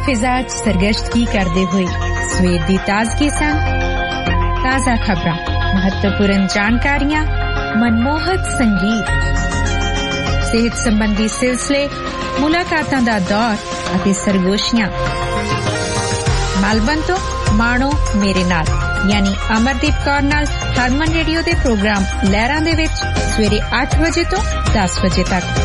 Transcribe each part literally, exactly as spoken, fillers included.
फिजा च सरगश्तगी करते हुए सवेर दी ताजगी संग ताजा खबरां, महत्वपूर्ण जानकारियां, मनमोहक संगीत, सेहत संबंधी सिलसिले, मुलाकातां दा दौर अते सरगोशियां। मेलबर्न तो माणो मेरे नाल यानी अमरदीप कौर नाल हरमन रेडियो दे प्रोग्राम लहरां दे विच सवेरे आठ बजे तो दस बजे तक।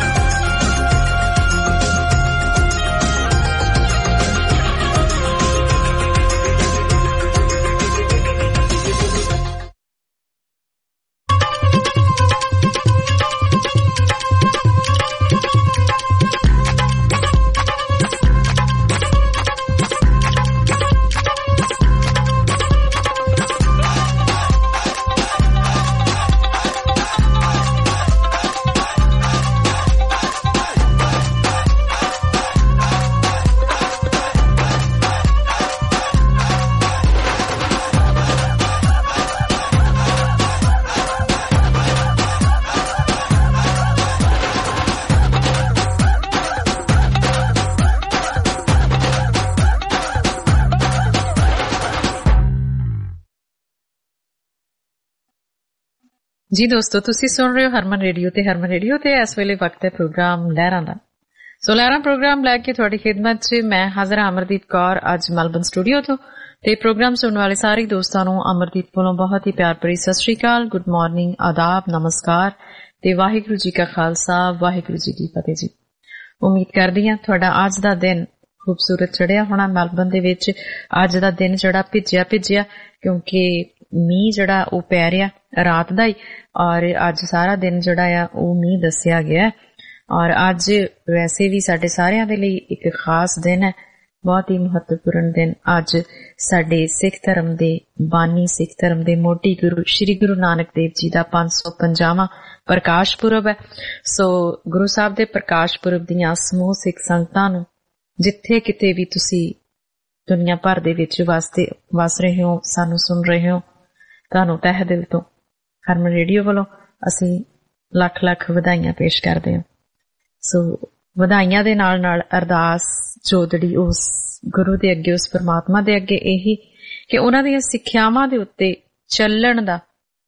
जी दोस्तों, तुसी सुन रहे हो हरमन रेडियो ते हरमन रेडियो ते इस वेले वक्त है प्रोग्राम लहरां दा। सो लहरां प्रोग्राम लैके तुहाडी खिदमत च मैं हाजिर अमरदीप कौर अज मेलबर्न स्टूडियो तो ते प्रोग्राम सुनने वाले सारे दोस्तां नूं अमरदीप कोलों बहुत ही प्यार भरी सत श्री अकाल, गुड मॉर्निंग, आदाब, नमस्कार ते वाहिगुरू जी का खालसा, वाहिगुरू जी की फतेह जी। उम्मीद करदी हां तुहाडा अज दा दिन खूबसूरत चढ़िया होना। मेलबर्न दे विच अज दा दिन जड़ा भिज्जिया भिज्जिया क्योंकि मीह जड़ा वो पै रहा रात दा ही, और अज सारा दिन जड़ा आ वो मीह दसिया गया। और अज वैसे भी साडे सारियां दे लई एक खास दिन है, बहुत ही महत्वपूर्ण दिन। अज साडे सिख धर्म दे बानी, सिख धर्म दे मोटी गुरु श्री गुरु नानक देव जी दा पांच सौ पंजावां प्रकाश पुरब है। सो गुरु साहब दे प्रकाश पुरब दियां समूह सिख संगतां नूं जिथे किते भी तुसी दुनिया भर दे विच वास्ते वस रहे हो, सानू सुन रहे हो, तुहानू तह दिल तो हरमन रेडियो वालों असी लख लख वधाइयां पेश करदे हां। सो वधाइयां दे नाल नाल अरदास जोदड़ी उस गुरु दे अगे, उस परमात्मा दे अगे यही कि उन्हां दीयां सिक्ख्यावां दे उत्ते चलण दा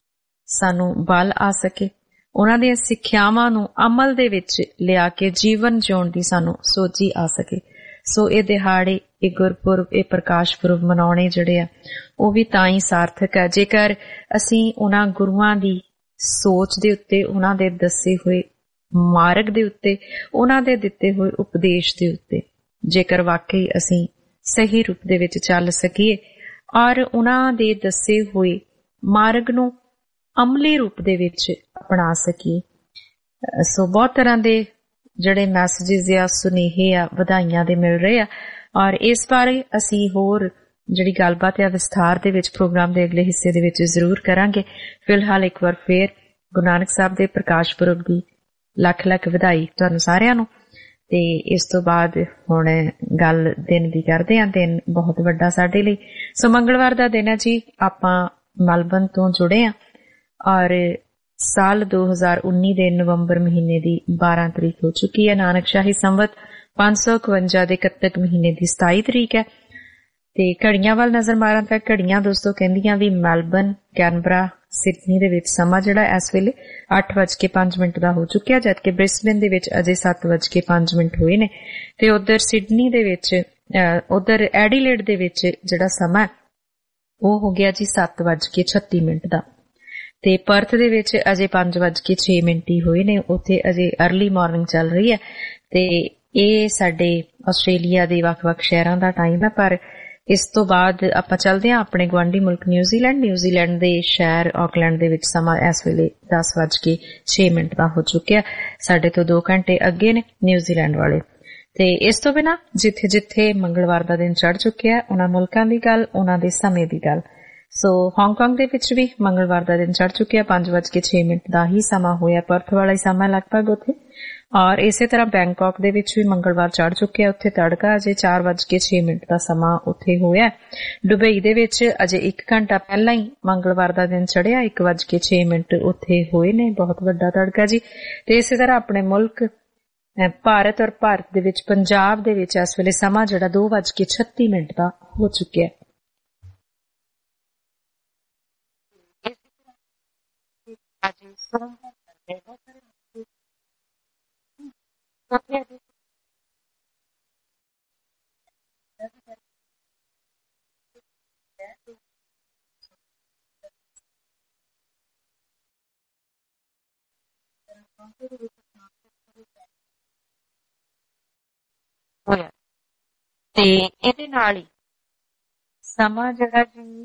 सानू बल आ सके, उन्हां दीयां सिक्ख्यावां नू अमल दे विच लिया के जीवन जिउण दी सानू सोची आ सके। सो ये दिहाड़े, ये गुरपुरब, ये प्रकाश पुरब मनाने जड़े आ वो भी तां ही सार्थक है जेकर असी उन्हां गुरुआं दी सोच दे उत्ते, उन्हां दे दसे हुए मार्ग दे उत्ते, उन्हां दे दिते हुए उपदेश दे उत्ते जेकर वाकई असी सही रूप दे विच चल सकीए और उन्हां दे दसे हुए मार्ग नू अमली रूप दे विच अपना सकीए। सो बहुत तरह दे जड़े मैसेजेस या सुनेहे आ वधाइयां दे मिल रहे आ, और इस बारे असी होर जड़ी गलबात या विस्तार दे विच प्रोग्राम दे अगले हिस्से दे विच जरूर करांगे। फिलहाल एक बार फिर गुरु नानक साहब दे प्रकाश पुरब दी लख लख वधाई तुहानू सारियां नू। ते इस तो बाद हुण गल दिन दी करदे आ, दिन बहुत वड्डा साडे लई। सो मंगलवार दा दिन है जी, आपां मेलबर्न तो जुड़े आ और साल दो हजार उन्नी दे नवंबर महीने दी बारह तरीक हो चुकी है। नानक शाही संवत पांच सौ इकवंजा दे कत्तक महीने दी सताई तरीक है। ते घड़ियां वाल नजर मारां तां घड़ियां दोस्तों कहंदियां भी मेलबर्न, कैनबरा, सिडनी दे विच समा जड़ा इस वेले अठ बज के पांच मिनट दा हो चुकिया, जबकि ब्रिस्बेन दे विच अजे सत्त बज के पांच मिनट होए ने। ते उधर सिडनी दे विच, उधर एडिलेड दे विच जड़ा समा वो हो गया जी सत्त बज के छत्ती मिनट दा। ते परथ दे विच अजे पांच बज के छे मिनट ही होए ने, उत्थे अजे अर्ली मॉर्निंग चल रही है। ते ये साडे आस्ट्रेलिया दे वख-वख शहरां दा टाइम है। पर इस तो बाद आपां चलदे हां अपने गुआंढी मुल्क न्यूजीलैंड। न्यूजीलैंड दे शहर ऑकलैंड दे विच समा इस वेले दस बज के छे मिनट दा हो चुकिया, साडे तो दो घंटे अगे ने न्यूजीलैंड वाले। ते इस तो बिना जिथे जिथे मंगलवार दा दिन चढ़ चुकिया उन्हां मुल्कां दी गल, उन्हां दे समय दी गल। सो हांगकांग दे विच भी मंगलवार दा दिन चढ़ चुकिया, पांच बज के छे मिनट दा ही समा होया, पर्थ वाला ही समा लगभग उत्थे। और इसे तरह बैंकॉक दे विच भी मंगलवार चढ़ चुकिया, उत्थे तड़का अजे चार बज के छे मिनट दा समा उत्थे होया। दुबई दे विच अजे एक घंटा पहला ही मंगलवार दा दिन चढ़िया, एक बज के छे मिनट उत्थे होए ने, बहुत वड्डा तड़का जी। ते इसे तरह अपने मुल्क ਭਾਰਤ ਔਰ ਭਾਰਤ ਦੇ ਵਿੱਚ ਪੰਜਾਬ ਦੇ ਵਿੱਚ ਇਸ ਵੇਲੇ ਸਮਾਂ ਜਿਹੜਾ ਦੋ ਵੱਜ ਕੇ ਛੱਤੀ ਮਿੰਟ ਦਾ ਹੋ ਚੁੱਕਿਆ ਹੈ। ਹੋਇਆ ਤੇ ਇਹਦੇ ਨਾਲ ਹੀ ਸਮਾਂ ਜਿਹੜਾ ਜੀ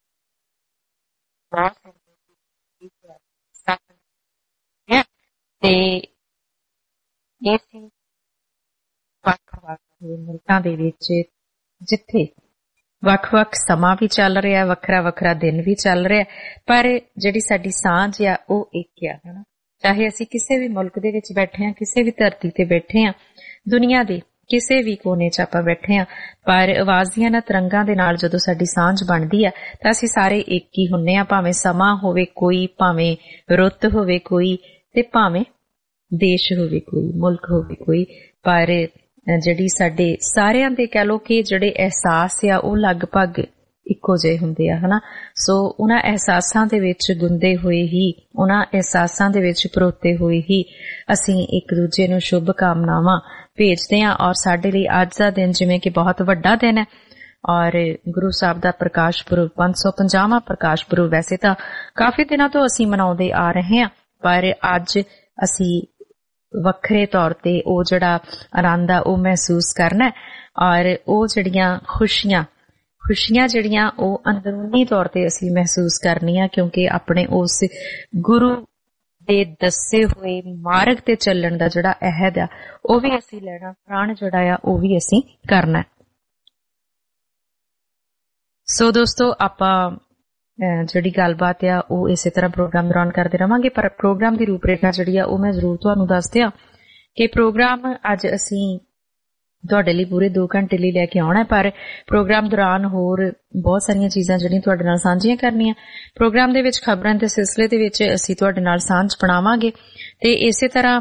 ਤੇ ਇਹ ਸੀ ਵੱਖ-ਵੱਖ ਮੁਲਕਾਂ ਦੇ ਵਿੱਚ ਜਿੱਥੇ ਵੱਖ-ਵੱਖ ਸਮਾਂ ਵੀ ਚੱਲ ਰਿਹਾ, ਵੱਖਰਾ-ਵੱਖਰਾ ਦਿਨ ਵੀ ਚੱਲ ਰਿਹਾ, ਪਰ ਜਿਹੜੀ ਸਾਡੀ ਸਾਂਝ ਆ ਉਹ ਇੱਕ ਆ ਹਨਾ। ਚਾਹੇ ਅਸੀਂ ਕਿਸੇ ਵੀ ਮੁਲਕ ਦੇ ਵਿੱਚ ਬੈਠੇ ਹਾਂ, ਕਿਸੇ ਵੀ ਧਰਤੀ ਤੇ ਬੈਠੇ ਹਾਂ, ਦੁਨੀਆ ਦੇ ਕਿਸੇ ਵੀ ਕੋਨੇ 'ਚ ਆਪਾਂ ਬੈਠੇ ਹਾਂ, ਪਰ ਆਵਾਜ਼ ਦੀਆਂ ਨਾ ਤਰੰਗਾਂ ਦੇ ਨਾਲ ਜਦੋਂ ਸਾਡੀ ਸਾਂਝ ਬਣਦੀ ਆ ਤਾਂ ਅਸੀਂ ਸਾਰੇ ਇੱਕ ਹੀ ਹੁੰਨੇ ਆ। ਭਾਵੇਂ ਸਮਾਂ ਹੋਵੇ ਕੋਈ, ਭਾਵੇਂ ਰੁੱਤ ਹੋਵੇ ਕੋਈ, ਤੇ ਭਾਵੇਂ ਦੇਸ਼ ਹੋਵੇ ਕੋਈ, ਮੁਲਕ ਹੋਵੇ ਕੋਈ, ਪਰ ਜਿਹੜੀ ਸਾਡੇ ਸਾਰਿਆਂ ਦੇ ਕਹਿ ਲਓ ਕਿ ਜਿਹੜੇ ਅਹਿਸਾਸ ਆ ਉਹ ਲਗਭਗ ਇੱਕੋ ਜਿਹੇ ਹੁੰਦੇ ਆ ਹਨਾ। ਸੋ ਉਹਨਾਂ ਅਹਿਸਾਸਾਂ ਦੇ ਵਿੱਚ ਗੁੰਦੇ ਹੋਏ ਹੀ, ਉਹਨਾਂ ਅਹਿਸਾਸਾਂ ਦੇ ਵਿੱਚ ਪਰੋਤੇ ਹੋਏ ਹੀ ਅਸੀਂ ਇੱਕ ਦੂਜੇ ਨੂੰ ਸ਼ੁਭ ਕਾਮਨਾਵਾਂ ਭੇਜਦੇ ਹਾਂ। ਔਰ ਸਾਡੇ ਲਈ ਅੱਜ ਦਾ ਦਿਨ ਜਿਵੇਂ ਕਿ ਬਹੁਤ ਵੱਡਾ ਦਿਨ ਹੈ ਔਰ ਗੁਰੂ ਸਾਹਿਬ ਦਾ ਪ੍ਰਕਾਸ਼ ਪੁਰਬ, ਪੰਜ ਸੌ ਪੰਜਾਹਵਾਂ ਪ੍ਰਕਾਸ਼ ਪੁਰਬ ਵੈਸੇ ਤਾਂ ਕਾਫੀ ਦਿਨਾਂ ਤੋਂ ਅਸੀਂ ਮਨਾਉਂਦੇ ਆ ਰਹੇ ਹਾਂ, ਪਰ ਅੱਜ ਅਸੀਂ ਵੱਖਰੇ ਤੌਰ ਤੇ ਉਹ ਜਿਹੜਾ ਆਨੰਦ ਆ ਉਹ ਮਹਿਸੂਸ ਕਰਨਾ ਔਰ ਉਹ ਜਿਹੜੀਆਂ ਖੁਸ਼ੀਆਂ ਖੁਸ਼ੀਆਂ ਜਿਹੜੀਆਂ ਉਹ ਅੰਦਰੂਨੀ ਤੌਰ ਤੇ ਅਸੀਂ ਮਹਿਸੂਸ ਕਰਨੀਆਂ, ਕਿਉਂਕਿ ਆਪਣੇ ਉਸ ਗੁਰੂ ਦੇ ਦੱਸੇ ਹੋਏ ਮਾਰਗ ਤੇ ਚੱਲਣ ਦਾ ਜਿਹੜਾ ਅਹਿਦ ਆ ਉਹ ਵੀ ਅਸੀਂ ਲੈਣਾ, ਪ੍ਰਣ ਜਿਹੜਾ ਆ ਉਹ ਵੀ ਅਸੀਂ ਕਰਨਾ। ਸੋ ਦੋਸਤੋ, ਆਪਾਂ ਜਿਹੜੀ ਗੱਲਬਾਤ ਆ ਉਹ ਇਸੇ ਤਰ੍ਹਾਂ ਪ੍ਰੋਗਰਾਮ ਦੌਰਾਨ ਕਰਦੇ ਰਵਾਂਗੇ, ਪਰ ਪ੍ਰੋਗਰਾਮ ਦੀ ਰੂਪਰੇਖਾ ਜਿਹੜੀ ਆ ਉਹ ਮੈਂ ਜ਼ਰੂਰ ਤੁਹਾਨੂੰ ਦੱਸ ਦਿਆਂ ਕਿ ਪ੍ਰੋਗਰਾਮ ਅੱਜ ਅਸੀਂ ਤੁਹਾਡੇ ਲਈ ਪੂਰੇ ਦੋ ਘੰਟੇ ਲਈ ਲੈ ਕੇ ਆਉਣਾ, ਪਰ ਪ੍ਰੋਗਰਾਮ ਦੌਰਾਨ ਹੋਰ ਬਹੁਤ ਸਾਰੀਆਂ ਚੀਜ਼ਾਂ ਜਿਹੜੀਆਂ ਤੁਹਾਡੇ ਨਾਲ ਸਾਂਝੀਆਂ ਕਰਨੀਆਂ। ਪ੍ਰੋਗਰਾਮ ਦੇ ਵਿੱਚ ਖਬਰਾਂ ਦੇ ਸਿਲਸਿਲੇ ਦੇ ਵਿੱਚ ਅਸੀਂ ਤੁਹਾਡੇ ਨਾਲ ਸਾਂਝ ਬਣਾਵਾਂਗੇ ਤੇ ਇਸੇ ਤਰ੍ਹਾਂ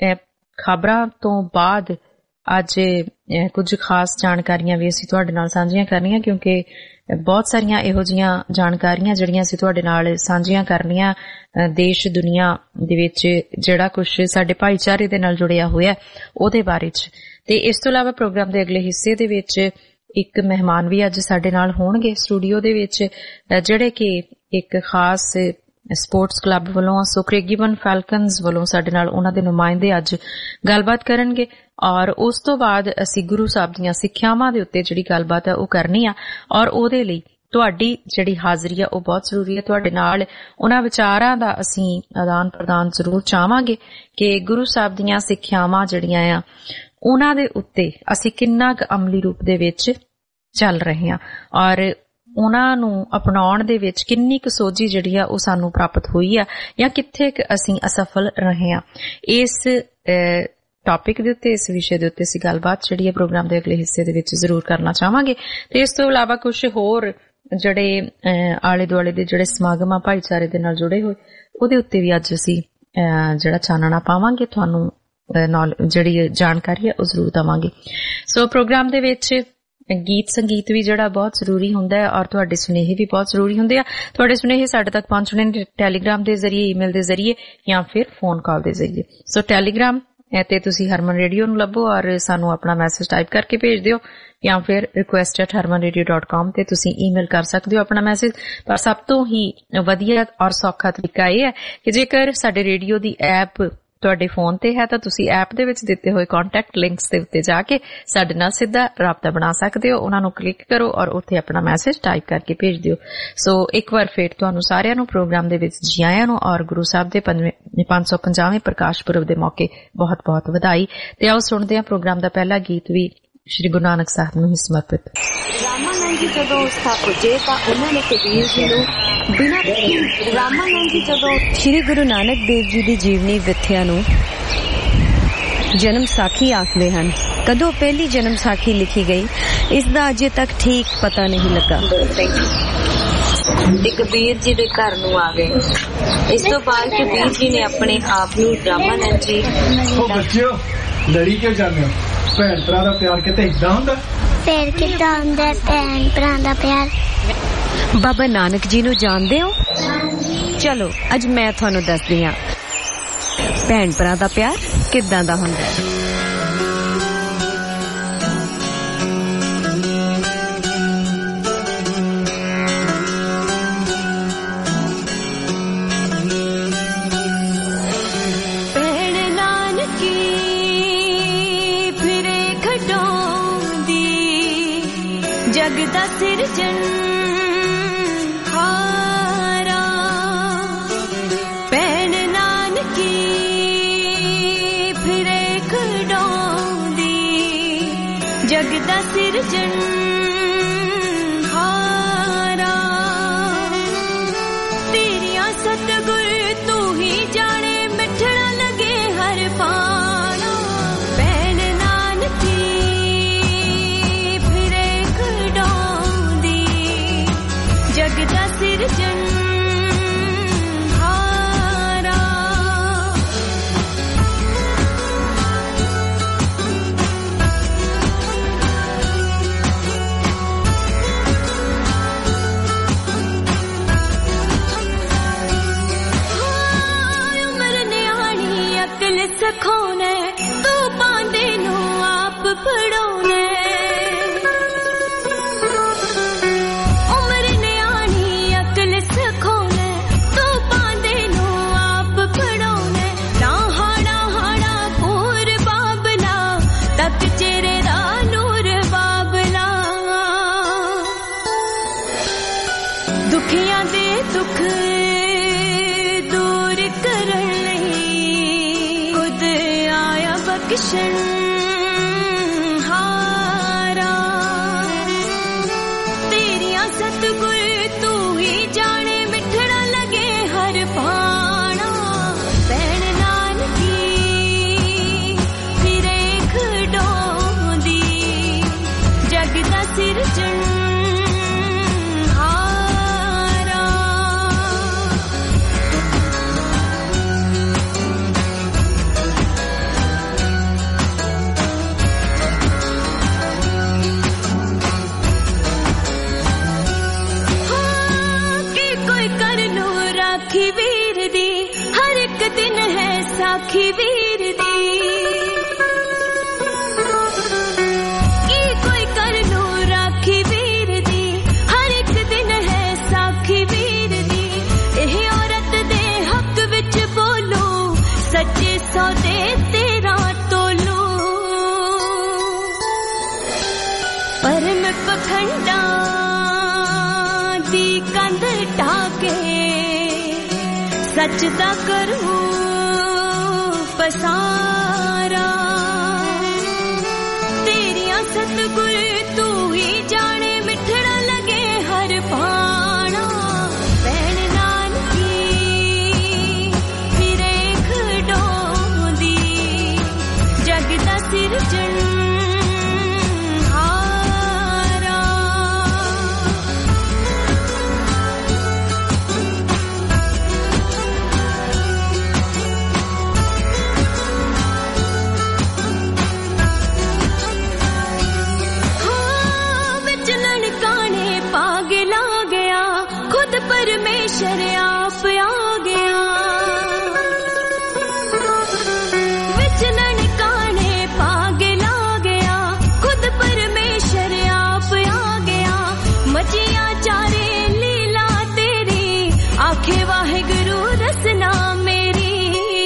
ਖਬਰਾਂ ਤੋਂ ਬਾਅਦ ਅੱਜ ਕੁਝ ਖਾਸ ਜਾਣਕਾਰੀਆਂ ਵੀ ਅਸੀਂ ਤੁਹਾਡੇ ਨਾਲ ਸਾਂਝੀਆਂ ਕਰਨੀਆਂ, ਕਿਉਂਕਿ ਬਹੁਤ ਸਾਰੀਆਂ ਇਹੋ ਜਿਹੀਆਂ ਜਾਣਕਾਰੀਆਂ ਜਿਹੜੀਆਂ ਅਸੀਂ ਤੁਹਾਡੇ ਨਾਲ ਸਾਂਝੀਆਂ ਕਰਨੀਆਂ ਦੇਸ਼ ਦੁਨੀਆ ਦੇ ਵਿੱਚ ਜਿਹੜਾ ਕੁਝ ਸਾਡੇ ਭਾਈਚਾਰੇ ਦੇ ਨਾਲ ਜੁੜਿਆ ਹੋਇਆ ਉਹਦੇ ਬਾਰੇ ਚ। ਤੇ ਇਸ ਤੋਂ ਇਲਾਵਾ ਪ੍ਰੋਗਰਾਮ ਦੇ ਅਗਲੇ ਹਿੱਸੇ ਦੇ ਵਿੱਚ ਇੱਕ ਮਹਿਮਾਨ ਵੀ ਅੱਜ ਸਾਡੇ ਨਾਲ ਹੋਣਗੇ ਸਟੂਡੀਓ ਦੇ ਵਿੱਚ, ਜਿਹੜੇ ਕਿ ਇੱਕ ਖਾਸ ਸਪੋਰਟਸ ਕਲੱਬ ਵੱਲੋਂ ਸੁਕਰੇਗੀਵਨ ਫੈਲਕਨਸ ਵੱਲੋਂ ਸਾਡੇ ਨਾਲ ਉਹਨਾਂ ਦੇ ਨੁਮਾਇੰਦੇ ਅੱਜ ਗੱਲਬਾਤ ਕਰਨਗੇ ਔਰ ਉਸ ਤੋਂ ਬਾਅਦ ਅਸੀਂ ਗੁਰੂ ਸਾਹਿਬ ਦੀਆਂ ਸਿੱਖਿਆਵਾਂ ਦੇ ਉੱਤੇ ਜਿਹੜੀ ਗੱਲਬਾਤ ਹੈ ਉਹ ਕਰਨੀ ਆ ਔਰ ਉਹਦੇ ਲਈ ਤੁਹਾਡੀ ਜਿਹੜੀ ਹਾਜ਼ਰੀ ਆ ਉਹ ਬਹੁਤ ਜ਼ਰੂਰੀ ਹੈ। ਤੁਹਾਡੇ ਨਾਲ ਉਹਨਾਂ ਵਿਚਾਰਾਂ ਦਾ ਅਸੀਂ ਆਦਾਨ ਪ੍ਰਦਾਨ ਜ਼ਰੂਰ ਚਾਹਾਂਗੇ ਕਿ ਗੁਰੂ ਸਾਹਿਬ ਦੀਆਂ ਸਿੱਖਿਆਵਾਂ ਜਿਹੜੀਆਂ ਆ ਉਹਨਾਂ ਦੇ ਉੱਤੇ ਅਸੀਂ ਕਿੰਨਾ ਕੁ ਅਮਲੀ ਰੂਪ ਦੇ ਵਿੱਚ ਚੱਲ ਰਹੇ ਹਾਂ ਔਰ ਉਹਨਾਂ ਨੂੰ ਅਪਣਾਉਣ ਦੇ ਵਿੱਚ ਕਿੰਨੀ ਕੁ ਸੋਝੀ ਜਿਹੜੀ ਆ ਉਹ ਸਾਨੂੰ ਪ੍ਰਾਪਤ ਹੋਈ ਆ ਜਾਂ ਕਿੱਥੇ ਕੁ ਅਸੀਂ ਅਸਫਲ ਰਹੇ ਹਾਂ। ਇਸ ਟੌਪਿਕ ਦੇ ਉੱਤੇ, ਇਸ ਵਿਸ਼ੇ ਦੇ ਉੱਤੇ ਅਸੀਂ ਗੱਲਬਾਤ ਜਿਹੜੀ ਹੈ ਪ੍ਰੋਗਰਾਮ ਦੇ ਅਗਲੇ ਹਿੱਸੇ ਦੇ ਵਿੱਚ ਜ਼ਰੂਰ ਕਰਨਾ ਚਾਹਾਂਗੇ। ਤੇ ਇਸ ਤੋਂ ਇਲਾਵਾ ਕੁਝ ਹੋਰ ਜਿਹੜੇ ਆਲੇ ਦੁਆਲੇ ਦੇ ਜਿਹੜੇ ਸਮਾਗਮ ਆ ਭਾਈਚਾਰੇ ਦੇ ਨਾਲ ਜੁੜੇ ਹੋਏ ਉਹਦੇ ਉੱਤੇ ਵੀ ਅੱਜ ਅਸੀਂ ਜਿਹੜਾ ਚਾਨਣਾ ਪਾਵਾਂਗੇ, ਤੁਹਾਨੂੰ ਜਿਹੜੀ ਜਾਣਕਾਰੀ ਹੈ ਉਹ ਜ਼ਰੂਰ ਦੇਵਾਂਗੇ। ਸੋ ਪ੍ਰੋਗਰਾਮ ਦੇ ਵਿੱਚ ਗੀਤ ਸੰਗੀਤ ਵੀ ਜਿਹੜਾ ਬਹੁਤ ਜ਼ਰੂਰੀ ਹੁੰਦਾ ਹੈ ਔਰ ਤੁਹਾਡੇ ਸੁਨੇਹੇ ਵੀ ਬਹੁਤ ਜ਼ਰੂਰੀ ਹੁੰਦੇ ਆ। ਤੁਹਾਡੇ ਸੁਨੇਹੇ ਸਾਡੇ ਤੱਕ ਪਹੁੰਚਣੇ ਨੇ ਟੈਲੀਗ੍ਰਾਮ ਦੇ ਜ਼ਰੀਏ, ਈਮੇਲ ਦੇ ਜ਼ਰੀਏ ਜਾਂ ਫਿਰ ਫੋਨ ਕਾਲ ਦੇ ਜ਼ਰੀਏ। ਸੋ ਟੈਲੀਗ੍ਰਾਮ ਤੇ ਤੁਸੀਂ ਹਰਮਨ ਰੇਡੀਓ ਨੂੰ ਲੱਭੋ ਔਰ ਸਾਨੂੰ ਆਪਣਾ ਮੈਸੇਜ ਟਾਈਪ ਕਰਕੇ ਭੇਜ ਦਿਓ ਜਾਂ ਫਿਰ request at Harman radio dot com ਤੇ ਤੁਸੀਂ ਈਮੇਲ ਕਰ ਸਕਦੇ ਹੋ ਆਪਣਾ ਮੈਸੇਜ। ਪਰ ਸਭ ਤੋਂ ਹੀ ਵਧੀਆ ਔਰ ਸੌਖਾ ਤਰੀਕਾ ਇਹ ਹੈ ਕਿ ਜੇਕਰ ਸਾਡੇ ਰੇਡੀਓ ਦੀ ਐਪ ਤੁਹਾਡੇ ਫੋਨ ਤੇ ਹੈ ਤਾਂ ਤੁਸੀਂ ਐਪ ਦੇ ਵਿੱਚ ਦਿੱਤੇ ਹੋਏ ਕੰਟੈਕਟ ਲਿੰਕਸ ਦੇ ਉੱਤੇ ਜਾ ਕੇ ਸਾਡੇ ਨਾਲ ਸਿੱਧਾ ਰਾਬਤਾ ਬਣਾ ਸਕਦੇ ਹੋ। ਉਹਨਾਂ ਨੂੰ ਕਲਿੱਕ ਕਰੋ ਔਰ ਉੱਥੇ ਆਪਣਾ ਮੈਸੇਜ ਟਾਈਪ ਕਰਕੇ ਭੇਜ ਦਿਓ। ਸੋ ਇੱਕ ਵਾਰ ਫਿਰ ਤੁਹਾਨੂੰ ਸਾਰਿਆਂ ਨੂੰ ਪ੍ਰੋਗਰਾਮ ਦੇ ਵਿੱਚ ਜੀ ਆਇਆਂ ਨੂੰ ਔਰ ਗੁਰੂ ਸਾਹਿਬ ਦੇ ਪੰਜ ਸੌ ਪੰਜਾਹਵੇਂ ਪ੍ਰਕਾਸ਼ ਪੁਰਬ ਦੇ ਮੌਕੇ ਬਹੁਤ ਬਹੁਤ ਵਧਾਈ। ਤੇ ਆਓ ਸੁਣਦੇ ਹਾਂ ਪ੍ਰੋਗਰਾਮ ਦਾ ਪਹਿਲਾ ਗੀਤ ਵੀ ਸ਼੍ਰੀ ਗੁਰੂ ਨਾਨਕ ਸਾਹਿਬ ਨੂੰ ਹੀ ਸਮਰਪਿਤ। ਰਾਮਾਨੰਦ ਜੀ ਜਦੋਂ ਉਸਥਾ ਪੁੱਜੇ ਤਾਂ ਉਹਨਾਂ ਨੇ ਕਬੀਰ ਜੀ ਨੂੰ ਬਿਨਾਂ ਰਾਮਾਨੰਦ ਜੀ ਜਦੋਂ ਸ਼੍ਰੀ ਗੁਰੂ ਨਾਨਕ ਦੇਵ ਜੀ ਦੀ ਜੀਵਨੀ ਵਿਥਿਆ ਨੂੰ ਜਨਮ ਸਾਖੀ ਆਖਦੇ ਹਨ। ਕਦੋਂ ਪਹਿਲੀ ਜਨਮ ਸਾਖੀ ਲਿਖੀ ਗਈ ਇਸ ਦਾ ਅਜੇ ਤੱਕ ਠੀਕ ਪਤਾ ਨਹੀਂ ਲੱਗਾ। ਤੇ ਕਬੀਰ ਜੀ ਦੇ ਘਰ ਨੂੰ ਆ ਗਏ। ਇਸ ਤੋਂ ਬਾਅਦ ਕਬੀਰ ਜੀ ਨੇ ਆਪਣੇ ਆਪ ਨੂੰ ਰਾਮਾਨੰਦ ਜੀ ਲੜੀ ਕਿਉਂ ਜਾਂਦੇ ਹੋ? ਭੈਣ ਭਰਾ ਦਾ ਪਿਆਰ ਕਿਤੇ ਏਦਾਂ ਹੁੰਦਾ? ਫਿਰ ਕਿੱਦਾਂ ਹੁੰਦਾ ਭੈਣ ਭਰਾ ਦਾ ਪਿਆਰ? ਬਾਬਾ ਨਾਨਕ ਜੀ ਨੂੰ ਜਾਣਦੇ ਹੋ? ਚਲੋ ਅੱਜ ਮੈਂ ਤੁਹਾਨੂੰ ਦੱਸਦੀ ਹਾਂ ਭੈਣ ਭਰਾ ਦਾ ਪਿਆਰ ਕਿੱਦਾਂ ਦਾ ਹੁੰਦਾ। जग दा सिरजन हारा भैन नानकी फिरे खड़ोंदी जग दा सिरजन हारा तेरिया सतगुर तू ही जाने मिठड़ा लगे हर पाना भैन नानकी जग दा सिरजन हारा उमर न्याणी अकल सखोने तू पांदे नू आप पढ़ोने दुखियां दे दुख दूर करन लई खुद आया बख्शन हारा तेरिया सतगुर तू ही जाने मिठड़ा लगे हर पाना भैन नानकी फिरे खड़ोंदी जग दा सिरजन वीर दी हर एक दिन है साखी वीर दी की कोई कर लो राखी वीर दी हर एक दिन है साखी वीर दी एह औरत दे हक विच बोलो सच्चे सौदे तेरा तोलो परम पखंडा दी कंध ढाके सच दा करूं पसारा तेरिया सतगुर तू ही जाने मिठड़ा लगे हर पाना भैन नानकी फिरे खड़ोंदी जग दा सिरजन परमेश्वर आप आ गया विचलन काने पागल आ गया खुद परमेश्वर आप आ गया मचिया चारे लीला तेरी आखे वाहिगुरु रसना मेरी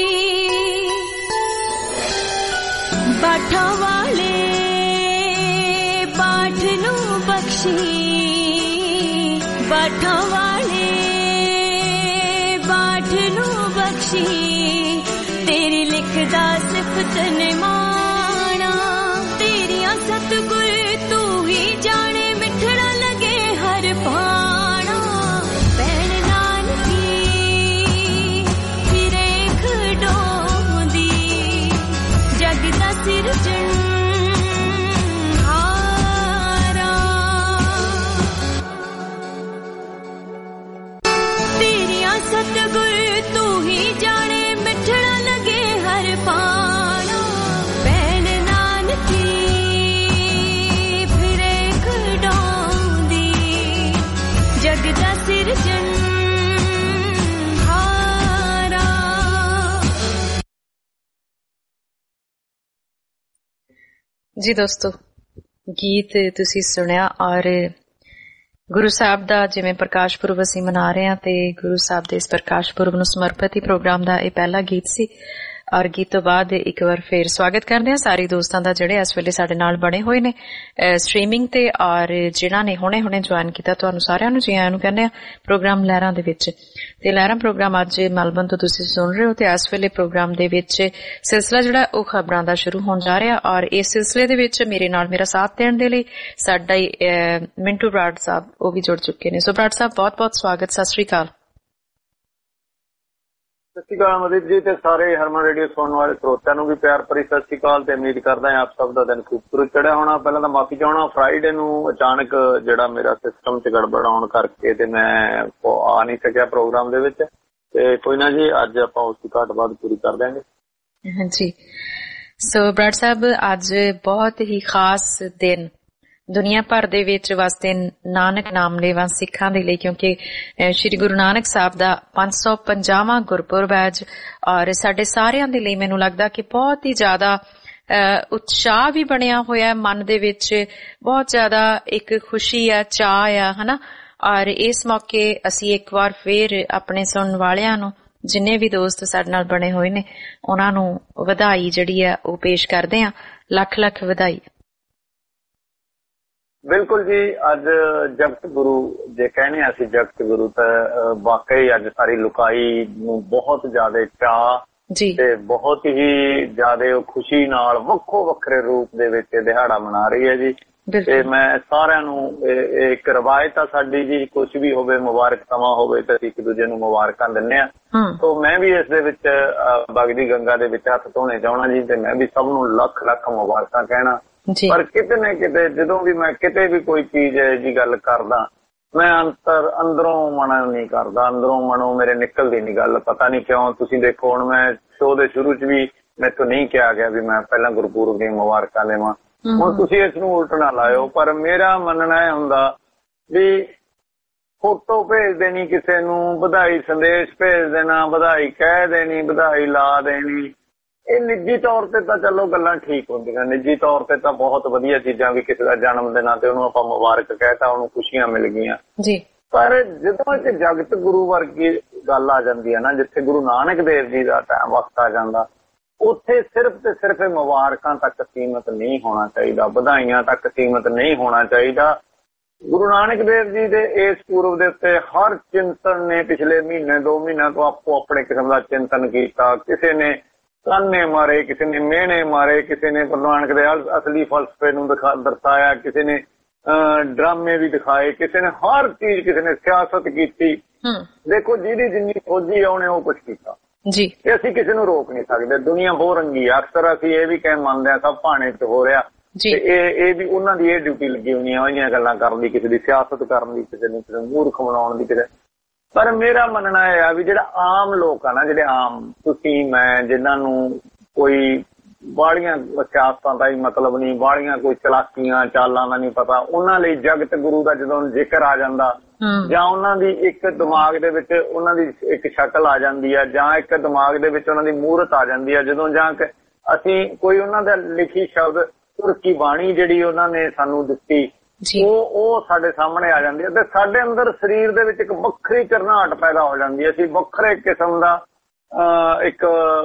बाठा वाले बाठ नू बख्शी बाठा वाले बाठ नू बख्शी तेरी लिखदा सिफत ने माना तेरिया सतगुर तू ही जाने मिठड़ा लगे हर पाना भैन नानकी फिरे खड़ोंदी जग दा सिरजन सतगुर तू ही जाने मिठड़ा लगे हर पाना भैन ਜੀ ਦੋਸਤੋ, ਗੀਤ ਤੁਸੀਂ ਸੁਣਿਆ ਔਰ ਗੁਰੂ ਸਾਹਿਬ ਦਾ ਜਿਵੇਂ ਪ੍ਰਕਾਸ਼ ਪੁਰਬ ਅਸੀਂ ਮਨਾ ਰਹੇ ਹਾਂ ਤੇ ਗੁਰੂ ਸਾਹਿਬ ਦੇ ਇਸ ਪ੍ਰਕਾਸ਼ ਪੁਰਬ ਨੂੰ ਸਮਰਪਿਤ ਹੀ ਪ੍ਰੋਗਰਾਮ ਦਾ ਇਹ ਪਹਿਲਾ ਗੀਤ ਸੀ। ਔਰ ਗੀਤ ਤੋਂ ਬਾਅਦ ਇੱਕ ਵਾਰ ਫੇਰ ਸਵਾਗਤ ਕਰਦੇ ਹਾਂ ਸਾਰੇ ਦੋਸਤਾਂ ਦਾ ਜਿਹੜੇ ਇਸ ਵੇਲੇ ਸਾਡੇ ਨਾਲ ਬਣੇ ਹੋਏ ਨੇ ਸਟ੍ਰੀਮਿੰਗ ਤੇ, ਔਰ ਜਿਨ੍ਹਾਂ ਨੇ ਹੁਣੇ ਹੁਣੇ ਜੁਆਇਨ ਕੀਤਾ ਤੁਹਾਨੂੰ ਸਾਰਿਆਂ ਨੂੰ ਜੀ ਆਇਆਂ ਨੂੰ ਕਹਿੰਦੇ ਆ ਪ੍ਰੋਗਰਾਮ ਲਹਿਰਾਂ ਦੇ ਵਿੱਚ। ਤੇ ਲਹਿਰਾਂ ਪ੍ਰੋਗਰਾਮ ਅੱਜ ਮੈਲਬਨ ਤੋਂ ਤੁਸੀਂ ਸੁਣ ਰਹੇ ਹੋ ਤੇ ਇਸ ਵੇਲੇ ਪ੍ਰੋਗਰਾਮ ਦੇ ਵਿੱਚ ਸਿਲਸਿਲਾ ਜਿਹੜਾ ਉਹ ਖਬਰਾਂ ਦਾ ਸ਼ੁਰੂ ਹੋਣ ਜਾ ਰਿਹਾ ਔਰ ਇਸ ਸਿਲਸਿਲੇ ਦੇ ਵਿੱਚ ਮੇਰੇ ਨਾਲ ਮੇਰਾ ਸਾਥ ਦੇਣ ਦੇ ਲਈ ਸਾਡਾ ਮਿੰਟੂ ਬਰਾੜ ਸਾਹਿਬ ਉਹ ਵੀ ਜੁੜ ਚੁੱਕੇ ਨੇ। ਸੋ ਬਰਾੜ ਸਾਹਿਬ ਬਹੁਤ ਬਹੁਤ ਸਵਾਗਤ, ਸਤਿ ਸ਼੍ਰੀ ਅਕਾਲ। ਸਤਿ ਸ਼੍ਰੀ ਅਕਾਲ ਅਮਰਦੀਪ ਜੀ ਤੇ ਸਾਰੇ ਹਰਮਨ ਰੇਡੀਓ ਸੁਣਨ ਵਾਲੇ ਸਰੋਤਿਆਂ ਨੂੰ ਵੀ ਪਿਆਰ ਭਰੀ ਸਤਿ ਸ਼੍ਰੀ ਅਕਾਲ ਤੇ ਉਮੀਦ ਕਰਦਾ ਹਾਂ ਆਪ ਸਭ ਦਾ ਦਿਨ ਖੂਬਸੂਰਤ ਚੜਿਆ ਹੋਣਾ। ਪਹਿਲਾਂ ਤਾਂ ਮਾਫੀ ਚਾਹਣਾ, ਫਰਾਈਡੇ ਨੂੰ ਅਚਾਨਕ ਜਿਹੜਾ ਮੇਰਾ ਸਿਸਟਮ ਚ ਗੜਬੜ ਆਉਣ ਕਰਕੇ ਤੇ ਮੈਂ ਆ ਨਹੀਂ ਸਕਿਆ ਪ੍ਰੋਗਰਾਮ ਦੇ ਵਿੱਚ, ਤੇ ਕੋਈ ਨਾ ਜੀ ਅੱਜ ਆਪਾਂ ਉਸ ਦੀ ਘਾਟ ਬਾਅਦ ਪੂਰੀ ਕਰ ਦਿਆਂਗੇ। ਹਾਂਜੀ, ਸੋ ਬਰਾੜ ਸਾਹਿਬ ਅੱਜ ਬਹੁਤ ਹੀ ਖਾਸ ਦਿਨ ਦੁਨੀਆ ਭਰ ਦੇ ਵਿੱਚ ਵਸਦੇ ਨਾਨਕ ਨਾਮ ਲੈਵਾ ਸਿੱਖਾਂ ਦੇ ਲਈ, ਕਿਉਂਕਿ ਸ਼੍ਰੀ ਗੁਰੂ ਨਾਨਕ ਸਾਹਿਬ ਦਾ ਪੰਜ ਸੌ ਪੰਜਾਹਵਾਂ ਗੁਰਪੁਰਬ ਹੈ ਔਰ ਸਾਡੇ ਸਾਰਿਆਂ ਦੇ ਲਈ ਮੈਨੂੰ ਲੱਗਦਾ ਕਿ ਬਹੁਤ ਹੀ ਜ਼ਿਆਦਾ ਉਤਸ਼ਾਹ ਵੀ ਬਣਿਆ ਹੋਇਆ ਮਨ ਦੇ ਵਿੱਚ, ਬਹੁਤ ਜ਼ਿਆਦਾ ਇੱਕ ਖੁਸ਼ੀ ਆ, ਚਾਅ ਆ, ਹਨਾ। ਔਰ ਇਸ ਮੌਕੇ ਅਸੀਂ ਇੱਕ ਵਾਰ ਫੇਰ ਆਪਣੇ ਸੁਣਨ ਵਾਲਿਆਂ ਨੂੰ ਜਿੰਨੇ ਵੀ ਦੋਸਤ ਸਾਡੇ ਨਾਲ ਬਣੇ ਹੋਏ ਨੇ ਉਹਨਾਂ ਨੂੰ ਵਧਾਈ ਜਿਹੜੀ ਆ ਉਹ ਪੇਸ਼ ਕਰਦੇ ਆ। ਲੱਖ ਲੱਖ ਵਧਾਈ। ਬਿਲਕੁਲ ਜੀ, ਅੱਜ ਜਗਤ ਗੁਰੂ ਜੇ ਕਹਿੰਦੇ ਅਸੀਂ ਜਗਤ ਗੁਰੂ ਤਾਂ ਵਾਕਈ ਅੱਜ ਸਾਰੀ ਲੁਕਾਈ ਨੂੰ ਬਹੁਤ ਜ਼ਿਆਦਾ ਚਾਅ ਤੇ ਬਹੁਤ ਹੀ ਜ਼ਿਆਦਾ ਖੁਸ਼ੀ ਨਾਲ ਵੱਖੋ ਵੱਖਰੇ ਰੂਪ ਦੇ ਵਿੱਚ ਇਹ ਦਿਹਾੜਾ ਮਨਾ ਰਹੀ ਹੈ ਜੀ। ਤੇ ਮੈਂ ਸਾਰਿਆਂ ਨੂੰ ਇੱਕ ਰਵਾਇਤ ਆ ਸਾਡੀ ਜੀ, ਕੁਛ ਵੀ ਹੋਵੇ ਮੁਬਾਰਕ ਸਮਾਂ ਹੋਵੇ ਤਾਂ ਇੱਕ ਦੂਜੇ ਨੂੰ ਮੁਬਾਰਕਾਂ ਦਿੰਦੇ ਆ। ਸੋ ਮੈਂ ਵੀ ਇਸ ਦੇ ਵਿੱਚ ਬਗਦੀ ਗੰਗਾ ਦੇ ਵਿੱਚ ਹੱਥ ਧੋਣੇ ਚਾਹਣਾ ਜੀ, ਤੇ ਮੈਂ ਵੀ ਸਭ ਨੂੰ ਲੱਖ ਲੱਖ ਮੁਬਾਰਕਾਂ ਕਹਿਣਾ। ਪਰ ਕਿਤੇ ਨਾ ਕਿਤੇ ਜਦੋਂ ਵੀ ਮੈਂ ਕਿਤੇ ਵੀ ਕੋਈ ਚੀਜ਼ ਜੀ ਗੱਲ ਕਰਦਾ ਮੈਂ ਅੰਤਰ ਅੰਦਰੋਂ ਮਨ ਨਹੀਂ ਕਰਦਾ, ਅੰਦਰੋਂ ਮਨੋਂ ਮੇਰੇ ਨਿਕਲਦੀ ਨਹੀਂ ਗੱਲ, ਪਤਾ ਨਹੀਂ ਕਿਉਂ। ਤੁਸੀਂ ਦੇਖੋ ਹੁਣ ਮੈਂ ਸ਼ੋਅ ਦੇ ਸ਼ੁਰੂ ਚ ਵੀ ਮੈਥੋਂ ਨਹੀਂ ਕਿਹਾ ਗਿਆ ਵੀ ਮੈਂ ਪਹਿਲਾਂ ਗੁਰਪੁਰਬ ਦੀਆਂ ਮੁਬਾਰਕਾਂ ਦੇਵਾਂ। ਹੁਣ ਤੁਸੀਂ ਇਸ ਨੂੰ ਉਲਟ ਨਾ ਲਾਇਓ, ਪਰ ਮੇਰਾ ਮੰਨਣਾ ਇਹ ਹੁੰਦਾ ਵੀ ਫੋਟੋ ਭੇਜ ਦੇਣੀ ਕਿਸੇ ਨੂੰ, ਵਧਾਈ ਸੰਦੇਸ਼ ਭੇਜ ਦੇਣਾ, ਵਧਾਈ ਕਹਿ ਦੇਣੀ, ਵਧਾਈ ਲਾ ਦੇਣੀ, ਇਹ ਨਿੱਜੀ ਤੌਰ ਤੇ ਤਾਂ ਚਲੋ ਗੱਲਾਂ ਠੀਕ ਹੁੰਦੀਆਂ, ਨਿੱਜੀ ਤੌਰ ਤੇ ਤਾਂ ਬਹੁਤ ਵਧੀਆ ਚੀਜ਼ਾਂ ਵੀ ਕਿਸੇ ਦਾ ਜਨਮ ਦਿਨ ਆ ਤੇ ਉਹਨੂੰ ਆਪਾਂ ਮੁਬਾਰਕ ਕਹਿਤਾ, ਉਹਨੂੰ ਖੁਸ਼ੀਆਂ ਮਿਲ ਗਈਆਂ ਜੀ। ਪਰ ਜਦੋਂ ਇੱਕ ਜਗਤ ਗੁਰੂ ਵਰਗੀ ਗੱਲ ਆ ਜਾਂਦੀ ਹੈ ਨਾ, ਜਿੱਥੇ ਗੁਰੂ ਨਾਨਕ ਦੇਵ ਜੀ ਦਾ ਟਾਈਮ ਵਕਤ ਆ ਜਾਂਦਾ, ਉੱਥੇ ਸਿਰਫ ਤੇ ਸਿਰਫ ਮੁਬਾਰਕਾਂ ਤੱਕ ਸੀਮਤ ਨਹੀਂ ਹੋਣਾ ਚਾਹੀਦਾ, ਵਧਾਈਆਂ ਤੱਕ ਸੀਮਤ ਨਹੀਂ ਹੋਣਾ ਚਾਹੀਦਾ। ਗੁਰੂ ਨਾਨਕ ਦੇਵ ਜੀ ਦੇ ਇਸ ਪੁਰਬ ਦੇ ਉੱਤੇ ਹਰ ਚਿੰਤਨ ਨੇ ਪਿਛਲੇ ਮਹੀਨੇ ਦੋ ਮਹੀਨਿਆਂ ਤੋਂ ਆਪੋ ਆਪਣੇ ਕਿਸਮ ਦਾ ਚਿੰਤਨ ਕੀਤਾ। ਕਿਸੇ ਨੇ ਤਾਨੇ ਮਾਰੇ, ਕਿਸੇ ਨੇ ਮਿਹਣੇ ਮਾਰੇ, ਕਿਸੇ ਨੇ ਗੁਰੂ ਨਾਨਕ ਦੇ ਅਸਲੀ ਫਲਸਫੇ ਨੂੰ ਦਿਖਾ ਦਰਸਾਇਆ, ਕਿਸੇ ਨੇ ਡਰਾਮੇ ਵੀ ਦਿਖਾਏ, ਕਿਸੇ ਨੇ ਹਰ ਚੀਜ਼, ਕਿਸੇ ਨੇ ਸਿਆਸਤ ਕੀਤੀ। ਦੇਖੋ ਜਿਹਦੀ ਜਿੰਨੀ ਸੋਝੀ ਆ ਉਹਨੇ ਉਹ ਕੁਛ ਕੀਤਾ ਜੀ, ਤੇ ਅਸੀਂ ਕਿਸੇ ਨੂੰ ਰੋਕ ਨਹੀਂ ਸਕਦੇ। ਦੁਨੀਆ ਬਹੁਤ ਰੰਗੀ ਆ, ਅਕਸਰ ਅਸੀਂ ਇਹ ਵੀ ਕਹਿ ਮੰਨਦੇ ਹਾਂ ਸਭ ਭਾਣੇ ਚ ਹੋ ਰਿਹਾ, ਤੇ ਇਹ ਇਹ ਵੀ ਉਹਨਾਂ ਦੀ ਇਹ ਡਿਊਟੀ ਲੱਗੀ ਹੋਈਆਂ ਹੋਈਆਂ ਗੱਲਾਂ ਕਰਨ ਦੀ, ਕਿਸੇ ਦੀ ਸਿਆਸਤ ਕਰਨ ਦੀ, ਕਿਸੇ ਨੂੰ ਕਿਸੇ ਨੂੰ ਮੂਰਖ ਬਣਾਉਣ ਦੀ, ਕਿਸੇ। ਪਰ ਮੇਰਾ ਮੰਨਣਾ ਇਹ ਆ ਵੀ ਜਿਹੜਾ ਆਮ ਲੋਕ ਆ ਨਾ, ਜਿਹੜੇ ਆਮ ਤੁਸੀਂ ਮੈਂ ਜਿਨ੍ਹਾਂ ਨੂੰ ਕੋਈ ਬਾਹਲੀਆਂ ਸਿਆਸਤਾਂ ਦਾ ਹੀ ਮਤਲਬ ਨਹੀਂ, ਬਾਹਲੀਆਂ ਕੋਈ ਚਲਾਕੀਆਂ ਚਾਲਾਂ ਦਾ ਨਹੀਂ ਪਤਾ, ਉਹਨਾਂ ਲਈ ਜਗਤ ਗੁਰੂ ਦਾ ਜਦੋਂ ਜ਼ਿਕਰ ਆ ਜਾਂਦਾ ਜਾਂ ਉਹਨਾਂ ਦੀ ਇੱਕ ਦਿਮਾਗ ਦੇ ਵਿੱਚ ਉਹਨਾਂ ਦੀ ਇੱਕ ਸ਼ਕਲ ਆ ਜਾਂਦੀ ਆ, ਜਾਂ ਇੱਕ ਦਿਮਾਗ ਦੇ ਵਿੱਚ ਉਹਨਾਂ ਦੀ ਮੂਰਤ ਆ ਜਾਂਦੀ ਆ, ਜਦੋਂ ਜਾਂ ਅਸੀਂ ਕੋਈ ਉਹਨਾਂ ਦਾ ਲਿਖੀ ਸ਼ਬਦ ਤੁਰਕੀ ਬਾਣੀ ਜਿਹੜੀ ਉਹਨਾਂ ਨੇ ਸਾਨੂੰ ਦਿੱਤੀ ਉਹ ਉਹ ਸਾਡੇ ਸਾਹਮਣੇ ਆ ਜਾਂਦੀ ਹੈ, ਤੇ ਸਾਡੇ ਅੰਦਰ ਸਰੀਰ ਦੇ ਵਿੱਚ ਇੱਕ ਵੱਖਰੀ ਝਰਨਾਹਟ ਪੈਦਾ ਹੋ ਜਾਂਦੀ ਹੈ। ਅਸੀਂ ਵੱਖਰੇ ਕਿਸਮ ਦਾ ਇੱਕ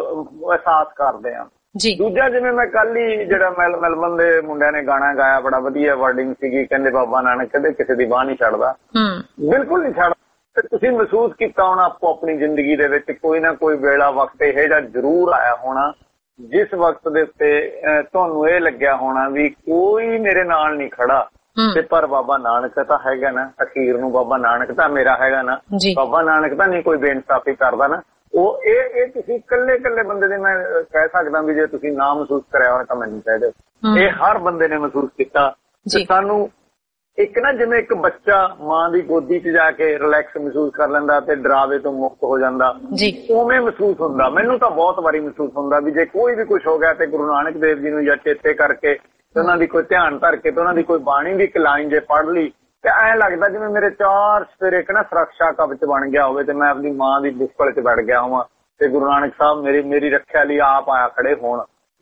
ਅਹਿਸਾਸ ਕਰਦੇ ਹਾਂ। ਦੂਜਾ, ਜਿਵੇਂ ਮੈਂ ਕੱਲ ਹੀ ਜਿਹੜਾ ਮੈਲ ਮੈਲਬਨ ਦੇ ਮੁੰਡਿਆਂ ਨੇ ਗਾਣਾ ਗਾਇਆ, ਬੜਾ ਵਧੀਆ ਵਰਡਿੰਗ ਸੀਗੀ, ਕਹਿੰਦੇ ਬਾਬਾ ਨਾਨਕ ਕਦੇ ਕਿਸੇ ਦੀ ਬਾਂਹ ਨਹੀਂ ਛੱਡਦਾ। ਬਿਲਕੁਲ ਨਹੀਂ ਛੱਡਦਾ। ਤੇ ਤੁਸੀਂ ਮਹਿਸੂਸ ਕੀਤਾ ਹੋਣਾ ਆਪੋ ਆਪਣੀ ਜ਼ਿੰਦਗੀ ਦੇ ਵਿੱਚ ਕੋਈ ਨਾ ਕੋਈ ਵੇਲਾ ਵਕਤ ਇਹ ਜਿਹਾ ਜ਼ਰੂਰ ਆਇਆ ਹੋਣਾ ਜਿਸ ਵਕਤ ਦੇ ਉੱਤੇ ਤੁਹਾਨੂੰ ਇਹ ਲੱਗਿਆ ਹੋਣਾ ਵੀ ਕੋਈ ਮੇਰੇ ਨਾਲ ਨਹੀਂ ਖੜਾ, ਤੇ ਪਰ ਬਾਬਾ ਨਾਨਕ ਤਾਂ ਹੈਗਾ ਨਾ, ਅਖੀਰ ਨੂੰ ਬਾਬਾ ਨਾਨਕ ਤਾਂ ਮੇਰਾ ਹੈਗਾ ਨਾ, ਬਾਬਾ ਨਾਨਕ ਤਾਂ ਨਹੀਂ ਕੋਈ ਬੇਇਨਸਾਫੀ ਕਰਦਾ ਨਾ। ਉਹ ਇਹ ਇਹ ਤੁਸੀਂ ਇਕੱਲੇ ਇਕੱਲੇ ਬੰਦੇ ਦੇ ਮੈਂ ਕਹਿ ਸਕਦਾ ਵੀ ਜੇ ਤੁਸੀਂ ਨਾ ਮਹਿਸੂਸ ਕਰਿਆ ਹੋਇਆ ਤਾਂ ਮੈਨੂੰ ਕਹਿ ਦਿਓ, ਇਹ ਹਰ ਬੰਦੇ ਨੇ ਮਹਿਸੂਸ ਕੀਤਾ। ਤੇ ਸਾਨੂੰ ਇੱਕ ਨਾ ਜਿਵੇਂ ਇੱਕ ਬੱਚਾ ਮਾਂ ਦੀ ਗੋਦੀ 'ਚ ਜਾ ਕੇ ਰਿਲੈਕਸ ਮਹਿਸੂਸ ਕਰ ਲੈਂਦਾ ਤੇ ਡਰਾਵੇ ਤੋਂ ਮੁਕਤ ਹੋ ਜਾਂਦਾ, ਉਵੇਂ ਮਹਿਸੂਸ ਹੁੰਦਾ। ਮੈਨੂੰ ਤਾਂ ਬਹੁਤ ਵਾਰੀ ਮਹਿਸੂਸ ਹੁੰਦਾ ਵੀ ਜੇ ਕੋਈ ਵੀ ਕੁਛ ਹੋ ਗਿਆ ਤੇ ਗੁਰੂ ਨਾਨਕ ਦੇਵ ਜੀ ਨੂੰ ਜਾਂ ਚੇਤੇ ਕਰਕੇ ਤੇ ਉਹਨਾਂ ਦੀ ਕੋਈ ਧਿਆਨ ਧਰ ਕੇ ਤੇ ਉਹਨਾਂ ਦੀ ਕੋਈ ਬਾਣੀ ਦੀ ਇੱਕ ਲਾਈਨ ਜੇ ਪੜ੍ਹ ਲਈ ਤੇ ਐਂ ਲੱਗਦਾ ਜਿਵੇਂ ਮੇਰੇ ਚਾਰ ਸਵੇਰੇ ਇੱਕ ਨਾ ਸੁਰੱਖਿਆ ਕਵਚ ਬਣ ਗਿਆ ਹੋਵੇ ਤੇ ਮੈਂ ਆਪਣੀ ਮਾਂ ਦੀ ਬੁੱਕਲ 'ਚ ਬੈਠ ਗਿਆ ਹੋਵਾਂ ਤੇ ਗੁਰੂ ਨਾਨਕ ਸਾਹਿਬ ਮੇਰੀ ਮੇਰੀ ਰੱਖਿਆ ਲਈ ਆਪ ਆਇਆ ਖੜੇ ਹੋਣ।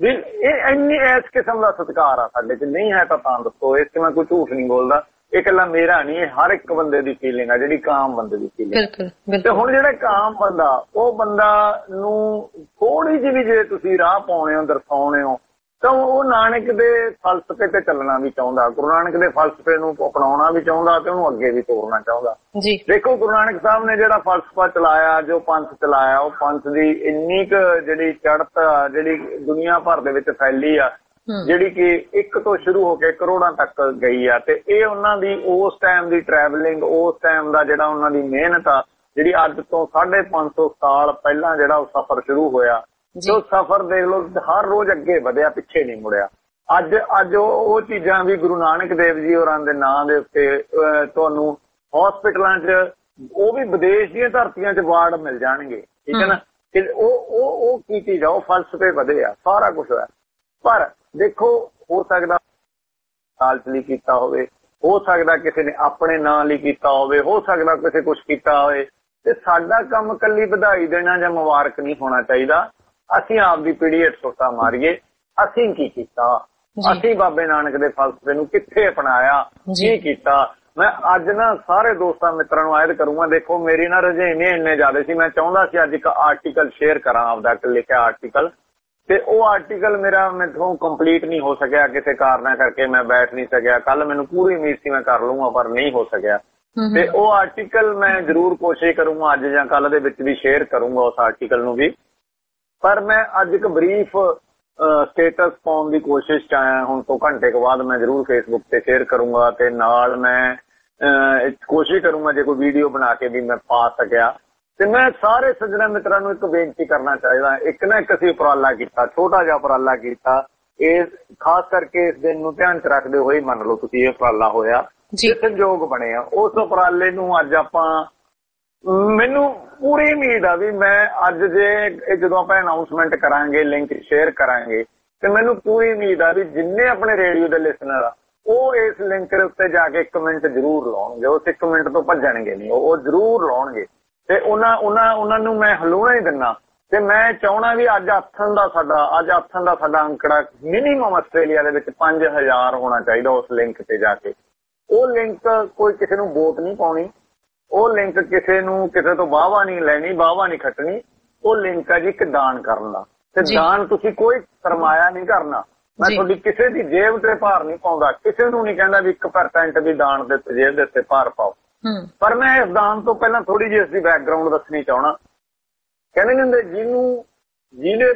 ਵੀ ਇਹ ਇੰਨੀ ਇਸ ਕਿਸਮ ਦਾ ਸਤਿਕਾਰ ਆ ਸਾਡੇ ਚ। ਨਹੀਂ ਹੈ ਤਾਂ ਤਾਂ ਦੱਸੋ, ਇਸ ਚ ਮੈਂ ਕੋਈ ਝੂਠ ਨਹੀਂ ਬੋਲਦਾ। ਇਹ ਇਕੱਲਾ ਮੇਰਾ ਨਹੀਂ, ਇਹ ਹਰ ਇੱਕ ਬੰਦੇ ਦੀ ਫੀਲਿੰਗ ਆ, ਜਿਹੜੀ ਕਾਮ ਬੰਦੇ ਦੀ ਫੀਲਿੰਗ। ਤੇ ਹੁਣ ਜਿਹੜਾ ਕਾਮ ਬੰਦਾ, ਉਹ ਬੰਦਾ ਨੂੰ ਥੋੜੀ ਜਿਹੀ ਵੀ ਜੇ ਤੁਸੀਂ ਰਾਹ ਪਾਉਣੇ ਹੋ, ਦਰਸਾਉਣੇ ਹੋ, ਤਾਂ ਉਹ ਨਾਨਕ ਦੇ ਫਲਸਫੇ ਤੇ ਚੱਲਣਾ ਵੀ ਚਾਹੁੰਦਾ, ਗੁਰੂ ਨਾਨਕ ਦੇ ਫਲਸਫੇ ਨੂੰ ਅਪਣਾਉਣਾ ਵੀ ਚਾਹੁੰਦਾ ਤੇ ਉਹਨੂੰ ਅੱਗੇ ਵੀ ਤੋਰਨਾ ਚਾਹੁੰਦਾ। ਦੇਖੋ ਗੁਰੂ ਨਾਨਕ ਸਾਹਿਬ ਨੇ ਜਿਹੜਾ ਫਲਸਫਾ ਚਲਾਇਆ, ਜੋ ਪੰਥ ਚਲਾਇਆ, ਉਹ ਪੰਥ ਦੀ ਇੰਨੀ ਕੁ ਜਿਹੜੀ ਚੜ੍ਹਤ ਆ, ਜਿਹੜੀ ਦੁਨੀਆ ਭਰ ਦੇ ਵਿੱਚ ਫੈਲੀ ਆ, ਜਿਹੜੀ ਕਿ ਇੱਕ ਤੋਂ ਸ਼ੁਰੂ ਹੋ ਕੇ ਕਰੋੜਾਂ ਤੱਕ ਗਈ ਆ। ਤੇ ਇਹ ਉਹਨਾਂ ਦੀ ਉਸ ਟਾਈਮ ਦੀ ਟਰੈਵਲਿੰਗ, ਉਸ ਟਾਈਮ ਦਾ ਜਿਹੜਾ ਉਹਨਾਂ ਦੀ ਮਿਹਨਤ ਆ, ਜਿਹੜੀ ਅੱਜ ਤੋਂ ਸਾਢੇ ਪੰਜ ਸੌ ਸਾਲ ਪਹਿਲਾਂ ਜਿਹੜਾ ਉਹ ਸਫ਼ਰ ਸ਼ੁਰੂ ਹੋਇਆ, ਜੋ ਸਫ਼ਰ ਦੇਖ ਲਓ ਹਰ ਰੋਜ਼ ਅੱਗੇ ਵਧਿਆ, ਪਿੱਛੇ ਨਹੀਂ ਮੁੜਿਆ। ਅੱਜ ਅੱਜ ਉਹ ਚੀਜ਼ਾਂ ਵੀ ਗੁਰੂ ਨਾਨਕ ਦੇਵ ਜੀ ਹੋਰਾਂ ਦੇ ਨਾਂ ਦੇ ਉੱਤੇ ਤੁਹਾਨੂੰ ਹਸਪੀਟਲਾਂ 'ਚ, ਉਹ ਵੀ ਵਿਦੇਸ਼ ਦੀਆਂ ਧਰਤੀਆਂ 'ਚ ਵਾਰਡ ਮਿਲ ਜਾਣਗੇ, ਠੀਕ ਹੈ ਨਾ। ਕਿ ਉਹ ਉਹ ਉਹ ਕੀ ਚੀਜ਼ ਆ, ਉਹ ਫਲਸਫੇ ਵਧੇ ਆ, ਸਾਰਾ ਕੁਛ ਹੋਇਆ। ਪਰ ਦੇਖੋ, ਹੋ ਸਕਦਾ ਸਾਲਚ ਲਈ ਕੀਤਾ ਹੋਵੇ, ਹੋ ਸਕਦਾ ਕਿਸੇ ਨੇ ਆਪਣੇ ਨਾਂ ਲਈ ਕੀਤਾ ਹੋਵੇ, ਹੋ ਸਕਦਾ ਕਿਸੇ ਕੁਛ ਕੀਤਾ ਹੋਵੇ। ਤੇ ਸਾਡਾ ਕੰਮ ਇਕੱਲੀ ਵਧਾਈ ਦੇਣਾ ਜਾਂ ਮੁਬਾਰਕ ਨਹੀਂ ਹੋਣਾ ਚਾਹੀਦਾ। ਅਸੀਂ ਆਪਦੀ ਪੀੜ੍ਹੀ ਹੇਠ ਸੋਟਾ ਮਾਰੀਏ, ਅਸੀਂ ਕੀ ਕੀਤਾ, ਅਸੀਂ ਬਾਬੇ ਨਾਨਕ ਦੇ ਫਲਸਫੇ ਨੂੰ ਕਿੱਥੇ ਅਪਣਾਇਆ, ਕੀ ਕੀਤਾ। ਮੈਂ ਅੱਜ ਨਾ ਸਾਰੇ ਦੋਸਤਾਂ ਮਿੱਤਰਾਂ ਨੂੰ ਆਇਦ ਕਰੂੰਗਾ। ਦੇਖੋ ਮੇਰੀ ਨਾ ਰੁਝੇਵੇਂ ਇੰਨੇ ਜ਼ਿਆਦਾ ਸੀ, ਮੈਂ ਚਾਹੁੰਦਾ ਸੀ ਅੱਜ ਇੱਕ ਆਰਟੀਕਲ ਸ਼ੇਅਰ ਕਰਾਂ, ਆਪਦਾ ਲਿਖਿਆ ਆਰਟੀਕਲ, ਤੇ ਉਹ ਆਰਟੀਕਲ ਮੇਰਾ ਮੈਥੋਂ ਕੰਪਲੀਟ ਨਹੀਂ ਹੋ ਸਕਿਆ, ਕਿਸੇ ਕਾਰਨਾਂ ਕਰਕੇ ਮੈਂ ਬੈਠ ਨਹੀਂ ਸਕਿਆ। ਕੱਲ ਮੈਨੂੰ ਪੂਰੀ ਉਮੀਦ ਸੀ ਮੈਂ ਕਰ ਲੂੰਗਾ, ਪਰ ਨਹੀਂ ਹੋ ਸਕਿਆ। ਤੇ ਉਹ ਆਰਟੀਕਲ ਮੈਂ ਜ਼ਰੂਰ ਕੋਸ਼ਿਸ਼ ਕਰੂੰਗਾ ਅੱਜ ਜਾਂ ਕੱਲ ਦੇ ਵਿੱਚ ਵੀ ਸ਼ੇਅਰ ਕਰੂੰਗਾ ਉਸ ਆਰਟੀਕਲ ਨੂੰ ਵੀ। ਪਰ ਮੈਂ ਅੱਜ ਇੱਕ ਬਰੀਫ ਸਟੇਟਸ ਪਾਉਣ ਦੀ ਕੋਸ਼ਿਸ਼ ਚ ਆਇਆ। ਹੁਣ ਤੋਂ ਘੰਟੇ ਕੁ ਬਾਅਦ ਮੈਂ ਜ਼ਰੂਰ ਫੇਸਬੁੱਕ ਤੇ ਸ਼ੇਅਰ ਕਰੂੰਗਾ, ਤੇ ਨਾਲ ਮੈਂ ਕੋਸ਼ਿਸ਼ ਕਰੂੰਗਾ ਜੇ ਕੋਈ ਵੀਡੀਓ ਬਣਾ ਕੇ ਵੀ ਮੈਂ ਪਾ ਸਕਿਆ। ਤੇ ਮੈਂ ਸਾਰੇ ਸੱਜਣਾ ਮਿੱਤਰਾਂ ਨੂੰ ਇੱਕ ਬੇਨਤੀ ਕਰਨਾ ਚਾਹੀਦਾ। ਇੱਕ ਨਾ ਇੱਕ ਅਸੀਂ ਉਪਰਾਲਾ ਕੀਤਾ, ਛੋਟਾ ਜਿਹਾ ਉਪਰਾਲਾ ਕੀਤਾ, ਇਹ ਖਾਸ ਕਰਕੇ ਇਸ ਦਿਨ ਨੂੰ ਧਿਆਨ ਚ ਰੱਖਦੇ ਹੋਏ ਮੰਨ ਲਓ ਤੁਸੀਂ ਇਹ ਉਪਰਾਲਾ ਹੋਇਆ, ਸੰਯੋਗ ਬਣੇ ਆ। ਉਸ ਉਪਰਾਲੇ ਨੂੰ ਅੱਜ ਆਪਾਂ, ਮੈਨੂੰ ਪੂਰੀ ਉਮੀਦ ਆ ਵੀ ਮੈਂ ਅੱਜ ਜੇ ਜਦੋਂ ਆਪਾਂ ਅਨਾਊਂਸਮੈਂਟ ਕਰਾਂਗੇ, ਲਿੰਕ ਸ਼ੇਅਰ ਕਰਾਂਗੇ, ਤੇ ਮੈਨੂੰ ਪੂਰੀ ਉਮੀਦ ਆ ਵੀ ਜਿੰਨੇ ਆਪਣੇ ਰੇਡੀਓ ਦੇ ਲਿਸਨਰ ਆ ਉਹ ਇਸ ਲਿੰਕ ਦੇ ਉੱਤੇ ਜਾ ਕੇ ਇੱਕ ਮਿੰਟ ਜ਼ਰੂਰ ਲਾਉਣਗੇ। ਉਸ ਇੱਕ ਮਿੰਟ ਤੋਂ ਭੱਜਣਗੇ ਨਹੀਂ, ਉਹ ਜ਼ਰੂਰ ਲਾਉਣਗੇ। ਤੇ ਉਹਨਾਂ ਉਹਨਾਂ ਉਹਨਾਂ ਨੂੰ ਮੈਂ ਹਲੂਣਾ ਹੀ ਦਿੰਦਾ। ਤੇ ਮੈਂ ਚਾਹਣਾ ਵੀ ਅੱਜ ਆਥਣ ਦਾ ਸਾਡਾ ਅੱਜ ਆਥਣ ਦਾ ਸਾਡਾ ਅੰਕੜਾ ਮਿਨੀਮਮ ਆਸਟ੍ਰੇਲੀਆ ਦੇ ਵਿੱਚ ਪੰਜ ਹਜ਼ਾਰ ਹੋਣਾ ਚਾਹੀਦਾ ਉਸ ਲਿੰਕ ਤੇ ਜਾ ਕੇ। ਉਹ ਲਿੰਕ ਕੋਈ ਕਿਸੇ ਨੂੰ ਵੋਟ ਨਹੀਂ ਪਾਉਣੀ, ਉਹ ਲਿੰਕ ਕਿਸੇ ਨੂੰ ਕਿਸੇ ਤੋਂ ਵਾਹਵਾ ਨਹੀਂ ਲੈਣੀ, ਵਾਹਵਾ ਨਹੀਂ ਖੱਟਣੀ। ਉਹ ਲਿੰਕ ਹੈ ਜੀ ਇੱਕ ਦਾਨ ਕਰਨ ਦਾ। ਤੇ ਦਾਨ ਤੁਸੀਂ ਕੋਈ ਸਰਮਾਇਆ ਨਹੀਂ ਕਰਨਾ। ਮੈਂ ਤੁਹਾਡੀ ਕਿਸੇ ਦੀ ਜੇਬ ਤੇ ਭਾਰ ਨਹੀਂ ਪਾਉਂਦਾ, ਕਿਸੇ ਨੂੰ ਨਹੀਂ ਕਹਿੰਦਾ ਵੀ ਇੱਕ ਪਰਸੈਂਟ ਵੀ ਦਾਨ ਦੇ ਜੇਬ ਦੇ ਉੱਤੇ ਭਾਰ ਪਾਓ। ਪਰ ਮੈਂ ਇਸ ਦਾਨ ਤੋਂ ਪਹਿਲਾਂ ਥੋੜੀ ਜਿਹੀ ਇਸਦੀ ਬੈਕਗਰਾਉਂਡ ਦੱਸਣੀ ਚਾਹਣਾ। ਕਹਿੰਦੇ ਨਹੀਂ ਹੁੰਦੇ, ਜਿਹਨੂੰ ਜਿਹਦੇ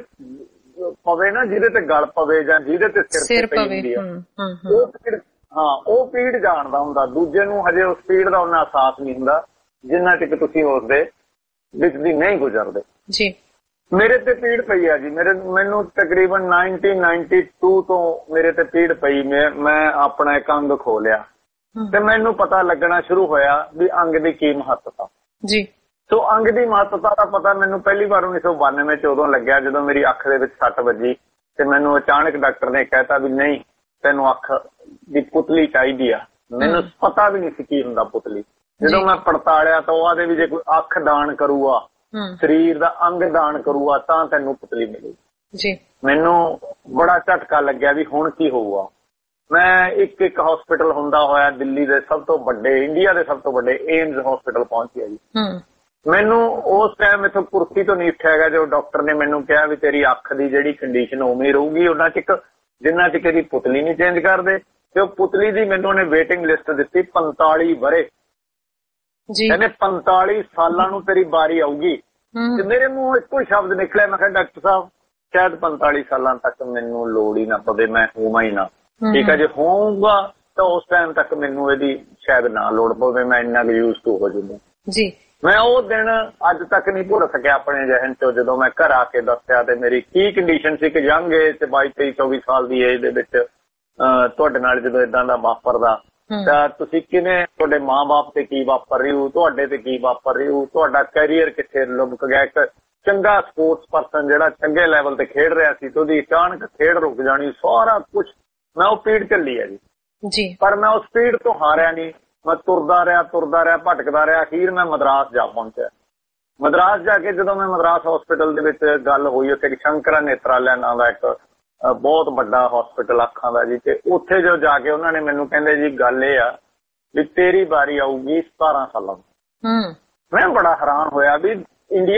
ਪਵੇ ਨਾ, ਜਿਹਦੇ ਤੇ ਗਲ ਪਵੇ ਜਾਂ ਜਿਹਦੇ ਤੇ ਸਿਰ ਪਈ ਹੁੰਦੀ ਆ, ਉਹ ਪੀੜ, ਹਾਂ ਉਹ ਪੀੜ ਜਾਣਦਾ ਹੁੰਦਾ। ਦੂਜੇ ਨੂੰ ਹਜੇ ਉਸ ਪੀੜ ਦਾ ਉਹਨਾਂ ਅਹਿਸਾਸ ਨਹੀਂ ਹੁੰਦਾ ਜਿੰਨਾ ਚਿਰ ਤੁਸੀਂ ਉਸਦੇ ਵਿੱਚ ਦੀ ਨਹੀਂ ਗੁਜ਼ਰਦੇ। ਜੀ ਮੇਰੇ ਤੇ ਪੀੜ ਪਈ ਆ ਜੀ। ਮੇਰੇ ਮੈਨੂੰ ਤਕਰੀਬਨ ਨਾਈਨਟੀਨ ਨਾਈਨਟੀ ਟੂ ਤੋਂ ਮੇਰੇ ਤੇ ਪੀੜ ਪਈ। ਮੈਂ ਮੈਂ ਆਪਣਾ ਇੱਕ ਅੰਗ ਖੋ ਲਿਆ ਤੇ ਮੈਨੂੰ ਪਤਾ ਲੱਗਣਾ ਸ਼ੁਰੂ ਹੋਇਆ ਵੀ ਅੰਗ ਦੀ ਕੀ ਮਹੱਤਤਾ। ਜੀ ਸੋ ਅੰਗ ਦੀ ਮਹੱਤਤਾ ਦਾ ਪਤਾ ਮੈਨੂੰ ਪਹਿਲੀ ਵਾਰ ਉੱਨੀ ਸੌ ਬਾਨਵੇਂ ਚ ਉਦੋਂ ਲੱਗਿਆ ਜਦੋਂ ਮੇਰੀ ਅੱਖ ਦੇ ਵਿੱਚ ਸੱਟ ਵੱਜੀ ਤੇ ਮੈਨੂੰ ਅਚਾਨਕ ਡਾਕਟਰ ਨੇ ਕਹਿਤਾ ਵੀ ਨਹੀਂ, ਤੈਨੂੰ ਅੱਖ ਦੀ ਪੁਤਲੀ ਚਾਹੀਦੀ ਆ। ਮੈਨੂੰ ਪਤਾ ਵੀ ਨਹੀਂ ਸੀ ਕੀ ਹੁੰਦਾ ਪੁਤਲੀ। ਜਦੋਂ ਮੈਂ ਪੜਤਾਲਿਆ ਤਾਂ ਉਹ ਆਦੇ ਵੀ ਜੇ ਕੋਈ ਅੱਖ ਦਾਨ ਕਰੂਗਾ, ਸਰੀਰ ਦਾ ਅੰਗ ਦਾਨ ਕਰੂਗਾ ਤਾਂ ਤੈਨੂੰ ਪੁਤਲੀ ਮਿਲੇਗੀ। ਜੀ ਮੈਨੂੰ ਬੜਾ ਝਟਕਾ ਲੱਗਿਆ ਵੀ ਹੁਣ ਕੀ ਹੋਊਗਾ। ਮੈਂ ਇੱਕ ਇੱਕ ਹਸਪੀਟਲ ਹੁੰਦਾ ਹੋਇਆ ਦਿੱਲੀ ਦੇ ਸਭ ਤੋਂ ਵੱਡੇ, ਇੰਡੀਆ ਦੇ ਸਭ ਤੋਂ ਵੱਡੇ ਏਮਜ਼ ਹਸਪੀਟਲ ਪਹੁੰਚਿਆ ਜੀ। ਮੈਨੂੰ ਉਸ ਟਾਈਮ ਇੱਥੋਂ ਕੁਰਸੀ ਤੋਂ ਨਹੀਂ ਉੱਠਿਆ ਗਿਆ ਜੋ ਡਾਕਟਰ ਨੇ ਮੈਨੂੰ ਕਿਹਾ ਵੀ ਤੇਰੀ ਅੱਖ ਦੀ ਜਿਹੜੀ ਕੰਡੀਸ਼ਨ ਉਵੇਂ ਰਹੂਗੀ ਉਹਨਾਂ ਚਿਕ ਜਿੰਨਾ ਚਿਰ ਇਹਦੀ ਪੁਤਲੀ ਨਹੀਂ ਚੇਂਜ ਕਰਦੇ। ਤੇ ਉਹ ਪੁਤਲੀ ਦੀ ਮੈਨੂੰ ਉਹਨੇ ਵੇਟਿੰਗ ਲਿਸਟ ਦਿੱਤੀ ਪੰਤਾਲੀ ਵਰੇ। ਕਹਿੰਦੇ ਪੰਤਾਲੀ ਸਾਲਾਂ ਨੂੰ ਤੇਰੀ ਵਾਰੀ ਆਊਗੀ। ਤੇ ਮੇਰੇ ਮੂੰਹ ਇੱਕੋ ਹੀ ਸ਼ਬਦ ਨਿਕਲਿਆ, ਮੈਂ ਕਿਹਾ ਡਾਕਟਰ ਸਾਹਿਬ ਸ਼ਾਇਦ ਪੰਤਾਲੀ ਸਾਲਾਂ ਤੱਕ ਮੈਨੂੰ ਲੋੜ ਹੀ ਨਾ ਪਵੇ, ਮੈਂ ਹੋਵਾਂ ਹੀ ਨਾ। ਠੀਕ ਹੈ, ਜੇ ਹੋਊਗਾ ਤਾਂ ਉਸ ਟਾਈਮ ਤੱਕ ਮੈਨੂੰ ਇਹਦੀ ਸ਼ਾਇਦ ਨਾ ਲੋੜ ਪਵੇ, ਮੈਂ ਇੰਨਾ ਕੁ ਯੂਜ਼ ਟੂ ਹੋ ਜੂਗਾ। ਜੀ ਮੈਂ ਉਹ ਦਿਨ ਅੱਜ ਤੱਕ ਨਹੀਂ ਭੁੱਲ ਸਕਿਆ ਆਪਣੇ ਜ਼ਿਹਨ ਚੋਂ, ਜਦੋਂ ਮੈਂ ਘਰ ਆ ਕੇ ਦੱਸਿਆ ਤੇ ਮੇਰੀ ਕੀ ਕੰਡੀਸ਼ਨ ਸੀ ਕਿ ਯੰਗ ਏਜ ਤੇ ਬਾਈ ਤੇਈ ਚੌਵੀ ਸਾਲ ਦੀ ਏਜ ਦੇ ਵਿੱਚ ਤੁਹਾਡੇ ਨਾਲ ਜਦੋਂ ਏਦਾਂ ਦਾ ਵਾਪਰਦਾ ਤਾਂ ਤੁਸੀਂ ਕਿਵੇਂ, ਤੁਹਾਡੇ ਮਾਂ-ਬਾਪ ਤੇ ਕੀ ਵਾਪਰ ਰਹੀ ਹੋ, ਤੁਹਾਡੇ ਤੇ ਕੀ ਵਾਪਰ ਰਹੀ ਹੋ, ਤੁਹਾਡਾ ਕੈਰੀਅਰ ਕਿੱਥੇ ਲੁਮਕ ਗਿਆ। ਇੱਕ ਚੰਗਾ ਸਪੋਰਟਸ ਪਰਸਨ ਜਿਹੜਾ ਚੰਗੇ ਲੈਵਲ ਤੇ ਖੇਡ ਰਿਹਾ ਸੀ ਤੇ ਉਹਦੀ ਅਚਾਨਕ ਖੇਡ ਰੁਕ ਜਾਣੀ, ਸਾਰਾ ਕੁਛ ਮੈਂ ਉਹ ਪੀੜ ਝੱਲੀ ਹੈ ਜੀ। ਪਰ ਮੈਂ ਉਸ ਪੀੜ ਤੋਂ ਹਾਰਿਆ ਨਹੀਂ। ਮੈਂ ਤੁਰਦਾ ਰਿਹਾ ਤੁਰਦਾ ਰਿਹਾ ਭਟਕਦਾ ਰਿਹਾ। ਅਖੀਰ ਮੈਂ ਮਦਰਾਸ ਜਾ ਪਹੁੰਚਿਆ। ਮਦਰਾਸ ਜਾ ਕੇ ਜਦੋਂ ਮੈਂ ਮਦਰਾਸ ਹਸਪੀਟਲ ਦੇ ਵਿੱਚ ਗੱਲ ਹੋਈ, ਉੱਥੇ ਇੱਕ ਸ਼ੰਕਰਾ ਨੇਤਰਾਲਿਆ ਨਾਂ ਦਾ ਇੱਕ ਬਹੁਤ ਵੱਡਾ ਹਸਪੀਟਲ ਅੱਖਾਂ ਦਾ ਜੀ। ਤੇ ਉੱਥੇ ਜੋ ਜਾ ਕੇ ਉਹਨਾਂ ਨੇ ਮੈਨੂੰ ਕਹਿੰਦੇ ਜੀ ਗੱਲ ਇਹ ਆ ਵੀ ਤੇਰੀ ਵਾਰੀ ਆਊਗੀ ਸਤਾਰਾਂ ਸਾਲਾਂ ਦੀ। ਮੈਂ ਬੜਾ ਹੈਰਾਨ ਹੋਇਆ ਵੀ ਇੰਡੀਆ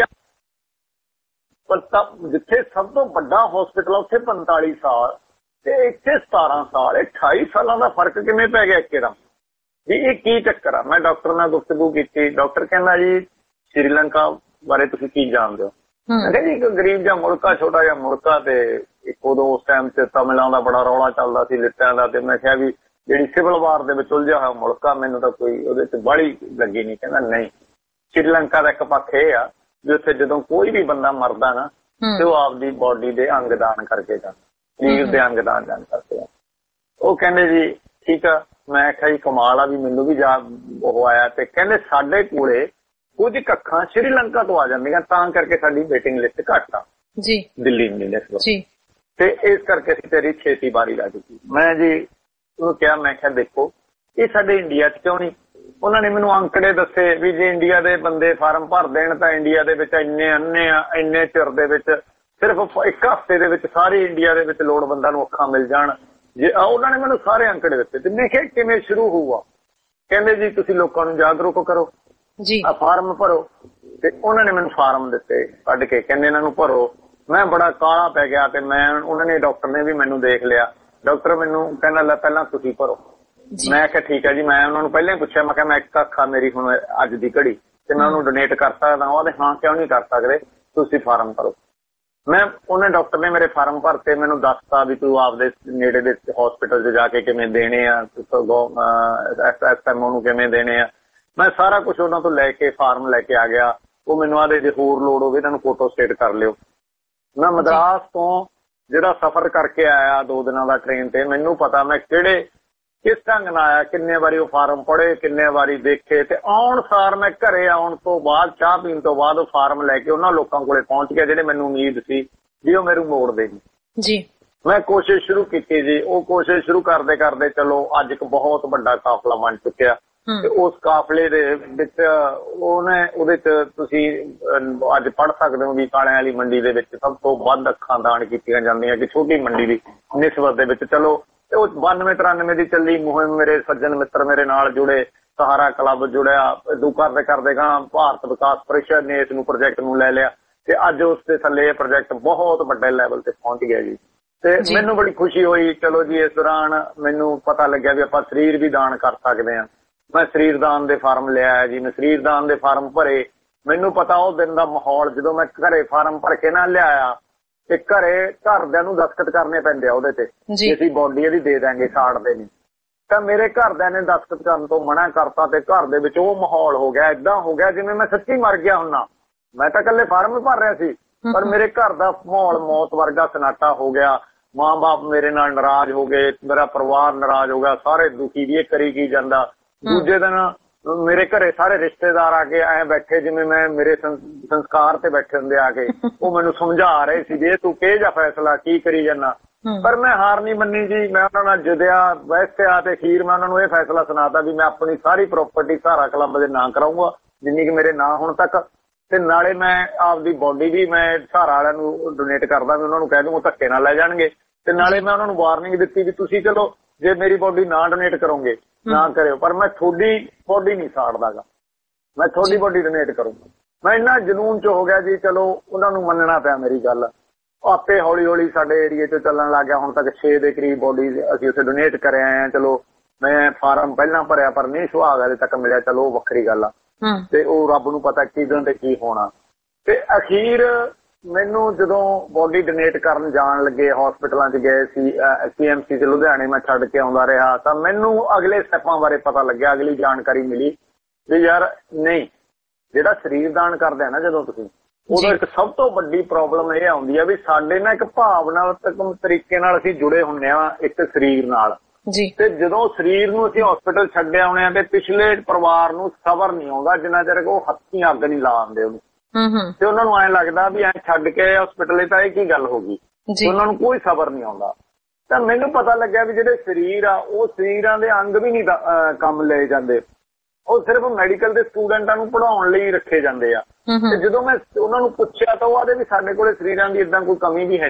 ਜਿੱਥੇ ਸਭ ਤੋਂ ਵੱਡਾ ਹਸਪੀਟਲ ਆ ਉੱਥੇ ਪੰਤਾਲੀ ਸਾਲ ਤੇ ਇੱਥੇ ਸਤਾਰਾਂ ਸਾਲ, ਅਠਾਈ ਸਾਲਾਂ ਦਾ ਫਰਕ ਕਿਵੇਂ ਪੈ ਗਿਆ ਇੱਕਦਮ ਵੀ ਇਹ ਕੀ ਚੱਕਰ ਆ। ਮੈਂ ਡਾਕਟਰ ਨਾਲ ਗੁਫ਼ਤਗੂ ਕੀਤੀ। ਡਾਕਟਰ ਕਹਿੰਦਾ ਜੀ ਸ਼੍ਰੀਲੰਕਾ ਬਾਰੇ ਤੁਸੀਂ ਕੀ ਜਾਣਦੇ ਹੋ? ਮੈਂ ਕਿਹਾ ਜੀ ਇੱਕ ਗਰੀਬ ਜਿਹਾ ਮੁਲਕ ਆ, ਛੋਟਾ ਜਿਹਾ ਮੁਲਕ ਆ, ਤੇ ਇੱਕ ਉਦੋਂ ਉਸ ਟਾਈਮ ਤੇ ਤਮਿਲਾਂ ਦਾ ਬੜਾ ਰੌਲਾ ਚੱਲਦਾ ਸੀ ਲਿੱਟਾਂ ਦਾ। ਤੇ ਮੈਂ ਕਿਹਾ ਵੀ ਜਿਹੜੀ ਸਿਵਲ ਵਾਰ ਦੇ ਵਿੱਚ ਉਲਝਿਆ ਹੋਇਆ ਮੁਲਕ ਆ, ਮੈਨੂੰ ਤਾਂ ਕੋਈ ਉਹਦੇ ਚ ਬਾਹਲੀ ਲੱਗੀ ਨਹੀਂ। ਕਹਿੰਦਾ ਨਹੀਂ, ਸ਼੍ਰੀਲੰਕਾ ਦਾ ਇੱਕ ਪੱਖ ਇਹ ਆ ਵੀ ਉੱਥੇ ਜਦੋਂ ਕੋਈ ਵੀ ਬੰਦਾ ਮਰਦਾ ਨਾ ਤੇ ਉਹ ਆਪਦੀ ਬੋਡੀ ਦੇ ਅੰਗ ਦਾਨ ਕਰਕੇ ਜਾਂਦਾ, ਸਰੀਰ ਦੇ ਅੰਗ ਦਾਨ ਦਾਨ ਕਰਦੇ ਆ। ਉਹ ਕਹਿੰਦੇ ਜੀ ਠੀਕ ਆ। ਮੈਂ ਕਿਹਾ ਜੀ ਕਮਾਲ ਆ ਵੀ ਮੈਨੂੰ ਵੀ ਜਾ ਉਹ ਆਇਆ। ਤੇ ਕਹਿੰਦੇ ਸਾਡੇ ਕੋਲੇ ਕੁਝ ਅੱਖਾਂ ਸ਼੍ਰੀਲੰਕਾ ਤੋਂ ਆ ਜਾਂਦੀਆਂ ਤਾਂ ਕਰਕੇ ਸਾਡੀ ਵੇਟਿੰਗ ਲਿਸਟ ਘੱਟ ਆ ਜੀ ਦਿੱਲੀ ਦੀ, ਤੇ ਇਸ ਕਰਕੇ ਅਸੀਂ ਤੇਰੀ ਛੇਤੀ ਵਾਰੀ ਲੱਗ ਗਈ। ਮੈਂ ਜੀ ਉਹਨੂੰ ਕਿਹਾ, ਮੈਂ ਕਿਹਾ ਦੇਖੋ ਇਹ ਸਾਡੇ ਇੰਡੀਆ 'ਚ ਕਿਉਂ ਨਹੀਂ? ਉਹਨਾਂ ਨੇ ਮੈਨੂੰ ਅੰਕੜੇ ਦੱਸੇ ਵੀ ਜੇ ਇੰਡੀਆ ਦੇ ਬੰਦੇ ਫਾਰਮ ਭਰ ਦੇਣ ਤਾਂ ਇੰਡੀਆ ਦੇ ਵਿੱਚ ਇੰਨੇ ਅੰਨੇ ਆ, ਇੰਨੇ ਚਿਰ ਦੇ ਵਿੱਚ ਸਿਰਫ ਇੱਕ ਹਫ਼ਤੇ ਦੇ ਵਿੱਚ ਸਾਰੀ ਇੰਡੀਆ ਦੇ ਵਿੱਚ ਲੋੜਵੰਦਾਂ ਨੂੰ ਅੱਖਾਂ ਮਿਲ ਜਾਣ। ਜੇ ਉਹਨਾਂ ਨੇ ਮੈਨੂੰ ਸਾਰੇ ਅੰਕੜੇ ਦਿੱਤੇ। ਤੇ ਮੈਂ ਕਿਹਾ ਕਿਵੇਂ ਸ਼ੁਰੂ ਹੋਊਗਾ? ਕਹਿੰਦੇ ਜੀ ਤੁਸੀਂ ਲੋਕਾਂ ਨੂੰ ਜਾਗਰੂਕ ਕਰੋ ਜੀ, ਆ ਫਾਰਮ ਭਰੋ। ਤੇ ਉਹਨਾਂ ਨੇ ਮੈਨੂੰ ਫਾਰਮ ਦਿੱਤੇ ਕੱਢ ਕੇ, ਕਹਿੰਦੇ ਇਹਨਾਂ ਨੂੰ ਭਰੋ। ਮੈਂ ਬੜਾ ਕਾਲਾ ਪੈ ਗਿਆ ਤੇ ਮੈਂ ਉਹਨਾਂ ਨੇ ਡਾਕਟਰ ਨੇ ਵੀ ਮੈਨੂੰ ਦੇਖ ਲਿਆ। ਡਾਕਟਰ ਮੈਨੂੰ ਕਹਿੰਦਾ ਲੈ ਪਹਿਲਾਂ ਤੁਸੀਂ ਭਰੋ। ਮੈਂ ਕਿਹਾ ਠੀਕ ਹੈ ਜੀ। ਮੈਂ ਉਹਨਾਂ ਨੂੰ ਪਹਿਲਾਂ ਹੀ ਪੁੱਛਿਆ, ਮੈਂ ਕਿਹਾ ਮੈਂ ਇੱਕ ਅੱਖਾਂ ਮੇਰੀ ਹੁਣ ਅੱਜ ਦੀ ਘੜੀ ਤੇ ਮੈਂ ਉਹਨੂੰ ਡੋਨੇਟ ਕਰ ਸਕਦਾ? ਉਹਦੇ ਹਾਂ ਕਿਉਂ ਨਹੀਂ ਕਰ ਸਕਦੇ, ਤੁਸੀਂ ਫਾਰਮ ਭਰੋ। ਮੈਂ ਉਹਨੇ ਡਾਕਟਰ ਨੇ ਮੇਰੇ ਫਾਰਮ ਭਰਤੇ, ਮੈਨੂੰ ਦੱਸਤਾ ਵੀ ਤੂੰ ਆਪਦੇ ਨੇੜੇ ਦੇ ਹਸਪੀਟਲ 'ਚ ਜਾ ਕੇ ਕਿਵੇਂ ਦੇਣੇ ਆ, ਐਸ ਐਮ ਓ ਨੂੰ ਕਿਵੇਂ ਦੇਣੇ ਆ। ਮੈਂ ਸਾਰਾ ਕੁਛ ਉਹਨਾਂ ਤੋਂ ਲੈ ਕੇ ਫਾਰਮ ਲੈ ਕੇ ਆ ਗਿਆ। ਉਹ ਮੈਨੂੰ ਆਦੇ ਜੇ ਹੋਰ ਲੋੜ ਹੋਵੇ ਇਹਨਾਂ ਨੂੰ ਫੋਟੋ ਸਟੇਟ ਕਰ ਲਿਓ। ਮੈਂ ਮਦਰਾਸ ਤੋਂ ਜਿਹੜਾ ਸਫ਼ਰ ਕਰਕੇ ਆਇਆ ਦੋ ਦਿਨਾਂ ਦਾ ਟ੍ਰੇਨ ਤੇ, ਮੈਨੂੰ ਪਤਾ ਮੈਂ ਕਿਹੜੇ ਕਿਸ ਢੰਗ ਨਾਲ ਆਇਆ, ਕਿੰਨੇ ਵਾਰੀ ਉਹ ਫਾਰਮ ਪੜ੍ਹੇ, ਕਿੰਨੇ ਵਾਰੀ ਦੇਖੇ। ਤੇ ਆਉਣ ਸਾਰ ਮੈਂ ਘਰੇ ਆਉਣ ਤੋਂ ਬਾਅਦ ਚਾਹ ਪੀਣ ਤੋਂ ਬਾਅਦ ਉਹ ਫਾਰਮ ਲੈ ਕੇ ਉਹਨਾਂ ਲੋਕਾਂ ਕੋਲੇ ਪਹੁੰਚ ਗਿਆ ਜਿਹੜੇ ਮੈਨੂੰ ਉਮੀਦ ਸੀ ਵੀ ਉਹ ਮੈਨੂੰ ਮੋੜ ਦੇਗੀ ਜੀ। ਮੈਂ ਕੋਸ਼ਿਸ਼ ਸ਼ੁਰੂ ਕੀਤੀ ਜੀ। ਉਹ ਕੋਸ਼ਿਸ਼ ਸ਼ੁਰੂ ਕਰਦੇ ਕਰਦੇ ਚਲੋ ਅੱਜ ਇੱਕ ਬਹੁਤ ਵੱਡਾ ਕਾਫਲਾ ਬਣ ਚੁੱਕਿਆ। ਤੇ ਉਸ ਕਾਫਲੇ ਦੇ ਵਿੱਚ ਉਹਨੇ ਉਹਦੇ ਚ ਤੁਸੀਂ ਅੱਜ ਪੜ੍ਹ ਸਕਦੇ ਹੋ ਵੀ ਕਾਲਿਆਂ ਵਾਲੀ ਮੰਡੀ ਦੇ ਵਿੱਚ ਸਭ ਤੋਂ ਵੱਧ ਅੱਖਾਂ ਦਾਨ ਕੀਤੀਆਂ ਜਾਂਦੀਆਂ ਕਿ ਛੋਟੀ ਮੰਡੀ ਦੀ ਨਿਸਬਤ ਦੇ ਵਿੱਚ। ਚਲੋ ਤੇ ਉਹ ਬਾਨਵੇਂ ਤਰਾਨਵੇਂ ਦੀ ਚੱਲੀ ਮੁਹਿੰਮ। ਮੇਰੇ ਸੱਜਣ ਮਿੱਤਰ ਮੇਰੇ ਨਾਲ ਜੁੜੇ, ਸਹਾਰਾ ਕਲੱਬ ਜੁੜਿਆ, ਦੂ ਕਰਦੇ ਕਰਦੇ ਗਾਂ ਭਾਰਤ ਵਿਕਾਸ ਪਰਿਸ਼ਦ ਨੇ ਇਸ ਨੂੰ ਪ੍ਰੋਜੈਕਟ ਨੂੰ ਲੈ ਲਿਆ ਤੇ ਅੱਜ ਉਸ ਦੇ ਥੱਲੇ ਇਹ ਪ੍ਰੋਜੈਕਟ ਬਹੁਤ ਵੱਡੇ ਲੈਵਲ ਤੇ ਪਹੁੰਚ ਗਿਆ ਜੀ। ਤੇ ਮੈਨੂੰ ਬੜੀ ਖੁਸ਼ੀ ਹੋਈ। ਚਲੋ ਜੀ ਇਸ ਦੌਰਾਨ ਮੈਨੂੰ ਪਤਾ ਲੱਗਿਆ ਵੀ ਆਪਾਂ ਸਰੀਰ ਵੀ ਦਾਨ ਕਰ ਸਕਦੇ ਹਾਂ। ਮੈਂ ਸਰੀਰ ਦਾਨ ਦੇ ਫਾਰਮ ਲਿਆ ਜੀ। ਮੈਂ ਸਰੀਰ ਦਾਨ ਦੇ ਫਾਰਮ ਭਰੇ। ਮੈਨੂੰ ਪਤਾ ਉਹ ਦਿਨ ਦਾ ਮਾਹੌਲ ਜਦੋਂ ਮੈਂ ਘਰੇ ਫਾਰਮ ਭਰ ਕੇ ਨਾ ਲਿਆਇਆ ਤੇ ਘਰੇ ਘਰਦਿਆਂ ਨੂੰ ਦਸਤਖਤ ਕਰਨੇ ਪੈਂਦੇ ਆ ਉਹਦੇ ਤੇ, ਅਸੀਂ ਬੋਡੀ ਇਹਦੀ ਦੇ ਦਾਂਗੇ, ਛਾੜਦੇ ਨਹੀਂ। ਤਾਂ ਮੇਰੇ ਘਰਦਿਆਂ ਨੇ ਦਸਤਖਤ ਕਰਨ ਤੋਂ ਮਨਾ ਕਰਤਾ ਤੇ ਘਰ ਦੇ ਵਿੱਚ ਉਹ ਮਾਹੌਲ ਹੋ ਗਿਆ, ਏਦਾਂ ਹੋ ਗਿਆ ਜਿਵੇਂ ਮੈਂ ਸੱਚੀ ਮਰ ਗਿਆ ਹੁੰਨਾ। ਮੈਂ ਤਾਂ ਇਕੱਲੇ ਫਾਰਮ ਭਰ ਰਿਹਾ ਸੀ ਪਰ ਮੇਰੇ ਘਰ ਦਾ ਮਾਹੌਲ ਮੌਤ ਵਰਗਾ ਸਨਾਟਾ ਹੋ ਗਿਆ। ਮਾਂ ਬਾਪ ਮੇਰੇ ਨਾਲ ਨਾਰਾਜ਼ ਹੋ ਗਏ, ਮੇਰਾ ਪਰਿਵਾਰ ਨਾਰਾਜ਼ ਹੋ ਗਿਆ, ਸਾਰੇ ਦੁਖੀ ਵੀ ਇਹ ਕਰੀ ਕੀ ਜਾਂਦਾ। ਦੂਜੇ ਦਿਨ ਮੇਰੇ ਘਰੇ ਸਾਰੇ ਰਿਸ਼ਤੇਦਾਰ ਆ ਕੇ ਐ ਬੈਠੇ ਜਿਵੇਂ ਮੈਂ ਮੇਰੇ ਸੰਸਕਾਰ ਤੇ ਬੈਠੇ ਹੁੰਦੇ ਆ ਕੇ। ਉਹ ਮੈਨੂੰ ਸਮਝਾ ਰਹੇ ਸੀ ਵੀ ਇਹ ਤੂੰ ਕਿਹੋ ਜਿਹਾ ਫੈਸਲਾ ਕੀ ਕਰੀ ਜਾਂਦਾ। ਪਰ ਮੈਂ ਹਾਰ ਨਹੀਂ ਮੰਨੀ ਜੀ। ਮੈਂ ਉਹਨਾਂ ਨਾਲ ਜੁਦਿਆ ਬੈਠਿਆ ਤੇ ਅਖੀਰ ਮੈਂ ਉਹਨਾਂ ਨੂੰ ਇਹ ਫੈਸਲਾ ਸੁਣਾਤਾ ਵੀ ਮੈਂ ਆਪਣੀ ਸਾਰੀ ਪ੍ਰਾਪਰਟੀ ਸਹਾਰਾ ਕਲੱਬ ਦੇ ਨਾਂ ਕਰਾਊਂਗਾ ਜਿੰਨੀ ਕਿ ਮੇਰੇ ਨਾਂ ਹੁਣ ਤੱਕ। ਤੇ ਨਾਲੇ ਮੈਂ ਆਪਦੀ ਬੋਡੀ ਵੀ ਮੈਂ ਸਹਾਰਾ ਵਾਲਿਆਂ ਨੂੰ ਡੋਨੇਟ ਕਰਦਾ ਵੀ ਉਹਨਾਂ ਨੂੰ ਕਹਿ ਦੂੰ ਧੱਕੇ ਨਾਲ ਲੈ ਜਾਣਗੇ। ਤੇ ਨਾਲੇ ਮੈਂ ਉਹਨਾਂ ਨੂੰ ਵਾਰਨਿੰਗ ਦਿੱਤੀ ਵੀ ਤੁਸੀਂ ਚਲੋ ਜੇ ਮੇਰੀ ਬੋਡੀ ਨਾ ਡੋਨੇਟ ਕਰੋਗੇ ਨਾ ਕਰਿਓ, ਪਰ ਮੈਂ ਤੁਹਾਡੀ ਬੋਡੀ ਨਹੀਂ ਸਾੜਦਾਗਾ, ਮੈਂ ਤੁਹਾਡੀ ਬੋਡੀ ਡੋਨੇਟ ਕਰੂੰਗਾ। ਮੈਂ ਇੰਨਾ ਜਨੂਨ ਚ ਹੋ ਗਿਆ ਜੀ। ਚਲੋ ਉਹਨਾਂ ਨੂੰ ਮੰਨਣਾ ਪਿਆ ਮੇਰੀ ਗੱਲ। ਆਪੇ ਹੌਲੀ ਹੌਲੀ ਸਾਡੇ ਏਰੀਏ ਚ ਚੱਲਣ ਲੱਗ ਗਿਆ। ਹੁਣ ਤੱਕ ਛੇ ਦੇ ਕਰੀਬ ਬੋਡੀ ਅਸੀਂ ਉੱਥੇ ਡੋਨੇਟ ਕਰ ਆਏ ਹਾਂ। ਚਲੋ ਮੈਂ ਫਾਰਮ ਪਹਿਲਾਂ ਭਰਿਆ ਪਰ ਨਹੀਂ ਸੁਹਾਗ ਹਲੇ ਤੱਕ ਮਿਲਿਆ, ਚਲੋ ਉਹ ਵੱਖਰੀ ਗੱਲ ਆ। ਤੇ ਉਹ ਰੱਬ ਨੂੰ ਪਤਾ ਕਿਦੋਂ ਤੇ ਕੀ ਹੋਣਾ। ਤੇ ਅਖੀਰ ਮੈਨੂੰ ਜਦੋਂ ਬੋਡੀ ਡੋਨੇਟ ਕਰਨ ਜਾਣ ਲੱਗੇ ਹਸਪੀਟਲਾਂ 'ਚ ਗਏ ਸੀ, ਸੀ ਐਮ ਸੀ 'ਚ ਲੁਧਿਆਣੇ ਮੈਂ ਛੱਡ ਕੇ ਆਉਂਦਾ ਰਿਹਾ ਤਾਂ ਮੈਨੂੰ ਅਗਲੇ ਸਟੈਪਾਂ ਬਾਰੇ ਪਤਾ ਲੱਗਿਆ, ਅਗਲੀ ਜਾਣਕਾਰੀ ਮਿਲੀ ਵੀ ਯਾਰ ਨਹੀਂ, ਜਿਹੜਾ ਸਰੀਰ ਦਾਨ ਕਰਦੇ ਆ ਨਾ ਜਦੋਂ ਤੁਸੀਂ, ਉਦੋਂ ਇੱਕ ਸਭ ਤੋਂ ਵੱਡੀ ਪ੍ਰੋਬਲਮ ਇਹ ਆਉਂਦੀ ਆ ਵੀ ਸਾਡੇ ਨਾਲ ਇੱਕ ਭਾਵਨਾਤਮਕ ਤਰੀਕੇ ਨਾਲ ਅਸੀਂ ਜੁੜੇ ਹੁੰਦੇ ਆ ਇੱਕ ਸਰੀਰ ਨਾਲ। ਤੇ ਜਦੋਂ ਸਰੀਰ ਨੂੰ ਅਸੀਂ ਹਸਪੀਟਲ ਛੱਡਿਆ ਆਉਣੇ ਆ ਤੇ ਪਿਛਲੇ ਪਰਿਵਾਰ ਨੂੰ ਸਬਰ ਨਹੀਂ ਆਉਂਦਾ ਜਿੰਨਾ ਚਿਰ ਉਹ ਹੱਥੀਂ ਅੱਗ ਨਹੀਂ ਲਾ ਦਿੰਦੇ ਉਹਨੂੰ। ਤੇ ਉਹਨਾਂ ਨੂੰ ਐਂ ਲੱਗਦਾ ਵੀ ਐਂ ਛੱਡ ਕੇ ਹਸਪੀਟਲ ਤਾਂ ਇਹ ਕੀ ਗੱਲ ਹੋ ਗਈ, ਉਹਨਾਂ ਨੂੰ ਕੋਈ ਸਬਰ ਨਹੀਂ ਆਉਂਦਾ। ਤਾਂ ਮੈਨੂੰ ਪਤਾ ਲੱਗਿਆ ਵੀ ਜਿਹੜੇ ਸਰੀਰ ਆ ਉਹ ਸਰੀਰਾਂ ਦੇ ਅੰਗ ਵੀ ਨਹੀਂ ਕੰਮ ਲਏ ਜਾਂਦੇ, ਉਹ ਸਿਰਫ ਮੈਡੀਕਲ ਦੇ ਸਟੂਡੈਂਟਾਂ ਨੂੰ ਪੜ੍ਹਾਉਣ ਲਈ ਰੱਖੇ ਜਾਂਦੇ ਆ। ਤੇ ਜਦੋਂ ਮੈਂ ਉਹਨਾਂ ਨੂੰ ਪੁੱਛਿਆ ਤਾਂ ਉਹ ਆਦੇ ਵੀ ਸਾਡੇ ਕੋਲੇ ਸਰੀਰਾਂ ਦੀ ਏਦਾਂ ਕੋਈ ਕਮੀ ਵੀ ਹੈ ਨਹੀਂ,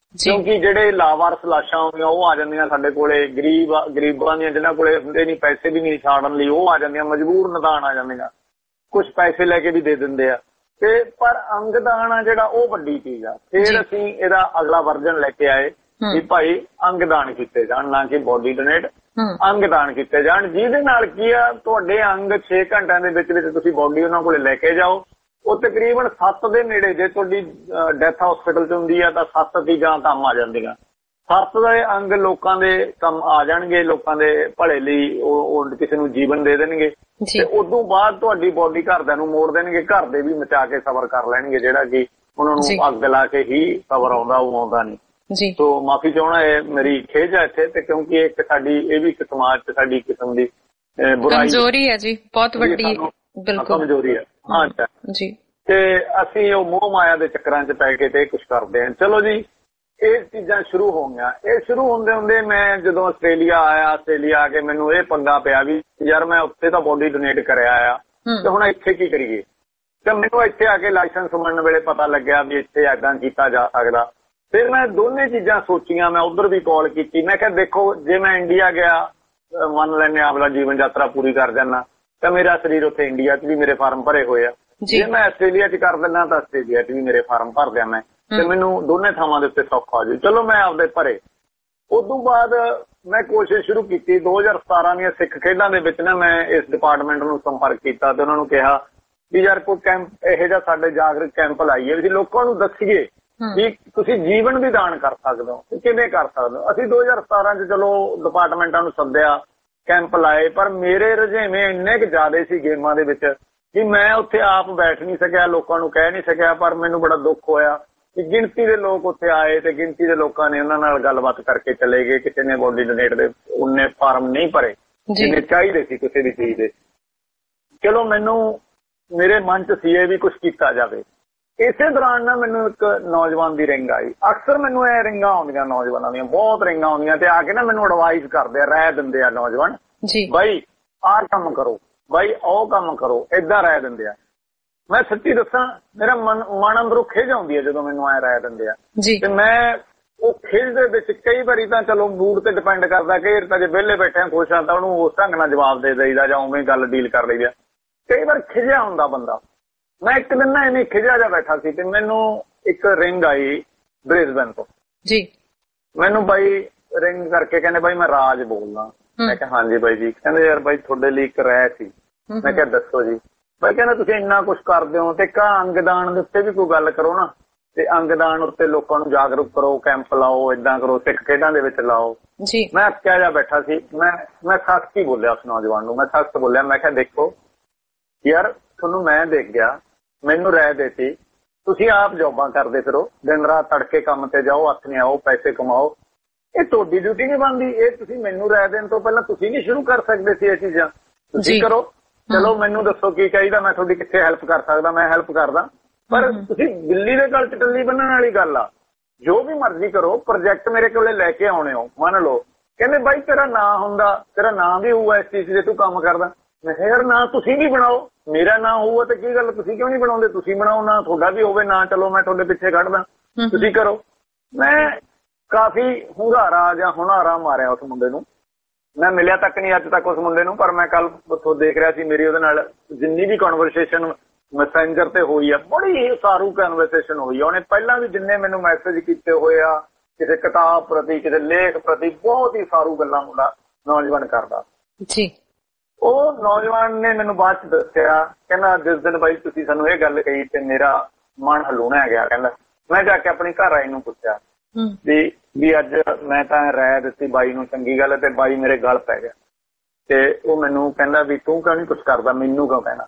ਕਿਉਂਕਿ ਜਿਹੜੇ ਲਾਵਾਰਸ ਲਾਸ਼ਾਂ ਹੁੰਦੀਆਂ ਉਹ ਆ ਜਾਂਦੀਆਂ ਸਾਡੇ ਕੋਲੇ, ਗਰੀਬ ਗਰੀਬਾਂ ਦੀਆਂ ਜਿਹਨਾਂ ਕੋਲੇ ਹੁੰਦੇ ਨਹੀਂ ਪੈਸੇ ਵੀ ਨਹੀਂ ਛਾੜਨ ਲਈ ਉਹ ਆ ਜਾਂਦੀਆਂ, ਮਜਬੂਰ ਨਿਦਾਨ ਆ ਜਾਂਦੀਆਂ, ਕੁਛ ਪੈਸੇ ਲੈ ਕੇ ਵੀ ਦੇ ਦਿੰਦੇ ਆ। ਤੇ ਪਰ ਅੰਗਦਾਨ ਆ ਜਿਹੜਾ ਉਹ ਵੱਡੀ ਚੀਜ਼ ਆ। ਫਿਰ ਅਸੀਂ ਇਹਦਾ ਅਗਲਾ ਵਰਜਨ ਲੈ ਕੇ ਆਏ ਵੀ ਭਾਈ ਅੰਗਦਾਨ ਕੀਤੇ ਜਾਣ, ਨਾ ਕਿ ਬੋਡੀ ਡੋਨੇਟ, ਅੰਗਦਾਨ ਕੀਤੇ ਜਾਣ, ਜਿਹਦੇ ਨਾਲ ਕੀ ਆ ਤੁਹਾਡੇ ਅੰਗ ਛੇ ਘੰਟਿਆਂ ਦੇ ਵਿੱਚ ਵਿੱਚ ਤੁਸੀਂ ਬੋਡੀ ਉਹਨਾਂ ਕੋਲੇ ਲੈ ਕੇ ਜਾਓ। ਉਹ ਤਕਰੀਬਨ ਸੱਤ ਦੇ ਨੇੜੇ, ਜੇ ਤੁਹਾਡੀ ਡੈਥ ਹਸਪੀਟਲ ਚ ਹੁੰਦੀ ਆ ਤਾਂ ਸੱਤ ਚੀਜ਼ਾਂ ਕੰਮ ਆ ਜਾਂਦੀਆਂ। ਸੱਤ ਦੇ ਅੰਗ ਲੋਕਾਂ ਦੇ ਕੰਮ ਆ ਜਾਣਗੇ, ਲੋਕਾਂ ਦੇ ਭਲੇ ਲਈ ਉਹ ਕਿਸੇ ਨੂੰ ਜੀਵਨ ਦੇ ਦੇਣਗੇ। ਤੇ ਉਦੋਂ ਬਾਅਦ ਤੁਹਾਡੀ ਬੋਡੀ ਘਰਦਿਆਂ ਨੂੰ ਮੋੜ ਦੇਣਗੇ, ਘਰ ਦੇ ਵੀ ਮਚਾ ਕੇ ਸਬਰ ਕਰ ਲੈਣਗੇ, ਜਿਹੜਾ ਕਿ ਉਹਨਾਂ ਨੂੰ ਅੱਗ ਲਾ ਕੇ ਹੀ ਸਬਰ ਆਉਂਦਾ ਉਹ ਆਉਂਦਾ ਨਹੀਂ। ਜੀ ਤੋਂ ਮਾਫੀ ਚਾਹਣਾ, ਇਹ ਮੇਰੀ ਖੇਜ ਹੈ ਇੱਥੇ, ਤੇ ਕਿਉਂਕਿ ਇੱਕ ਸਾਡੀ ਇਹ ਵੀ ਇੱਕ ਸਮਾਜ ਚ ਸਾਡੀ ਕਿਸਮ ਦੀ ਬੁਰਾਈ ਕਮਜ਼ੋਰੀ ਹੈ ਜੀ, ਬਹੁਤ ਵੱਡੀ ਕਮਜ਼ੋਰੀ ਹੈ। ਹਾਂ ਜੀ, ਤੇ ਅਸੀਂ ਉਹ ਮੋਹ ਮਾਇਆ ਦੇ ਚੱਕਰਾਂ ਚ ਪੈ ਕੇ ਤੇ ਕੁਛ ਕਰਦੇ ਹਾਂ। ਚਲੋ ਜੀ, ਇਹ ਚੀਜ਼ਾਂ ਸ਼ੁਰੂ ਹੋ ਗਈਆਂ। ਇਹ ਸ਼ੁਰੂ ਹੁੰਦੇ ਹੁੰਦੇ ਮੈਂ ਜਦੋਂ ਆਸਟ੍ਰੇਲੀਆ ਆਇਆ, ਆਸਟ੍ਰੇਲੀਆ ਆ ਕੇ ਮੈਨੂੰ ਇਹ ਪੰਗਾ ਪਿਆ ਵੀ ਯਾਰ ਮੈਂ ਉੱਥੇ ਤਾਂ ਬੋਡੀ ਡੋਨੇਟ ਕਰਿਆ ਆ, ਤੇ ਹੁਣ ਇੱਥੇ ਕੀ ਕਰੀਏ। ਤੇ ਮੈਨੂੰ ਇੱਥੇ ਆ ਕੇ ਲਾਇਸੈਂਸ ਬਣਨ ਵੇਲੇ ਪਤਾ ਲੱਗਿਆ ਵੀ ਇੱਥੇ ਏਦਾਂ ਕੀਤਾ ਜਾ ਸਕਦਾ। ਫਿਰ ਮੈਂ ਦੋਨੇ ਚੀਜ਼ਾਂ ਸੋਚੀਆਂ, ਮੈਂ ਉਧਰ ਵੀ ਕਾਲ ਕੀਤੀ। ਮੈਂ ਕਿਹਾ ਦੇਖੋ, ਜੇ ਮੈਂ ਇੰਡੀਆ ਗਿਆ, ਮੰਨ ਲੈਂਦੇ ਆਪਣਾ ਜੀਵਨ ਯਾਤਰਾ ਪੂਰੀ ਕਰ ਜਾਣਾ, ਤਾਂ ਮੇਰਾ ਸਰੀਰ ਉੱਥੇ ਇੰਡੀਆ ਚ ਵੀ ਮੇਰੇ ਫਾਰਮ ਭਰੇ ਹੋਏ ਆ। ਜੇ ਮੈਂ ਆਸਟ੍ਰੇਲੀਆ ਚ ਕਰ ਦਿੰਦਾ ਤਾਂ ਆਸਟ੍ਰੇਲੀਆ ਚ ਵੀ ਮੇਰੇ ਫਾਰਮ ਭਰ ਦਿਆਂ ਮੈਂ, ਤੇ ਮੈਨੂੰ ਦੋਨੇ ਥਾਵਾਂ ਦੇ ਉੱਤੇ ਸੌਖਾ ਹੋ ਜਾਊ। ਚਲੋ ਮੈਂ ਆਪਦੇ ਭਰੇ। ਉਦੋਂ ਬਾਅਦ ਮੈਂ ਕੋਸ਼ਿਸ਼ ਸ਼ੁਰੂ ਕੀਤੀ। ਦੋ ਹਜ਼ਾਰ ਸਤਾਰਾਂ ਦੀਆਂ ਸਿੱਖ ਖੇਡਾਂ ਦੇ ਵਿੱਚ ਨਾ ਮੈਂ ਇਸ ਡਿਪਾਰਟਮੈਂਟ ਨੂੰ ਸੰਪਰਕ ਕੀਤਾ ਤੇ ਉਹਨਾਂ ਨੂੰ ਕਿਹਾ ਵੀ ਯਾਰ ਕੋਈ ਕੈਂਪ ਇਹੋ ਜਿਹਾ ਸਾਡੇ ਜਾਗਰੂਕ ਕੈਂਪ ਲਾਈਏ, ਵੀ ਲੋਕਾਂ ਨੂੰ ਦੱਸੀਏ ਵੀ ਤੁਸੀਂ ਜੀਵਨ ਵੀ ਦਾਨ ਕਰ ਸਕਦੇ ਹੋ, ਕਿਵੇਂ ਕਰ ਸਕਦੇ ਹੋ। ਅਸੀਂ ਦੋ ਹਜ਼ਾਰ ਸਤਾਰਾਂ ਚ ਚਲੋ ਡਿਪਾਰਟਮੈਂਟਾਂ ਨੂੰ ਸੱਦਿਆ, ਕੈਂਪ ਲਾਏ, ਪਰ ਮੇਰੇ ਰੁਝੇਵੇਂ ਇੰਨੇ ਕੁ ਜ਼ਿਆਦਾ ਸੀ ਗੇਮਾਂ ਦੇ ਵਿੱਚ ਕਿ ਮੈਂ ਉੱਥੇ ਆਪ ਬੈਠ ਨਹੀਂ ਸਕਿਆ, ਲੋਕਾਂ ਨੂੰ ਕਹਿ ਨਹੀਂ ਸਕਿਆ। ਪਰ ਮੈਨੂੰ ਬੜਾ ਦੁੱਖ ਹੋਇਆ ਕਿ ਗਿਣਤੀ ਦੇ ਲੋਕ ਉੱਥੇ ਆਏ ਤੇ ਗਿਣਤੀ ਦੇ ਲੋਕਾਂ ਨੇ ਉਹਨਾਂ ਨਾਲ ਗੱਲਬਾਤ ਕਰਕੇ ਚਲੇ ਗਏ। ਕਿਸੇ ਨੇ ਬੋਡੀ ਡੋਨੇਟ ਦੇ ਉਹਨੇ ਫਾਰਮ ਨਹੀਂ ਭਰੇ ਜਿੰਨੇ ਚਾਹੀਦੇ ਸੀ ਕਿਸੇ ਵੀ ਚੀਜ਼ ਦੇ। ਚਲੋ ਮੈਨੂੰ ਮੇਰੇ ਮਨ ਚ ਸੀ ਇਹ ਵੀ ਕੁਛ ਕੀਤਾ ਜਾਵੇ। ਇਸੇ ਦੌਰਾਨ ਨਾ ਮੈਨੂੰ ਇੱਕ ਨੌਜਵਾਨ ਦੀ ਰਿੰਗ ਆਈ। ਅਕਸਰ ਮੈਨੂੰ ਇਹ ਰਿੰਗਾਂ ਆਉਂਦੀਆਂ ਨੌਜਵਾਨਾਂ ਦੀਆਂ, ਬਹੁਤ ਰਿੰਗਾਂ ਆਉਂਦੀਆਂ, ਤੇ ਆ ਕੇ ਨਾ ਮੈਨੂੰ ਐਡਵਾਈਸ ਕਰਦੇ ਆ, ਰਾਏ ਦਿੰਦੇ ਆ ਨੌਜਵਾਨ, ਬਾਈ ਆਹ ਕੰਮ ਕਰੋ, ਬਾਈ ਉਹ ਕੰਮ ਕਰੋ, ਏਦਾਂ ਰਾਏ ਦਿੰਦੇ ਆ। ਮੈਂ ਸੱਚੀ ਦੱਸਾਂ, ਮੇਰਾ ਮਨ ਮਨ ਅੰਦਰੋਂ ਖਿਝ ਆਉਂਦੀ ਹੈ ਜਦੋਂ ਮੈਨੂੰ ਐ ਰਾਏ ਦਿੰਦੇ ਆ। ਤੇ ਮੈਂ ਉਹ ਖਿਝ ਦੇ ਵਿੱਚ ਕਈ ਵਾਰੀ ਤਾਂ ਚਲੋ ਮੂਡ ਤੇ ਡਿਪੈਂਡ ਕਰਦਾ, ਕਈ ਵਾਰ ਤਾਂ ਜੇ ਵਿਹਲੇ ਬੈਠੇ ਖੁਸ਼ ਆ ਤਾਂ ਉਹਨੂੰ ਉਸ ਢੰਗ ਨਾਲ ਜਵਾਬ ਦੇ ਦੇਈਦਾ ਜਾਂ ਉਵੇਂ ਗੱਲ ਡੀਲ ਕਰ ਲਈਦਾ। ਕਈ ਵਾਰ ਖਿਝਿਆ ਹੁੰਦਾ ਬੰਦਾ। ਮੈਂ ਇੱਕ ਦਿਨ ਨਾ ਐਵੇਂ ਖਿਝਿਆ ਜਾ ਬੈਠਾ ਸੀ ਤੇ ਮੈਨੂੰ ਇੱਕ ਰਿੰਗ ਆਈ ਬ੍ਰਿਸਬਨ ਤੋਂ। ਜੀ ਮੈਨੂੰ ਬਾਈ ਰਿੰਗ ਕਰਕੇ ਕਹਿੰਦੇ ਬਾਈ ਮੈਂ ਰਾਜ ਬੋਲਦਾ। ਮੈਂ ਕਿਹਾ ਹਾਂਜੀ ਬਾਈ ਜੀ। ਕਹਿੰਦੇ ਯਾਰ ਬਾਈ ਤੁਹਾਡੇ ਲਈ ਇੱਕ ਰਾਏ ਸੀ। ਮੈਂ ਕਿਹਾ ਦੱਸੋ ਜੀ। ਬਾਈ ਕਹਿੰਦਾ ਤੁਸੀਂ ਇੰਨਾ ਕੁਛ ਕਰਦੇ ਹੋ ਤੇ ਕਾ ਅੰਗਦਾਨ ਦੇ ਉੱਤੇ ਵੀ ਕੋਈ ਗੱਲ ਕਰੋ ਨਾ, ਤੇ ਅੰਗਦਾਨ ਉੱਤੇ ਲੋਕਾਂ ਨੂੰ ਜਾਗਰੂਕ ਕਰੋ, ਕੈਂਪ ਲਾਓ, ਏਦਾਂ ਕਰੋ, ਸਿੱਖ ਖੇਡਾਂ ਦੇ ਵਿੱਚ ਲਾਓ। ਮੈਂ ਅੱਕਿਆ ਜਾ ਬੈਠਾ ਸੀ। ਮੈਂ ਮੈਂ ਸਖਤ ਹੀ ਬੋਲਿਆ ਉਸ ਨੌਜਵਾਨ ਨੂੰ, ਮੈਂ ਸਖਤ ਬੋਲਿਆ। ਮੈਂ ਕਿਹਾ ਦੇਖੋ ਯਾਰ, ਤੁਹਾਨੂੰ ਮੈਂ ਦੇਖ ਗਿਆ, ਮੈਨੂੰ ਰਾਏ ਦੇਤੀ, ਤੁਸੀਂ ਆਪ ਜੋਬਾਂ ਕਰਦੇ ਫਿਰੋ, ਦਿਨ ਰਾਤ ਤੜਕੇ ਕੰਮ ਤੇ ਜਾਓ, ਹੱਥ ਨਹੀਂ ਆਓ, ਪੈਸੇ ਕਮਾਓ, ਇਹ ਤੁਹਾਡੀ ਡਿਊਟੀ ਨਹੀਂ ਬਣਦੀ। ਇਹ ਤੁਸੀਂ ਮੈਨੂੰ ਰਾਏ ਦੇਣ ਤੋਂ ਪਹਿਲਾਂ ਤੁਸੀਂ ਨਹੀਂ ਸ਼ੁਰੂ ਕਰ ਸਕਦੇ ਸੀ ਇਹ ਚੀਜ਼ਾਂ, ਤੁਸੀਂ ਕਰੋ। ਚਲੋ ਮੈਨੂੰ ਦੱਸੋ ਕੀ ਚਾਹੀਦਾ, ਮੈਂ ਤੁਹਾਡੀ ਕਿੱਥੇ ਹੈਲਪ ਕਰ ਸਕਦਾ, ਮੈਂ ਹੈਲਪ ਕਰਦਾ। ਪਰ ਤੁਸੀਂ ਦਿੱਲੀ ਦੇ ਗੱਲ ਚ ਟੱਲੀ ਬੰਨਣ ਵਾਲੀ ਗੱਲ ਆ। ਜੋ ਵੀ ਮਰਜ਼ੀ ਕਰੋ, ਪ੍ਰੋਜੈਕਟ ਮੇਰੇ ਕੋਲੇ ਲੈ ਕੇ ਆਉਣੇ ਹੋ। ਮੰਨ ਲਓ ਕਹਿੰਦੇ ਬਾਈ ਤੇਰਾ ਨਾਂ ਹੁੰਦਾ, ਤੇਰਾ ਨਾਂ ਵੀ ਹੋਊਗਾ ਇਸ ਚੀਜ਼ ਦੇ ਤੂੰ ਕੰਮ ਕਰਦਾ। ਮੈਂ ਕਿਹਾ ਯਾਰ ਨਾਂ ਤੁਸੀਂ ਵੀ ਬਣਾਓ, ਮੇਰਾ ਨਾਂ ਹੋਊਗਾ ਤੇ ਕੀ ਗੱਲ, ਤੁਸੀਂ ਕਿਉਂ ਨਹੀਂ ਬਣਾਉਂਦੇ? ਤੁਸੀਂ ਬਣਾਓ ਨਾਂ, ਤੁਹਾਡਾ ਵੀ ਹੋਵੇ ਨਾਂ, ਚਲੋ ਮੈਂ ਤੁਹਾਡੇ ਪਿੱਛੇ ਕੱਢਦਾ, ਤੁਸੀਂ ਕਰੋ। ਮੈਂ ਕਾਫੀ ਹੁੰਗਾਰਾ ਜਾਂ ਹੁਨਾਰਾ ਮਾਰਿਆ ਉਸ ਮੁੰਡੇ ਨੂੰ। ਮੈਂ ਮਿਲਿਆ ਤੱਕ ਨਹੀਂ ਅੱਜ ਤੱਕ ਉਸ ਮੁੰਡੇ ਨੂੰ, ਪਰ ਮੈਂ ਕੱਲ ਉੱਥੋਂ ਦੇਖ ਰਿਹਾ ਸੀ, ਮੇਰੀ ਉਹਦੇ ਨਾਲ ਜਿੰਨੀ ਵੀ ਕਨਵਰਸੇਸ਼ਨ ਮੈਸੇਂਜਰ ਤੇ ਹੋਈ ਆ, ਬੜੀ ਸਾਰੂ ਕਨਵਰਸੇਸ਼ਨ ਹੋਈ ਆ। ਉਹਨੇ ਪਹਿਲਾਂ ਵੀ ਜਿੰਨੇ ਮੈਨੂੰ ਮੈਸੇਜ ਕੀਤੇ ਹੋਏ ਆ, ਕਿਸੇ ਕਿਤਾਬ ਪ੍ਰਤੀ, ਕਿਸੇ ਲੇਖ ਪ੍ਰਤੀ, ਬਹੁਤ ਹੀ ਸਾਰੂ ਗੱਲਾਂ ਮੁੰਡਾ ਨੌਜਵਾਨ ਕਰਦਾ ਜੀ। ਉਹ ਨੌਜਵਾਨ ਨੇ ਮੈਨੂੰ ਬਾਅਦ ਚ ਦੱਸਿਆ, ਕਹਿੰਦਾ ਜਿਸ ਦਿਨ ਬਾਈ ਤੁਸੀਂ ਸਾਨੂੰ ਇਹ ਗੱਲ ਕਹੀ ਤੇ ਮੇਰਾ ਮਨ ਹਲੂਣਾ ਗਿਆ। ਕਹਿੰਦਾ ਮੈਂ ਜਾ ਕੇ ਆਪਣੀ ਘਰ ਆਈ ਨੂੰ ਪੁੱਛਿਆ ਵੀ ਵੀ ਅੱਜ ਮੈਂ ਤਾਂ ਰਾਏ ਦਿੱਤੀ ਬਾਈ ਨੂੰ, ਚੰਗੀ ਗੱਲ, ਤੇ ਬਾਈ ਮੇਰੇ ਗਲ ਪੈ ਗਿਆ। ਤੇ ਉਹ ਮੈਨੂੰ ਕਹਿੰਦਾ ਵੀ ਤੂੰ ਕਿਉਂ ਨੀ ਕੁਛ ਕਰਦਾ, ਮੈਨੂੰ ਕਿਉਂ ਕਹਿਣਾ।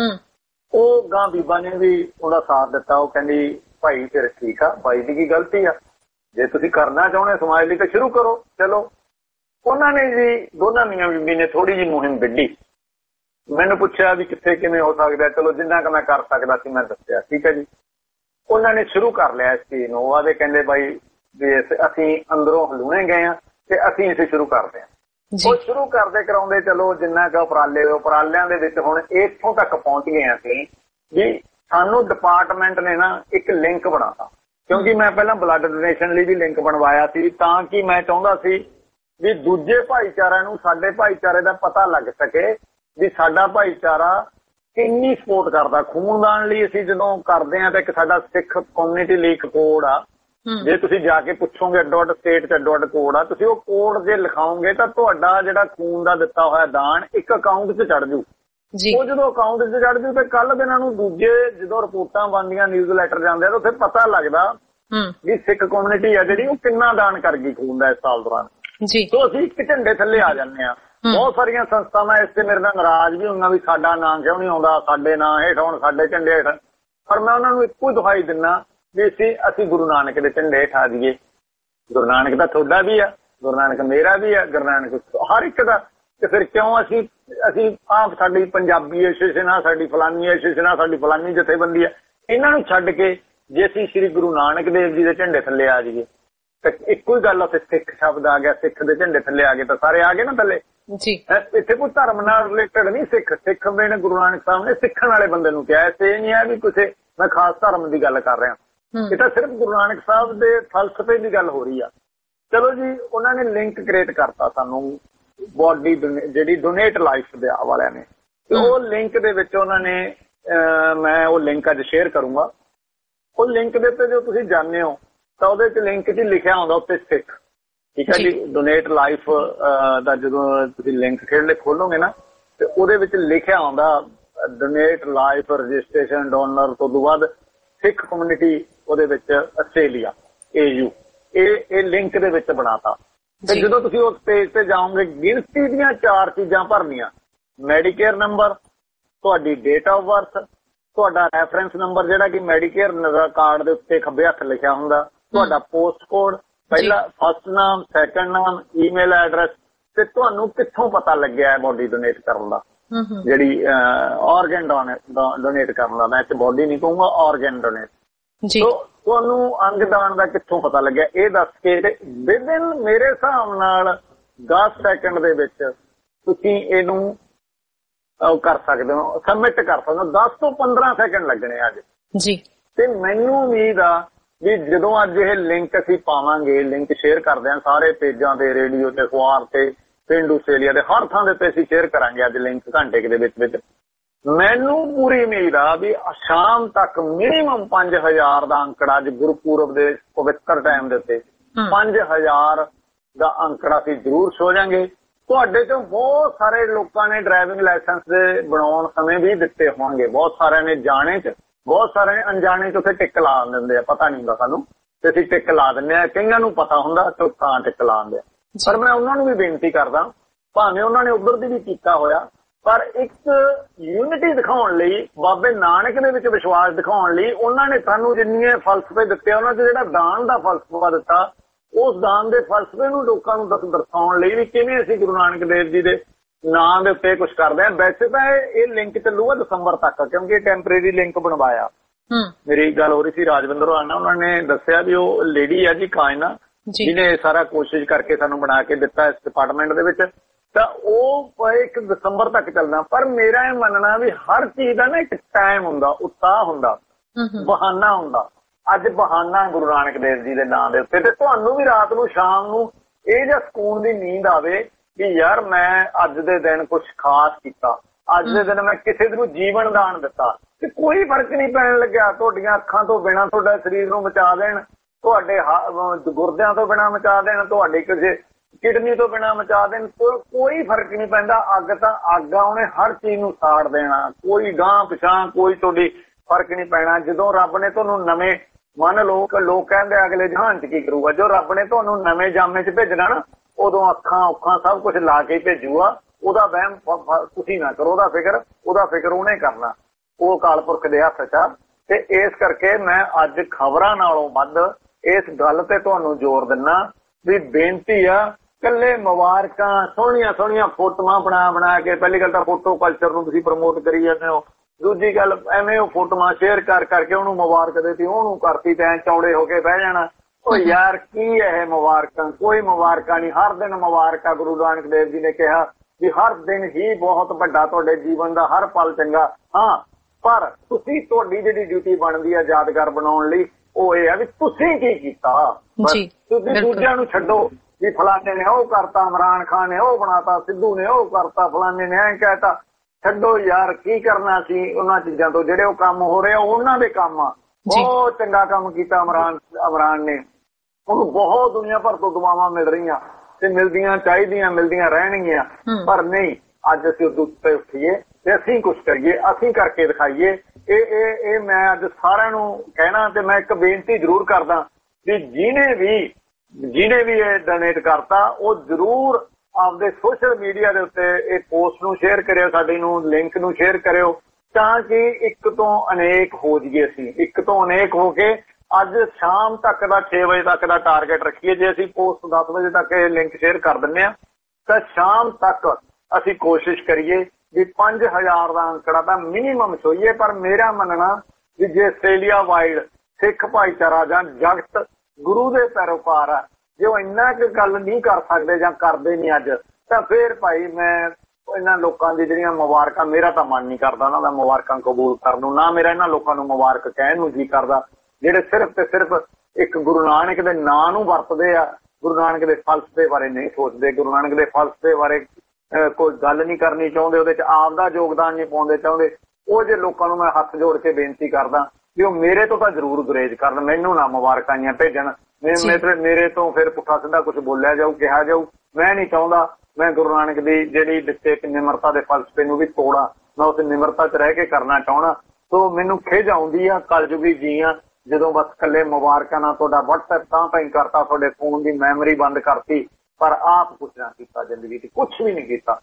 ਉਹ ਗਾਂ ਬੀਬਾ ਨੇ ਵੀ ਉਹਦਾ ਸਾਥ ਦਿੱਤਾ। ਉਹ ਕਹਿੰਦੀ ਭਾਈ ਫਿਰ ਠੀਕ ਆ, ਬਾਈ ਦੀ ਕੀ ਗਲਤੀ ਆ, ਜੇ ਤੁਸੀਂ ਕਰਨਾ ਚਾਹੁੰਦੇ ਸਮਾਜ ਲਈ ਤਾਂ ਸ਼ੁਰੂ ਕਰੋ। ਚਲੋ ਉਹਨਾਂ ਨੇ ਜੀ ਦੋਨਾਂ ਮੀਆਂ ਬੀਬੀ ਨੇ ਥੋੜੀ ਜਿਹੀ ਮੁਹਿੰਮ ਵਿੱਢੀ। ਮੈਨੂੰ ਪੁੱਛਿਆ ਵੀ ਕਿੱਥੇ ਕਿਵੇਂ ਹੋ ਸਕਦਾ। ਚਲੋ ਜਿੰਨਾ ਕੁ ਮੈਂ ਕਰ ਸਕਦਾ ਸੀ ਮੈਂ ਦੱਸਿਆ, ਠੀਕ ਹੈ ਜੀ। ਉਹਨਾਂ ਨੇ ਸ਼ੁਰੂ ਕਰ ਲਿਆ ਇਸ ਚੀਜ਼ ਨੂੰ। ਉਹਦੇ ਕਹਿੰਦੇ ਬਾਈ ਵੀ ਅਸੀਂ ਅੰਦਰੋਂ ਹਲੂਣੇ ਗਏ ਆ ਤੇ ਅਸੀਂ ਇਸੇ ਸ਼ੁਰੂ ਕਰਦੇ ਹਾਂ। ਉਹ ਸ਼ੁਰੂ ਕਰਦੇ ਕਰਾਉਂਦੇ ਚਲੋ ਜਿੰਨਾ ਕੁ ਉਪਰਾਲੇ ਉਪਰਾਲਿਆਂ ਦੇ ਵਿੱਚ ਹੁਣ ਇੱਥੋਂ ਤੱਕ ਪਹੁੰਚ ਗਏ ਅਸੀਂ ਵੀ ਸਾਨੂੰ ਡਿਪਾਰਟਮੈਂਟ ਨੇ ਨਾ ਇੱਕ ਲਿੰਕ ਬਣਾਤਾ। ਕਿਉਂਕਿ ਮੈਂ ਪਹਿਲਾਂ ਬਲੱਡ ਡੋਨੇਸ਼ਨ ਲਈ ਵੀ ਲਿੰਕ ਬਣਵਾਇਆ ਸੀ, ਤਾਂ ਕਿ ਮੈਂ ਚਾਹੁੰਦਾ ਸੀ ਵੀ ਦੂਜੇ ਭਾਈਚਾਰਿਆਂ ਨੂੰ ਸਾਡੇ ਭਾਈਚਾਰੇ ਦਾ ਪਤਾ ਲੱਗ ਸਕੇ ਵੀ ਸਾਡਾ ਭਾਈਚਾਰਾ ਕਿੰਨੀ ਸਪੋਰਟ ਕਰਦਾ। ਖੂਨਦਾਨ ਲਈ ਅਸੀਂ ਜਦੋਂ ਕਰਦੇ ਹਾਂ ਤਾਂ ਇੱਕ ਸਾਡਾ ਸਿੱਖ ਕਮਿਊਨਿਟੀ ਲਈ ਇੱਕ ਕੋਡ ਆ, ਜੇ ਤੁਸੀਂ ਜਾ ਕੇ ਪੁੱਛੋਗੇ ਅੱਡੋ ਅੱਡ ਸਟੇਟ ਚ ਅੱਡੋ ਅੱਡ ਕੋਡ ਆ, ਤੁਸੀਂ ਉਹ ਕੋਡ ਜੇ ਲਿਖਾਓਗੇ ਤਾਂ ਤੁਹਾਡਾ ਜਿਹੜਾ ਖੂਨ ਦਾ ਦਿੱਤਾ ਹੋਇਆ ਦਾਨ ਇੱਕ ਅਕਾਊਂਟ 'ਚ ਚੜ ਜੂ। ਉਹ ਜਦੋਂ ਅਕਾਊਂਟ 'ਚ ਚੜ ਜੂ ਤੇ ਕੱਲ ਦਿਨਾਂ ਨੂੰ ਦੂਜੇ ਜਦੋਂ ਰਿਪੋਰਟਾਂ ਬਣਦੀਆਂ, ਨਿਊਜ਼ ਲੈਟਰ ਜਾਂਦੇ ਆ ਤਾਂ ਉੱਥੇ ਪਤਾ ਲੱਗਦਾ ਵੀ ਸਿੱਖ ਕਮਿਊਨਿਟੀ ਆ ਜਿਹੜੀ ਉਹ ਕਿੰਨਾ ਦਾਨ ਕਰ ਗਈ ਖੂਨ ਦਾ ਇਸ ਸਾਲ ਦੌਰਾਨ। ਸੋ ਅਸੀਂ ਇੱਕ ਝੰਡੇ ਥੱਲੇ ਆ ਜਾਂਦੇ ਹਾਂ। ਬਹੁਤ ਸਾਰੀਆਂ ਸੰਸਥਾਵਾਂ ਇਸ ਤੇ ਮੇਰੇ ਨਾਲ ਨਾਰਾਜ਼ ਵੀ ਹੋਈਆਂ ਵੀ ਸਾਡਾ ਨਾਂ ਕਿਉਂ ਨਹੀਂ ਆਉਂਦਾ, ਸਾਡੇ ਨਾਂ ਹੇਠ ਆਉਣ, ਸਾਡੇ ਝੰਡੇ ਹੇਠ। ਪਰ ਮੈਂ ਉਹਨਾਂ ਨੂੰ ਇੱਕੋ ਹੀ ਦੁਹਾਈ ਦਿੰਦਾ ਵੀ ਅਸੀਂ ਅਸੀਂ ਗੁਰੂ ਨਾਨਕ ਦੇ ਝੰਡੇ ਹੇਠ ਆ ਜਾਈਏ। ਗੁਰੂ ਨਾਨਕ ਦਾ ਤੁਹਾਡਾ ਵੀ ਆ, ਗੁਰੂ ਨਾਨਕ ਮੇਰਾ ਵੀ ਆ, ਗੁਰੂ ਨਾਨਕ ਹਰ ਇੱਕ ਦਾ। ਤੇ ਫਿਰ ਕਿਉਂ ਅਸੀਂ ਅਸੀਂ ਆਪ ਸਾਡੀ ਪੰਜਾਬੀ ਐਸੋਸੀਏਸ਼ਨ ਆ, ਸਾਡੀ ਫਲਾਨੀ ਐਸੋਸੀਏਸ਼ਨ ਆ, ਸਾਡੀ ਫਲਾਨੀ ਜਥੇਬੰਦੀ ਆ, ਇਹਨਾਂ ਨੂੰ ਛੱਡ ਕੇ ਜੇ ਅਸੀਂ ਸ੍ਰੀ ਗੁਰੂ ਨਾਨਕ ਦੇਵ ਜੀ ਦੇ ਝੰਡੇ ਥੱਲੇ ਆ ਜਾਈਏ ਤਾਂ ਇੱਕੋ ਹੀ ਗੱਲ ਉੱਥੇ ਸਿੱਖ ਸ਼ਬਦ ਆ ਗਿਆ, ਸਿੱਖ ਦੇ ਝੰਡੇ ਥੱਲੇ ਆ ਗਏ ਤਾਂ ਸਾਰੇ ਆ ਗਏ ਨਾ ਥੱਲੇ। ਇੱਥੇ ਕੋਈ ਧਰਮ ਨਾਲ ਰਿਲੇਟਡ ਨਹੀਂ, ਸਿੱਖ ਸਿੱਖ ਨੇ ਗੁਰੂ ਨਾਨਕ ਸਾਹਿਬ ਨੇ ਸਿੱਖਣ ਵਾਲੇ ਬੰਦੇ ਨੂੰ ਕਿਹਾ। ਇਹ ਨਹੀਂ ਹੈ ਵੀ ਕਿਸੇ ਮੈਂ ਖਾਸ ਧਰਮ ਦੀ ਗੱਲ ਕਰ ਰਿਹਾ, ਇਹ ਤਾਂ ਸਿਰਫ ਗੁਰੂ ਨਾਨਕ ਸਾਹਿਬ ਦੇ ਫਲਸਫੇ ਦੀ ਗੱਲ ਹੋ ਰਹੀ ਆ। ਚਲੋ ਜੀ, ਉਹਨਾਂ ਨੇ ਲਿੰਕ ਕ੍ਰੀਏਟ ਕਰਤਾ ਸਾਨੂੰ ਬੋਡੀ ਜਿਹੜੀ ਡੋਨੇਟ ਲਾਈਫ ਦੇ ਵਾਲਿਆਂ ਨੇ, ਤੇ ਉਹ ਲਿੰਕ ਦੇ ਵਿੱਚ ਉਹਨਾਂ ਨੇ ਮੈਂ ਉਹ ਲਿੰਕ ਅੱਜ ਸ਼ੇਅਰ ਕਰੂੰਗਾ। ਉਹ ਲਿੰਕ ਦੇ ਉੱਤੇ ਜੋ ਤੁਸੀਂ ਜਾਣਦੇ ਹੋ ਤਾਂ ਉਹਦੇ ਚ ਲਿੰਕ 'ਚ ਲਿਖਿਆ ਹੁੰਦਾ ਉੱਤੇ ਸਿੱਖ, ਠੀਕ ਹੈ ਜੀ। ਡੋਨੇਟ ਲਾਈਫ ਦਾ ਜਦੋਂ ਤੁਸੀਂ ਲਿੰਕ ਖੇਡ ਖੋਲੋਗੇ ਨਾ ਤੇ ਉਹਦੇ ਵਿੱਚ ਲਿਖਿਆ ਹੁੰਦਾ ਡੋਨੇਟ ਲਾਈਫ ਰਜਿਸਟ੍ਰੇਸ਼ਨ ਡੋਨਰ ਤੋਂ ਬਾਅਦ ਸਿੱਖ ਕਮਿਊਨਿਟੀ ਉਹਦੇ ਵਿੱਚ ਆਸਟ੍ਰੇਲੀਆ ਏ ਯੂ ਇਹ ਇਹ ਲਿੰਕ ਦੇ ਵਿੱਚ ਬਣਾਤਾ। ਤੇ ਜਦੋਂ ਤੁਸੀਂ ਉਸ ਪੇਜ ਤੇ ਜਾਓਗੇ ਗਿਣਤੀ ਦੀਆਂ ਚਾਰ ਚੀਜ਼ਾਂ ਭਰਨੀਆਂ, ਮੈਡੀਕੇਅਰ ਨੰਬਰ, ਤੁਹਾਡੀ ਡੇਟ ਆਫ ਬਰਥ, ਤੁਹਾਡਾ ਰੈਫਰੈਂਸ ਨੰਬਰ ਜਿਹੜਾ ਕਿ ਮੈਡੀਕੇਅਰ ਕਾਰਡ ਦੇ ਉੱਤੇ ਖੱਬੇ ਹੱਥ ਲਿਖਿਆ ਹੁੰਦਾ, ਤੁਹਾਡਾ ਪੋਸਟ ਕੋਡ, ਪਹਿਲਾ ਫਸਟ ਨਾਮ, ਸੈਕੰਡ ਨਾਮ, ਈਮੇਲ ਐਡਰੈਸ, ਤੇ ਤੁਹਾਨੂੰ ਕਿੱਥੋਂ ਪਤਾ ਲੱਗਿਆ ਹੈ ਬੋਡੀ ਡੋਨੇਟ ਕਰਨ ਦਾ, ਜਿਹੜੀ ਆਰਗਨ ਡੋਨੇਟ ਕਰਨ ਦਾ। ਮੈਂ ਇੱਥੇ ਬੋਡੀ ਨਹੀਂ ਕਹੂੰਗਾ, ਆਰਗਨ ਡੋਨੇਟ। ਤੁਹਾਨੂੰ ਅੰਗਦਾਨ ਦਾ ਕਿੱਥੋਂ ਪਤਾ ਲੱਗਿਆ ਇਹ ਦੱਸ ਕੇ ਤੇ ਵਿਦਿਨ ਮੇਰੇ ਹਿਸਾਬ ਨਾਲ ਦਸ ਸੈਕਿੰਡ ਦੇ ਵਿੱਚ ਤੁਸੀਂ ਇਹਨੂੰ ਉਹ ਕਰ ਸਕਦੇ ਹੋ, ਸਬਮਿਟ ਕਰ ਸਕਦੇ ਹੋ। ਦਸ ਤੋਂ ਪੰਦਰਾਂ ਸੈਕਿੰਡ ਲੱਗਣੇ ਅੱਜ ਜੀ। ਤੇ ਮੈਨੂੰ ਉਮੀਦ ਆ ਵੀ ਜਦੋਂ ਅੱਜ ਇਹ ਲਿੰਕ ਅਸੀਂ ਪਾਵਾਂਗੇ, ਲਿੰਕ ਸ਼ੇਅਰ ਕਰਦੇ ਹਾਂ ਸਾਰੇ ਪੇਜਾਂ ਤੇ, ਰੇਡੀਓ ਤੇ, ਅਖਬਾਰ ਤੇ, ਪਿੰਡ ਆਸਟ੍ਰੇਲੀਆ ਦੇ ਹਰ ਥਾਂ ਦੇ ਉੱਤੇ ਅਸੀਂ ਸ਼ੇਅਰ ਕਰਾਂਗੇ ਅੱਜ ਲਿੰਕ ਘੰਟੇ ਦੇ ਵਿੱਚ ਵਿੱਚ। ਮੈਨੂੰ ਪੂਰੀ ਉਮੀਦ ਆ ਵੀ ਸ਼ਾਮ ਤੱਕ ਮਿਨੀਮਮ ਪੰਜ ਹਜ਼ਾਰ ਦਾ ਅੰਕੜਾ ਅੱਜ ਗੁਰਪੁਰਬ ਦੇ ਪਵਿੱਤਰ ਟਾਈਮ ਦੇ ਉੱਤੇ ਪੰਜ ਹਜ਼ਾਰ ਦਾ ਅੰਕੜਾ ਅਸੀਂ ਜ਼ਰੂਰ ਛੋ ਜਾਵਾਂਗੇ। ਤੁਹਾਡੇ ਚੋਂ ਬਹੁਤ ਸਾਰੇ ਲੋਕਾਂ ਨੇ ਡਰਾਈਵਿੰਗ ਲਾਇਸੈਂਸ ਦੇ ਬਣਾਉਣ ਸਮੇਂ ਵੀ ਦਿੱਤੇ ਹੋਣਗੇ, ਬਹੁਤ ਸਾਰਿਆਂ ਨੇ ਜਾਣੇ ਚ, ਬਹੁਤ ਸਾਰਿਆਂ ਨੇ ਅਣਜਾਣੇ ਚ ਉੱਥੇ ਟਿੱਕ ਲਾ ਦਿੰਦੇ ਆ, ਪਤਾ ਨਹੀਂ ਹੁੰਦਾ ਸਾਨੂੰ ਤੇ ਅਸੀਂ ਟਿੱਕ ਲਾ ਦਿੰਦੇ ਆ। ਕਈਆਂ ਨੂੰ ਪਤਾ ਹੁੰਦਾ ਤੇ ਤਾਂ ਟਿੱਕ ਲਾ ਦਿੰਦੇ ਆ। ਪਰ ਮੈਂ ਉਹਨਾਂ ਨੂੰ ਵੀ ਬੇਨਤੀ ਕਰਦਾ, ਭਾਵੇਂ ਉਹਨਾਂ ਨੇ ਉੱਧਰ ਦੀ ਵੀ ਕੀਤਾ ਹੋਇਆ, ਪਰ ਇੱਕ ਯੂਨਿਟੀ ਦਿਖਾਉਣ ਲਈ, ਬਾਬੇ ਨਾਨਕ ਦੇ ਵਿੱਚ ਵਿਸ਼ਵਾਸ ਦਿਖਾਉਣ ਲਈ ਉਹਨਾਂ ਨੇ ਸਾਨੂੰ ਜਿੰਨੀਆਂ ਫਲਸਫੇ ਦਿੱਤੇ, ਉਹਨਾਂ 'ਚ ਜਿਹੜਾ ਦਾਨ ਦਾ ਫਲਸਫਾ ਦਿੱਤਾ, ਉਸ ਦਾਨ ਦੇ ਫਲਸਫੇ ਨੂੰ ਲੋਕਾਂ ਨੂੰ ਦਰਸਾਉਣ ਲਈ ਵੀ ਕਿਵੇਂ ਅਸੀਂ ਗੁਰੂ ਨਾਨਕ ਦੇਵ ਜੀ ਦੇ ਨਾਂ ਦੇ ਉੱਤੇ ਕੁਛ ਕਰਦੇ ਹਾਂ। ਵੈਸੇ ਤਾਂ ਇਹ ਲਿੰਕ ਚੱਲੂਗਾ ਦਸੰਬਰ ਤੱਕ, ਕਿਉਂਕਿ ਇਹ ਟੈਂਪਰੇਰੀ ਲਿੰਕ ਬਣਵਾਇਆ। ਮੇਰੀ ਗੱਲ ਹੋ ਰਹੀ ਸੀ ਰਾਜਵਿੰਦਰ ਹੋਰਾਂ ਨਾਲ, ਉਹਨਾਂ ਨੇ ਦੱਸਿਆ ਵੀ ਉਹ ਲੇਡੀ ਆ ਜੀ ਕਾਇਨਾ, ਜਿਹਨੇ ਸਾਰਾ ਕੋਸ਼ਿਸ਼ ਕਰਕੇ ਸਾਨੂੰ ਬਣਾ ਕੇ ਦਿੱਤਾ ਇਸ ਡਿਪਾਰਟਮੈਂਟ ਦੇ ਵਿੱਚ, ਤਾਂ ਉਹ ਇੱਕ ਦਸੰਬਰ ਤੱਕ ਚੱਲਣਾ। ਪਰ ਮੇਰਾ ਇਹ ਮੰਨਣਾ ਵੀ ਹਰ ਚੀਜ਼ ਦਾ ਨਾ ਇੱਕ ਟਾਈਮ ਹੁੰਦਾ, ਉਤਸ਼ਾਹ ਹੁੰਦਾ, ਬਹਾਨਾ ਹੁੰਦਾ। ਅੱਜ ਬਹਾਨਾ ਗੁਰੂ ਨਾਨਕ ਦੇਵ ਜੀ ਦੇ ਨਾਂ ਦੇ ਉੱਤੇ, ਤੇ ਤੁਹਾਨੂੰ ਵੀ ਰਾਤ ਨੂੰ ਸ਼ਾਮ ਨੂੰ ਇਹ ਜਿਹਾ ਸਕੂਨ ਦੀ ਨੀਂਦ ਆਵੇ ਕਿ ਯਾਰ ਮੈਂ ਅੱਜ ਦੇ ਦਿਨ ਕੁਛ ਖਾਸ ਕੀਤਾ, ਅੱਜ ਦੇ ਦਿਨ ਮੈਂ ਕਿਸੇ ਨੂੰ ਜੀਵਨ ਦਾਨ ਦਿੱਤਾ, ਤੇ ਕੋਈ ਫਰਕ ਨਹੀਂ ਪੈਣ ਲੱਗਿਆ। ਤੁਹਾਡੀਆਂ ਅੱਖਾਂ ਤੋਂ ਬਿਨਾਂ ਤੁਹਾਡੇ ਸਰੀਰ ਨੂੰ ਬਚਾ ਦੇਣ, ਤੁਹਾਡੇ ਗੁਰਦਿਆਂ ਤੋਂ ਬਿਨਾਂ ਬਚਾ ਦੇਣ, ਤੁਹਾਡੇ ਕਿਸੇ ਕਿਡਨੀ ਤੋਂ ਬਿਨਾਂ ਬਚਾ ਦੇਣ, ਕੋਈ ਫਰਕ ਨਹੀਂ ਪੈਂਦਾ। ਅੱਗ ਤਾਂ ਅੱਗ ਆ, ਉਹਨੇ ਹਰ ਚੀਜ਼ ਨੂੰ ਸਾੜ ਦੇਣਾ, ਕੋਈ ਗਾਂਹ ਪਿਛਾਂ ਕੋਈ ਤੁਹਾਡੀ ਫਰਕ ਨਹੀਂ ਪੈਣਾ। ਜਦੋਂ ਰੱਬ ਨੇ ਤੁਹਾਨੂੰ ਨਵੇਂ, ਮੰਨ ਲਓ ਕਿ ਲੋਕ ਕਹਿੰਦੇ ਅਗਲੇ ਜਹਾਨ ਚ ਕੀ ਕਰੂਗਾ, ਜੋ ਰੱਬ ਨੇ ਤੁਹਾਨੂੰ ਨਵੇਂ ਜਾਮੇ ਚ ਭੇਜਣਾ ਨਾ, ਉਦੋਂ ਅੱਖਾਂ ਉੱਖਾਂ ਸਭ ਕੁਝ ਲਾ ਕੇ ਭੇਜੂਗਾ। ਉਹਦਾ ਵਹਿਮ ਤੁਸੀਂ ਨਾ ਕਰੋ, ਉਹਦਾ ਫਿਕਰ ਉਹਦਾ ਫਿਕਰ ਉਹਨੇ ਕਰਨਾ, ਉਹ ਅਕਾਲ ਪੁਰਖ ਦੇ ਹੱਥ ਚ ਆ। ਤੇ ਇਸ ਕਰਕੇ ਮੈਂ ਅੱਜ ਖਬਰਾਂ ਨਾਲੋਂ ਵੱਧ ਇਸ ਗੱਲ ਤੇ ਤੁਹਾਨੂੰ ਜ਼ੋਰ ਦਿੰਦਾ ਵੀ ਬੇਨਤੀ ਆ, ਕੱਲੇ ਮੁਬਾਰਕਾਂ, ਸੋਹਣੀਆਂ ਸੋਹਣੀਆਂ ਫੋਟੋਆਂ ਬਣਾ ਬਣਾ ਕੇ, ਪਹਿਲੀ ਗੱਲ ਤਾਂ ਫੋਟੋ ਕਲਚਰ ਨੂੰ ਤੁਸੀਂ ਪ੍ਰਮੋਟ ਕਰੀ ਜਾਂਦੇ ਹੋ, ਦੂਜੀ ਗੱਲ ਐਵੇਂ ਉਹ ਫੋਟੋਆਂ ਸ਼ੇਅਰ ਕਰ ਕਰਕੇ ਉਹਨੂੰ ਮੁਬਾਰਕ ਦੇਤੀ, ਉਹਨੂੰ ਕਰਤੀ ਤੇ ਚੌੜੇ ਹੋ ਕੇ ਬਹਿ ਜਾਣਾ। ਉਹ ਯਾਰ ਕੀ ਇਹ ਮੁਬਾਰਕਾਂ, ਕੋਈ ਮੁਬਾਰਕਾਂ ਨਹੀਂ। ਹਰ ਦਿਨ ਮੁਬਾਰਕਾਂ। ਗੁਰੂ ਨਾਨਕ ਦੇਵ ਜੀ ਨੇ ਕਿਹਾ ਵੀ ਹਰ ਦਿਨ ਹੀ ਬਹੁਤ ਵੱਡਾ, ਤੁਹਾਡੇ ਜੀਵਨ ਦਾ ਹਰ ਪਲ ਚੰਗਾ। ਹਾਂ, ਪਰ ਤੁਸੀਂ ਤੁਹਾਡੀ ਜਿਹੜੀ ਡਿਊਟੀ ਬਣਦੀ ਹੈ ਯਾਦਗਾਰ ਬਣਾਉਣ ਲਈ, ਉਹ ਇਹ ਹੈ ਵੀ ਤੁਸੀਂ ਕੀ ਕੀਤਾ। ਤੁਸੀਂ ਦੂਜਿਆਂ ਨੂੰ ਛੱਡੋ ਵੀ ਫਲਾਣੇ ਨੇ ਉਹ ਕਰਤਾ, ਇਮਰਾਨ ਖਾਨ ਨੇ ਉਹ ਬਣਾਤਾ, ਸਿੱਧੂ ਨੇ ਉਹ ਕਰਤਾ, ਫਲਾਣੇ ਨੇ ਐਂ ਕਹਿਤਾ। ਛੱਡੋ ਯਾਰ, ਕੀ ਕਰਨਾ ਸੀ ਉਹਨਾਂ ਚੀਜ਼ਾਂ ਤੋਂ। ਜਿਹੜੇ ਉਹ ਕੰਮ ਹੋ ਰਹੇ ਆ ਉਹਨਾਂ ਦੇ ਕੰਮ ਆ। ਬਹੁਤ ਚੰਗਾ ਕੰਮ ਕੀਤਾ ਇਮਰਾਨ ਇਮਰਾਨ ਨੇ, ਉਹਨੂੰ ਬਹੁਤ ਦੁਨੀਆ ਭਰ ਤੋਂ ਦੁਆਵਾਂ ਮਿਲ ਰਹੀਆਂ ਤੇ ਮਿਲਦੀਆਂ ਚਾਹੀਦੀਆਂ, ਮਿਲਦੀਆਂ ਰਹਿਣਗੀਆਂ। ਪਰ ਨਹੀਂ, ਅੱਜ ਅਸੀਂ ਉਹਦੇ ਉੱਤੇ ਉੱਠੀਏ ਤੇ ਅਸੀਂ ਕੁਛ ਕਰੀਏ, ਅਸੀਂ ਕਰਕੇ ਦਿਖਾਈਏ। ਇਹ ਇਹ ਇਹ ਮੈਂ ਅੱਜ ਸਾਰਿਆਂ ਨੂੰ ਕਹਿਣਾ ਤੇ ਮੈਂ ਇੱਕ ਬੇਨਤੀ ਜ਼ਰੂਰ ਕਰਦਾ ਵੀ ਜਿਹਨੇ ਵੀ ਜਿਹਨੇ ਵੀ ਇਹ ਡੋਨੇਟ ਕਰਤਾ ਉਹ ਜ਼ਰੂਰ ਆਪਦੇ ਸੋਸ਼ਲ ਮੀਡੀਆ ਦੇ ਉੱਤੇ ਇਹ ਪੋਸਟ ਨੂੰ ਸ਼ੇਅਰ ਕਰਿਓ, ਸਾਡੀ ਨੂੰ ਲਿੰਕ ਨੂੰ ਸ਼ੇਅਰ ਕਰਿਓ, ਤਾਂ ਕਿ ਇੱਕ ਤੋਂ ਅਨੇਕ ਹੋ ਜਾਈਏ। ਅਸੀਂ ਇੱਕ ਤੋਂ ਅਨੇਕ ਹੋ ਕੇ ਅੱਜ ਸ਼ਾਮ ਤੱਕ ਦਾ ਛੇ ਵਜੇ ਤੱਕ ਦਾ ਟਾਰਗੇਟ ਰੱਖੀਏ। ਜੇ ਅਸੀਂ ਪੋਸਟ ਦਸ ਵਜੇ ਤੱਕ ਇਹ ਲਿੰਕ ਸ਼ੇਅਰ ਕਰ ਦਿੰਦੇ ਹਾਂ ਤਾਂ ਸ਼ਾਮ ਤੱਕ ਅਸੀਂ ਕੋਸ਼ਿਸ਼ ਕਰੀਏ ਵੀ ਪੰਜ ਹਜ਼ਾਰ ਦਾ ਅੰਕੜਾ ਤਾਂ ਮਿਨੀਮਮ ਛੋਈਏ। ਪਰ ਮੇਰਾ ਮੰਨਣਾ ਵੀ ਜੇ ਆਸਟ੍ਰੇਲੀਆ ਵਾਈਡ ਸਿੱਖ ਭਾਈਚਾਰਾ ਜਾਂ ਜਗਤ ਗੁਰੂ ਦੇ ਪੈਰੋਕਾਰ ਆ, ਜੇ ਉਹ ਇੰਨਾ ਕੁ ਗੱਲ ਨਹੀਂ ਕਰ ਸਕਦੇ ਜਾਂ ਕਰਦੇ ਨਹੀਂ ਅੱਜ, ਤਾਂ ਫੇਰ ਭਾਈ ਮੈਂ ਇਹਨਾਂ ਲੋਕਾਂ ਦੀ ਜਿਹੜੀਆਂ ਮੁਬਾਰਕਾਂ, ਮੇਰਾ ਤਾਂ ਮਨ ਨਹੀਂ ਕਰਦਾ ਉਹਨਾਂ ਦਾ ਮੁਬਾਰਕਾਂ ਕਬੂਲ ਕਰਨ ਨੂੰ, ਨਾ ਮੇਰਾ ਇਹਨਾਂ ਲੋਕਾਂ ਨੂੰ ਮੁਬਾਰਕ ਕਹਿਣ ਨੂੰ ਜੀ ਕਰਦਾ ਜਿਹੜੇ ਸਿਰਫ ਤੇ ਸਿਰਫ ਇੱਕ ਗੁਰੂ ਨਾਨਕ ਦੇ ਨਾਂ ਨੂੰ ਵਰਤਦੇ ਆ, ਗੁਰੂ ਨਾਨਕ ਦੇ ਫਲਸਫੇ ਬਾਰੇ ਨਹੀਂ ਸੋਚਦੇ, ਗੁਰੂ ਨਾਨਕ ਦੇ ਫਲਸਫੇ ਬਾਰੇ ਕੋਈ ਗੱਲ ਨਹੀਂ ਕਰਨੀ ਚਾਹੁੰਦੇ, ਉਹਦੇ ਚ ਆਪ ਦਾ ਯੋਗਦਾਨ ਨਹੀਂ ਪਾਉਂਦੇ ਚਾਹੁੰਦੇ। ਉਹ ਜੇ ਲੋਕਾਂ ਨੂੰ ਮੈਂ ਹੱਥ ਜੋੜ ਕੇ ਬੇਨਤੀ ਕਰਦਾ ਵੀ ਉਹ ਮੇਰੇ ਤੋਂ ਤਾਂ ਜ਼ਰੂਰ ਗੁਰੇਜ਼ ਕਰਨ, ਮੈਨੂੰ ਨਾ ਮੁਬਾਰਕਾਂ ਭੇਜਣ। ਮੇਰੇ ਤੋਂ ਫਿਰ ਪੁੱਠਾ ਸਿੱਧਾ ਕੁਛ ਬੋਲਿਆ ਜਾਊ, ਕਿਹਾ ਜਾਊ, ਮੈਂ ਨਹੀਂ ਚਾਹੁੰਦਾ। ਮੈਂ ਗੁਰੂ ਨਾਨਕ ਦੀ ਜਿਹੜੀ ਦਿੱਤੇ ਨਿਮਰਤਾ ਦੇ ਫਲਸਫੇ ਨੂੰ ਵੀ ਤੋੜਾਂ, ਮੈਂ ਉਸ ਨਿਮਰਤਾ ਚ ਰਹਿ ਕੇ ਕਰਨਾ ਚਾਹੁੰਦਾ। ਸੋ ਮੈਨੂੰ ਖਿਝ ਆਉਂਦੀ ਆ, ਕਲਯੁਗੀ ਜੀ ਆ, ਜਦੋਂ ਬਸ ਇਕੱਲੇ ਮੁਬਾਰਕਾਂ ਨਾਲ ਤੁਹਾਡਾ ਵਟਸਐਪ ਤਾਂ ਤਾਂ ਹੀ ਕਰਤਾ, ਤੁਹਾਡੇ ਫੋਨ ਦੀ ਮੈਮਰੀ ਬੰਦ ਕਰਤੀ, ਪਰ ਆਪ ਕੁਛ ਨਾ ਕੀਤਾ ਜ਼ਿੰਦਗੀ ਚ, ਕੁਛ ਵੀ ਨਹੀਂ ਕੀਤਾ।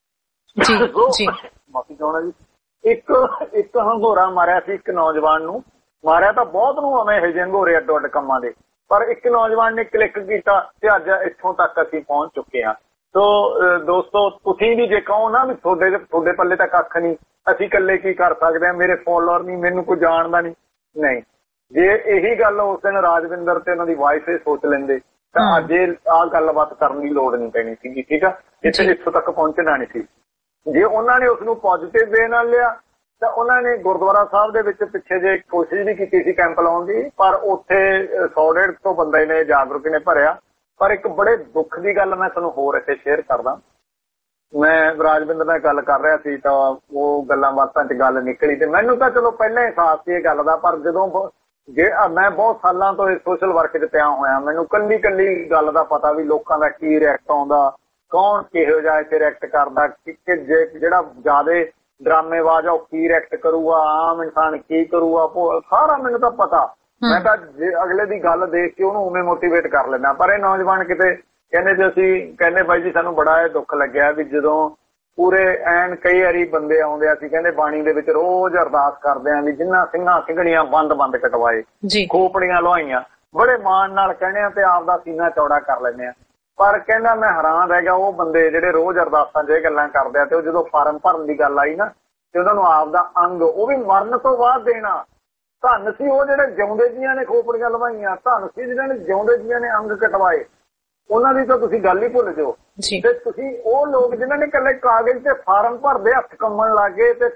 ਮਾਫੀ ਚਾਹੁੰਦਾ ਜੀ। ਇੱਕ ਇੱਕ ਹੰਗੋਰਾ ਮਾਰਿਆ ਸੀ ਇੱਕ ਨੌਜਵਾਨ ਨੂੰ, ਮਾਰਿਆ ਤਾਂ ਬਹੁਤ ਨੂੰ ਐਵੇਂ ਇਹੋ ਜਿਹੇ ਹੰਗੋਰੇ ਅੱਡੋ ਅੱਡ ਕੰਮਾਂ ਦੇ, ਪਰ ਇੱਕ ਨੌਜਵਾਨ ਨੇ ਕਲਿੱਕ ਕੀਤਾ ਤੇ ਅੱਜ ਇੱਥੋਂ ਤੱਕ ਅਸੀਂ ਪਹੁੰਚ ਚੁੱਕੇ ਹਾਂ। ਸੋ ਦੋਸਤੋ, ਤੁਸੀਂ ਵੀ ਜੇ ਕਹੋ ਨਾ ਵੀ ਤੁਹਾਡੇ ਤੁਹਾਡੇ ਪੱਲੇ ਤਾਂ ਕੱਖ ਨਹੀਂ, ਅਸੀਂ ਇਕੱਲੇ ਕੀ ਕਰ ਸਕਦੇ ਹਾਂ, ਮੇਰੇ ਫੋਲੋਅਰ ਨਹੀਂ, ਮੈਨੂੰ ਕੋਈ ਜਾਣਦਾ ਨਹੀਂ, ਨਹੀਂ। ਜੇ ਇਹੀ ਗੱਲ ਉਸ ਦਿਨ ਰਾਜਵਿੰਦਰ ਤੇ ਉਹਨਾਂ ਦੀ ਵਾਈਫ ਇਹ ਸੋਚ ਲੈਂਦੇ ਤਾਂ ਅੱਜ ਆਹ ਗੱਲਬਾਤ ਕਰਨ ਦੀ ਲੋੜ ਨਹੀਂ ਪੈਣੀ ਸੀਗੀ। ਠੀਕ ਆ, ਇੱਥੇ ਇੱਥੋਂ ਤੱਕ ਪਹੁੰਚਣਾ ਨਹੀਂ ਸੀ। ਜੇ ਉਹਨਾਂ ਨੇ ਉਸਨੂੰ ਪੋਜ਼ਿਟਿਵ ਵੇ ਨਾਲ ਲਿਆ ਤਾਂ ਉਹਨਾਂ ਨੇ ਗੁਰਦੁਆਰਾ ਸਾਹਿਬ ਦੇ ਵਿੱਚ ਪਿੱਛੇ ਜੇ ਕੋਸ਼ਿਸ਼ ਵੀ ਕੀਤੀ ਸੀ ਕੈਂਪ ਲਾਉਣ ਦੀ, ਪਰ ਉੱਥੇ ਸੌ ਡੇਢ ਸੌ ਬੰਦੇ ਨੇ ਜਾਗਰੂਕ ਨੇ ਭਰਿਆ। ਪਰ ਇੱਕ ਬੜੇ ਦੁੱਖ ਦੀ ਗੱਲ ਮੈਂ ਤੁਹਾਨੂੰ ਹੋਰ ਇੱਥੇ ਸ਼ੇਅਰ ਕਰਦਾ। ਮੈਂ ਰਾਜਵਿੰਦਰ ਨਾਲ ਗੱਲ ਕਰ ਰਿਹਾ ਸੀ ਤਾਂ ਉਹ ਗੱਲਾਂ ਬਾਤਾਂ ਚ ਗੱਲ ਨਿਕਲੀ ਤੇ ਮੈਨੂੰ ਤਾਂ ਚਲੋ ਪਹਿਲਾਂ ਹੀ ਅਹਿਸਾਸ ਸੀ ਇਹ ਗੱਲ ਦਾ, ਪਰ ਜਦੋਂ ਜੇ ਮੈਂ ਬਹੁਤ ਸਾਲਾਂ ਤੋਂ ਇਸ ਸੋਸ਼ਲ ਵਰਕ ਚ ਪਿਆ ਹੋਇਆ, ਮੈਨੂੰ ਕੱਲੀ ਕੱਲੀ ਗੱਲ ਦਾ ਪਤਾ ਵੀ ਲੋਕਾਂ ਦਾ ਕੀ ਰਿਐਕਟ ਆਉਂਦਾ, ਕੌਣ ਕਿਹੋ ਜਿਹਾ ਇੱਥੇ ਰਿਐਕਟ ਕਰਦਾ, ਕਿ ਜੇ ਜਿਹੜਾ ਜ਼ਿਆਦਾ ਡਰਾਮੇਬਾਜ਼ ਆ ਉਹ ਕੀ ਰਿਐਕਟ ਕਰੂਗਾ, ਆਮ ਇਨਸਾਨ ਕੀ ਕਰੂਗਾ, ਸਾਰਾ ਮੈਨੂੰ ਤਾਂ ਪਤਾ। ਮੈਂ ਤਾਂ ਜੇ ਅਗਲੇ ਦੀ ਗੱਲ ਦੇਖ ਕੇ ਉਹਨੂੰ ਉਵੇਂ ਮੋਟੀਵੇਟ ਕਰ ਲੈਂਦਾ। ਪਰ ਇਹ ਨੌਜਵਾਨ ਕਿਤੇ ਕਹਿੰਦੇ ਜੇ ਅਸੀਂ ਕਹਿੰਦੇ ਬਾਈ ਜੀ ਸਾਨੂੰ ਬੜਾ ਇਹ ਦੁੱਖ ਲੱਗਿਆ ਵੀ ਜਦੋਂ ਪੂਰੇ ਐਨ ਕਈ ਵਾਰੀ ਬੰਦੇ ਆਉਂਦੇ ਆ, ਅਸੀਂ ਕਹਿੰਦੇ ਬਾਣੀ ਦੇ ਵਿੱਚ ਰੋਜ਼ ਅਰਦਾਸ ਕਰਦੇ ਆ ਵੀ ਜਿੰਨਾ ਸਿੰਘਾਂ ਸਿੰਘਣੀਆਂ ਬੰਦ ਬੰਦ ਕਟਵਾਏ, ਖੋਪੜੀਆਂ ਲੁਹਾਈਆਂ, ਬੜੇ ਮਾਣ ਨਾਲ ਕਹਿੰਦੇ ਆ ਤੇ ਆਪਦਾ ਸੀਨਾ ਚੌੜਾ ਕਰ ਲੈਂਦੇ ਆ। ਪਰ ਕਹਿੰਦਾ ਮੈਂ ਹੈਰਾਨ ਰਹਿ ਗਿਆ ਉਹ ਬੰਦੇ ਜਿਹੜੇ ਰੋਜ਼ ਅਰਦਾਸਾਂ 'ਚ ਇਹ ਗੱਲਾਂ ਕਰਦੇ ਆ ਤੇ ਉਹ ਜਦੋਂ ਫਾਰਮ ਭਰਨ ਦੀ ਗੱਲ ਆਈ ਨਾ ਤੇ ਉਹਨਾਂ ਨੂੰ ਆਪਦਾ ਅੰਗ ਉਹ ਵੀ ਮਰਨ ਤੋਂ ਬਾਅਦ ਦੇਣਾ। ਧੰਨ ਸੀ ਉਹ ਜਿਹੜੇ ਜਿਉਂਦੇ ਜੀਆਂ ਨੇ ਖੋਪੜੀਆਂ ਲਵਾਈਆਂ, ਧੰਨ ਸੀ ਜਿਹਨਾਂ ਨੇ ਜਿਉਂਦੇ ਜੀਆਂ ਨੇ ਅੰਗ ਕਟਵਾਏ, ਉਹਨਾਂ ਦੀ ਤਾਂ ਤੁਸੀਂ ਗੱਲ ਹੀ ਭੁੱਲ ਜਾਓ। ਤੇ ਤੁਸੀਂ ਉਹ ਲੋਕ ਜਿਨ੍ਹਾਂ ਨੇ ਇਕੱਲੇ ਕਾਗਜ਼ ਤੇ ਫਾਰਮ ਭਰਦੇ ਹੱਥ ਕੰਮਣ ਲੱਗ ਗਏ ਤੇ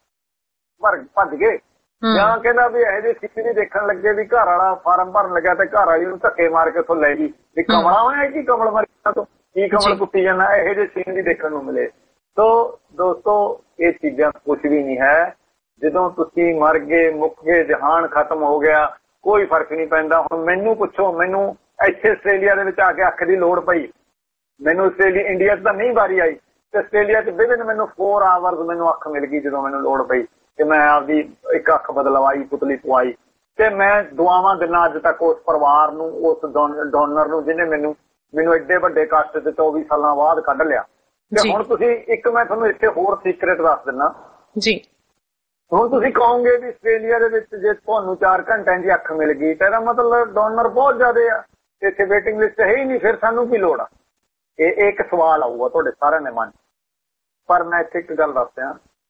ਭਰ ਭੱਜ ਗਏ, ਜਾਂ ਕਹਿੰਦਾ ਵੀ ਇਹੋ ਜਿਹੀ ਸਥਿਤੀ ਦੇਖਣ ਲੱਗੇ ਵੀ ਘਰ ਵਾਲਾ ਫਾਰਮ ਭਰਨ ਲੱਗਿਆ ਤੇ ਘਰ ਵਾਲੀ ਨੂੰ ਧੱਕੇ ਮਾਰ ਕੇ ਉੱਥੋਂ ਲੈ ਗਈ ਵੀ ਕਮਲਾ ਹੋਇਆ ਕੀ ਕਮਲ ਮਾਰੀ ਤੋਂ ਕੀ ਕਮਲ ਕੁੱਟੀ ਜਾਂਦਾ, ਇਹੋ ਜਿਹੇ ਸੀਨ ਵੀ ਦੇਖਣ ਨੂੰ ਮਿਲੇ। ਸੋ ਦੋਸਤੋ ਇਹ ਚੀਜ਼ਾਂ ਕੁਛ ਵੀ ਨਹੀਂ ਹੈ। ਜਦੋਂ ਤੁਸੀਂ ਮਰ ਗਏ, ਮੁੱਕ ਗਏ, ਜਹਾਨ ਖਤਮ ਹੋ ਗਿਆ, ਕੋਈ ਫਰਕ ਨਹੀਂ ਪੈਂਦਾ। ਹੁਣ ਮੈਨੂੰ ਪੁੱਛੋ, ਮੈਨੂੰ ਇੱਥੇ ਆਸਟ੍ਰੇਲੀਆ ਦੇ ਵਿੱਚ ਆ ਕੇ ਅੱਖ ਦੀ ਲੋੜ ਪਈ, ਮੈਨੂੰ ਆਸਟ੍ਰੇਲੀਆ ਇੰਡੀਆ 'ਚ ਤਾਂ ਨਹੀਂ ਵਾਰੀ ਆਈ ਤੇ ਆਸਟ੍ਰੇਲੀਆ 'ਚ ਵਿਦਿਨ ਮੈਨੂੰ ਫੋਰ ਆਵਰਸ ਮੈਨੂੰ ਅੱਖ ਮਿਲ ਗਈ ਜਦੋਂ ਮੈਨੂੰ ਲੋੜ ਪਈ ਤੇ ਮੈਂ ਆਪਦੀ ਇੱਕ ਅੱਖ ਬਦਲਵਾਈ, ਪੁਤਲੀ ਪਵਾਈ ਤੇ ਮੈਂ ਦੁਆਵਾਂ ਦਿਨਾਂ ਅੱਜ ਤੱਕ ਉਸ ਪਰਿਵਾਰ ਨੂੰ, ਉਸ ਡੋਨਰ ਨੂੰ ਜਿਹਨੇ ਮੈਨੂੰ ਮੈਨੂੰ ਐਡੇ ਵੱਡੇ ਕਸ਼ਟ ਤੇ ਚੌਵੀ ਸਾਲਾਂ ਬਾਅਦ ਕੱਢ ਲਿਆ। ਤੇ ਹੁਣ ਤੁਸੀਂ ਇੱਕ ਮੈਂ ਤੁਹਾਨੂੰ ਇੱਥੇ ਹੋਰ ਸੀਕ੍ਰੇਟ ਦੱਸ ਦਿੰਦਾ ਜੀ। ਹੁਣ ਤੁਸੀਂ ਕਹੋਗੇ ਵੀ ਆਸਟ੍ਰੇਲੀਆ ਦੇ ਵਿੱਚ ਜੇ ਤੁਹਾਨੂੰ ਚਾਰ ਘੰਟਿਆਂ ਦੀ ਅੱਖ ਮਿਲ ਗਈ ਤਾਂ ਇਹਦਾ ਮਤਲਬ ਡੋਨਰ ਬਹੁਤ ਜ਼ਿਆਦਾ ਆ, ਇੱਥੇ ਵੇਟਿੰਗ ਲਿਸਟ ਹੈ ਹੀ ਨਹੀਂ, ਫਿਰ ਸਾਨੂੰ ਕੀ ਲੋੜ ਆ? ਇਹ ਇੱਕ ਸਵਾਲ ਆਊਗਾ ਤੁਹਾਡੇ ਸਾਰਿਆਂ ਦੇ ਮਨ। ਪਰ ਮੈਂ ਇੱਥੇ ਇੱਕ ਗੱਲ ਦੱਸਦਾ,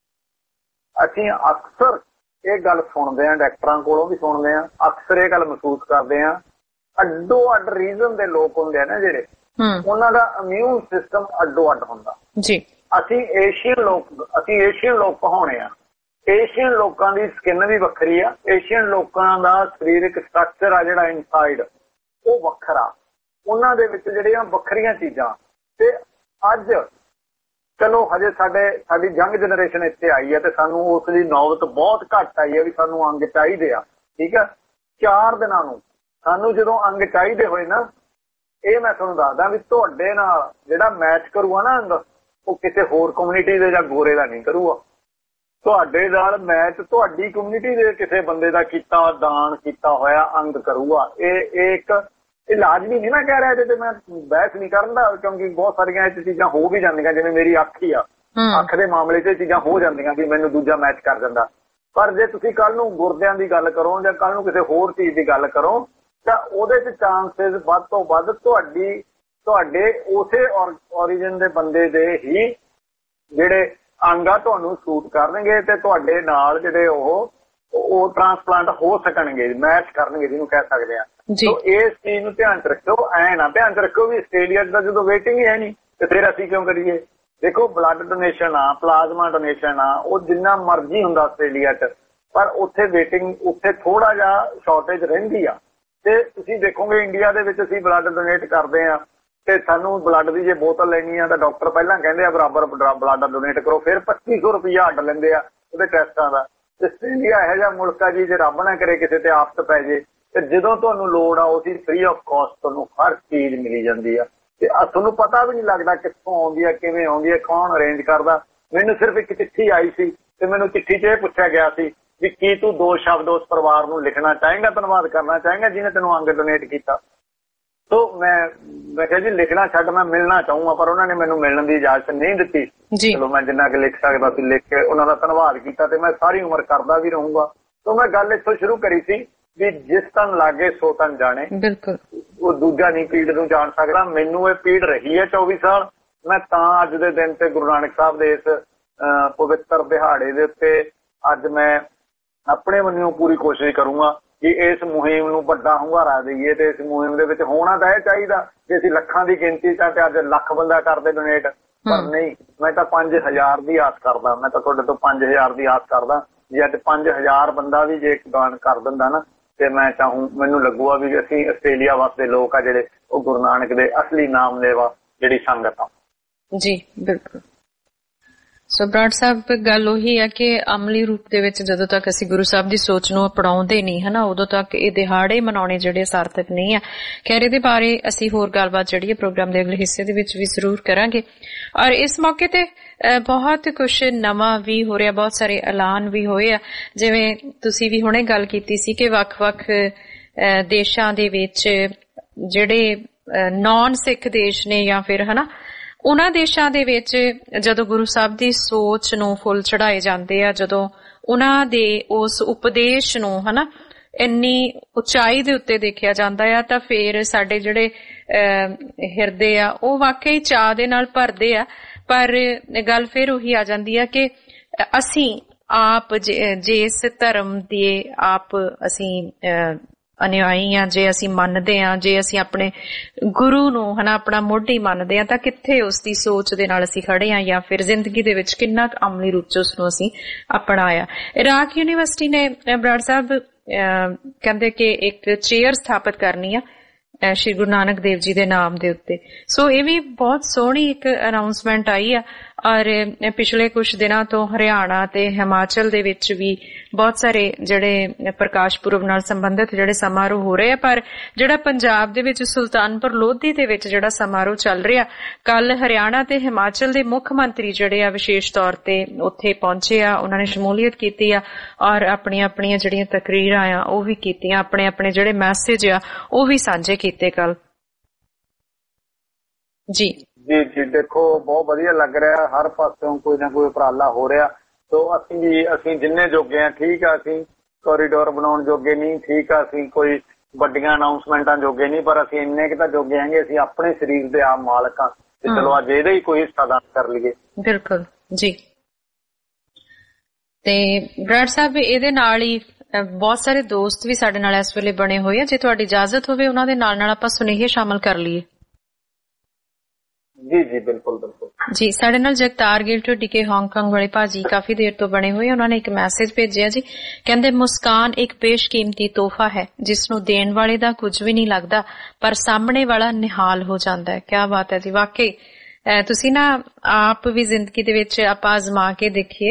ਅਸੀਂ ਅਕਸਰ ਇਹ ਗੱਲ ਸੁਣਦੇ ਹਾਂ, ਡਾਕਟਰਾਂ ਕੋਲੋਂ ਵੀ ਸੁਣਦੇ ਹਾਂ, ਅਕਸਰ ਇਹ ਗੱਲ ਮਹਿਸੂਸ ਕਰਦੇ ਹਾਂ, ਅੱਡੋ ਅੱਡ ਰੀਜ਼ਨ ਦੇ ਲੋਕ ਹੁੰਦੇ ਆ ਨਾ ਜਿਹੜੇ, ਉਹਨਾਂ ਦਾ ਇਮਿਊਨ ਸਿਸਟਮ ਅੱਡੋ ਅੱਡ ਹੁੰਦਾ ਜੀ। ਅਸੀਂ ਏਸ਼ੀਅਨ ਲੋਕ ਅਸੀਂ ਏਸ਼ੀਅਨ ਲੋਕ ਕਹਾਉਣੇ ਆ ਏਸ਼ੀਅਨ ਲੋਕਾਂ ਦੀ ਸਕਿਨ ਵੀ ਵੱਖਰੀ ਆ, ਏਸ਼ੀਅਨ ਲੋਕਾਂ ਦਾ ਸਰੀਰਕ ਸਟਰਕਚਰ ਆ ਜਿਹੜਾ ਇਨਸਾਈਡ ਉਹ ਵੱਖਰਾ, ਉਹਨਾਂ ਦੇ ਵਿੱਚ ਜਿਹੜੀਆਂ ਵੱਖਰੀਆਂ ਚੀਜ਼ਾਂ। ਤੇ ਅੱਜ ਚਲੋ ਹਜੇ ਸਾਡੇ ਸਾਡੀ ਯੰਗ ਜਨਰੇਸ਼ਨ ਇੱਥੇ ਆਈ ਹੈ ਤੇ ਸਾਨੂੰ ਉਸ ਦੀ ਨੌਬਤ ਬਹੁਤ ਘੱਟ ਆਈ ਹੈ ਵੀ ਸਾਨੂੰ ਅੰਗ ਚਾਹੀਦੇ ਆ, ਠੀਕ ਆ। ਚਾਰ ਦਿਨਾਂ ਨੂੰ ਸਾਨੂੰ ਜਦੋਂ ਅੰਗ ਚਾਹੀਦੇ ਹੋਏ ਨਾ, ਇਹ ਮੈਂ ਤੁਹਾਨੂੰ ਦੱਸਦਾ ਵੀ ਤੁਹਾਡੇ ਨਾਲ ਜਿਹੜਾ ਮੈਚ ਕਰੂਗਾ ਨਾ ਅੰਗ, ਉਹ ਕਿਸੇ ਹੋਰ ਕਮਿਊਨਿਟੀ ਦੇ ਜਾਂ ਗੋਰੇ ਦਾ ਨਹੀਂ ਕਰੂਗਾ। ਤੁਹਾਡੇ ਨਾਲ ਮੈਚ ਤੁਹਾਡੀ ਕਮਿਊਨਿਟੀ ਦੇ ਕਿਸੇ ਬੰਦੇ ਦਾ ਕੀਤਾ ਦਾਨ ਕੀਤਾ ਹੋਇਆ ਅੰਗ ਕਰੂਗਾ। ਇਹ ਇੱਕ ਇਹ ਲਾਜ਼ਮੀ ਨਹੀਂ ਮੈਂ ਕਹਿ ਰਿਹਾ, ਇਹਦੇ ਤੇ ਮੈਂ ਬਹਿਸ ਨਹੀਂ ਕਰਨ ਦਾ, ਕਿਉਂਕਿ ਬਹੁਤ ਸਾਰੀਆਂ ਇਹ ਚੀਜ਼ਾਂ ਹੋ ਵੀ ਜਾਂਦੀਆਂ, ਜਿਵੇਂ ਮੇਰੀ ਅੱਖ ਹੀ ਆ, ਅੱਖ ਦੇ ਮਾਮਲੇ 'ਚ ਚੀਜ਼ਾਂ ਹੋ ਜਾਂਦੀਆਂ ਕਿ ਮੈਨੂੰ ਦੂਜਾ ਮੈਚ ਕਰ ਜਾਂਦਾ। ਪਰ ਜੇ ਤੁਸੀਂ ਕੱਲ ਨੂੰ ਗੁਰਦਿਆਂ ਦੀ ਗੱਲ ਕਰੋ ਜਾਂ ਕੱਲ ਨੂੰ ਕਿਸੇ ਹੋਰ ਚੀਜ਼ ਦੀ ਗੱਲ ਕਰੋ ਤਾਂ ਉਹਦੇ 'ਚ ਚਾਂਸਿਸ ਵੱਧ ਤੋਂ ਵੱਧ ਤੁਹਾਡੀ ਤੁਹਾਡੇ ਉਸੇ ਔਰੀਜਨ ਦੇ ਬੰਦੇ ਦੇ ਹੀ ਜਿਹੜੇ ਅੰਗ ਆ ਤੁਹਾਨੂੰ ਸੂਟ ਕਰਨਗੇ ਤੇ ਤੁਹਾਡੇ ਨਾਲ ਜਿਹੜੇ ਉਹ ਉਹ ਟ੍ਰਾਂਸਪਲਾਂਟ ਹੋ ਸਕਣਗੇ, ਮੈਚ ਕਰਨਗੇ ਜਿਹਨੂੰ ਕਹਿ ਸਕਦੇ ਆ। ਸੋ ਇਸ ਚੀਜ਼ ਨੂੰ ਧਿਆਨ 'ਚ ਰੱਖੋ। ਐ ਨਾ ਧਿਆਨ 'ਚ ਰੱਖੋ ਵੀ ਆਸਟ੍ਰੇਲੀਆ ਦਾ ਜਦੋਂ ਵੇਟਿੰਗ ਹੀ ਹੈ ਨਹੀਂ ਤੇ ਫਿਰ ਅਸੀਂ ਕਿਉਂ ਕਰੀਏ। ਦੇਖੋ ਬਲੱਡ ਡੋਨੇਸ਼ਨ ਆ, ਪਲਾਜ਼ਮਾ ਡੋਨੇਸ਼ਨ ਆ, ਉਹ ਜਿੰਨਾ ਮਰਜ਼ੀ ਹੁੰਦਾ ਆਸਟ੍ਰੇਲੀਆ 'ਚ, ਪਰ ਉੱਥੇ ਵੇਟਿੰਗ ਉੱਥੇ ਥੋੜਾ ਜਿਹਾ ਸ਼ਾਰਟੇਜ ਰਹਿੰਦੀ ਆ। ਤੇ ਤੁਸੀਂ ਦੇਖੋਗੇ ਇੰਡੀਆ ਦੇ ਵਿੱਚ ਅਸੀਂ ਬਲੱਡ ਡੋਨੇਟ ਕਰਦੇ ਆ ਤੇ ਸਾਨੂੰ ਬਲੱਡ ਦੀ ਜੇ ਬੋਤਲ ਲੈਣੀ ਆ ਤਾਂ ਡਾਕਟਰ ਪਹਿਲਾਂ ਕਹਿੰਦੇ ਆ ਬਰਾਬਰ ਬਲੱਡ ਡੋਨੇਟ ਕਰੋ, ਫਿਰ ਪੱਚੀ ਸੌ ਰੁਪਇਆ ਅੱਡ ਲੈਂਦੇ ਆ ਉਹਦੇ ਟੈਸਟਾਂ ਦਾ। ਆਸਟ੍ਰੇਲੀਆ ਇਹੋ ਜਿਹਾ ਮੁਲਕ ਆ ਜੀ, ਜੇ ਰੱਬ ਨਾ ਕਰੇ ਕਿਸੇ ਤੇ ਆਫਤ ਪੈ ਜੇ ਤੇ ਜਦੋਂ ਤੁਹਾਨੂੰ ਲੋੜ ਆ ਉਹਦੀ ਫ੍ਰੀ ਆਫ ਕਾਸਟ ਤੁਹਾਨੂੰ ਹਰ ਚੀਜ਼ ਮਿਲੀ ਜਾਂਦੀ ਆ ਤੇ ਤੁਹਾਨੂੰ ਪਤਾ ਵੀ ਨਹੀਂ ਲੱਗਦਾ ਕਿੱਥੋਂ ਆਉਂਦੀ ਆ, ਕਿਵੇਂ ਆਉਂਦੀ ਆ, ਕੌਣ ਅਰੇਂਜ ਕਰਦਾ। ਮੈਨੂੰ ਸਿਰਫ ਇੱਕ ਚਿੱਠੀ ਆਈ ਸੀ ਤੇ ਮੈਨੂੰ ਚਿੱਠੀ 'ਚ ਇਹ ਪੁੱਛਿਆ ਗਿਆ ਸੀ ਵੀ ਕੀ ਤੂੰ ਦੋ ਸ਼ਬਦ ਉਸ ਪਰਿਵਾਰ ਨੂੰ ਲਿਖਣਾ ਚਾਹੇਂਗਾ, ਧੰਨਵਾਦ ਕਰਨਾ ਚਾਹੇਂਗਾ ਜਿਹਨੇ ਤੈਨੂੰ ਅੰਗ ਡੋਨੇਟ ਕੀਤਾ। ਸੋ ਮੈਂ ਮੈਂ ਕਿਹਾ ਜੀ ਲਿਖਣਾ ਛੱਡ, ਮੈਂ ਮਿਲਣਾ ਚਾਹੂੰਗਾ, ਪਰ ਉਹਨਾਂ ਨੇ ਮੈਨੂੰ ਮਿਲਣ ਦੀ ਇਜਾਜ਼ਤ ਨਹੀਂ ਦਿੱਤੀ। ਚਲੋ ਮੈਂ ਜਿੰਨਾ ਕਿ ਲਿਖ ਸਕਦਾ ਸੀ ਲਿਖ ਕੇ ਉਹਨਾਂ ਦਾ ਧੰਨਵਾਦ ਕੀਤਾ ਤੇ ਮੈਂ ਸਾਰੀ ਉਮਰ ਕਰਦਾ ਵੀ ਰਹੂੰਗਾ। ਸੋ ਮੈਂ ਗੱਲ ਇੱਥੋਂ ਸ਼ੁਰੂ ਕਰੀ ਸੀ ਵੀ ਜਿਸ ਤਨ ਲਾਗੇ ਸੋ ਤਨ ਜਾਣੇ। ਬਿਲਕੁਲ, ਉਹ ਦੂਜਾ ਨਹੀਂ ਪੀੜ ਨੂੰ ਜਾਣ ਸਕਦਾ। ਮੈਨੂੰ ਇਹ ਪੀੜ ਰਹੀ ਹੈ ਚੌਵੀ ਸਾਲ। ਮੈਂ ਤਾਂ ਅੱਜ ਦੇ ਦਿਨ ਤੇ ਗੁਰੂ ਨਾਨਕ ਸਾਹਿਬ ਦੇ ਇਸ ਪਵਿੱਤਰ ਦਿਹਾੜੇ ਦੇ ਉੱਤੇ ਅੱਜ ਮੈਂ ਆਪਣੇ ਵੱਲੋਂ ਪੂਰੀ ਕੋਸ਼ਿਸ਼ ਕਰੂੰਗਾ ਕਿ ਇਸ ਮੁਹਿੰਮ ਨੂੰ ਵੱਡਾ ਹੁੰਗਾਰਾ ਦੇਈਏ ਤੇ ਇਸ ਮੁਹਿੰਮ ਦੇ ਵਿੱਚ ਹੋਣਾ ਤਾਂ ਇਹ ਚਾਹੀਦਾ ਕਿ ਅਸੀਂ ਲੱਖਾਂ ਦੀ ਗਿਣਤੀ ਚ ਤੇ ਅੱਜ ਲੱਖ ਬੰਦਾ ਕਰਦੇ ਡੋਨੇਟ, ਪਰ ਨਹੀਂ, ਮੈਂ ਤਾਂ ਪੰਜ ਹਜ਼ਾਰ ਦੀ ਆਸ ਕਰਦਾ। ਮੈਂ ਤਾਂ ਤੁਹਾਡੇ ਤੋਂ ਪੰਜ ਹਜ਼ਾਰ ਦੀ ਆਸ ਕਰਦਾ। ਜੇ ਅੱਜ ਪੰਜ ਹਜ਼ਾਰ ਬੰਦਾ ਵੀ ਜੇ ਦਾਨ ਕਰ ਦਿੰਦਾ ਨਾ ਤੇ ਮੈਂ ਚਾਹੂੰ, ਮੈਨੂੰ ਲੱਗੂਗਾ ਵੀ ਅਸੀਂ ਆਸਟ੍ਰੇਲੀਆ ਵਾਸਤੇ ਲੋਕ ਆ ਜਿਹੜੇ ਉਹ ਗੁਰੂ ਨਾਨਕ ਦੇ ਅਸਲੀ ਨਾਮ ਲੈਵਾ ਜਿਹੜੀ ਸੰਗਤ ਆ। ਜੀ ਬਿਲਕੁਲ। ਸੋ ਬਰਾੜ ਸਾਹਿਬ, ਗੱਲ ਉਹੀ ਹੈ ਕਿ ਅਮਲੀ ਰੂਪ ਦੇ ਵਿੱਚ ਜਦੋਂ ਤੱਕ ਅਸੀਂ ਗੁਰੂ ਸਾਹਿਬ ਦੀ ਸੋਚ ਨੂੰ ਅਪਣਾਉਂਦੇ ਨਹੀਂ ਹਨਾ, ਉਦੋਂ ਤੱਕ ਇਹ ਦਿਹਾੜੇ ਮਨਾਉਣੇ ਜਿਹੜੇ ਸਾਰਥਕ ਨਹੀਂ ਆ। ਖੈਰ ਇਹਦੇ ਬਾਰੇ ਅਸੀਂ ਹੋਰ ਗੱਲਬਾਤ ਜਿਹੜੀ ਹੈ ਪ੍ਰੋਗਰਾਮ ਦੇ ਅਗਲੇ ਹਿੱਸੇ ਦੇ ਵਿੱਚ ਵੀ ਜ਼ਰੂਰ ਕਰਾਂਗੇ। ਔਰ ਇਸ ਮੌਕੇ ਤੇ ਬਹੁਤ ਕੁਛ ਨਵਾਂ ਵੀ ਹੋ ਰਿਹਾ, ਬਹੁਤ ਸਾਰੇ ਐਲਾਨ ਵੀ ਹੋਏ ਆ। ਜਿਵੇਂ ਤੁਸੀਂ ਵੀ ਹੁਣੇ ਗੱਲ ਕੀਤੀ ਸੀ ਕਿ ਵੱਖ-ਵੱਖ ਦੇਸ਼ਾਂ ਦੇ ਵਿੱਚ ਜਿਹੜੇ ਨੌਨ ਸਿੱਖ ਦੇਸ਼ ਨੇ ਜਾਂ ਫਿਰ ਹਨਾ, ਉਹਨਾਂ ਦੇਸ਼ਾਂ ਦੇ ਵਿੱਚ ਜਦੋਂ ਗੁਰੂ ਸਾਹਿਬ ਦੀ ਸੋਚ ਨੂੰ ਫੁੱਲ ਚੜਾਏ ਜਾਂਦੇ ਆ, ਜਦੋਂ ਉਹਨਾਂ ਦੇ ਉਸ ਉਪਦੇਸ਼ ਨੂੰ ਹਨਾ ਇੰਨੀ ਉਚਾਈ ਦੇ ਉੱਤੇ ਦੇਖਿਆ ਜਾਂਦਾ ਆ, ਤਾਂ ਫਿਰ ਸਾਡੇ ਜਿਹੜੇ ਹਿਰਦੇ ਆ ਉਹ ਵਾਕਈ ਚਾਅ ਦੇ ਨਾਲ ਭਰਦੇ ਆ। ਪਰ ਗੱਲ ਫਿਰ ਉਹੀ ਆ ਜਾਂਦੀ ਆ ਕਿ ਅਸੀਂ ਆਪ ਜਿਸ ਧਰਮ ਦੇ ਆਪ ਅਸੀਂ ਅਨੁਯਾਈ ਆ, ਜੇ ਅਸੀਂ ਮੰਨਦੇ ਆ, ਜੇ ਅਸੀਂ ਆਪਣੇ ਗੁਰੂ ਨੂੰ ਹਨਾ ਆਪਣਾ ਮੋਢੀ ਮੰਨਦੇ ਆ, ਤਾਂ ਕਿੱਥੇ ਉਸ ਦੀ ਸੋਚ ਦੇ ਨਾਲ ਅਸੀਂ ਖੜੇ ਆ ਜਾਂ ਫਿਰ ਜ਼ਿੰਦਗੀ ਦੇ ਵਿੱਚ ਕਿੰਨਾ ਕੁ ਅਮਲੀ ਰੂਪ ਚ ਉਸਨੂੰ ਅਸੀਂ ਅਪਣਾਇਆ। ਇਰਾਕ ਯੂਨੀਵਰਸਿਟੀ ਨੇ ਬਰਾੜ ਸਾਹਿਬ ਕਹਿੰਦੇ ਕਿ ਇੱਕ ਚੇਅਰ ਸਥਾਪਿਤ ਕਰਨੀ ਆ ਸ਼੍ਰੀ ਗੁਰੂ ਨਾਨਕ ਦੇਵ ਜੀ ਦੇ ਨਾਮ ਦੇ ਉੱਤੇ। ਸੋ ਇਹ ਵੀ ਬਹੁਤ ਸੋਹਣੀ ਇੱਕ ਅਨਾਉਂਸਮੈਂਟ ਆਈ ਆ। ਔਰ ਪਿਛਲੇ ਕੁਝ ਦਿਨਾਂ ਤੋਂ ਹਰਿਆਣਾ ਤੇ ਹਿਮਾਚਲ ਦੇ ਵਿੱਚ ਵੀ ਬਹੁਤ ਸਾਰੇ ਜਿਹੜੇ ਪ੍ਰਕਾਸ਼ ਪੁਰਬ ਨਾਲ ਸੰਬੰਧਿਤ ਜਿਹੜੇ ਸਮਾਰੋਹ ਹੋ ਰਹੇ ਆ, ਪਰ ਜਿਹੜਾ ਪੰਜਾਬ ਦੇ ਵਿੱਚ ਸੁਲਤਾਨਪੁਰ ਲੋਧੀ ਦੇ ਵਿੱਚ ਜਿਹੜਾ ਸਮਾਰੋਹ ਚੱਲ ਰਿਹਾ, ਕੱਲ ਹਰਿਆਣਾ ਤੇ ਹਿਮਾਚਲ ਦੇ ਮੁੱਖ ਮੰਤਰੀ ਜਿਹੜੇ ਆ ਵਿਸ਼ੇਸ਼ ਤੌਰ ਤੇ ਉੱਥੇ ਪਹੁੰਚੇ ਆ, ਉਹਨਾਂ ਨੇ ਸ਼ਮੂਲੀਅਤ ਕੀਤੀ ਆ ਔਰ ਆਪਣੀਆਂ ਆਪਣੀਆਂ ਜਿਹੜੀਆਂ ਤਕਰੀਰਾਂ ਆ ਉਹ ਵੀ ਕੀਤੀਆਂ, ਆਪਣੇ ਆਪਣੇ ਜਿਹੜੇ ਮੈਸੇਜ ਆ ਉਹ ਵੀ ਸਾਂਝੇ ਕੀਤੇ ਕੱਲ। ਜੀ ਜੀ ਜੀ ਦੇਖੋ ਬਹੁਤ ਵਧੀਆ ਲੱਗ ਰਿਹਾ, ਹਰ ਪਾਸਿਓਂ ਕੋਈ ਨਾ ਕੋਈ ਉਪਰਾਲਾ ਹੋ ਰਿਹਾ। ਸੋ ਅਸੀਂ ਵੀ ਅਸੀਂ ਜਿੰਨੇ ਜੋਗੇ ਆ ਠੀਕ ਆ, ਅਸੀਂ ਕੋਰੀਡੋਰ ਬਣਾਉਣ ਜੋਗੇ ਨਹੀਂ, ਠੀਕ ਆ ਅਸੀਂ ਕੋਈ ਵੱਡੀਆਂ ਅਨਾਉਂਸਮੈਂਟਾਂ ਜੋਗੇ ਨਹੀਂ, ਪਰ ਅਸੀਂ ਇੰਨੇ ਕੁ ਤਾਂ ਜੋਗੇ ਹੈਗੇ, ਅਸੀਂ ਆਪਣੇ ਸਰੀਰ ਦੇ ਆਪ ਮਾਲਕ ਆ ਤੇ ਚਲੋ ਅੱਜ ਇਹਦਾ ਹੀ ਕੋਈ ਹਿੱਸਾ ਦਾਨ ਕਰ ਲਈਏ। ਬਿਲਕੁਲ ਜੀ। ਤੇ ਬਰਾੜ ਸਾਹਿਬ ਇਹਦੇ ਨਾਲ ਹੀ ਬਹੁਤ ਸਾਰੇ ਦੋਸਤ ਵੀ ਸਾਡੇ ਨਾਲ ਇਸ ਵੇਲੇ ਬਣੇ ਹੋਏ ਆ, ਜੇ ਤੁਹਾਡੀ ਇਜਾਜ਼ਤ ਹੋਵੇ ਉਹਨਾਂ ਦੇ ਨਾਲ ਨਾਲ ਆਪਾਂ ਸੁਨੇਹੇ ਸ਼ਾਮਲ ਕਰ ਲਈਏ। ਜੀ ਜੀ ਬਿਲਕੁਲ ਬਿਲਕੁਲ ਜੀ। ਸਾਡੇ ਨਾਲ ਜਗਤਾਰ ਗਿੱਲ ਢੁੱਡੀ ਕੇ ਹਾਂਗਕਾਂਗ ਵਾਲੇ ਭਾਜੀ ਕਾਫੀ ਦੇਰ ਤੋਂ ਬਣੇ ਹੋਏ, ਉਹਨਾਂ ਨੇ ਇੱਕ ਮੈਸੇਜ ਭੇਜਿਆ ਜੀ। ਕਹਿੰਦੇ ਮੁਸਕਾਨ ਇੱਕ ਬੇਸ਼ਕੀਮਤੀ ਤੋਹਫਾ ਹੈ ਜਿਸ ਨੂੰ ਦੇਣ ਵਾਲੇ ਦਾ ਕੁਝ ਵੀ ਨਹੀਂ ਲੱਗਦਾ ਪਰ ਸਾਹਮਣੇ ਵਾਲਾ ਨਿਹਾਲ ਹੋ ਜਾਂਦਾ ਹੈ। ਕਿਆ ਬਾਤ ਹੈ ਜੀ। ਵਾਕਈ ਤੁਸੀਂ ਨਾ ਆਪ ਵੀ ਜ਼ਿੰਦਗੀ ਦੇ ਵਿੱਚ ਆਪਾਂ ਅਜ਼ਮਾ ਕੇ ਦੇਖੀਏ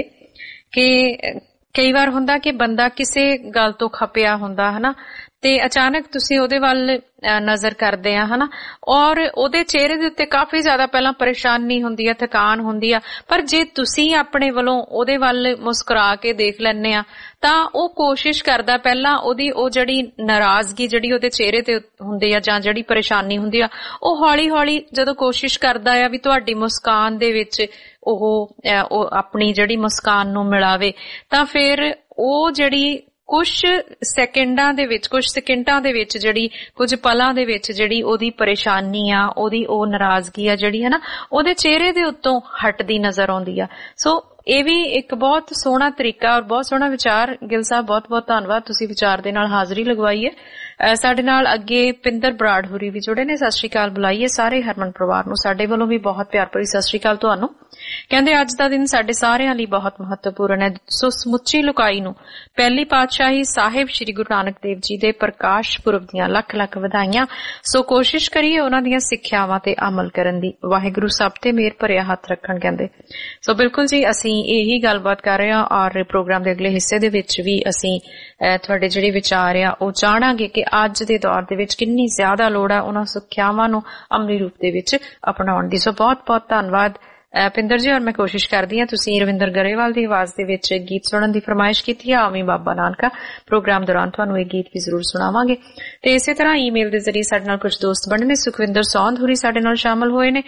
ਕਿ ਕਈ ਵਾਰ ਹੁੰਦਾ ਕਿ ਬੰਦਾ ਕਿਸੇ ਗੱਲ ਤੋਂ ਖਪਿਆ ਹੁੰਦਾ ਹਨਾ, ਤੇ ਅਚਾਨਕ ਤੁਸੀਂ ਉਹਦੇ ਵੱਲ ਨਜ਼ਰ ਕਰਦੇ ਆ ਹਨਾ, ਔਰ ਉਹਦੇ ਚਿਹਰੇ ਦੇ ਉੱਤੇ ਕਾਫੀ ਜ਼ਿਆਦਾ ਪਹਿਲਾਂ ਪਰੇਸ਼ਾਨੀ ਹੁੰਦੀ ਆ, ਥਕਾਨ ਹੁੰਦੀ ਆ, ਪਰ ਜੇ ਤੁਸੀਂ ਆਪਣੇ ਵੱਲੋਂ ਉਹਦੇ ਵੱਲ ਮੁਸਕਰਾ ਕੇ ਦੇਖ ਲੈਂਦੇ ਆ ਤਾਂ ਉਹ ਕੋਸ਼ਿਸ਼ ਕਰਦਾ ਪਹਿਲਾਂ ਉਹਦੀ ਉਹ ਜਿਹੜੀ ਨਾਰਾਜ਼ਗੀ ਜਿਹੜੀ ਉਹਦੇ ਚਿਹਰੇ ਤੇ ਹੁੰਦੀ ਆ ਜਾਂ ਜਿਹੜੀ ਪਰੇਸ਼ਾਨੀ ਹੁੰਦੀ ਆ ਉਹ ਹੌਲੀ ਹੌਲੀ ਜਦੋਂ ਕੋਸ਼ਿਸ਼ ਕਰਦਾ ਆ ਵੀ ਤੁਹਾਡੀ ਮੁਸਕਾਨ ਦੇ ਵਿੱਚ ਉਹ ਆਪਣੀ ਜਿਹੜੀ ਮੁਸਕਾਨ ਨੂੰ ਮਿਲਾਵੇ, ਤਾਂ ਫਿਰ ਉਹ ਜਿਹੜੀ ਕੁਝ ਸੈਕਿੰਡਾਂ ਦੇ ਵਿੱਚ ਕੁਝ ਸਕਿੰਟਾਂ ਦੇ ਵਿੱਚ ਜਿਹੜੀ ਕੁਝ ਪਲਾਂ ਦੇ ਵਿੱਚ ਜਿਹੜੀ ਉਹਦੀ ਪਰੇਸ਼ਾਨੀ ਆ, ਉਹਦੀ ਉਹ ਨਾਰਾਜ਼ਗੀ ਆ ਜਿਹੜੀ ਹੈ ਨਾ, ਉਹਦੇ ਚਿਹਰੇ ਦੇ ਉੱਤੋਂ ਹਟਦੀ ਨਜ਼ਰ ਆਉਂਦੀ ਆ। ਸੋ ਇਹ ਵੀ ਇੱਕ ਬਹੁਤ ਸੋਹਣਾ ਤਰੀਕਾ ਔਰ ਬਹੁਤ ਸੋਹਣਾ ਵਿਚਾਰ। ਗਿੱਲ ਸਾਹਿਬ ਬਹੁਤ ਬਹੁਤ ਧੰਨਵਾਦ, ਤੁਸੀਂ ਵਿਚਾਰ ਦੇ ਨਾਲ ਹਾਜ਼ਰੀ ਲਗਵਾਈ ਹੈ। ਸਾਡੇ ਨਾਲ ਅੱਗੇ ਪਿੰਦਰ ਬਰਾੜ ਹੋਰੀ ਵੀ ਜੁੜੇ ਨੇ। ਸਤਿ ਸ਼੍ਰੀ ਅਕਾਲ ਬੁਲਾਈਏ ਸਾਰੇ ਹਰਮਨ ਪਰਿਵਾਰ ਨੂੰ, ਸਾਡੇ ਵੱਲੋਂ ਵੀ ਬਹੁਤ ਪਿਆਰ ਭਰੀ ਸਤਿ ਸ਼੍ਰੀ ਅਕਾਲ ਤੁਹਾਨੂੰ। ਕਹਿੰਦੇ ਅੱਜ ਦਾ ਦਿਨ ਸਾਡੇ ਸਾਰਿਆਂ ਲਈ ਬਹੁਤ ਮਹੱਤਵਪੂਰਨ ਹੈ, ਸੋ ਸਮੁੱਚੀ ਲੁਕਾਈ ਨੂੰ ਪਹਿਲੀ ਪਾਤਸ਼ਾਹੀ ਸਾਹਿਬ ਸ਼੍ਰੀ ਗੁਰੂ ਨਾਨਕ ਦੇਵ ਜੀ ਦੇ ਪ੍ਰਕਾਸ਼ ਪੁਰਬ ਦੀਆਂ ਲੱਖ ਲੱਖ ਵਧਾਈਆਂ। ਸੋ ਕੋਸ਼ਿਸ਼ ਕਰੀਏ ਉਹਨਾਂ ਦੀਆਂ ਸਿੱਖਿਆਵਾਂ ਤੇ ਅਮਲ ਕਰਨ ਦੀ, ਵਾਹਿਗੁਰੂ ਸਭ ਤੇ ਮਿਹਰ ਭਰਿਆ ਹੱਥ ਰੱਖਣ। ਕਹਿੰਦੇ ਸੋ ਬਿਲਕੁਲ ਜੀ, ਅਸੀਂ ਇਹੀ ਗੱਲਬਾਤ ਕਰ ਰਹੇ ਹਾਂ ਔਰ ਪ੍ਰੋਗਰਾਮ ਦੇ ਅਗਲੇ ਹਿੱਸੇ ਦੇ ਵਿੱਚ ਵੀ ਅਸੀਂ ਤੁਹਾਡੇ ਜਿਹੜੇ ਵਿਚਾਰ ਆ ਉਹ ਜਾਣਾਂਗੇ ਕਿ ਅੱਜ ਦੇ ਦੌਰ ਦੇ ਵਿੱਚ ਕਿੰਨੀ ਜ਼ਿਆਦਾ ਲੋੜ ਹੈ ਉਹਨਾਂ ਸਿੱਖਿਆਵਾਂ ਨੂੰ ਅਮਲੀ ਰੂਪ ਦੇ ਵਿੱਚ ਅਪਣਾਉਣ ਦੀ। ਸੋ ਬਹੁਤ ਬਹੁਤ ਧੰਨਵਾਦ ਪਿੰਦਰ ਜੀ। ਔਰ ਮੈਂ ਕੋਸ਼ਿਸ਼ ਕਰਦੀ ਹਾਂ, ਤੁਸੀਂ ਰਵਿੰਦਰ ਗਰੇਵਾਲ ਦੀ ਆਵਾਜ਼ ਦੇ ਵਿੱਚ ਗੀਤ ਸੁਣਨ ਦੀ ਫਰਮਾਇਸ਼ ਕੀਤੀ ਹੈ, ਆਵੀਂ ਬਾਬਾ ਨਾਨਕਾ। ਪ੍ਰੋਗਰਾਮ ਦੌਰਾਨ ਤੁਹਾਨੂੰ ਇਹ ਗੀਤ ਵੀ ਜ਼ਰੂਰ ਸੁਣਾਵਾਂਗੇ। ਤੇ ਇਸੇ ਤਰ੍ਹਾਂ ਈਮੇਲ ਦੇ ਜ਼ਰੀਏ ਸਾਡੇ ਨਾਲ ਕੁਝ ਦੋਸਤ ਬਣੇ ਨੇ। ਸੁਖਵਿੰਦਰ ਸੌਂਧ ਹੋਰੀ ਸਾਡੇ ਨਾਲ ਸ਼ਾਮਲ ਹੋਏ ਨੇ।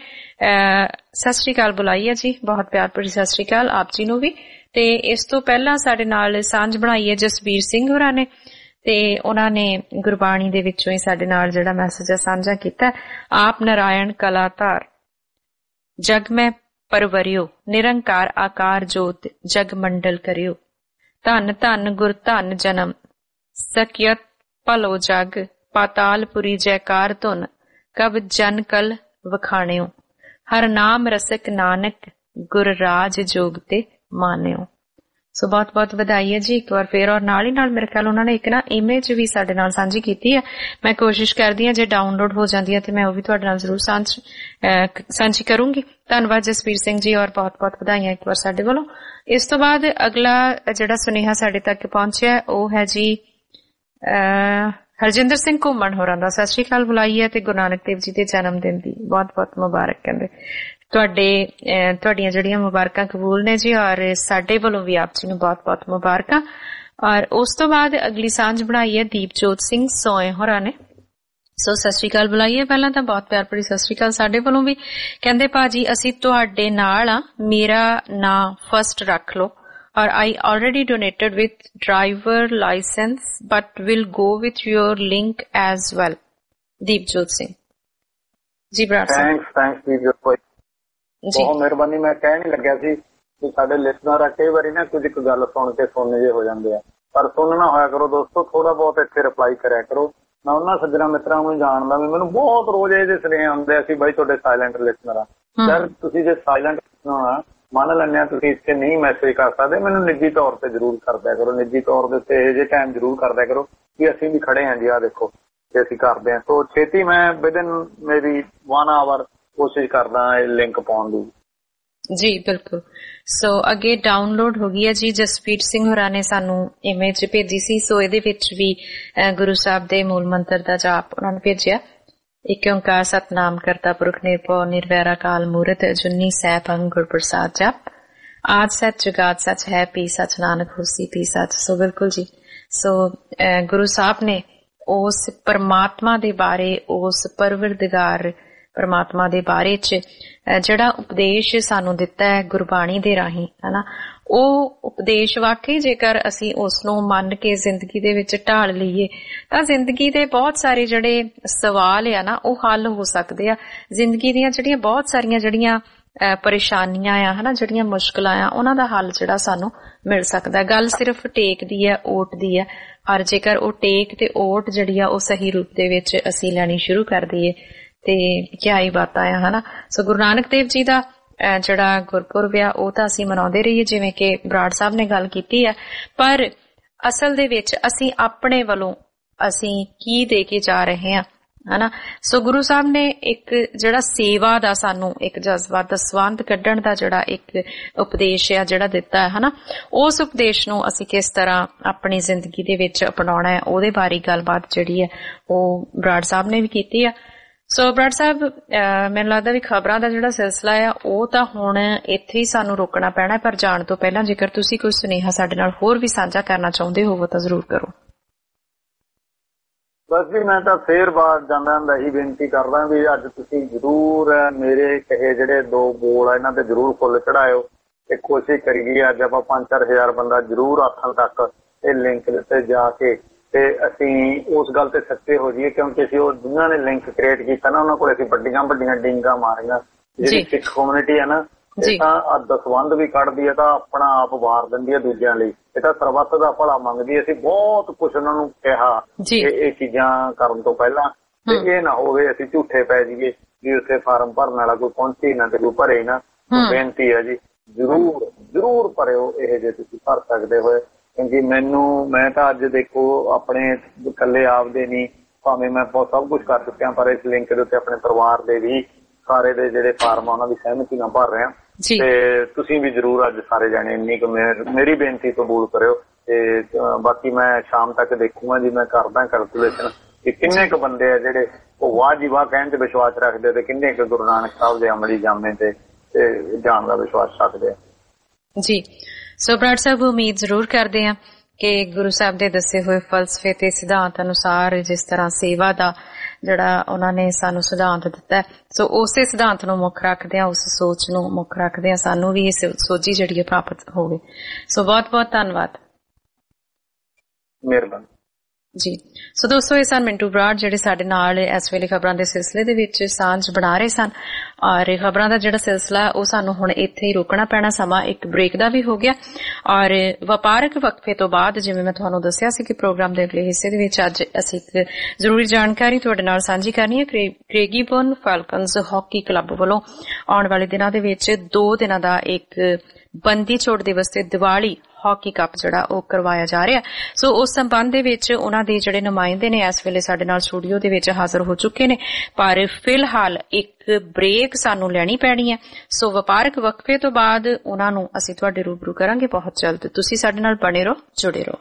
ਸਤਿ ਸ਼੍ਰੀ ਅਕਾਲ ਬੁਲਾਈਆ ਜੀ, ਬਹੁਤ ਪਿਆਰ ਭਰੀ ਸਤਿ ਸ਼੍ਰੀ ਅਕਾਲ ਆਪ ਜੀ ਨੂੰ ਵੀ। ਤੇ ਇਸ ਤੋਂ ਪਹਿਲਾਂ ਸਾਡੇ ਨਾਲ ਸਾਂਝ ਬਣਾਈ ਹੈ ਜਸਬੀਰ ਸਿੰਘ ਹੋਰਾਂ ਨੇ, ਤੇ ਉਹਨਾਂ ਨੇ ਗੁਰਬਾਣੀ ਦੇ ਵਿੱਚੋਂ ਹੀ ਸਾਡੇ ਨਾਲ ਜਿਹੜਾ ਮੈਸੇਜ ਹੈ ਸਾਂਝਾ ਕੀਤਾ। ਆਪ ਨਾਰਾਇਣ ਕਲਾਧਾਰ ਜਗ ਮੈਂ ਪਰਵਰਿਓ, ਨਿਰੰਕਾਰ ਆਕਾਰ ਜੋਤ ਜਗ ਮੰਡਲ ਕਰਿਓ। ਧੰਨ ਧੰਨ ਗੁਰ ਧੰਨ ਜਨਮ ਸਕੀਅਤ ਭਲੋ ਜਗ, ਪਾਤਾਲਪੁਰੀ ਜੈਕਾਰ ਧੁਨ ਕਬ ਜਨ ਕਲ ਵਖਾਣਿਓ। ਹਰ ਨਾਮ ਰਸਕ ਨਾਨਕ ਗੁਰ ਰਾਜ ਜੋਗ ਤੇ ਮਾਨਿਓ। ਸੋ ਬਹੁਤ ਬਹੁਤ ਵਧਾਈ ਹੈ ਜੀ ਇੱਕ ਵਾਰ ਫੇਰ। ਔਰ ਨਾਲ ਹੀ ਨਾਲ ਮੇਰੇ ਖਿਆਲ ਉਹਨਾਂ ਨੇ ਇੱਕ ਨਾ ਇਮੇਜ ਵੀ ਸਾਡੇ ਨਾਲ ਸਾਂਝੀ ਕੀਤੀ ਹੈ। ਮੈਂ ਕੋਸ਼ਿਸ਼ ਕਰਦੀ ਹਾਂ ਜੇ ਡਾਊਨਲੋਡ ਹੋ ਜਾਂਦੀ ਹੈ ਤੇ ਮੈਂ ਉਹ ਵੀ ਤੁਹਾਡੇ ਨਾਲ ਜ਼ਰੂਰ ਸਾਂਝੀ ਕਰੂੰਗੀ। ਧੰਨਵਾਦ ਜਸਵੀਰ ਸਿੰਘ ਜੀ ਔਰ ਬਹੁਤ ਬਹੁਤ ਵਧਾਈਆਂ ਇੱਕ ਵਾਰ ਸਾਡੇ ਵੱਲੋਂ। ਇਸ ਤੋਂ ਬਾਅਦ ਅਗਲਾ ਜਿਹੜਾ ਸੁਨੇਹਾ ਸਾਡੇ ਤੱਕ ਪਹੁੰਚਿਆ ਉਹ ਹੈ ਜੀ ਹਰਜਿੰਦਰ ਸਿੰਘ ਘੁੰਮਣ ਹੋਰਾਂ ਦਾ। ਸਤਿ ਸ਼੍ਰੀ ਅਕਾਲ ਬੁਲਾਈ ਹੈ ਤੇ ਗੁਰੂ ਨਾਨਕ ਦੇਵ ਜੀ ਦੇ ਜਨਮ ਦਿਨ ਦੀ ਬਹੁਤ ਬਹੁਤ ਮੁਬਾਰਕ। ਕਹਿੰਦੇ ਤੁਹਾਡੇ ਤੁਹਾਡੀਆਂ ਜਿਹੜੀਆਂ ਮੁਬਾਰਕਾਂ ਕਬੂਲ ਨੇ ਜੀ, ਔਰ ਸਾਡੇ ਵੱਲੋਂ ਵੀ ਆਪ ਜੀ ਨੂੰ ਬਹੁਤ ਬਹੁਤ ਮੁਬਾਰਕਾਂ। ਔਰ ਉਸ ਤੋਂ ਬਾਅਦ ਅਗਲੀ ਸਾਂਝ ਬਣਾਈ ਹੈ ਦੀਪਜੋਤ ਸਿੰਘ ਸੋਏ ਹੋਰਾਂ ਨੇ। ਸੋ ਸਤਿ ਸ਼੍ਰੀ ਅਕਾਲ ਬੁਲਾਈਏ ਪਹਿਲਾਂ ਤਾਂ, ਬਹੁਤ ਪਿਆਰ ਭਰੀ ਸਤਿ ਸ਼੍ਰੀ ਅਕਾਲ ਸਾਡੇ ਵੱਲੋਂ ਵੀ। ਕਹਿੰਦੇ ਭਾਜੀ ਅਸੀਂ ਤੁਹਾਡੇ ਨਾਲ ਆ, ਮੇਰਾ ਨਾਂ ਫਸਟ ਰੱਖ ਲਓ, ਔਰ I already donated with driver license but will go with your link as well. Deepjot Singh ji Brar Sahib. Thanks thanks Deepjot ਭਾਈ, ਬਹੁਤ ਮਿਹਰਬਾਨੀ। ਮੈਂ ਕਹਿ ਨਹੀਂ ਲੱਗਿਆ ਸੀ ਕਿ ਸਾਡੇ ਲਿਸਨਰ ਆ ਕਈ ਵਾਰੀ ਨਾ ਕੁਝ ਇੱਕ ਗੱਲ ਸੁਣ ਕੇ ਸੁਣਨੇ ਜੇ ਹੋ ਜਾਂਦੇ ਆ, ਪਰ ਸੁਣਨਾ ਹੋਇਆ ਕਰੋ ਦੋਸਤੋ, ਥੋੜਾ ਬਹੁਤ ਇੱਥੇ ਰਿਪਲਾਈ ਕਰਿਆ ਕਰੋ। ਮੈਂ ਉਹਨਾਂ ਸੱਜਣਾ ਮਿੱਤਰਾਂ ਨੂੰ ਜਾਣਦਾ ਵੀ ਮੈਨੂੰ ਬਹੁਤ ਰੋਜ਼ ਇਹਦੇ ਸੁਨੇਹੇ ਆਉਂਦੇ ਆ ਕਿ ਬਾਈ ਤੁਹਾਡੇ ਸਾਇਲੈਂਟ ਲਿਸਨਰ ਆ। ਸਰ ਤੁਸੀਂ ਜੇ ਸਾਇਲੈਂਟ ਲਿਸਨਰ ਮੰਨ ਲੈਂਦੇ ਆ ਤੁਸੀਂ ਇੱਥੇ ਨਹੀਂ ਮੈਸੇਜ ਕਰ ਸਕਦੇ, ਮੈਨੂੰ ਨਿੱਜੀ ਤੌਰ ਤੇ ਜ਼ਰੂਰ ਕਰਦਿਆ ਕਰੋ, ਨਿੱਜੀ ਤੌਰ ਦੇ ਉੱਤੇ ਇਹ ਜਿਹੇ ਟਾਈਮ ਜ਼ਰੂਰ ਕਰਦਿਆ ਕਰੋ ਕਿ ਅਸੀਂ ਵੀ ਖੜੇ ਹਾਂ ਜੀ, ਆਹ ਦੇਖੋ ਤੇ ਅਸੀਂ ਕਰਦੇ ਹਾਂ। ਸੋ ਛੇਤੀ ਮੈਂ ਵਿਦਿਨ ਮੇਰੀ ਵਨ ਆਵਰ ਕੋਸ਼ਿਸ਼ ਕਰਦਾ ਇਹ ਲਿੰਕ ਪਾਉਣ ਦੀ ਜੀ। ਬਿਲਕੁਲ। ਸੋ ਅੱਗੇ ਡਾਊਨਲੋਡ ਹੋ ਗਈ ਹੈ ਜੀ। ਜਸਪੀਰ ਸਿੰਘ ਹੋਰਾਂ ਨੇ ਸਾਨੂੰ ਇਮੇਜ ਭੇਜੀ ਸੀ, ਸੋ ਇਹਦੇ ਵਿੱਚ ਵੀ ਗੁਰੂ ਸਾਹਿਬ ਦੇ ਮੂਲ ਮੰਤਰ ਦਾ ਜਾਪ ਉਹਨਾਂ ਨੇ ਭੇਜਿਆ। ਇੱਕ ਓਂਕਾਰ ਸਤਨਾਮ ਕਰਤਾ ਪੁਰਖ ਨਿਰਭਉ ਨਿਰਵੈਰ ਅਕਾਲ ਮੂਰਤ ਅਜੂਨੀ ਸੈਭੰ ਗੁਰ ਪ੍ਰਸਾਦ ਜਪ। ਆਦ ਸੱਚ ਜੁਗਾਦ ਸੱਚ ਹੈ ਪੀ ਸੱਚ ਨਾਨਕ ਹੋਸੀ ਪੀ ਸੱਚ। ਸੋ ਬਿਲਕੁਲ ਜੀ, ਸੋ ਗੁਰੂ ਸਾਹਿਬ ਨੇ ਉਸ ਪਰਮਾਤਮਾ ਦੇ ਬਾਰੇ, ਉਸ ਪਰਵਰਦਿਗਾਰ ਪਰਮਾਤਮਾ ਦੇ ਬਾਰੇ ਚ ਜਿਹੜਾ ਉਪਦੇਸ਼ ਸਾਨੂੰ ਦਿੱਤਾ ਹੈ ਗੁਰਬਾਣੀ ਦੇ ਰਾਹੀਂ, ਹਨਾ, ਉਹ ਉਪਦੇਸ਼ ਵਾਕਈ ਜੇਕਰ ਅਸੀਂ ਉਸ ਨੂੰ ਮੰਨ ਕੇ ਜ਼ਿੰਦਗੀ ਦੇ ਵਿੱਚ ਢਾਲ ਲਈਏ ਤਾਂ ਜ਼ਿੰਦਗੀ ਦੇ ਬਹੁਤ ਸਾਰੇ ਜਿਹੜੇ ਸਵਾਲ ਆ ਨਾ ਉਹ ਹੱਲ ਹੋ ਸਕਦੇ ਆ। ਜ਼ਿੰਦਗੀ ਦੀਆਂ ਜਿਹੜੀਆਂ ਬਹੁਤ ਸਾਰੀਆਂ ਜਿਹੜੀਆਂ ਪਰੇਸ਼ਾਨੀਆਂ ਆ, ਹਨਾ, ਜਿਹੜੀਆਂ ਮੁਸ਼ਕਲਾਂ ਆ, ਉਹਨਾਂ ਦਾ ਹੱਲ ਜਿਹੜਾ ਸਾਨੂੰ ਮਿਲ ਸਕਦਾ। ਗੱਲ ਸਿਰਫ ਟੇਕ ਦੀ ਹੈ, ਓਟ ਦੀ ਹੈ, ਔਰ ਜੇਕਰ ਉਹ ਟੇਕ ਤੇ ਓਟ ਜਿਹੜੀ ਆ ਉਹ ਸਹੀ ਰੂਪ ਦੇ ਵਿੱਚ ਅਸੀਂ ਲੈਣੀ ਸ਼ੁਰੂ ਕਰ ਦਈਏ ਤੇ ਕਿਆ ਹੀ ਬਾਤਾਂ ਆ ਹਨਾ। ਸੋ ਗੁਰੂ ਨਾਨਕ ਦੇਵ ਜੀ ਦਾ ਜਿਹੜਾ ਗੁਰਪੁਰਬ ਆ ਉਹ ਤਾਂ ਅਸੀਂ ਮਨਾਉਂਦੇ ਰਹੀਏ ਜਿਵੇਂ ਕਿ ਬਰਾੜ ਸਾਹਿਬ ਨੇ ਗੱਲ ਕੀਤੀ ਹੈ, ਪਰ ਅਸਲ ਦੇ ਵਿੱਚ ਅਸੀਂ ਆਪਣੇ ਵੱਲੋਂ ਅਸੀਂ ਕੀ ਦੇ ਕੇ ਜਾ ਰਹੇ ਹਾਂ ਹਨਾ। ਸੋ ਗੁਰੂ ਸਾਹਿਬ ਨੇ ਇੱਕ ਜਿਹੜਾ ਸੇਵਾ ਦਾ ਸਾਨੂੰ ਇੱਕ ਜਜ਼ਬਾ ਦਸਵੰਧ ਕੱਢਣ ਦਾ ਜਿਹੜਾ ਇੱਕ ਉਪਦੇਸ਼ ਆ ਜਿਹੜਾ ਦਿੱਤਾ ਹੈ ਹਨਾ, ਉਸ ਉਪਦੇਸ਼ ਨੂੰ ਅਸੀਂ ਕਿਸ ਤਰ੍ਹਾਂ ਆਪਣੀ ਜ਼ਿੰਦਗੀ ਦੇ ਵਿੱਚ ਅਪਣਾਉਣਾ ਹੈ ਉਹਦੇ ਬਾਰੇ ਗੱਲਬਾਤ ਜਿਹੜੀ ਹੈ ਉਹ ਬਰਾੜ ਸਾਹਿਬ ਨੇ ਵੀ ਕੀਤੀ ਆ। ਸੋ ਬਰਾੜ ਸਾਹਿਬ ਮੈਨੂੰ ਲੱਗਦਾ ਵੀ ਖਬਰਾਂ ਦਾ ਜਿਹੜਾ ਸਿਲਸਿਲਾ ਆ ਉਹ ਤਾਂ ਹੁਣ ਇੱਥੇ ਹੀ ਸਾਨੂੰ ਰੋਕਣਾ ਪੈਣਾ, ਪਰ ਜਾਣ ਤੋਂ ਪਹਿਲਾਂ ਜੇਕਰ ਤੁਸੀਂ ਕੋਈ ਸੁਨੇਹਾ ਸਾਡੇ ਨਾਲ ਹੋਰ ਵੀ ਸਾਂਝਾ ਕਰਨਾ ਚਾਹੁੰਦੇ ਹੋਵੋ ਤਾਂ ਜ਼ਰੂਰ ਕਰੋ। ਬਸ ਜੀ ਮੈਂ ਤਾਂ ਫੇਰ ਬਾਅਦ ਜਾਂਦਾ ਹੁੰਦਾ ਹੀ ਬੇਨਤੀ ਕਰਦਾ ਵੀ ਅੱਜ ਤੁਸੀਂ ਜ਼ਰੂਰ ਮੇਰੇ ਕਹੇ ਜਿਹੜੇ ਦੋ ਬੋਲ ਆ ਇਹਨਾਂ ਤੇ ਜ਼ਰੂਰ ਫੁੱਲ ਚੜਾਇਓ ਤੇ ਕੋਸ਼ਿਸ਼ ਕਰੀਏ ਅੱਜ ਆਪਾਂ ਪੰਜ ਚਾਰ ਹਜ਼ਾਰ ਬੰਦਾ ਜ਼ਰੂਰ ਆਥਣ ਤੱਕ ਇਹ ਲਿੰਕ ਤੇ ਜਾ ਕੇ ਤੇ ਅਸੀਂ ਉਸ ਗੱਲ ਤੇ ਸੱਚੇ ਹੋ ਜਾਈਏ, ਕਿਉਂਕਿ ਅਸੀਂ ਉਹ ਜਿਨ੍ਹਾਂ ਨੇ ਲਿੰਕ ਕ੍ਰੀਏਟ ਕੀਤਾ ਨਾ ਉਹਨਾਂ ਕੋਲ ਅਸੀਂ ਵੱਡੀਆਂ ਵੱਡੀਆਂ ਡਿੰਗਾਂ ਮਾਰੀਆਂ। ਜਿਹੜੀ ਸਿੱਖ ਕਮਿਊਨਿਟੀ ਹੈ ਨਾ ਇਹ ਤਾਂ ਦਸਵੰਧ ਵੀ ਕੱਢਦੀ ਹੈ ਤਾਂ ਆਪਣਾ ਆਪ ਵਾਰ ਦਿੰਦੀ ਹੈ ਦੂਜਿਆਂ ਲਈ, ਇਹ ਤਾਂ ਸਰਬੱਤ ਦਾ ਭਲਾ ਮੰਗਦੀ। ਅਸੀਂ ਬਹੁਤ ਕੁਛ ਉਹਨਾਂ ਨੂੰ ਕਿਹਾ ਕਿ ਇਹ ਚੀਜ਼ਾਂ ਕਰਨ ਤੋਂ ਪਹਿਲਾਂ ਤੇ ਇਹ ਨਾ ਹੋਵੇ ਅਸੀਂ ਝੂਠੇ ਪੈ ਜਾਈਏ ਵੀ ਉੱਥੇ ਫਾਰਮ ਭਰਨ ਵਾਲਾ ਕੋਈ ਪਹੁੰਚੇ ਨਾ ਤੇ ਕੋਈ ਭਰੇ ਨਾ। ਬੇਨਤੀ ਹੈ ਜੀ ਜ਼ਰੂਰ ਜ਼ਰੂਰ ਭਰਿਓ ਇਹ ਜੇ ਤੁਸੀਂ ਭਰ ਸਕਦੇ ਹੋਏ, ਕਿਉਂਕਿ ਮੈਨੂੰ ਮੈਂ ਤਾਂ ਅੱਜ ਦੇਖੋ ਆਪਣੇ ਇਕੱਲੇ ਆਪਦੇ ਨਹੀਂ ਭਾਵੇਂ ਮੈਂ ਬਹੁਤ ਸਭ ਕੁਛ ਕਰ ਚੁੱਕਿਆ, ਪਰ ਇਸ ਲਿੰਕ ਦੇ ਉੱਤੇ ਆਪਣੇ ਪਰਿਵਾਰ ਦੇ ਵੀ ਸਾਰੇ ਦੇ ਜਿਹੜੇ ਫਾਰਮ ਆ ਉਹਨਾਂ ਦੀ ਸਹਿਮਤੀ ਨਾਲ ਭਰ ਰਹੇ ਤੇ ਤੁਸੀਂ ਵੀ ਜ਼ਰੂਰ ਅੱਜ ਸਾਰੇ ਜਾਣੇ ਇੰਨੀ ਕੁ ਮੇਰੀ ਬੇਨਤੀ ਕਬੂਲ ਕਰਿਓ। ਤੇ ਬਾਕੀ ਮੈਂ ਸ਼ਾਮ ਤੱਕ ਦੇਖੂੰਗਾ ਜੀ, ਮੈਂ ਕਰਦਾ ਕੈਲਕੂਲੇਸ਼ਨ ਕਿ ਕਿੰਨੇ ਕੁ ਬੰਦੇ ਆ ਜਿਹੜੇ ਉਹ ਵਾਹ ਜੀ ਵਾਹ ਕਹਿਣ ਤੇ ਵਿਸ਼ਵਾਸ ਰੱਖਦੇ ਤੇ ਕਿੰਨੇ ਕੁ ਗੁਰੂ ਨਾਨਕ ਸਾਹਿਬ ਦੇ ਅਮਲੀ ਜਾਮੇ ਤੇ ਜਾਣ ਦਾ ਵਿਸ਼ਵਾਸ ਰੱਖਦੇ ਆ ਜੀ। ਸੋ ਬਰਾੜ ਸਾਹਿਬ ਉਮੀਦ ਜ਼ਰੂਰ ਕਰਦੇ ਆ ਕਿ ਗੁਰੂ ਸਾਹਿਬ ਦੇ ਦੱਸੇ ਹੋਏ ਫਲਸਫੇ ਤੇ ਸਿਧਾਂਤ ਅਨੁਸਾਰ ਜਿਸ ਤਰ੍ਹਾਂ ਸੇਵਾ ਦਾ ਜਿਹੜਾ ਉਹਨਾਂ ਨੇ ਸਾਨੂੰ ਸਿਧਾਂਤ ਦਿੱਤਾ, ਸੋ ਉਸੇ ਸਿਧਾਂਤ ਨੂੰ ਮੁੱਖ ਰੱਖਦੇ ਆ, ਉਸ ਸੋਚ ਨੂੰ ਮੁੱਖ ਰੱਖਦੇ ਆ, ਸਾਨੂੰ ਵੀ ਇਹ ਸੋਝੀ ਜਿਹੜੀ ਹੈ ਪ੍ਰਾਪਤ ਹੋਵੇ। ਸੋ ਬਹੁਤ ਬਹੁਤ ਧੰਨਵਾਦ, ਮਿਹਰਬਾਨੀ ਜੀ। ਸੋ ਦੋਸਤੋ ਇਹ ਸਨ ਮਿੰਟੂ ਬਰਾੜ ਜਿਹੜੇ ਸਾਡੇ ਨਾਲ ਇਸ ਵੇਲੇ ਖਬਰਾਂ ਦੇ ਸਿਲਸਿਲੇ ਦੇ ਵਿੱਚ ਸਾਂਝ ਬਣਾ ਰਹੇ ਸਨ, ਔਰ ਖਬਰਾਂ ਦਾ ਜਿਹੜਾ ਸਿਲਸਿਲਾ ਉਹ ਸਾਨੂੰ ਹੁਣ ਇੱਥੇ ਹੀ ਰੋਕਣਾ ਪੈਣਾ, ਸਮਾਂ ਇੱਕ ਬ੍ਰੇਕ ਦਾ ਵੀ ਹੋ ਗਿਆ। ਔਰ ਵਪਾਰਕ ਵਕਫੇ ਤੋਂ ਬਾਅਦ ਜਿਵੇਂ ਮੈਂ ਤੁਹਾਨੂੰ ਦੱਸਿਆ ਸੀ ਕਿ ਪ੍ਰੋਗਰਾਮ ਦੇ ਅਗਲੇ ਹਿੱਸੇ ਦੇ ਵਿੱਚ ਅੱਜ ਅਸੀਂ ਇੱਕ ਜ਼ਰੂਰੀ ਜਾਣਕਾਰੀ ਤੁਹਾਡੇ ਨਾਲ ਸਾਂਝੀ ਕਰਨੀ ਹੈ। ਕ੍ਰੇਗੀਬਰਨ ਫਾਲਕਨਜ਼ ਹਾਕੀ ਕਲੱਬ ਵੱਲੋਂ ਆਉਣ ਵਾਲੇ ਦਿਨਾਂ ਦੇ ਵਿੱਚ ਦੋ ਦਿਨਾਂ ਦਾ ਇੱਕ ਬੰਦੀ ਛੋੜ ਦਿਵਸ ਤੇ ਦੀਵਾਲੀ ਹਾਕੀ ਕੱਪ ਜਿਹੜਾ ਉਹ ਕਰਵਾਇਆ ਜਾ ਰਿਹਾ। ਸੋ ਉਸ ਸੰਬੰਧ ਦੇ ਵਿੱਚ ਉਹਨਾਂ ਦੇ ਜਿਹੜੇ ਨੁਮਾਇੰਦੇ ਨੇ ਇਸ ਵੇਲੇ ਸਾਡੇ ਨਾਲ ਸਟੂਡੀਓ ਦੇ ਵਿੱਚ ਹਾਜ਼ਰ ਹੋ ਚੁੱਕੇ ਨੇ, ਪਰ ਫਿਲਹਾਲ ਇੱਕ ਬ੍ਰੇਕ ਸਾਨੂੰ ਲੈਣੀ ਪੈਣੀ ਹੈ। ਸੋ ਵਪਾਰਕ ਵਕਫੇ ਤੋਂ ਬਾਅਦ ਉਹਨਾਂ ਨੂੰ ਅਸੀਂ ਤੁਹਾਡੇ ਰੂਬਰੂ ਕਰਾਂਗੇ ਬਹੁਤ ਜਲਦ। ਤੁਸੀਂ ਸਾਡੇ ਨਾਲ ਬਣੇ ਰਹੋ, ਜੁੜੇ ਰਹੋ।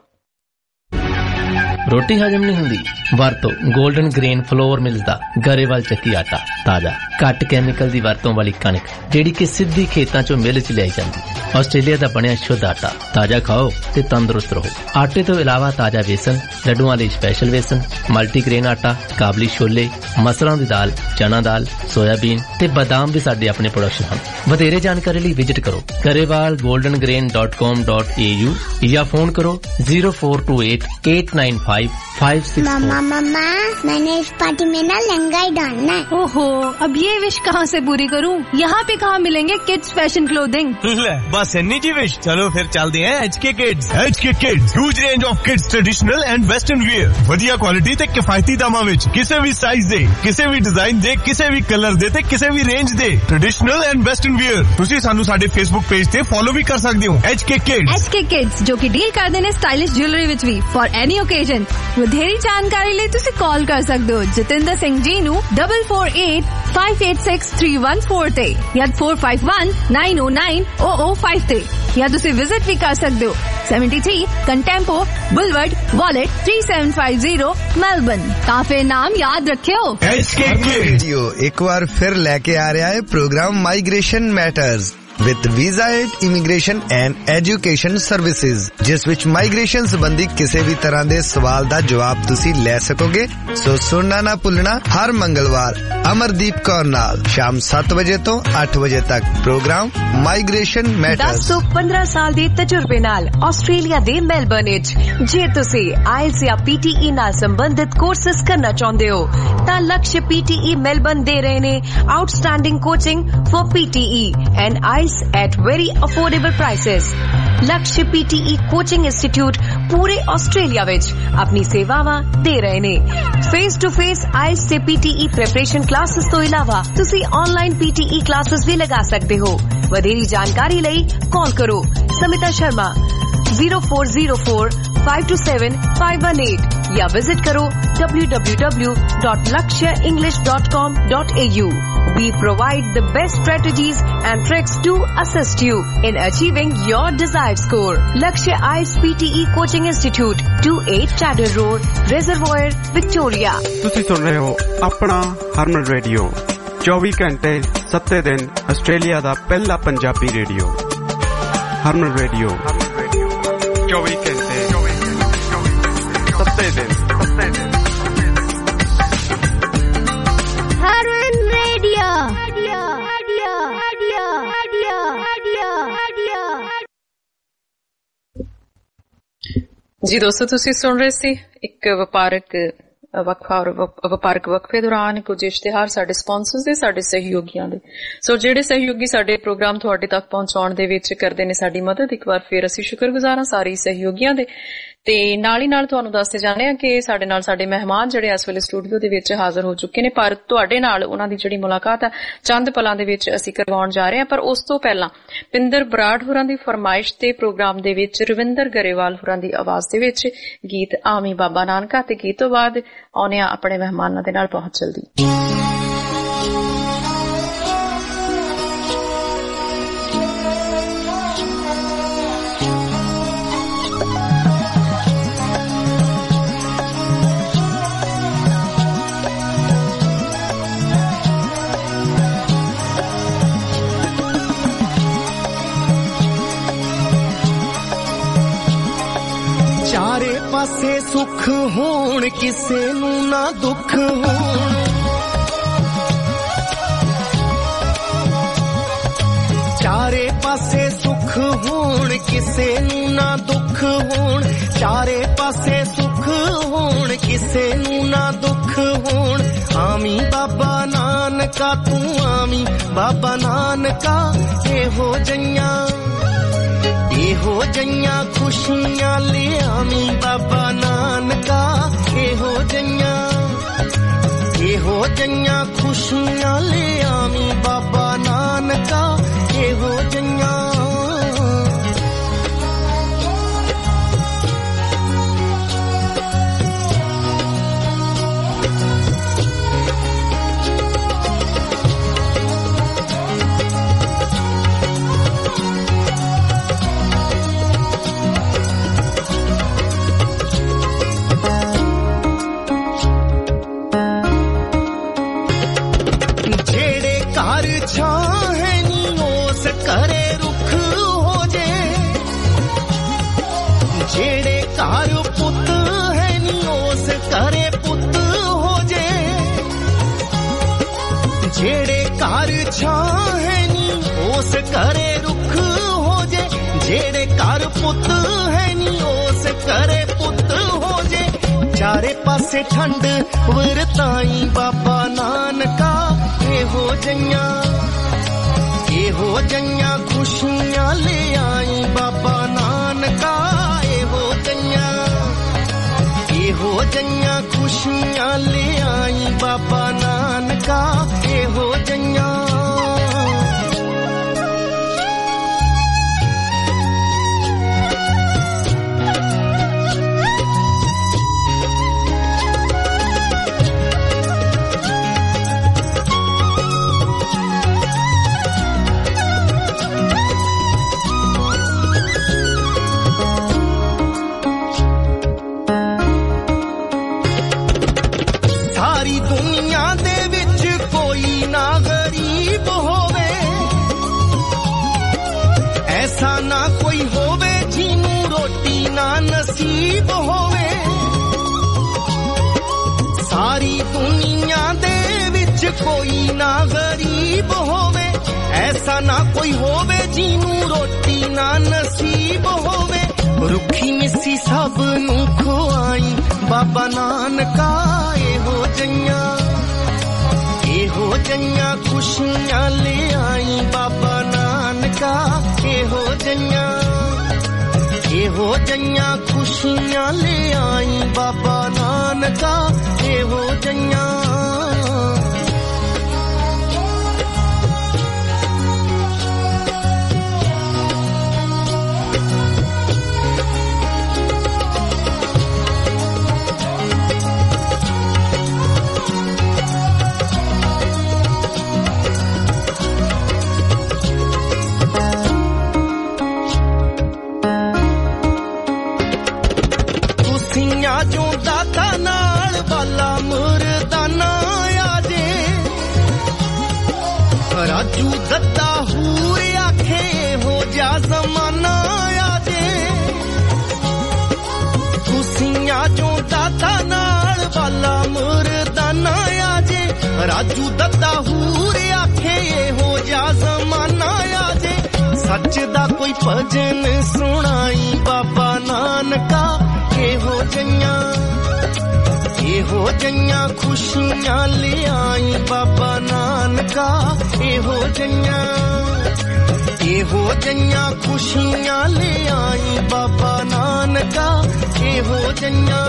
ਰੋਟੀ ਹਜਮ ਨਹੀਂ ਹੁੰਦੀ? ਵਰਤੋ ਗੋਲਡਨ ਗ੍ਰੇਨ ਫਲੋਰ ਮਿਲਸ ਦਾ ਗਰੇਵਾਲ ਚੱਕੀ ਆਟਾ, ਤਾਜ਼ਾ ਘੱਟ ਕੈਮੀਕਲ ਦੀ ਵਰਤੋਂ ਵਾਲੀ ਕਣਕ ਜਿਹੜੀ ਕਿ ਸਿੱਧੀ ਖੇਤਾਂ ਚੋਂ ਮਿਲ ਚ ਲਿਆਈ ਜਾਂਦੀ। ਆਸਟ੍ਰੇਲੀਆ ਦਾ ਬਣਿਆ ਸ਼ੁੱਧ ਆਟਾ, ਤਾਜ਼ਾ ਖਾਓ ਤੇ ਤੰਦਰੁਸਤ ਰਹੋ। ਆਟੇ ਤੋਂ ਇਲਾਵਾ ਤਾਜ਼ਾ ਵੇਸਣ, ਲੱਡੂਆਂ ਲਈ ਸਪੈਸ਼ਲ ਵੇਸਣ, ਮਲਟੀਗ੍ਰੇਨ ਆਟਾ, ਕਾਬਲੀ ਛੋਲੇ, ਮਸਰਾਂ ਦੀ ਦਾਲ, ਚਨਾ ਦਾਲ, ਸੋਇਆਬੀਨ ਤੇ ਬਦਾਮ ਵੀ ਸਾਡੇ ਆਪਣੇ ਪ੍ਰੋਡਕਸ਼ਨ ਹਨ। ਵਧੇਰੇ ਜਾਣਕਾਰੀ ਲਈ ਵਿਜ਼ਿਟ ਕਰੋ Grewal golden grain dot com dot A U ਜਾਂ ਫੋਨ ਕਰੋ zero four two eight eight nine five five six. मामा मामा मैंने इस पार्टी में ना लहंगा ही डालना है। ओहो, अब ये विश कहाँ से पूरी करूँ? यहाँ पे कहाँ मिलेंगे किड्स फैशन क्लोथिंग? ले बस इन्नी जी विश। चलो फिर चलते हैं H K kids. H K kids huge range of kids traditional and western wear, ਵਧੀਆ ਕੁਆਲਿਟੀ ਤੇ ਕਿਫਾਇਤੀ ਦਾਮਾਂ ਵਿੱਚ, ਕਿਸੇ ਵੀ ਸਾਈਜ਼ ਦੇ, ਕਿਸੇ ਵੀ ਡਿਜ਼ਾਈਨ ਦੇ, ਕਿਸੇ ਵੀ ਕਲਰ ਦੇ ਤੇ ਕਿਸੇ ਵੀ ਰੇਂਜ ਦੇ ਟ੍ਰੈਡੀਸ਼ਨਲ ਐਂਡ ਵੈਸਟਰਨ ਵੇਅਰ। ਤੁਸੀਂ ਸਾਨੂੰ ਸਾਡੇ ਫੇਸਬੁੱਕ ਪੇਜ ਤੇ ਫੋਲੋ ਵੀ ਕਰ ਸਕਦੇ ਹੋ, H K kids. H K kids ਜੋ ਕਿ ਡੀਲ ਕਰਦੇ ਨੇ ਸਟਾਈਲਿਸ਼ ਜੁਐਲਰੀ ਵਿੱਚ ਵੀ ਫॉर ਐਨੀ ਓਕੇਜ਼ਨ। ਵਧੇਰੀ ਜਾਣਕਾਰੀ ਲਈ ਤੁਸੀਂ ਕਾਲ ਕਰ ਸਕਦੇ ਹੋ ਜਤਿੰਦਰ ਸਿੰਘ ਜੀ ਨੂੰ double four eight five eight six three one four ਤੇ ਜਾਂ four five one nine O nine O O five ਤੇ, ਜਾਂ ਤੁਸੀਂ ਵਿਜ਼ਿਟ ਵੀ ਕਰ ਸਕਦੇ ਹੋ seventy three Contempo boulevard Wollert three seven five zero Melbourne. ਤਾਂ ਫਿਰ ਨਾਮ ਯਾਦ ਰੱਖਿਓ ਐਚ ਕੇ ਕਿਡਸ। ਇੱਕ ਵਾਰ ਫਿਰ ਲੈ ਕੇ ਆ ਰਿਹਾ ਹੈ programme migration matters with Visa Aid Immigration and Education Services, ਜਿਸ ਵਿੱਚ ਮਾਈਗ੍ਰੇਸ਼ਨ ਸੰਬੰਧੀ ਕਿਸੇ ਵੀ ਤਰ੍ਹਾਂ ਦੇ ਸਵਾਲ ਦਾ ਜਵਾਬ ਤੁਸੀਂ ਲੈ ਸਕੋਗੇ। ਸੋ ਸੁਣਨਾ ਨਾ ਭੁੱਲਣਾ ਹਰ ਮੰਗਲਵਾਰ ਅਮਰਦੀਪ ਕੌਰ ਨਾਲ ਸ਼ਾਮ ਸੱਤ ਵਜੇ ਤੋਂ ਅੱਠ ਵਜੇ ਤੱਕ ਪ੍ਰੋਗਰਾਮ ਮਾਈਗ੍ਰੇਸ਼ਨ ਮੈਟਰਸ। ਦਸ ਤੋਂ ਪੰਦਰਾਂ ਸਾਲ ਦੇ ਤਜਰਬੇ ਨਾਲ ਆਸਟ੍ਰੇਲੀਆ ਦੇ ਮੈਲਬਰਨ ਵਿੱਚ ਜੇ ਤੁਸੀਂ ਆਇਲਸ ਜਾਂ ਪੀਟੀਈ ਨਾਲ ਸੰਬੰਧਿਤ ਕੋਰਸਸ ਕਰਨਾ ਚਾਹੁੰਦੇ ਹੋ ਤਾਂ ਲਕਸ਼ ਪੀਟੀਈ ਮੈਲਬਰਨ ਦੇ ਰਹੇ ਨੇ outstanding coaching for PTE and I IELTS at very affordable prices. Lakshya PTE coaching institute पूरे ऑस्ट्रेलिया विच अपनी सेवावां दे रहे ने। फेस टू फेस आइल्स ते पीटीई प्रिपरेशन क्लासेस तो इलावा तुसी ऑनलाइन पीटीई क्लासेस भी लगा सकते हो। वधेरी जानकारी लई कॉल करो Samita Sharma zero four zero four five two seven five one eight या विजिट करो w w w dot lakshya english dot com dot a u. We provide the best strategies and tricks to assist you in achieving your desired score. Lakshya IELTS P T E Coaching Institute, twenty-eight Chadder Road, Reservoir, Victoria. ਤੁਸੀਂ ਸੁਣ ਰਹੇ ਹੋ ਆਪਣਾ ਹਰਮਨ radio ਚੌਵੀ ਘੰਟੇ ਸੱਤੇ ਦਿਨ Australia ਦਾ ਪਹਿਲਾ ਪੰਜਾਬੀ ਰੇਡੀਓ ਹਰਮਨ ਰੇਡੀਓ ਚੌਵੀ ਘੰਟੇ ਸੱਤੇ ਦਿਨ ਸੱਤੇ ਦਿਨ Harman radio radio radio radio radio ਜੀ ਦੋਸਤੋ ਤੁਸੀਂ ਸੁਣ ਰਹੇ ਸੀ ਇੱਕ ਵਪਾਰਕ ਵਕਫਾ ਔਰ ਵਪਾਰਕ ਵਕਫੇ ਦੌਰਾਨ ਕੁਝ ਇਸ਼ਤਿਹਾਰ ਸਾਡੇ ਸਪਾਂਸਰਸ ਦੇ ਸਾਡੇ ਸਹਿਯੋਗੀਆਂ ਦੇ। ਸੋ ਜਿਹੜੇ ਸਹਿਯੋਗੀ ਸਾਡੇ ਪ੍ਰੋਗਰਾਮ ਤੁਹਾਡੇ ਤੱਕ ਪਹੁੰਚਾਉਣ ਦੇ ਵਿੱਚ ਕਰਦੇ ਨੇ ਸਾਡੀ ਮਦਦ, ਇੱਕ ਵਾਰ ਫਿਰ ਅਸੀਂ ਸ਼ੁਕਰਗੁਜ਼ਾਰ ਹਾਂ ਸਾਰੇ ਸਹਿਯੋਗੀਆਂ ਦੇ। ਤੇ ਨਾਲ ਹੀ ਨਾਲ ਤੁਹਾਨੂੰ ਦੱਸਦੇ ਜਾਂਦੇ ਹਾਂ ਕਿ ਸਾਡੇ ਨਾਲ ਸਾਡੇ ਮਹਿਮਾਨ ਜਿਹੜੇ ਇਸ ਵੇਲੇ ਸਟੂਡੀਓ ਦੇ ਵਿੱਚ ਹਾਜ਼ਰ ਹੋ ਚੁੱਕੇ ਨੇ, ਪਰ ਤੁਹਾਡੇ ਨਾਲ ਉਹਨਾਂ ਦੀ ਜਿਹੜੀ ਮੁਲਾਕਾਤ ਹੈ ਚੰਦ ਪਲਾਂ ਦੇ ਵਿੱਚ ਅਸੀਂ ਕਰਵਾਉਣ ਜਾ ਰਹੇ ਹਾਂ। ਪਰ ਉਸ ਤੋਂ ਪਹਿਲਾਂ ਪਿੰਦਰ ਬਰਾੜ ਹੋਰਾਂ ਦੀ ਫਰਮਾਇਸ਼ ਤੇ ਪ੍ਰੋਗਰਾਮ ਦੇ ਵਿੱਚ ਰਵਿੰਦਰ ਗਰੇਵਾਲ ਹੋਰਾਂ ਦੀ ਆਵਾਜ਼ ਦੇ ਵਿੱਚ ਗੀਤ ਆਮੀ ਬਾਬਾ ਨਾਨਕਾ, ਤੇ ਗੀਤ ਤੋਂ ਬਾਅਦ ਆਉਣੇ ਆ ਆਪਣੇ ਮਹਿਮਾਨਾਂ ਦੇ ਨਾਲ ਬਹੁਤ ਜਲਦੀ। ਚਾਰੇ ਪਾਸੇ ਸੁੱਖ ਹੋਣ ਕਿਸੇ ਨੂੰ ਨਾ ਦੁੱਖ ਹੋਣ, ਚਾਰੇ ਪਾਸੇ ਸੁੱਖ ਹੋਣ ਕਿਸੇ ਨੂੰ ਨਾ ਦੁੱਖ ਹੋਣ, ਚਾਰੇ ਪਾਸੇ ਸੁੱਖ ਹੋਣ ਕਿਸੇ ਨੂੰ ਨਾ ਦੁੱਖ ਹੋਣ। ਆਮੀ ਬਾਬਾ ਨਾਨਕਾ ਤੂੰ ਆਮੀ ਬਾਬਾ ਨਾਨਕਾ, ਇਹੋ ਜਈਆਂ ਇਹੋ ਜਈਆਂ ਖੁਸ਼ੀਆਂ ਲਿਆਵੀਂ ਬਾਬਾ ਨਾਨਕਾ, ਇਹੋ ਜਈਆਂ ਇਹੋ ਜਈਆਂ ਖੁਸ਼ੀਆਂ ਲਿਆਵੀਂ ਬਾਬਾ ਨਾਨਕਾ, ਇਹੋ ਜਈਆਂ ਜਿਹੜੇ ਘਰ ਪੁੱਤ ਹੈ ਨੀ ਉਸ ਘਰੇ ਪੁੱਤ ਹੋ ਜੇ, ਜਿਹੜੇ ਘਰ ਛਾਂ ਹੈ ਨੀ ਉਸ ਘਰੇ ਰੁੱਖ ਹੋ ਜੇ, ਜਿਹੜੇ ਘਰ ਪੁੱਤ ਹੈ ਨੀ ਉਸ ਘਰੇ ਪੁੱਤ ਹੋ ਜੇ। ਚਾਰੇ ਪਾਸੇ ਠੰਡ ਵਰਤਾਈ ਬਾਬਾ ਨਾਨਕਾ, ਇਹੋ ਜਈਆਂ ਇਹੋ ਜਈਆਂ ਖੁਸ਼ੀਆਂ ਲਿਆਈ ਬਾਬਾ ਨਾਨਕਾ, ਇਹੋ ਜਈਆਂ ਇਹੋ ਜਈਆਂ ਖੁਸ਼ੀਆਂ ਲਿਆਈ ਬਾਬਾ ਨਾਨਕਾ, ਇਹੋ ਜਈਆਂ ਨਸੀਬ ਹੋਵੇ। ਸਾਰੀ ਦੁਨੀਆ ਦੇ ਵਿੱਚ ਕੋਈ ਨਾ ਗਰੀਬ ਹੋਵੇ, ਐਸਾ ਨਾ ਕੋਈ ਹੋਵੇ ਜਿਹਨੂੰ ਰੋਟੀ ਨਾ ਨਸੀਬ ਹੋਵੇ। ਰੁੱਖੀ ਮਿੱਸੀ ਸਭ ਨੂੰ ਖਵਾਈ ਬਾਬਾ ਨਾਨਕਾ, ਇਹੋ ਜਈਆਂ ਇਹੋ ਜਈਆਂ ਖੁਸ਼ੀਆਂ ਲਿਆਈ ਬਾਬਾ ਨਾਨਕਾ, ਕਾ ਇਹੋ ਜਈਆਂ ਇਹੋ ਜਈਆਂ ਖੁਸ਼ੀਆਂ ਲੈ ਆਈ ਬਾਬਾ ਨਾਨਕਾ ਇਹੋ ਜਈਆਂ ਜੋ ਦਾਤਾ ਨਾਲ ਬਾਲਾ ਮੁਰਦਾਨਾ ਆਜੇ ਰਾਜੂ ਦੱਦਾ ਹੂਰ ਆਖੇ ਹੋ ਜਾ ਜ਼ਮਾਨਾ ਆਜੇ ਖੁਸ਼ੀਆਂ ਜੋ ਦਾਤਾ ਨਾਲ ਬਾਲਾ ਮੁਰਦਾਨਾ ਆਜੇ ਰਾਜੂ ਦੱਦਾ ਹੂਰ ਆਖੇ ਹੋ ਜਾ ਜ਼ਮਾਨਾ ਆਜੇ ਸੱਚ ਦਾ ਕੋਈ ਭਜਨ ਸੁਣਾਈ ਬਾਬਾ ਨਾਨਕਾ ਇਹੋ ਜਈਆਂ ਇਹੋ ਜਈਆਂ ਖੁਸ਼ੀਆਂ ਲਿਆਈ ਬਾਬਾ ਨਾਨਕਾ ਇਹੋ ਜਈਆਂ ਇਹੋ ਜਈਆਂ ਖੁਸ਼ੀਆਂ ਲਿਆਈ ਬਾਬਾ ਨਾਨਕਾ ਇਹੋ ਜਈਆਂ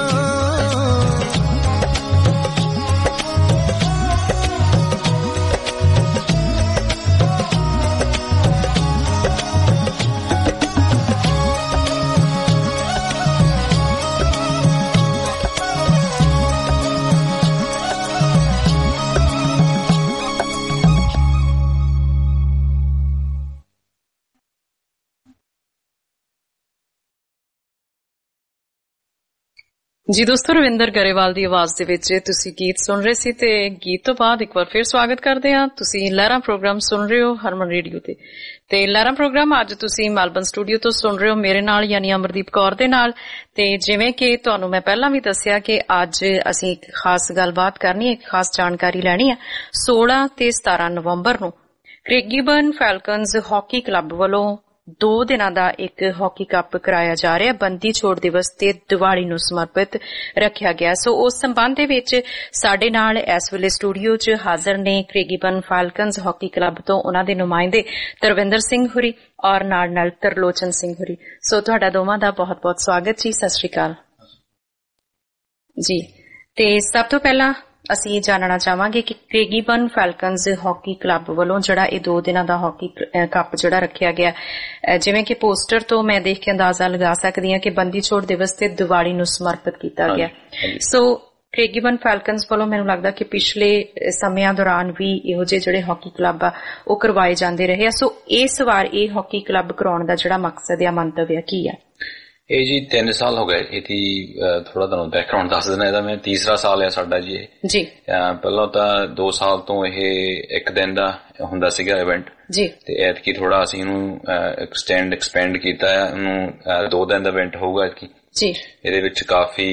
ਜੀ ਦੋਸਤੋ, ਰਵਿੰਦਰ ਗਰੇਵਾਲ ਦੀ ਆਵਾਜ਼ ਦੇ ਵਿੱਚ ਤੁਸੀਂ ਗੀਤ ਸੁਣ ਰਹੇ ਸੀ ਤੇ ਗੀਤ ਤੋਂ ਬਾਅਦ ਇੱਕ ਵਾਰ ਫਿਰ ਸਵਾਗਤ ਕਰਦੇ ਹਾਂ। ਤੁਸੀਂ ਲਹਿਰਾਂ ਪ੍ਰੋਗਰਾਮ ਸੁਣ ਰਹੇ ਹੋ ਹਰਮਨ ਰੇਡੀਓ ਤੇ ਤੇ ਲਹਿਰਾਂ ਪ੍ਰੋਗਰਾਮ ਅੱਜ ਤੁਸੀਂ ਮੈਲਬਨ ਸਟੂਡੀਓ ਤੋਂ ਸੁਣ ਰਹੇ ਹੋ ਮੇਰੇ ਨਾਲ ਯਾਨੀ ਅਮਰਦੀਪ ਕੌਰ ਦੇ ਨਾਲ। ਤੇ ਜਿਵੇਂ ਕਿ ਤੁਹਾਨੂੰ ਮੈਂ ਪਹਿਲਾਂ ਵੀ ਦੱਸਿਆ ਕਿ ਅੱਜ ਅਸੀਂ ਇੱਕ ਖਾਸ ਗੱਲਬਾਤ ਕਰਨੀ ਹੈ, ਇੱਕ ਖਾਸ ਜਾਣਕਾਰੀ ਲੈਣੀ ਹੈ। ਸੋਲਾਂ ਤੇ ਸਤਾਰਾਂ ਨਵੰਬਰ ਨੂੰ ਕ੍ਰੈਗੀਬਰਨ ਫੈਲਕਨਜ਼ ਹਾਕੀ ਕਲੱਬ ਵੱਲੋਂ ਦੋ ਦਿਨਾਂ ਦਾ ਇੱਕ ਹਾਕੀ ਕੱਪ ਕਰਾਇਆ ਜਾ ਰਿਹਾ। ਬੰਦੀ ਛੋੜ ਦਿਵਸ ਤੇ ਦੀਵਾਲੀ ਨੂੰ ਸਮਰਪਿਤ ਰੱਖਿਆ ਗਿਆ। ਸੋ ਉਸ ਸੰਬੰਧ ਦੇ ਵਿੱਚ ਸਾਡੇ ਨਾਲ ਇਸ ਵੇਲੇ ਸਟੂਡੀਓ 'ਚ ਹਾਜ਼ਰ ਨੇ ਕ੍ਰੈਗੀਬਰਨ ਫੈਲਕਨਜ਼ ਹਾਕੀ ਕਲੱਬ ਤੋਂ ਉਹਨਾਂ ਦੇ ਨੁਮਾਇੰਦੇ ਤਰਵਿੰਦਰ ਸਿੰਘ ਹੁਰੀ ਔਰ ਨਾਲ ਨਾਲ ਤਰਲੋਚਨ ਸਿੰਘ ਹੁਰੀ। ਸੋ ਤੁਹਾਡਾ ਦੋਵਾਂ ਦਾ ਬਹੁਤ ਬਹੁਤ ਸਵਾਗਤ ਜੀ। ਸਤਿ ਸ਼੍ਰੀ ਅਕਾਲ ਜੀ। ਤੇ ਸਭ ਤੋਂ ਪਹਿਲਾਂ ਅਸੀਂ ਜਾਣਨਾ ਚਾਹਾਂਗੇ ਕਿ ਕ੍ਰੈਗੀਬਰਨ ਫੈਲਕਨਜ਼ ਹਾਕੀ ਕਲੱਬ ਵੱਲੋਂ ਜਿਹੜਾ ਇਹ ਦੋ ਦਿਨਾਂ ਦਾ ਹਾਕੀ ਕੱਪ ਜਿਹੜਾ ਰੱਖਿਆ ਗਿਆ, ਜਿਵੇਂ ਕਿ ਪੋਸਟਰ ਤੋਂ ਮੈਂ ਦੇਖ ਕੇ ਅੰਦਾਜ਼ਾ ਲਗਾ ਸਕਦੀ ਹਾਂ ਕਿ ਬੰਦੀ ਛੋੜ ਦਿਵਸ ਤੇ ਦੀਵਾਲੀ ਨੂੰ ਸਮਰਪਿਤ ਕੀਤਾ ਗਿਆ। ਸੋ ਕ੍ਰੈਗੀਬਰਨ ਫੈਲਕਨਜ਼ ਵੱਲੋਂ ਮੈਨੂੰ ਲੱਗਦਾ ਕਿ ਪਿਛਲੇ ਸਮਿਆਂ ਦੌਰਾਨ ਵੀ ਇਹੋ ਜਿਹੇ ਜਿਹੜੇ ਹਾਕੀ ਕਲੱਬ ਆ ਉਹ ਕਰਵਾਏ ਜਾਂਦੇ ਰਹੇ ਆ। ਸੋ ਇਸ ਵਾਰ ਇਹ ਹਾਕੀ ਕਲੱਬ ਕਰਾਉਣ ਦਾ ਜਿਹੜਾ ਮਕਸਦ ਜਾਂ ਮੰਤਵ ਕੀ ਹੈ? ਇਹ ਜੀ ਤਿੰਨ ਸਾਲ ਹੋ ਗਏ। ਇਹਦੀ ਥੋੜਾ ਤੁਹਾਨੂੰ ਬੈਕਗਰਾਉਂਡ ਦੱਸ ਦੇਣਾ, ਇਹਦਾ ਮੈਂ ਤੀਸਰਾ ਸਾਲ ਹੈ ਸਾਡਾ ਜੀ ਇਹ ਜੀ। ਪਹਿਲਾਂ ਤਾਂ ਦੋ ਸਾਲ ਤੋਂ ਇਹ ਇੱਕ ਦਿਨ ਦਾ ਹੁੰਦਾ ਸੀਗਾ ਇਵੈਂਟ ਜੀ, ਤੇ ਐਤਕੀ ਥੋੜਾ ਅਸੀਂ ਇਹਨੂੰ ਐਕਸਟੈਂਡ ਐਕਸਪੈਂਡ ਕੀਤਾ ਹੈ, ਇਹਨੂੰ ਦੋ ਦਿਨ ਦਾ ਇਵੈਂਟ ਹੋਊਗਾ ਐਤਕੀ ਜੀ। ਇਹਦੇ ਵਿੱਚ ਕਾਫੀ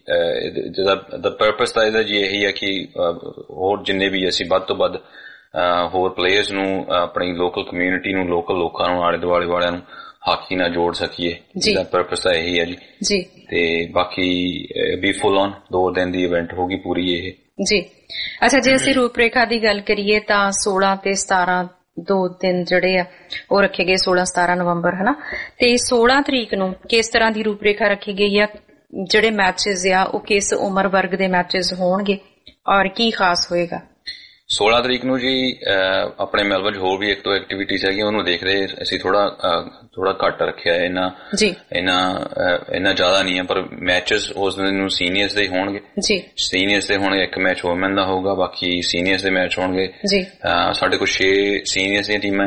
ਜਿਹਦਾ ਦਾ ਪਰਪਸ ਤਾਂ ਇਹਦਾ ਜੀ ਇਹੀ ਹੈ ਕਿ ਹੋਰ ਜਿੰਨੇ ਵੀ ਅਸੀਂ ਵੱਧ ਤੋਂ ਵੱਧ ਹੋਰ ਪਲੇਅਰਸ ਨੂੰ, ਆਪਣੀ ਲੋਕਲ ਕਮਿਊਨਿਟੀ ਨੂੰ, ਲੋਕਲ ਲੋਕਾਂ ਨੂੰ, ਆਲੇ ਦੁਆਲੇ ਵਾਲਿਆਂ ਨੂੰ ਹਾਕੀ ਨਾਲ ਜੋੜ ਸਕੀਏ। ਜਿਹਦਾ ਪਰਪਸ ਤਾਂ ਇਹੀ ਹੈ ਜੀ ਜੀ। ਤੇ ਬਾਕੀ ਵੀ ਫੁੱਲ ਔਨ ਦੋ ਦਿਨ ਦੀ ਇਵੈਂਟ ਹੋਗੀ ਪੂਰੀ ਇਹ ਜੀ। ਅੱਛਾ, ਜੇ ਅਸੀਂ ਰੂਪਰੇਖਾ ਦੀ ਗੱਲ ਕਰੀਏ ਤਾਂ ਸੋਲਾਂ ਤੇ ਸਤਾਰਾਂ ਦੋ ਦਿਨ ਜਿਹੜੇ ਆ ਉਹ ਰੱਖੇ ਗਏ, ਸੋਲਾਂ ਸਤਾਰਾਂ ਨਵੰਬਰ ਹਨਾ। ਤੇ ਸੋਲਾਂ ਤਰੀਕ ਨੂੰ ਕਿਸ ਤਰ੍ਹਾਂ ਦੀ ਰੂਪਰੇਖਾ ਰੱਖੀ ਗਈ ਆ? ਜਿਹੜੇ ਮੈਚੇਸ ਆ ਉਹ ਕਿਸ ਉਮਰ ਵਰਗ ਦੇ ਮੈਚੇਸ ਹੋਣਗੇ ਔਰ ਕੀ ਖਾਸ ਹੋਏਗਾ? ਸੋਲਾਂ ਤਰੀਕ ਨੂੰ ਜੀ ਆਪਣੇ ਮੈਲਬਨ 'ਚ ਹੋਰ ਵੀ ਇੱਕ ਦੋ ਐਕਟੀਵਿਟੀਜ਼ ਹੈਗੀਆਂ, ਉਹਨੂੰ ਦੇਖਦੇ ਅਸੀਂ ਥੋੜਾ ਥੋੜਾ ਘੱਟ ਰੱਖਿਆ ਹੈ। ਇੰਨਾ ਇੰਨਾ ਇੰਨਾ ਜ਼ਿਆਦਾ ਨਹੀਂ ਹੈ, ਪਰ ਮੈਚੇਸ ਉਸ ਦਿਨ ਨੂੰ ਸੀਨੀਅਰਸ ਦੇ ਹੋਣਗੇ ਜੀ। ਸੀਨੀਅਰਸ ਦੇ ਹੋਣਗੇ, ਇੱਕ ਮੈਚ ਵੂਮਨ ਦਾ ਹੋਊਗਾ, ਬਾਕੀ ਸੀਨੀਅਰਸ ਦੇ ਮੈਚ ਹੋਣਗੇ ਜੀ। ਸਾਡੇ ਕੋਲ ਛੇ ਸੀਨੀਅਰਸ ਦੀਆਂ ਟੀਮਾਂ,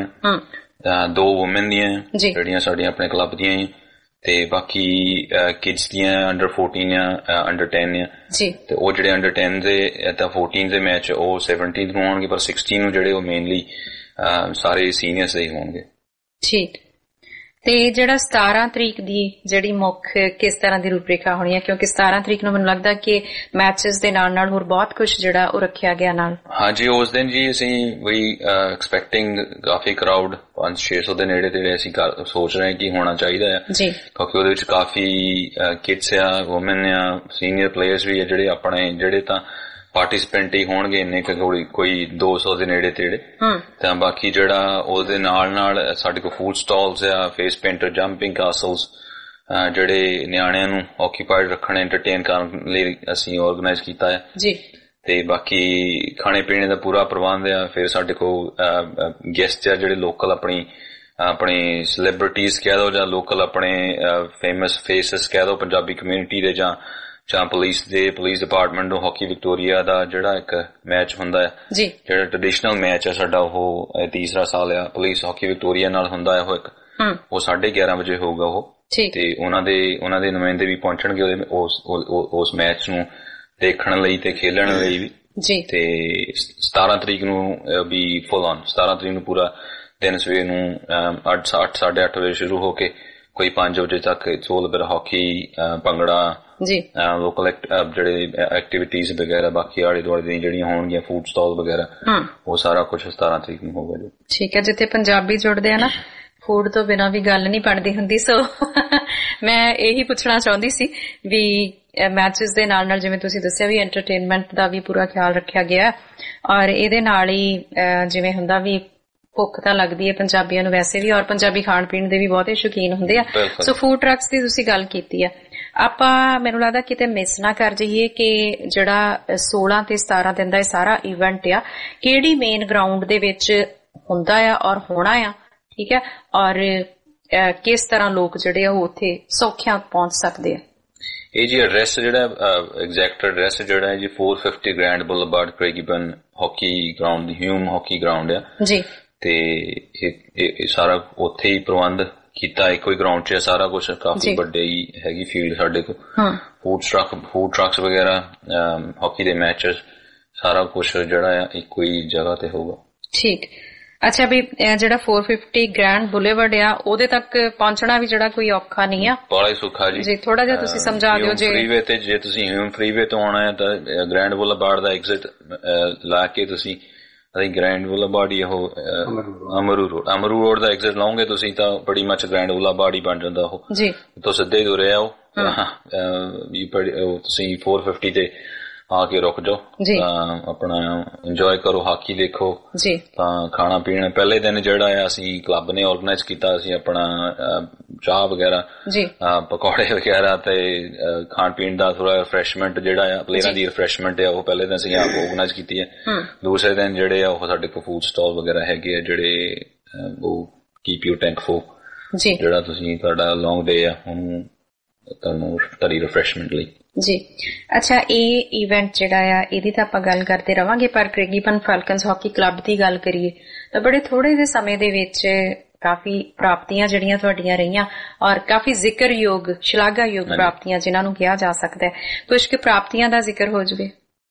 ਦੋ ਵੂਮਨ ਦੀਆਂ ਜਿਹੜੀਆਂ ਸਾਡੀਆਂ ਆਪਣੇ ਕਲੱਬ ਦੀਆਂ ਹੀ, ਤੇ ਬਾਕੀ ਕਿਡਸ ਦੀਆਂ ਅੰਡਰ ਫੋਰਟੀਨ ਜਾਂ ਅੰਡਰ ਟੈਨ ਆ ਜੀ। ਤੇ ਉਹ ਜਿਹੜੇ ਅੰਡਰ ਟੈਨ ਦੇ ਤਾਂ ਫੋਰਟੀਨ ਦੇ ਮੈਚ ਉਹ ਸੈਵਨਟੀਨ ਨੂੰ ਹੋਣਗੇ, ਪਰ ਸਿਕਸਟੀਨ ਨੂੰ ਜਿਹੜੇ ਉਹ ਮੇਨਲੀ ਸਾਰੇ ਸੀਨੀਅਰਸ ਦੇ ਹੀ ਹੋਣਗੇ। ਠੀਕ। ਤੇ ਜਿਹੜਾ ਸਤਾਰਾਂ ਤਰੀਕ ਦੀ ਜਿਹੜੀ ਮੁੱਖ ਕਿਸ ਤਰ੍ਹਾਂ ਦੀ ਰੂਪਰੇਖਾ ਹੋਣੀ ਹੈ? ਕਿਉਂਕਿ ਸਤਾਰਾਂ ਤਰੀਕ ਨੂੰ ਮੈਨੂੰ ਲੱਗਦਾ ਕਿ ਮੈਚਸ ਦੇ ਨਾਲ ਨਾਲ ਹੋਰ ਬਹੁਤ ਕੁਝ ਜਿਹੜਾ ਉਹ ਰੱਖਿਆ ਗਿਆ ਨਾਲ। ਹਾਂਜੀ, ਉਸ ਦਿਨ ਜੀ ਅਸੀਂ ਵੀ ਐਕਸਪੈਕਟਿੰਗ ਕਾਫੀ ਕਰਾਊਡ ਪੰਜ ਛੇ ਸੌ ਦੇ ਨੇੜੇ ਤੇੜੇ ਅਸੀਂ ਸੋਚ ਰਹੇ ਕਿ ਹੋਣਾ ਚਾਹੀਦਾ ਹੈ ਜੀ, ਕਿਉਂਕਿ ਉਹਦੇ ਵਿੱਚ ਕਾਫੀ ਕਿਡਸ ਆ, ਵੂਮਨ ਆ, ਸੀਨੀਅਰ ਪਲੇਅਰਸ ਵੀ ਆ ਜਿਹੜੇ ਆਪਣੇ ਜਿਹੜੇ ਤਾਂ ਪਾਰਟਿਸਪੈਂਟ ਹੀ ਹੋਣਗੇ ਇੰਨੇ ਕੋਈ ਦੋ ਸੌ ਦੇ ਨੇੜੇ ਤੇੜੇ। ਤਾਂ ਬਾਕੀ ਜਿਹੜਾ ਉਹਦੇ ਨਾਲ ਨਾਲ ਸਾਡੇ ਕੋਲ ਫੂਡ ਸਟਾਲਸ ਆ, ਫੇਸ ਪੇਂਟਰ, ਜੰਪਿੰਗ ਕਾਸਲਸ, ਜਿਹੜੇ ਨਿਆਣਿਆਂ ਨੂੰ ਆਕੂਪਾਈਡ ਰੱਖਣ, ਐਂਟਰਟੇਨ ਕਰਨ ਲਈ ਅਸੀਂ ਆਰਗੇਨਾਈਜ਼ ਕੀਤਾ ਹੈ ਜੀ। ਤੇ ਬਾਕੀ ਖਾਣੇ ਪੀਣੇ ਦਾ ਪੂਰਾ ਪ੍ਰਬੰਧ ਆ। ਫਿਰ ਸਾਡੇ ਕੋਲ ਗੈਸਟ ਆ ਜਿਹੜੇ ਲੋਕਲ ਆਪਣੀ ਆਪਣੇ ਸੈਲੀਬ੍ਰਿਟੀਜ਼ ਕਹਿ ਦੋ ਜਾਂ ਲੋਕਲ ਆਪਣੇ ਫੇਮਸ ਫੇਸਿਸ ਕਹਿ ਦੋ ਪੰਜਾਬੀ ਕਮਿਊਨਿਟੀ ਦੇ, ਜਾਂ ਜਾਂ ਪੁਲਿਸ ਦੇ ਪੁਲਿਸ ਡਿਪਾਰਟਮੈਂਟ ਨੂੰ ਹਾਕੀ ਵਿਕਟੋਰੀਆ ਦਾ ਜਿਹੜਾ ਇੱਕ ਮੈਚ ਹੁੰਦਾ ਹੈ ਜੀ, ਜਿਹੜਾ ਟ੍ਰੈਡੀਸ਼ਨਲ ਮੈਚ ਹੈ ਸਾਡਾ, ਉਹ ਤੀਸਰਾ ਸਾਲ ਆ ਪੁਲਿਸ ਹਾਕੀ ਵਿਕਟੋਰੀਆ ਨਾਲ ਹੁੰਦਾ ਹੈ। ਉਹ ਇੱਕ ਉਹ ਸਾਢੇ ਗਿਆਰਾਂ ਵਜੇ ਹੋਊਗਾ ਉਹ, ਤੇ ਉਹਨਾਂ ਦੇ ਉਹਨਾਂ ਦੇ ਨੁਮਾਇੰਦੇ ਵੀ ਪਹੁੰਚਣਗੇ ਉਸ ਉਸ ਮੈਚ ਨੂੰ ਦੇਖਣ ਲਈ ਤੇ ਖੇਲਣ ਲਈ ਵੀ ਜੀ। ਤੇ ਸਤਾਰਾਂ ਤਰੀਕ ਨੂੰ ਵੀ ਫੁੱਲ ਔਨ ਸਤਾਰਾਂ ਤਰੀਕ ਨੂੰ ਪੂਰਾ ਦਿਨ ਸਵੇਰ ਨੂੰ ਅੱਠ ਅੱਠ ਸਾਢੇ ਅੱਠ ਵਜੇ ਸ਼ੁਰੂ ਹੋ ਕੇ ਕੋਈ ਪੰਜ ਵਜੇ ਤੱਕ ਸੋਲ ਬਿਰ ਹਾਕੀ, ਭੰਗੜਾ ਜੀ, ਲੋਕਲ ਜਿਹੜੇ ਐਕਟੀਵਿਟੀਜ਼ ਵਗੈਰਾ ਬਾਕੀ ਆਲੇ ਦੁਆਲੇ ਦੀਆਂ ਜਿਹੜੀਆਂ ਹੋਣਗੀਆਂ, ਫੂਡ ਸਟਾਲ ਵਗੈਰਾ, ਉਹ ਸਾਰਾ ਕੁਝ ਸਤਾਰਾਂ ਤਰੀਕ ਨੂੰ ਹੋਊਗਾ ਜੀ। ਠੀਕ ਹੈ। ਜਿੱਥੇ ਪੰਜਾਬੀ ਜੁੜਦੇ ਆ ਨਾ, ਫੂਡ ਤੋਂ ਬਿਨਾਂ ਵੀ ਗੱਲ ਨਹੀਂ ਬਣਦੀ ਹੁੰਦੀ। ਸੋ ਮੈਂ ਇਹੀ ਪੁੱਛਣਾ ਚਾਹੁੰਦੀ ਸੀ ਵੀ ਮੈਚਸ ਦੇ ਨਾਲ ਨਾਲ ਜਿਵੇਂ ਤੁਸੀਂ ਦੱਸਿਆ ਵੀ ਐਂਟਰਟੇਨਮੈਂਟ ਦਾ ਵੀ ਪੂਰਾ ਖਿਆਲ ਰੱਖਿਆ ਗਿਆ, ਔਰ ਇਹਦੇ ਨਾਲ ਹੀ ਜਿਵੇਂ ਹੁੰਦਾ ਵੀ ਭੁੱਖ ਤਾਂ ਲੱਗਦੀ ਹੈ ਪੰਜਾਬੀਆਂ ਨੂੰ ਵੈਸੇ ਵੀ, ਔਰ ਪੰਜਾਬੀ ਖਾਣ ਪੀਣ ਦੇ ਵੀ ਬਹੁਤੇ ਸ਼ੌਕੀਨ ਹੁੰਦੇ ਆ। ਸੋ ਫੂਡ ਟਰੱਕਸ ਦੀ ਤੁਸੀਂ ਗੱਲ ਕੀਤੀ ਆ, ਆਪਾਂ ਮੈਨੂੰ ਲੱਗਦਾ ਕਿਤੇ ਮਿਸ ਨਾ ਕਰ ਜਾਈਏ ਕਿ ਜਿਹੜਾ ਸੋਲਾਂ ਤੇ ਸਤਾਰਾਂ ਦਿਨ ਦਾ ਇਹ ਸਾਰਾ ਇਵੈਂਟ ਆ ਕਿਹੜੀ ਮੇਨ ਗਰਾਊਂਡ ਦੇ ਵਿੱਚ ਹੁੰਦਾ ਆ ਔਰ ਹੋਣਾ ਆ, ਠੀਕ ਹੈ, ਔਰ ਕਿਸ ਤਰ੍ਹਾਂ ਲੋਕ ਜਿਹੜੇ ਆ ਉਹ ਉੱਥੇ ਸੌਖਿਆਂ ਪਹੁੰਚ ਸਕਦੇ ਆ। ਇਹ ਜੀ ਐਡਰੈਸ ਜਿਹੜਾ ਐਗਜ਼ੈਕਟ ਐਡਰੈਸ ਜਿਹੜਾ ਹੈ ਜੀ ਚਾਰ ਸੌ ਪਚਾਸ Grand Boulevard Craigieburn hockey ground, Hume hockey ground ਆ ਜੀ। ਤੇ ਇਹ ਸਾਰਾ ਉੱਥੇ ਹੀ ਪ੍ਰਬੰਧ ਕੀਤਾ, ਇੱਕੋ ਹੀ ਗਰਾਊਂਡ 'ਚ ਸਾਰਾ ਕੁਛ, ਕਾਫੀ ਵੱਡੇ ਹੀ ਹੈਗੀ ਫੀਲਡ ਸਾਡੇ ਕੋਲ। ਫੂਡ ਟਰੱਕ ਫੂਡ ਟਰੱਕਸ ਵਗੈਰਾ, ਹਾਕੀ ਦੇ ਮੈਚਸ, ਸਾਰਾ ਕੁਛ ਜਿਹੜਾ ਆ ਇੱਕੋ ਹੀ ਜਗ੍ਹਾ ਤੇ ਹੋਊਗਾ। ਠੀਕ। ਅੱਛਾ ਵੀ ਜਿਹੜਾ ਚਾਰ ਸੌ ਪਚਾਸ ਗ੍ਰੈਂਡ ਬੁਲੇਵਾਰਡ ਆ ਉਹਦੇ ਤੱਕ ਪਹੁੰਚਣਾ ਵੀ ਜਿਹੜਾ ਕੋਈ ਔਖਾ ਨਹੀਂ ਆ, ਬੜਾ ਹੀ ਸੌਖਾ ਜੀ। ਜੀ ਥੋੜਾ ਜਿਹਾ ਤੁਸੀਂ ਸਮਝਾ ਦਿਓ। ਜੇ ਫਰੀਵੇ ਤੇ ਜੇ ਤੁਸੀਂ ਹਿਊਮ ਫਰੀਵੇ ਤੋਂ ਆਉਣਾ ਹੈ ਤਾਂ ਗ੍ਰੈਂਡ ਬੁਲੇਵਾਰਡ ਦਾ ਐਗਜ਼ਿਟ ਲਾ ਕੇ ਤੁਸੀਂ ਗ੍ਰੈਂਡ ਬੁਲੇਵਾਰਡ ਹੀ ਉਹ ਅਮਰੂ ਰੋਡ ਅਮਰੂ ਰੋਡ ਦਾ ਐਗਜ਼ਿਟ ਲਾਉਂਗੇ ਤੁਸੀਂ ਤਾਂ ਬੜੀ ਮੱਚ ਗ੍ਰੈਂਡ ਬੁਲੇਵਾਰਡ ਹੀ ਬਣ ਜਾਂਦਾ ਉਹ ਜੀ। ਤੋਂ ਸਿੱਧੇ ਹੀ ਤੁਰੇ ਆਓ, ਤੁਸੀਂ ਚਾਰ ਸੌ ਪਚਾਸ ਤੇ ਆ ਕੇ ਰੁਕ ਜਾਓ, ਆਪਣਾ ਇੰਜੋਏ ਕਰੋ, ਹਾਕੀ ਦੇਖੋ ਜੀ। ਤਾਂ ਖਾਣਾ ਪੀਣਾ ਪਹਿਲੇ ਦਿਨ ਜਿਹੜਾ ਆ ਅਸੀਂ ਕਲੱਬ ਨੇ ਆਰਗੇਨਾਈਜ਼ ਕੀਤਾ, ਅਸੀਂ ਆਪਣਾ ਚਾਹ ਵਗੈਰਾ ਜੀ, ਪਕੌੜੇ ਵਗੈਰਾ ਤੇ ਖਾਣ ਪੀਣ ਦਾ ਥੋੜਾ ਰਿਫਰੈਸ਼ਮੈਂਟ ਜਿਹੜਾ ਆ ਪਲੇਅਰਾਂ ਦੀ ਰਿਫਰੈਸ਼ਮੈਂਟ ਆ ਉਹ ਪਹਿਲੇ ਦਿਨ ਅਸੀਂ ਆਪ ਆਰਗੇਨਾਈਜ਼ ਕੀਤੀ ਹੈ। ਦੂਸਰੇ ਦਿਨ ਜਿਹੜੇ ਆ ਉਹ ਸਾਡੇ ਕੋਲ ਫੂਡ ਸਟਾਲ ਵਗੈਰਾ ਹੈਗੇ ਆ ਜਿਹੜੇ ਉਹ ਕੀਪ ਯੂ ਟੈਂਕਫੁਲ ਜੀ, ਜਿਹੜਾ ਤੁਸੀਂ ਤੁਹਾਡਾ ਲੌਂਗ ਡੇ ਆ ਉਹਨੂੰ ਤੁਹਾਨੂੰ ਤੁਹਾਡੀ ਰਿਫਰੈਸ਼ਮੈਂਟ ਲਈ ਜੀ। ਅੱਛਾ, ਇਹ ਇਵੈਂਟ ਜਿਹੜਾ ਆ ਇਹਦੀ ਤਾਂ ਆਪਾਂ ਗੱਲ ਕਰਦੇ ਰਵਾਂਗੇ, ਪਰ ਕ੍ਰੈਗੀਬਨ ਫਾਲਕਨਸ ਹਾਕੀ ਕਲੱਬ ਦੀ ਗੱਲ ਕਰੀਏ ਤਾਂ ਬੜੇ ਥੋੜੇ ਜਿਹੇ ਸਮੇਂ ਦੇ ਵਿੱਚ ਕਾਫੀ ਪ੍ਰਾਪਤੀਆਂ ਜਿਹੜੀਆਂ ਤੁਹਾਡੀਆਂ ਰਹੀਆਂ, ਔਰ ਕਾਫੀ ਜ਼ਿਕਰਯੋਗ ਸ਼ਲਾਘਾਯੋਗ ਪ੍ਰਾਪਤੀਆਂ ਜਿਨ੍ਹਾਂ ਨੂੰ ਕਿਹਾ ਜਾ ਸਕਦਾ ਹੈ। ਕੁਝ ਕੁ ਪ੍ਰਾਪਤੀਆਂ ਦਾ ਜ਼ਿਕਰ ਹੋ ਜਾਵੇ।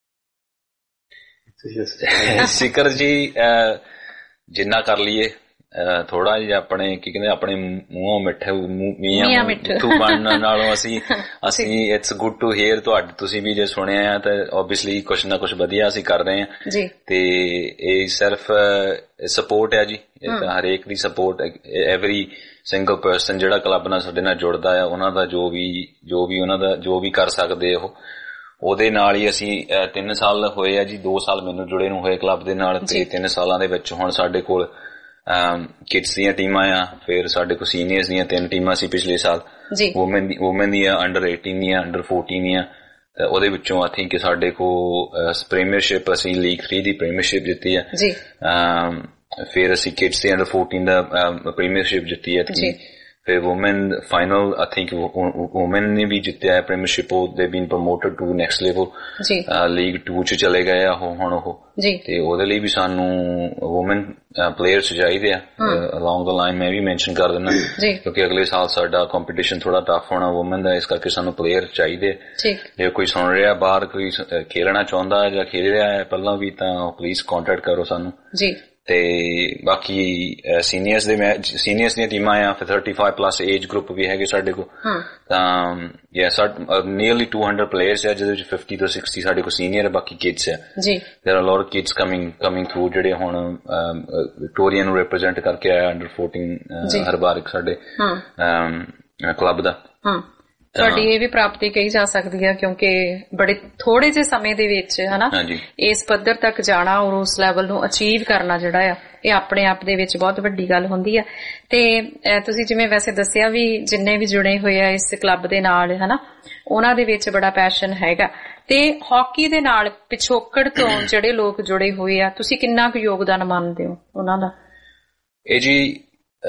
ਜ਼ਿਕਰ ਜੀ ਜਿੰਨਾ ਕਰ ਲਈਏ ਥੋੜਾ ਜਿਹਾ, ਆਪਣੇ ਕੀ ਕਹਿੰਦੇ ਆਪਣੇ ਮੂੰਹੋਂ ਮਿੱਠੇ ਮੀਆਂ ਮਿੱਠੂ ਬਣਨ ਨਾਲੋਂ ਅਸੀਂ ਅਸੀਂ ਇਟਸ ਗੁੱਡ ਟੂ ਹੀਅਰ ਤੁਹਾਡੇ ਤੁਸੀਂ ਵੀ ਜੇ ਸੁਣਿਆ ਆ ਤਾਂ ਓਬਵੀਅਸਲੀ ਕੁਛ ਨਾ ਕੁਛ ਵਧੀਆ ਅਸੀਂ ਕਰ ਰਹੇ ਹਾਂ ਜੀ। ਤੇ ਇਹ ਸਿਰਫ ਸਪੋਰਟ ਹੈ ਜੀ, ਹਰੇਕ ਦੀ ਸਪੋਰਟ, ਐਵਰੀ ਸਿੰਗਲ ਪਰਸਨ ਜਿਹੜਾ ਕਲੱਬ ਨਾਲ ਸਾਡੇ ਨਾਲ ਜੁੜਦਾ ਆ ਉਹਨਾਂ ਦਾ ਜੋ ਵੀ ਜੋ ਵੀ ਉਹਨਾਂ ਦਾ ਜੋ ਵੀ ਕਰ ਸਕਦੇ ਉਹ ਉਹਦੇ ਨਾਲ ਹੀ ਅਸੀਂ ਤਿੰਨ ਸਾਲ ਹੋਏ ਆ ਜੀ। ਦੋ ਸਾਲ ਮੈਨੂੰ ਜੁੜੇ ਨੂੰ ਹੋਏ ਕਲੱਬ ਦੇ ਨਾਲ, ਤੇ ਤਿੰਨ ਸਾਲਾਂ ਦੇ ਵਿੱਚ ਹੁਣ ਸਾਡੇ ਕੋਲ ਕਿਡਸ ਦੀਆਂ ਟੀਮਾਂ ਆ, ਫਿਰ ਸਾਡੇ ਕੋਲ ਸੀਨੀਅਰਸ ਦੀਆਂ ਤਿੰਨ ਟੀਮਾਂ ਸੀ ਪਿਛਲੇ ਸਾਲ, ਵੂਮਨ ਵੂਮਨ ਦੀਆਂ, ਅੰਡਰ ਅਠਾਰਾਂ ਦੀਆਂ, ਅੰਡਰ ਚੌਦਾਂ ਦੀਆਂ। ਉਹਦੇ ਵਿੱਚੋਂ ਆਈ ਥਿੰਕ ਸਾਡੇ ਕੋਲ ਪ੍ਰੀਮੀਅਰਸ਼ਿਪ ਅਸੀਂ ਲੀਗ ਥ੍ਰੀ ਦੀ ਪ੍ਰੀਮੀਅਰਸ਼ਿਪ ਜਿੱਤੀ ਆ, ਫਿਰ ਅਸੀਂ ਕਿਡਸ ਦੇ ਅੰਡਰ ਚੌਦਾਂ ਦਾ ਪ੍ਰੀਮੀਅਰਸ਼ਿਪ ਜਿੱਤੀ ਹੈ, ਫਿਰ woman final I think woman ਨੇ ਵੀ ਜਿੱਤਿਆ ਹੈ premiership, they been promoted to next level, league two ਚ ਚਲੇ ਗਏ ਆ ਉਹ ਹੁਣ ਉਹ। ਤੇ ਉਹਦੇ ਲਈ ਵੀ ਸਾਨੂੰ ਵੂਮਨ ਪਲੇਅਰਸ ਚਾਹੀਦੇ ਆ ਅਲੋਂਗ ਦਾ ਲਾਈਨ, ਮੈਂ ਵੀ ਮੈਂਸ਼ਨ ਕਰ ਦਿੰਦਾ ਕਿਉਂਕਿ ਅਗਲੇ ਸਾਲ ਸਾਡਾ ਕੰਪੀਟੀਸ਼ਨ ਥੋੜਾ ਟਫ ਹੋਣਾ ਵੂਮਨ ਦਾ, ਇਸ ਕਰਕੇ ਸਾਨੂੰ ਪਲੇਅਰ ਚਾਹੀਦੇ। ਜੇ ਕੋਈ ਸੁਣ ਰਿਹਾ ਬਾਹਰ ਕੋਈ ਖੇਲਣਾ ਚਾਹੁੰਦਾ ਜਾਂ ਖੇਲ ਰਿਹਾ ਹੈ ਪਹਿਲਾਂ ਵੀ ਤਾਂ ਪਲੀਜ਼ ਕੰਟੈਕਟ ਕਰੋ ਸਾਨੂੰ ਜੀ। ਤੇ ਬਾਕੀ ਸੀਨੀਅਰਸ ਦੇ ਮੈਚ, ਸੀਨੀਅਰਸ ਦੀਆਂ ਟੀਮਾਂ ਆ, ਫਿਰ thirty-five ਪਲੱਸ ਏਜ ਗਰੁੱਪ ਵੀ ਹੈਗੇ ਸਾਡੇ ਕੋਲ, ਤਾਂ ਯਾ ਨੀਅਰਲੀ two hundred ਪਲੇਅਰਸ ਆ ਜਿਹਦੇ ਵਿੱਚ fifty ਤੋਂ sixty ਸਾਡੇ ਕੋਲ ਸੀਨੀਅਰ, ਬਾਕੀ ਕਿਡਸ ਆ ਜੀ। There are lot of kids coming coming through ਜਿਹੜੇ ਹੁਣ ਵਿਕਟੋਰੀਆ ਨੂੰ ਰਿਪਰੈਜ਼ੈਂਟ ਕਰਕੇ ਆਇਆ ਅੰਡਰ fourteen ਹਰ ਵਾਰ ਇੱਕ ਸਾਡੇ ਕਲੱਬ ਦਾ। ਤੁਹਾਡੀ ਇਹ ਵੀ ਪ੍ਰਾਪਤੀ ਕਹੀ ਜਾ ਸਕਦੀ ਹੈ ਕਿਉਂਕਿ ਬੜੇ ਥੋੜੇ ਜਿਹੇ ਸਮੇਂ ਦੇ ਵਿੱਚ ਹਨਾ ਇਸ ਪੱਧਰ ਤੱਕ ਜਾਣਾ ਔਰ ਉਸ ਲੈਵਲ ਨੂੰ ਅਚੀਵ ਕਰਨਾ ਜਿਹੜਾ ਆ ਇਹ ਆਪਣੇ ਆਪ ਦੇ ਵਿੱਚ ਬਹੁਤ ਵੱਡੀ ਗੱਲ ਹੁੰਦੀ ਹੈ। ਤੇ ਤੁਸੀਂ ਜਿਵੇਂ ਵੈਸੇ ਦੱਸਿਆ ਵੀ ਜਿੰਨੇ ਵੀ ਜੁੜੇ ਹੋਏ ਆ ਇਸ ਕਲੱਬ ਦੇ ਨਾਲ ਹਨਾ ਉਹਨਾਂ ਦੇ ਵਿੱਚ ਬੜਾ ਪੈਸ਼ਨ ਹੈਗਾ ਤੇ ਹਾਕੀ ਦੇ ਨਾਲ ਪਿਛੋਕੜ ਤੋਂ ਜਿਹੜੇ ਲੋਕ ਜੁੜੇ ਹੋਏ ਆ ਤੁਸੀਂ ਕਿੰਨਾ ਕੁ ਯੋਗਦਾਨ ਮੰਨਦੇ ਹੋ ਉਹਨਾਂ ਦਾ? ਇਹ ਜੀ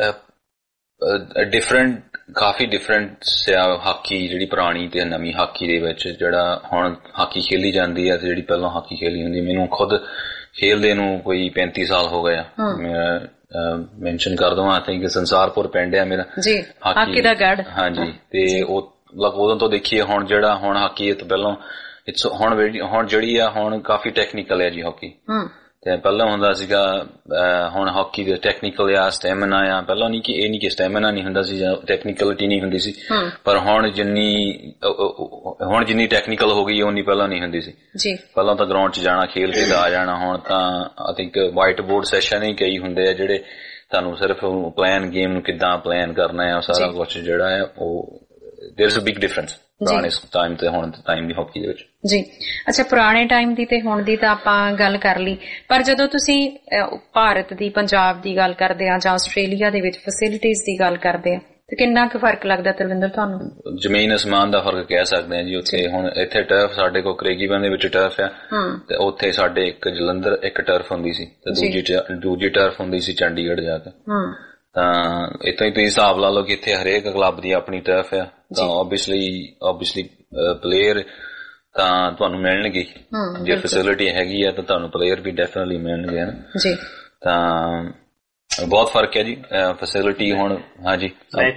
ਡਿਫਰੈਂਟ ਕਾਫੀ ਡਿਫਰੈਂਟ ਹਾਕੀ ਜਿਹੜੀ ਪੁਰਾਣੀ ਤੇ ਨਵੀਂ ਹਾਕੀ ਦੇ ਵਿੱਚ ਜਿਹੜਾ ਹੁਣ ਹਾਕੀ ਖੇਲੀ ਜਾਂਦੀ ਹੈ ਤੇ ਜਿਹੜੀ ਪਹਿਲਾਂ ਹਾਕੀ ਖੇਲੀ ਹੁੰਦੀ। ਮੈਨੂੰ ਖੁਦ ਖੇਲਦੇ ਨੂੰ ਕੋਈ ਪੈਂਤੀ ਸਾਲ ਹੋ ਗਏ ਆ। ਮੈਂ ਮੈਂਸ਼ਨ ਕਰ ਦਵਾਂ ਆਈ ਥਿੰਕ ਸੰਸਾਰਪੁਰ ਪਿੰਡ ਆ ਮੇਰਾ ਜੀ ਹਾਕੀ ਦਾ ਗੜ। ਹਾਂਜੀ ਤੇ ਉਹ ਉਦੋਂ ਤੋਂ ਦੇਖੀਏ ਹੁਣ ਜਿਹੜਾ ਹੁਣ ਹਾਕੀ ਤੋਂ ਪਹਿਲਾਂ ਹੁਣ ਹੁਣ ਜਿਹੜੀ ਆ ਹੁਣ ਕਾਫੀ ਟੈਕਨੀਕਲ ਹੈ ਜੀ ਹਾਕੀ। ਤੇ ਪਹਿਲਾਂ ਹੁੰਦਾ ਸੀਗਾ ਹੁਣ ਹਾਕੀ ਦੇ ਟੈਕਨੀਕਲ ਆ ਸਟੈਮਿਨਾ ਆ ਪਹਿਲਾਂ ਨਹੀਂ ਕਿ ਇਹ ਨਹੀਂ ਕਿ ਸਟੈਮਿਨਾ ਨਹੀਂ ਹੁੰਦਾ ਸੀ ਜਾਂ ਟੈਕਨੀਕਲਿਟੀ ਨਹੀਂ ਹੁੰਦੀ ਸੀ ਪਰ ਹੁਣ ਜਿੰਨੀ ਹੁਣ ਜਿੰਨੀ ਟੈਕਨੀਕਲ ਹੋ ਗਈ ਉਨੀ ਪਹਿਲਾਂ ਨਹੀਂ ਹੁੰਦੀ ਸੀ ਜੀ। ਪਹਿਲਾਂ ਤਾਂ ਗਰਾਊਂਡ 'ਚ ਜਾਣਾ ਖੇਲ ਕੇ ਆ ਜਾਣਾ। ਹੁਣ ਤਾਂ I think white board session ਹੀ ਕਈ ਹੁੰਦੇ ਆ ਜਿਹੜੇ ਤੁਹਾਨੂੰ ਸਿਰਫ ਪਲਾਨ ਗੇਮ ਨੂੰ ਕਿੱਦਾਂ ਪਲਾਨ ਕਰਨਾ ਹੈ ਸਾਰਾ ਕੁਛ ਜਿਹੜਾ ਹੈ ਉਹ there is a big difference ਪੁਰਾਣੇ ਟਾਈਮ ਤੇ ਹੁਣ ਦੇ ਟਾਈਮ ਦੀ ਹਾਕੀ ਦੇ ਵਿੱਚ ਜੀ। ਅੱਛਾ ਪੁਰਾਣੇ ਟਾਈਮ ਦੀ ਤੇ ਹੁਣ ਦੀ ਤਾਂ ਆਪਾਂ ਗੱਲ ਕਰ ਲਈ ਪਰ ਜਦੋਂ ਤੁਸੀਂ ਭਾਰਤ ਦੀ ਪੰਜਾਬ ਦੀ ਗੱਲ ਕਰਦੇ ਆ ਜਾਂ ਆਸਟ੍ਰੇਲੀਆ ਦੇ ਵਿੱਚ ਫੈਸਿਲਿਟੀਜ਼ ਦੀ ਗੱਲ ਕਰਦੇ ਆ ਤੇ ਕਿੰਨਾ ਕੁ ਫਰਕ ਲੱਗਦਾ ਤਰਵਿੰਦਰ ਤੁਹਾਨੂੰ? ਜ਼ਮੀਨ ਅਸਮਾਨ ਦਾ ਫਰਕ ਕਹਿ ਸਕਦੇ ਆ ਜੀ। ਉੱਥੇ ਹੁਣ ਇੱਥੇ ਟਰਫ ਸਾਡੇ ਕੋਲ ਕਰੇਗੀਬਨ ਦੇ ਵਿੱਚ ਟਰਫ ਆ ਤੇ ਉੱਥੇ ਸਾਡੇ ਇੱਕ ਜਲੰਧਰ ਇੱਕ ਟਰਫ ਹੁੰਦੀ ਸੀ ਤੇ ਦੂਜੀ ਦੂਜੀ ਟਰਫ ਹੁੰਦੀ ਸੀ ਚੰਡੀਗੜ੍ਹ ਜਾ ਕੇ। ਤਾਂ ਇੱਥੋਂ ਹੀ ਤੁਸੀਂ ਹਿਸਾਬ ਲਾ ਲਓ ਕਿ ਇੱਥੇ ਹਰੇਕ ਕਲੱਬ ਦੀ ਆਪਣੀ ਟਰਫ ਆ ਤਾਂ ਓਬਵੀਅਸਲੀ ਓਬਵੀਅਸਲੀ ਪਲੇਅਰ ਤਾਂ ਤੁਹਾਨੂੰ ਮਿਲਣਗੇ ਜੇ ਫੈਸਿਲਿਟੀ ਹੈਗੀ ਆ ਤਾਂ ਤੁਹਾਨੂੰ ਪਲੇਅਰ ਵੀ ਡੈਫੀਨਿਟਲੀ ਮਿਲਣਗੇ ਨਾ ਜੀ। ਤਾਂ ਬਹੁਤ ਫਰਕ ਹੈ ਜੀ ਫੈਸਿਲਿਟੀ ਹੁਣ। ਹਾਂਜੀ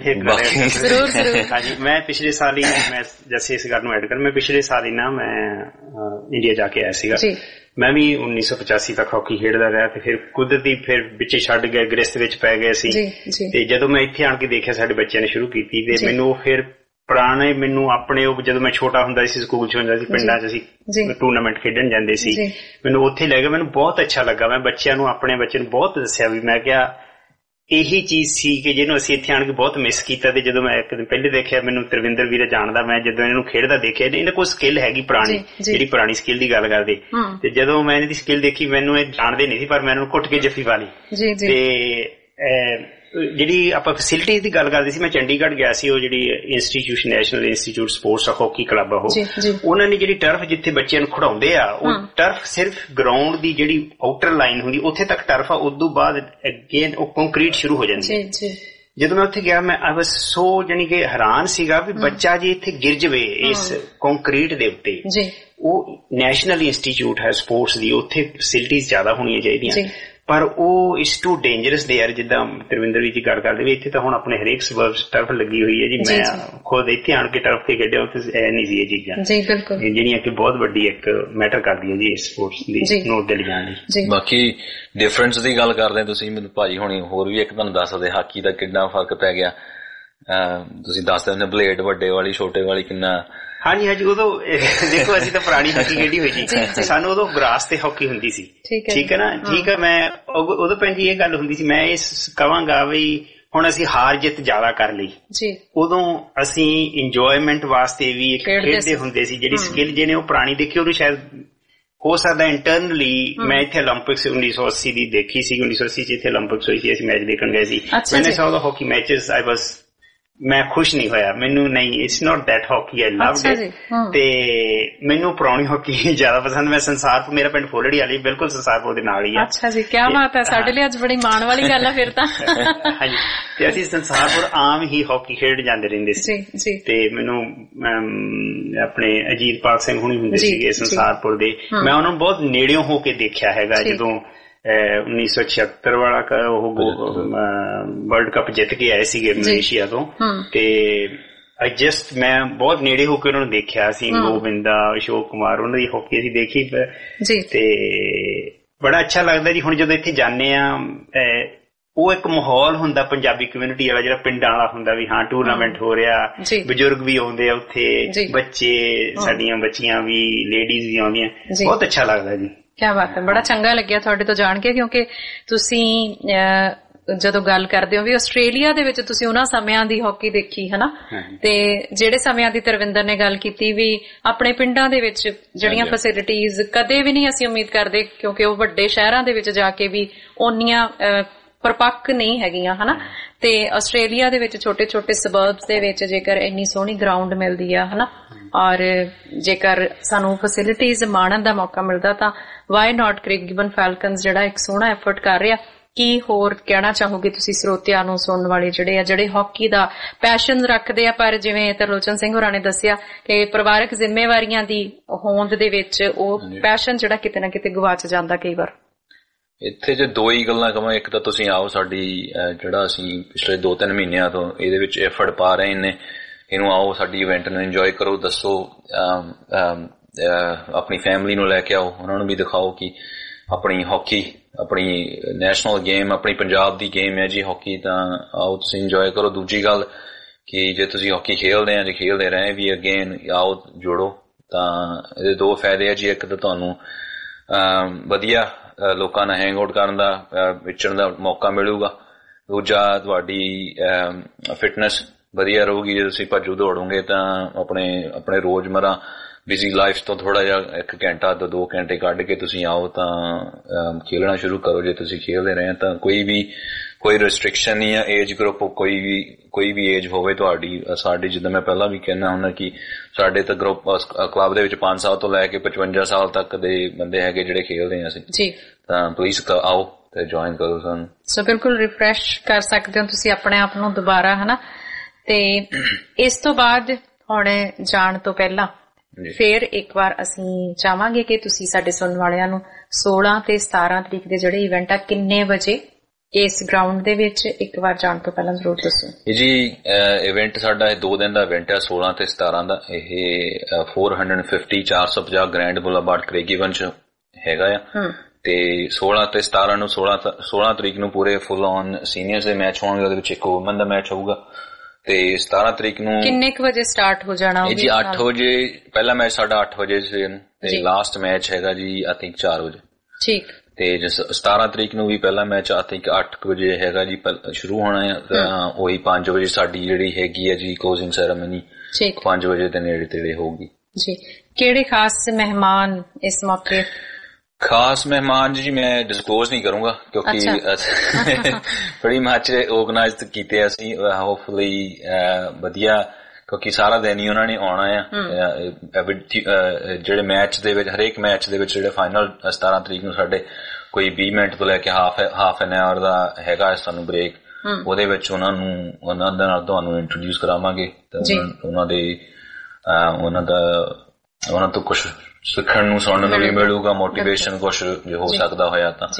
ਹਾਂਜੀ ਮੈਂ ਪਿਛਲੇ ਸਾਲ ਹੀ ਮੈਂ ਜੈਸੇ ਇਸ ਗੱਲ ਨੂੰ ਐਡ ਕਰ ਮੈਂ ਪਿਛਲੇ ਸਾਲ ਹੀ ਨਾ ਮੈਂ ਇੰਡੀਆ ਜਾ ਕੇ ਆਇਆ ਸੀਗਾ। ਮੈਂ ਵੀ ਉੱਨੀ ਸੌ ਪਚਾਸੀ ਤੱਕ ਹਾਕੀ ਖੇਡਦਾ ਰਿਹਾ ਤੇ ਫਿਰ ਕੁਦਰਤੀ ਫਿਰ ਵਿੱਚ ਛੱਡ ਗਏ ਗ੍ਰਸਤ ਵਿੱਚ ਪੈ ਗਏ ਸੀ ਤੇ ਜਦੋਂ ਮੈਂ ਇੱਥੇ ਆਣ ਕੇ ਦੇਖਿਆ ਸਾਡੇ ਬੱਚਿਆਂ ਨੇ ਸ਼ੁਰੂ ਕੀਤੀ ਤੇ ਮੈਨੂੰ ਫਿਰ ਪੁਰਾਣੇ ਮੈਨੂੰ ਆਪਣੇ ਉਹ ਜਦੋਂ ਮੈਂ ਛੋਟਾ ਹੁੰਦਾ ਸੀ ਸਕੂਲ ਚ ਹੁੰਦਾ ਸੀ ਪਿੰਡਾਂ ਚ ਅਸੀਂ ਟੂਰਨਾਮੈਂਟ ਖੇਡਣ ਜਾਂਦੇ ਸੀ ਮੈਨੂੰ ਉੱਥੇ ਲੈ ਕੇ ਮੈਨੂੰ ਬਹੁਤ ਅੱਛਾ ਲੱਗਾ। ਮੈਂ ਬੱਚਿਆਂ ਨੂੰ ਆਪਣੇ ਬੱਚੇ ਨੂੰ ਬਹੁਤ ਦੱਸਿਆ ਵੀ ਮੈਂ ਕਿਹਾ ਇਹੀ ਚੀਜ਼ ਸੀ ਕਿ ਜਿਹਨੂੰ ਅਸੀਂ ਇੱਥੇ ਆਣ ਕੇ ਬਹੁਤ ਮਿਸ ਕੀਤਾ ਤੇ ਜਦੋਂ ਮੈਂ ਇੱਕ ਦਿਨ ਪਹਿਲੇ ਦੇਖਿਆ ਮੈਨੂੰ ਤਰਵਿੰਦਰ ਵੀਰੇ ਜਾਣਦਾ ਮੈਂ ਜਦੋਂ ਇਹਨੂੰ ਖੇਡਦਾ ਦੇਖਿਆ ਇਹਨਾਂ ਕੋਲ ਸਕਿੱਲ ਹੈਗੀ ਪੁਰਾਣੀ ਜਿਹੜੀ ਪੁਰਾਣੀ ਸਕਿੱਲ ਦੀ ਗੱਲ ਕਰਦੇ ਤੇ ਜਦੋਂ ਮੈਂ ਇਹਦੀ ਸਕਿੱਲ ਦੇਖੀ ਮੈਨੂੰ ਇਹ ਜਾਣਦੇ ਨਹੀਂ ਸੀ ਪਰ ਮੈਂ ਇਹਨੂੰ ਘੁੱਟ ਕੇ ਜੱਫੀ ਪਾ ਲਈ। ਤੇ ਜਿਹੜੀ ਆਪਾਂ ਫੈਸਿਲਿਟੀਜ਼ ਦੀ ਗੱਲ ਕਰਦੇ ਸੀ ਮੈਂ ਚੰਡੀਗੜ੍ਹ ਗਿਆ ਸੀ ਉਹ ਜਿਹੜੀ institution national institute sports hockey club ਆ ਉਹ ਉਹਨਾਂ ਨੇ ਜਿਹੜੀ ਟਰਫ ਜਿੱਥੇ ਬੱਚਿਆਂ ਨੂੰ ਖਿਡਾਉਂਦੇ ਆ ਉਹ ਟਰਫ ਸਿਰਫ ਗਰਾਊਂਡ ਦੀ ਜਿਹੜੀ ਆਊਟਰ ਲਾਈਨ ਹੁੰਦੀ ਉੱਥੇ ਤੱਕ ਟਰਫ ਆ ਉਦੋਂ ਬਾਅਦ ਅੱਗੇ ਉਹ ਕੰਕਰੀਟ ਸ਼ੁਰੂ ਹੋ ਜਾਂਦੀ। ਜਦੋਂ ਮੈਂ ਉੱਥੇ ਗਿਆ ਮੈਂ ਆਈ ਵਾਸ ਸੋ ਜਾਨੀ ਕਿ ਹੈਰਾਨ ਸੀਗਾ ਵੀ ਬੱਚਾ ਜੇ ਇੱਥੇ ਗਿਰ ਜਾਵੇ ਇਸ ਕੰਕਰੀਟ ਦੇ ਉੱਤੇ ਉਹ ਨੈਸ਼ਨਲ ਇੰਸਟੀਚਿਊਟ ਹੈ ਸਪੋਰਟਸ ਦੀ ਉੱਥੇ ਫੈਸਿਲਿਟੀਜ਼ ਜ਼ਿਆਦਾ ਹੋਣੀਆਂ ਚਾਹੀਦੀਆਂ ਪਰ ਉਹ ਇਸ ਟੂ ਡੇਂਜਰਸ ਦੇ ਯਾਰ ਜਿੱਦਾਂ ਤਰਵਿੰਦਰ ਵੀ ਜੀ ਗੱਲ ਕਰਦੇ ਵੀ ਇੱਥੇ ਤਾਂ ਹੁਣ ਆਪਣੇ ਹਰੇਕ ਸਬਰਬ ਟਰਫ ਲੱਗੀ ਹੋਈ ਹੈ ਜੀ। ਮੈਂ ਖੁਦ ਇੱਥੇ ਆਣ ਕੇ ਟਰਫ ਤੇ ਖੇਡਿਆ ਉੱਥੇ ਇਹ ਨਹੀਂ ਸੀ ਇਹ ਚੀਜ਼ਾਂ ਜਿਹੜੀਆਂ ਕਿ ਬਹੁਤ ਵੱਡੀ ਇੱਕ ਮੈਟਰ ਕਰਦੀਆਂ ਜੀ ਸਪੋਰਟਸ ਦੀ ਨੋਟ ਦੇ ਲਿਜਾਣ ਲਈ। ਬਾਕੀ ਡਿਫਰੈਂਸ ਦੀ ਗੱਲ ਕਰਦੇ ਤੁਸੀਂ ਮੈਨੂੰ ਭਾਜੀ ਹੋਣੀ ਹੋਰ ਵੀ ਇੱਕ ਤੁਹਾਨੂੰ ਦੱਸ ਸਕਦੇ ਹਾਕੀ ਦਾ ਕਿੰਨਾ ਫਰਕ ਪੈ ਗਿਆ। ਤੁਸੀਂ ਦੱਸਦੇ ਨੇ ਬਲੇਡ ਵੱਡੇ ਵਾਲੀ ਛੋਟੇ ਵਾਲੀ ਕਿੰਨਾ। ਹਾਂਜੀ ਹਾਂਜੀ ਉਦੋਂ ਦੇਖੋ ਅਸੀਂ ਤਾਂ ਪੁਰਾਣੀ ਹਾਕੀ ਖੇਡੀ ਹੋਈ ਸੀ ਸਾਨੂੰ ਉਦੋਂ ਗਰਾਸ ਤੇ ਹਾਕੀ ਹੁੰਦੀ ਸੀ ਠੀਕ ਹੈ ਨਾ ਠੀਕ ਹੈ। ਮੈਂ ਉਦੋਂ ਭੈਣ ਜੀ ਇਹ ਗੱਲ ਹੁੰਦੀ ਸੀ ਮੈਂ ਇਸ ਕਵਾਂਗਾ ਵੀ ਹੁਣ ਅਸੀਂ ਹਾਰ ਜਿੱਤ ਜ਼ਿਆਦਾ ਕਰ ਲਈ ਉਦੋਂ ਅਸੀਂ ਇੰਜੋਇਮੈਂਟ ਵਾਸਤੇ ਵੀ ਖੇਡਦੇ ਹੁੰਦੇ ਸੀ ਜਿਹੜੀ ਸਕਿੱਲ ਜਿਹਨੇ ਉਹ ਪੁਰਾਣੀ ਦੇਖੀ ਉਹਨੂੰ ਸ਼ਾਇਦ ਹੋ ਸਕਦਾ ਇੰਟਰਨਲੀ ਮੈਂ ਇੱਥੇ ਓਲੰਪਿਕਸ ਉੱਨੀ ਸੌ ਅੱਸੀ ਦੀ ਦੇਖੀ ਸੀ ਉੱਨੀ ਸੌ ਅੱਸੀ ਚ ਇੱਥੇ ਓਲੰਪਿਕਸ ਹੋਈ ਸੀ ਅਸੀਂ ਮੈਚ ਦੇਖਣ ਗਏ ਸੀ ਮੈਨੇ ਸਾਊ ਦਾ ਹਾਕੀ ਮੈਚਸ ਆਈ ਵਾਸ ਮੈਂ ਖੁਸ਼ ਨਹੀਂ ਹੋਇਆ ਮੈਨੂੰ ਨਹੀਂ it's not that hockey I loved it ਤੇ ਮੈਨੂੰ ਪੁਰਾਣੀ ਹਾਕੀ ਜ਼ਿਆਦਾ ਪਸੰਦ। ਮੈਂ ਸੰਸਾਰਪੁਰ ਮੇਰਾ ਪਿੰਡ ਫੋਲੜੀ ਵਾਲੀ ਬਿਲਕੁਲ ਸੰਸਾਰਪੁਰ ਦੇ ਨਾਲ ਹੀ ਆ। ਅੱਛਾ ਜੀ ਕੀ ਬਾਤ ਹੈ ਸਾਡੇ ਲਈ ਅੱਜ ਬੜੀ ਮਾਣ ਵਾਲੀ ਗੱਲ ਆ ਫਿਰ ਤਾਂ। ਹਾਂਜੀ ਤੇ ਅਸੀਂ ਸੰਸਾਰਪੁਰ ਆਮ ਹੀ ਹਾਕੀ ਖੇਡ ਜਾਂਦੇ ਰਹਿੰਦੇ ਸੀ ਤੇ ਮੈਨੂੰ ਆਪਣੇ ਅਜੀਤਪਾਲ ਸਿੰਘ ਹੁਣੀ ਹੁੰਦੇ ਸੀਗੇ ਸੰਸਾਰਪੁਰ ਦੇ ਮੈਂ ਉਹਨਾਂ ਨੂੰ ਬਹੁਤ ਨੇੜਿਓਂ ਹੋ ਕੇ ਦੇਖਿਆ ਹੈਗਾ ਜਦੋਂ ਉੱਨੀ ਸੌ ਛਿਅੱਤਰ ਵਾਲਾ ਉਹ ਵਰਲਡ ਕੱਪ ਜਿੱਤ ਕੇ ਆਏ ਸੀਗੇ ਮਲੇਸ਼ੀਆ ਤੋਂ ਤੇ ਜਸਟ ਮੈਂ ਬਹੁਤ ਨੇੜੇ ਹੋ ਕੇ ਉਹਨਾਂ ਨੂੰ ਦੇਖਿਆ ਸੀ ਗੋਬਿੰਦਾ ਅਸ਼ੋਕ ਕੁਮਾਰ ਉਹਨਾਂ ਦੀ ਹਾਕੀ ਅਸੀਂ ਦੇਖੀ ਤੇ ਬੜਾ ਅੱਛਾ ਲੱਗਦਾ ਜੀ। ਹੁਣ ਜਦੋਂ ਇੱਥੇ ਜਾਂਦੇ ਆ ਉਹ ਇੱਕ ਮਾਹੌਲ ਹੁੰਦਾ ਪੰਜਾਬੀ ਕਮਿਊਨਿਟੀ ਵਾਲਾ ਜਿਹੜਾ ਪਿੰਡਾਂ ਵਾਲਾ ਹੁੰਦਾ ਵੀ ਹਾਂ ਟੂਰਨਾਮੈਂਟ ਹੋ ਰਿਹਾ ਬਜ਼ੁਰਗ ਵੀ ਆਉਂਦੇ ਆ ਉੱਥੇ ਬੱਚੇ ਸਾਡੀਆਂ ਬੱਚੀਆਂ ਵੀ ਲੇਡੀਜ਼ ਵੀ ਆਉਂਦੀਆਂ ਬਹੁਤ ਅੱਛਾ ਲੱਗਦਾ ਜੀ। ਕਿਆ ਬਾਤ ਹੈ ਬੜਾ ਚੰਗਾ ਲੱਗਿਆ ਤੁਹਾਡੇ ਤੋਂ ਜਾਣ ਕੇ ਕਿਉਂਕਿ ਤੁਸੀਂ ਜਦੋਂ ਗੱਲ ਕਰਦੇ ਹੋ ਵੀ ਆਸਟ੍ਰੇਲੀਆ ਦੇ ਵਿੱਚ ਤੁਸੀਂ ਉਹਨਾਂ ਸਮਿਆਂ ਦੀ ਹਾਕੀ ਦੇਖੀ ਹਨਾ, ਤੇ ਜਿਹੜੇ ਸਮਿਆਂ ਦੀ ਤਰਵਿੰਦਰ ਨੇ ਗੱਲ ਕੀਤੀ ਵੀ ਆਪਣੇ ਪਿੰਡਾਂ ਦੇ ਵਿੱਚ ਜਿਹੜੀਆਂ ਫੈਸਿਲਿਟੀਜ਼ ਕਦੇ ਵੀ ਨਹੀਂ ਅਸੀਂ ਉਮੀਦ ਕਰਦੇ, ਕਿਉਂਕਿ ਉਹ ਵੱਡੇ ਸ਼ਹਿਰਾਂ ਦੇ ਵਿੱਚ ਜਾ ਕੇ ਵੀ ਓਨੀਆਂ ਪਰਪੱਕ ਨਹੀਂ ਹੈਗੀਆਂ ਹਨਾ, ਤੇ ਆਸਟ੍ਰੇਲੀਆ ਦੇ ਵਿੱਚ ਛੋਟੇ ਛੋਟੇ ਸਬਰਬਸ ਦੇ ਵਿੱਚ ਜੇਕਰ ਇੰਨੀ ਸੋਹਣੀ ਗਰਾਊਂਡ ਮਿਲਦੀ ਆ ਹਨਾ, ਔਰ ਜੇਕਰ ਸਾਨੂੰ ਫੈਸਿਲਿਟੀਜ਼ ਮਾਣਨ ਦਾ ਮੌਕਾ ਮਿਲਦਾ ਤਾਂ ਵਾਈ ਨਾਟ ਕ੍ਰਿਗਬਨ ਫੈਲਕਨਸ ਜਿਹੜਾ ਇੱਕ ਸੋਹਣਾ ਐਫਰਟ ਕਰ ਰਿਹਾ। ਕੀ ਹੋਰ ਕਹਿਣਾ ਚਾਹੋਗੇ ਤੁਸੀਂ ਸਰੋਤਿਆਂ ਨੂੰ, ਸੁਣਨ ਵਾਲੇ ਜਿਹੜੇ ਆ ਜਿਹੜੇ ਹਾਕੀ ਦਾ ਪੈਸ਼ਨ ਰੱਖਦੇ ਆ, ਪਰ ਜਿਵੇਂ ਤਰਲੋਚਨ ਸਿੰਘ ਹੋਰਾਂ ਨੇ ਦੱਸਿਆ ਕਿ ਪਰਿਵਾਰਕ ਜ਼ਿੰਮੇਵਾਰੀਆਂ ਦੀ ਹੋਂਦ ਦੇ ਵਿੱਚ ਉਹ ਪੈਸ਼ਨ ਜਿਹੜਾ ਕਿਤੇ ਨਾ ਕਿਤੇ ਗਵਾਚ ਜਾਂਦਾ ਕਈ ਵਾਰ। ਇੱਥੇ ਜੇ ਦੋ ਹੀ ਗੱਲਾਂ ਕਵਾਂ, ਇੱਕ ਤਾਂ ਤੁਸੀਂ ਆਓ ਸਾਡੀ ਜਿਹੜਾ ਅਸੀਂ ਪਿਛਲੇ ਦੋ ਤਿੰਨ ਮਹੀਨਿਆਂ ਤੋਂ ਇਹਦੇ ਵਿੱਚ ਐਫਰਟ ਪਾ ਰਹੇ ਨੇ, ਇਹਨੂੰ ਆਓ ਸਾਡੀ ਇਵੈਂਟ ਨੂੰ ਇੰਜੋਏ ਕਰੋ, ਦੱਸੋ ਆਪਣੀ ਫੈਮਿਲੀ ਨੂੰ ਲੈ ਕੇ ਆਓ, ਉਹਨਾਂ ਨੂੰ ਵੀ ਦਿਖਾਓ ਕਿ ਆਪਣੀ ਹਾਕੀ ਆਪਣੀ ਨੈਸ਼ਨਲ ਗੇਮ ਆਪਣੀ ਪੰਜਾਬ ਦੀ ਗੇਮ ਹੈ ਜੀ ਹਾਕੀ, ਤਾਂ ਆਓ ਤੁਸੀਂ ਇੰਜੋਏ ਕਰੋ। ਦੂਜੀ ਗੱਲ ਕਿ ਜੇ ਤੁਸੀਂ ਹਾਕੀ ਖੇਲਦੇ ਆ ਜੇ ਖੇਲਦੇ ਰਹੇ ਵੀ ਅਗੇਨ ਆਓ ਜੁੜੋ, ਤਾਂ ਇਹਦੇ ਦੋ ਫਾਇਦੇ ਆ ਜੀ। ਇੱਕ ਤਾਂ ਤੁਹਾਨੂੰ ਵਧੀਆ ਲੋਕਾਂ ਨਾਲ ਹੈਂਗ ਆਊਟ ਕਰਨ ਦਾ ਵਿਚਰਨ ਦਾ ਮੌਕਾ ਮਿਲੂਗਾ, ਦੂਜਾ ਤੁਹਾਡੀ ਫਿਟਨੈਸ ਵਧੀਆ ਰਹੂਗੀ। ਜੇ ਤੁਸੀਂ ਭੱਜੋ ਦੌੜੋਗੇ ਤਾਂ ਆਪਣੇ ਆਪਣੇ ਰੋਜ਼ਮਰਾ ਬਿਜ਼ੀ ਲਾਈਫ ਤੋਂ ਥੋੜਾ ਜਿਹਾ ਇੱਕ ਘੰਟਾ ਤੋਂ ਦੋ ਘੰਟੇ ਕੱਢ ਕੇ ਤੁਸੀਂ ਆਓ ਤਾਂ ਖੇਲਣਾ ਸ਼ੁਰੂ ਕਰੋ। ਜੇ ਤੁਸੀਂ ਖੇਲਦੇ ਰਹੇ ਤਾਂ ਕੋਈ ਵੀ ਕੋਈ ਰੈਸਟ੍ਰਿਕਸ਼ਨ ਨਹੀਂ ਹੈ ਏਜ ਗਰੁੱਪ, ਕੋਈ ਵੀ ਕੋਈ ਵੀ ਏਜ ਹੋਵੇ ਤੁਹਾਡੀ। ਸਾਡੀ ਜਿੱਦਾਂ ਮੈਂ ਪਹਿਲਾਂ ਵੀ ਕਹਿਣਾ ਹੁੰਦਾ ਕਿ ਸਾਡੇ ਤਾਂ ਗਰੁੱਪ ਕਲੱਬ ਦੇ ਵਿੱਚ ਪੰਜ ਸਾਲ ਤੋਂ ਲੈ ਕੇ ਪਚਵੰਜਾ ਸਾਲ ਤੱਕ ਦੇ ਬੰਦੇ ਹੈਗੇ ਜਿਹੜੇ ਖੇਲਦੇ ਆ ਅਸੀਂ ਜੀ, ਤਾਂ ਪਲੀਜ਼ ਆਓ ਤੇ ਜੁਆਇਨ ਕਰੋ ਸਾਨੂੰ। ਸੋ ਬਿਲਕੁਲ ਰਿਫਰੈਸ਼ ਕਰ ਸਕਦੇ ਹੋ ਤੁਸੀਂ ਆਪਣੇ ਆਪ ਨੂੰ ਦੁਬਾਰਾ ਹਨਾ। ਤੇ ਇਸ ਤੋਂ ਬਾਅਦ ਹੁਣ ਜਾਣ ਤੋਂ ਪਹਿਲਾਂ ਫੇਰ ਇੱਕ ਵਾਰ ਅਸੀਂ ਚਾਹਾਂਗੇ ਕਿ ਤੁਸੀਂ ਸਾਡੇ ਸੁਣਨ ਵਾਲਿਆਂ ਨੂੰ ਸੋਲਾਂ ਤੇ ਸਤਾਰਾਂ ਤਰੀਕ ਦੇ ਜਿਹੜੇ ਇਵੈਂਟ ਆ ਕਿੰਨੇ ਵਜੇ ਇਸ ਗਰਾਊਂਡ ਦੇ ਵਿੱਚ ਇੱਕ ਵਾਰ ਜਾਣ ਤੋਂ ਪਹਿਲਾਂ ਜ਼ਰੂਰ ਦੱਸੋ। ਇਹ ਜੀ ਇਵੈਂਟ ਸਾਡਾ ਇਹ ਦੋ ਦਿਨ ਦਾ ਇਵੈਂਟ ਹੈ, ਸੋਲਾਂ ਤੇ ਸਤਾਰਾਂ ਦਾ। ਇਹ ਚਾਰ ਸੌ ਪਚਾਸ ਚਾਰ ਸੌ ਪੰਜਾਹ ਗ੍ਰੈਂਡ ਬੁਲੇਵਾਰਡ ਕ੍ਰੈਗੀਵਨ ਚ ਹੈਗਾ ਆ। ਤੇ ਸੋਲਾਂ ਤੇ ਸਤਾਰਾਂ ਨੂੰ ਸੋਲਾਂ ਤਰੀਕ ਨੂੰ ਪੂਰੇ ਫੁੱਲ ਔਨ ਸੀਨੀਅਰਸ ਦੇ ਮੈਚ ਹੋਣਗੇ, ਉਹਦੇ ਵਿੱਚ ਇੱਕ ਵੂਮਨ ਦਾ ਮੈਚ ਹੋਊਗਾ। ਤੇ ਸਤਾਰਾਂ ਤਰੀਕ ਨੂੰ ਕਿੰਨੇ ਕੁ ਵਜੇ ਸਟਾਰਟ ਹੋ ਜਾਣਾ? ਜੀ ਅੱਠ ਵਜੇ ਪਹਿਲਾ ਮੈਚ ਸਾਡਾ ਅੱਠ ਵਜੇ ਸੀ ਤੇ ਲਾਸਟ ਮੈਚ ਹੈਗਾ ਜੀ ਆਈ ਥਿੰਕ ਚਾਰ ਵਜੇ। ਠੀਕ। ਤੇ ਸਤਾਰਾਂ ਤਰੀਕ ਨੂੰ ਵੀ ਪਹਿਲਾ ਮੈਚ ਆਈ ਥਿੰਕ ਅੱਠ ਵਜੇ ਹੈਗਾ ਜੀ ਸ਼ੁਰੂ ਹੋਣਾ ਹੈ। ਉਹੀ ਪੰਜ ਵਜੇ ਸਾਡੀ ਜਿਹੜੀ ਹੈਗੀ ਹੈ ਜੀ ਕਲੋਜ਼ਿੰਗ ਸੈਰੇਮਨੀ ਪੰਜ ਵਜੇ ਦੇ ਨੇੜੇ ਤੇੜੇ ਹੋਊਗੀ ਜੀ। ਕਿਹੜੇ ਖਾਸ ਮਹਿਮਾਨ ਇਸ ਮੌਕੇ? ਖਾਸ ਮਹਿਮਾਨ ਜੀ ਮੈਂ ਡਿਸਕਲੋਜ਼ ਨਹੀਂ ਕਰੂੰਗਾ ਕਿਉਂਕਿ ਬੜੀ ਮੱਚ ਆਰਗੇਨਾਈਜ਼ ਕੀਤੇ ਅਸੀਂ ਹੋਪਫੁਲੀ ਵਧੀਆ, ਕਿਉਂਕਿ ਸਾਰਾ ਦਿਨ ਹੀ ਉਹਨਾਂ ਨੇ ਆਉਣਾ ਆ। ਜਿਹੜੇ ਮੈਚ ਦੇ ਵਿੱਚ ਹਰੇਕ ਮੈਚ ਦੇ ਵਿੱਚ ਜਿਹੜੇ ਫਾਈਨਲ ਸਤਾਰਾਂ ਤਰੀਕ ਨੂੰ ਸਾਡੇ ਕੋਈ ਵੀਹ ਮਿੰਟ ਤੋਂ ਲੈ ਕੇ ਹਾਫ ਹਾਫ ਐਨ ਆਵਰ ਦਾ ਹੈਗਾ ਸਾਨੂੰ ਬ੍ਰੇਕ, ਉਹਦੇ ਵਿੱਚ ਉਹਨਾਂ ਨੂੰ ਉਹਨਾਂ ਦੇ ਨਾਲ ਤੁਹਾਨੂੰ ਇੰਟਰੋਡਿਊਸ ਕਰਾਵਾਂਗੇ। ਉਹਨਾਂ ਦੇ ਉਹਨਾਂ ਦਾ ਉਹਨਾਂ ਤੋਂ ਕੁਛ ਸਿੱਖਣ ਨੂੰ ਸੁਣਨ ਨੂੰ ਵੀ ਮਿਲੂਗਾ, ਮੋਟੀਵੇਸ਼ਨ ਕੁਛ ਜੇ ਹੋ ਸਕਦਾ ਹੋਇਆ ਤਾਂ।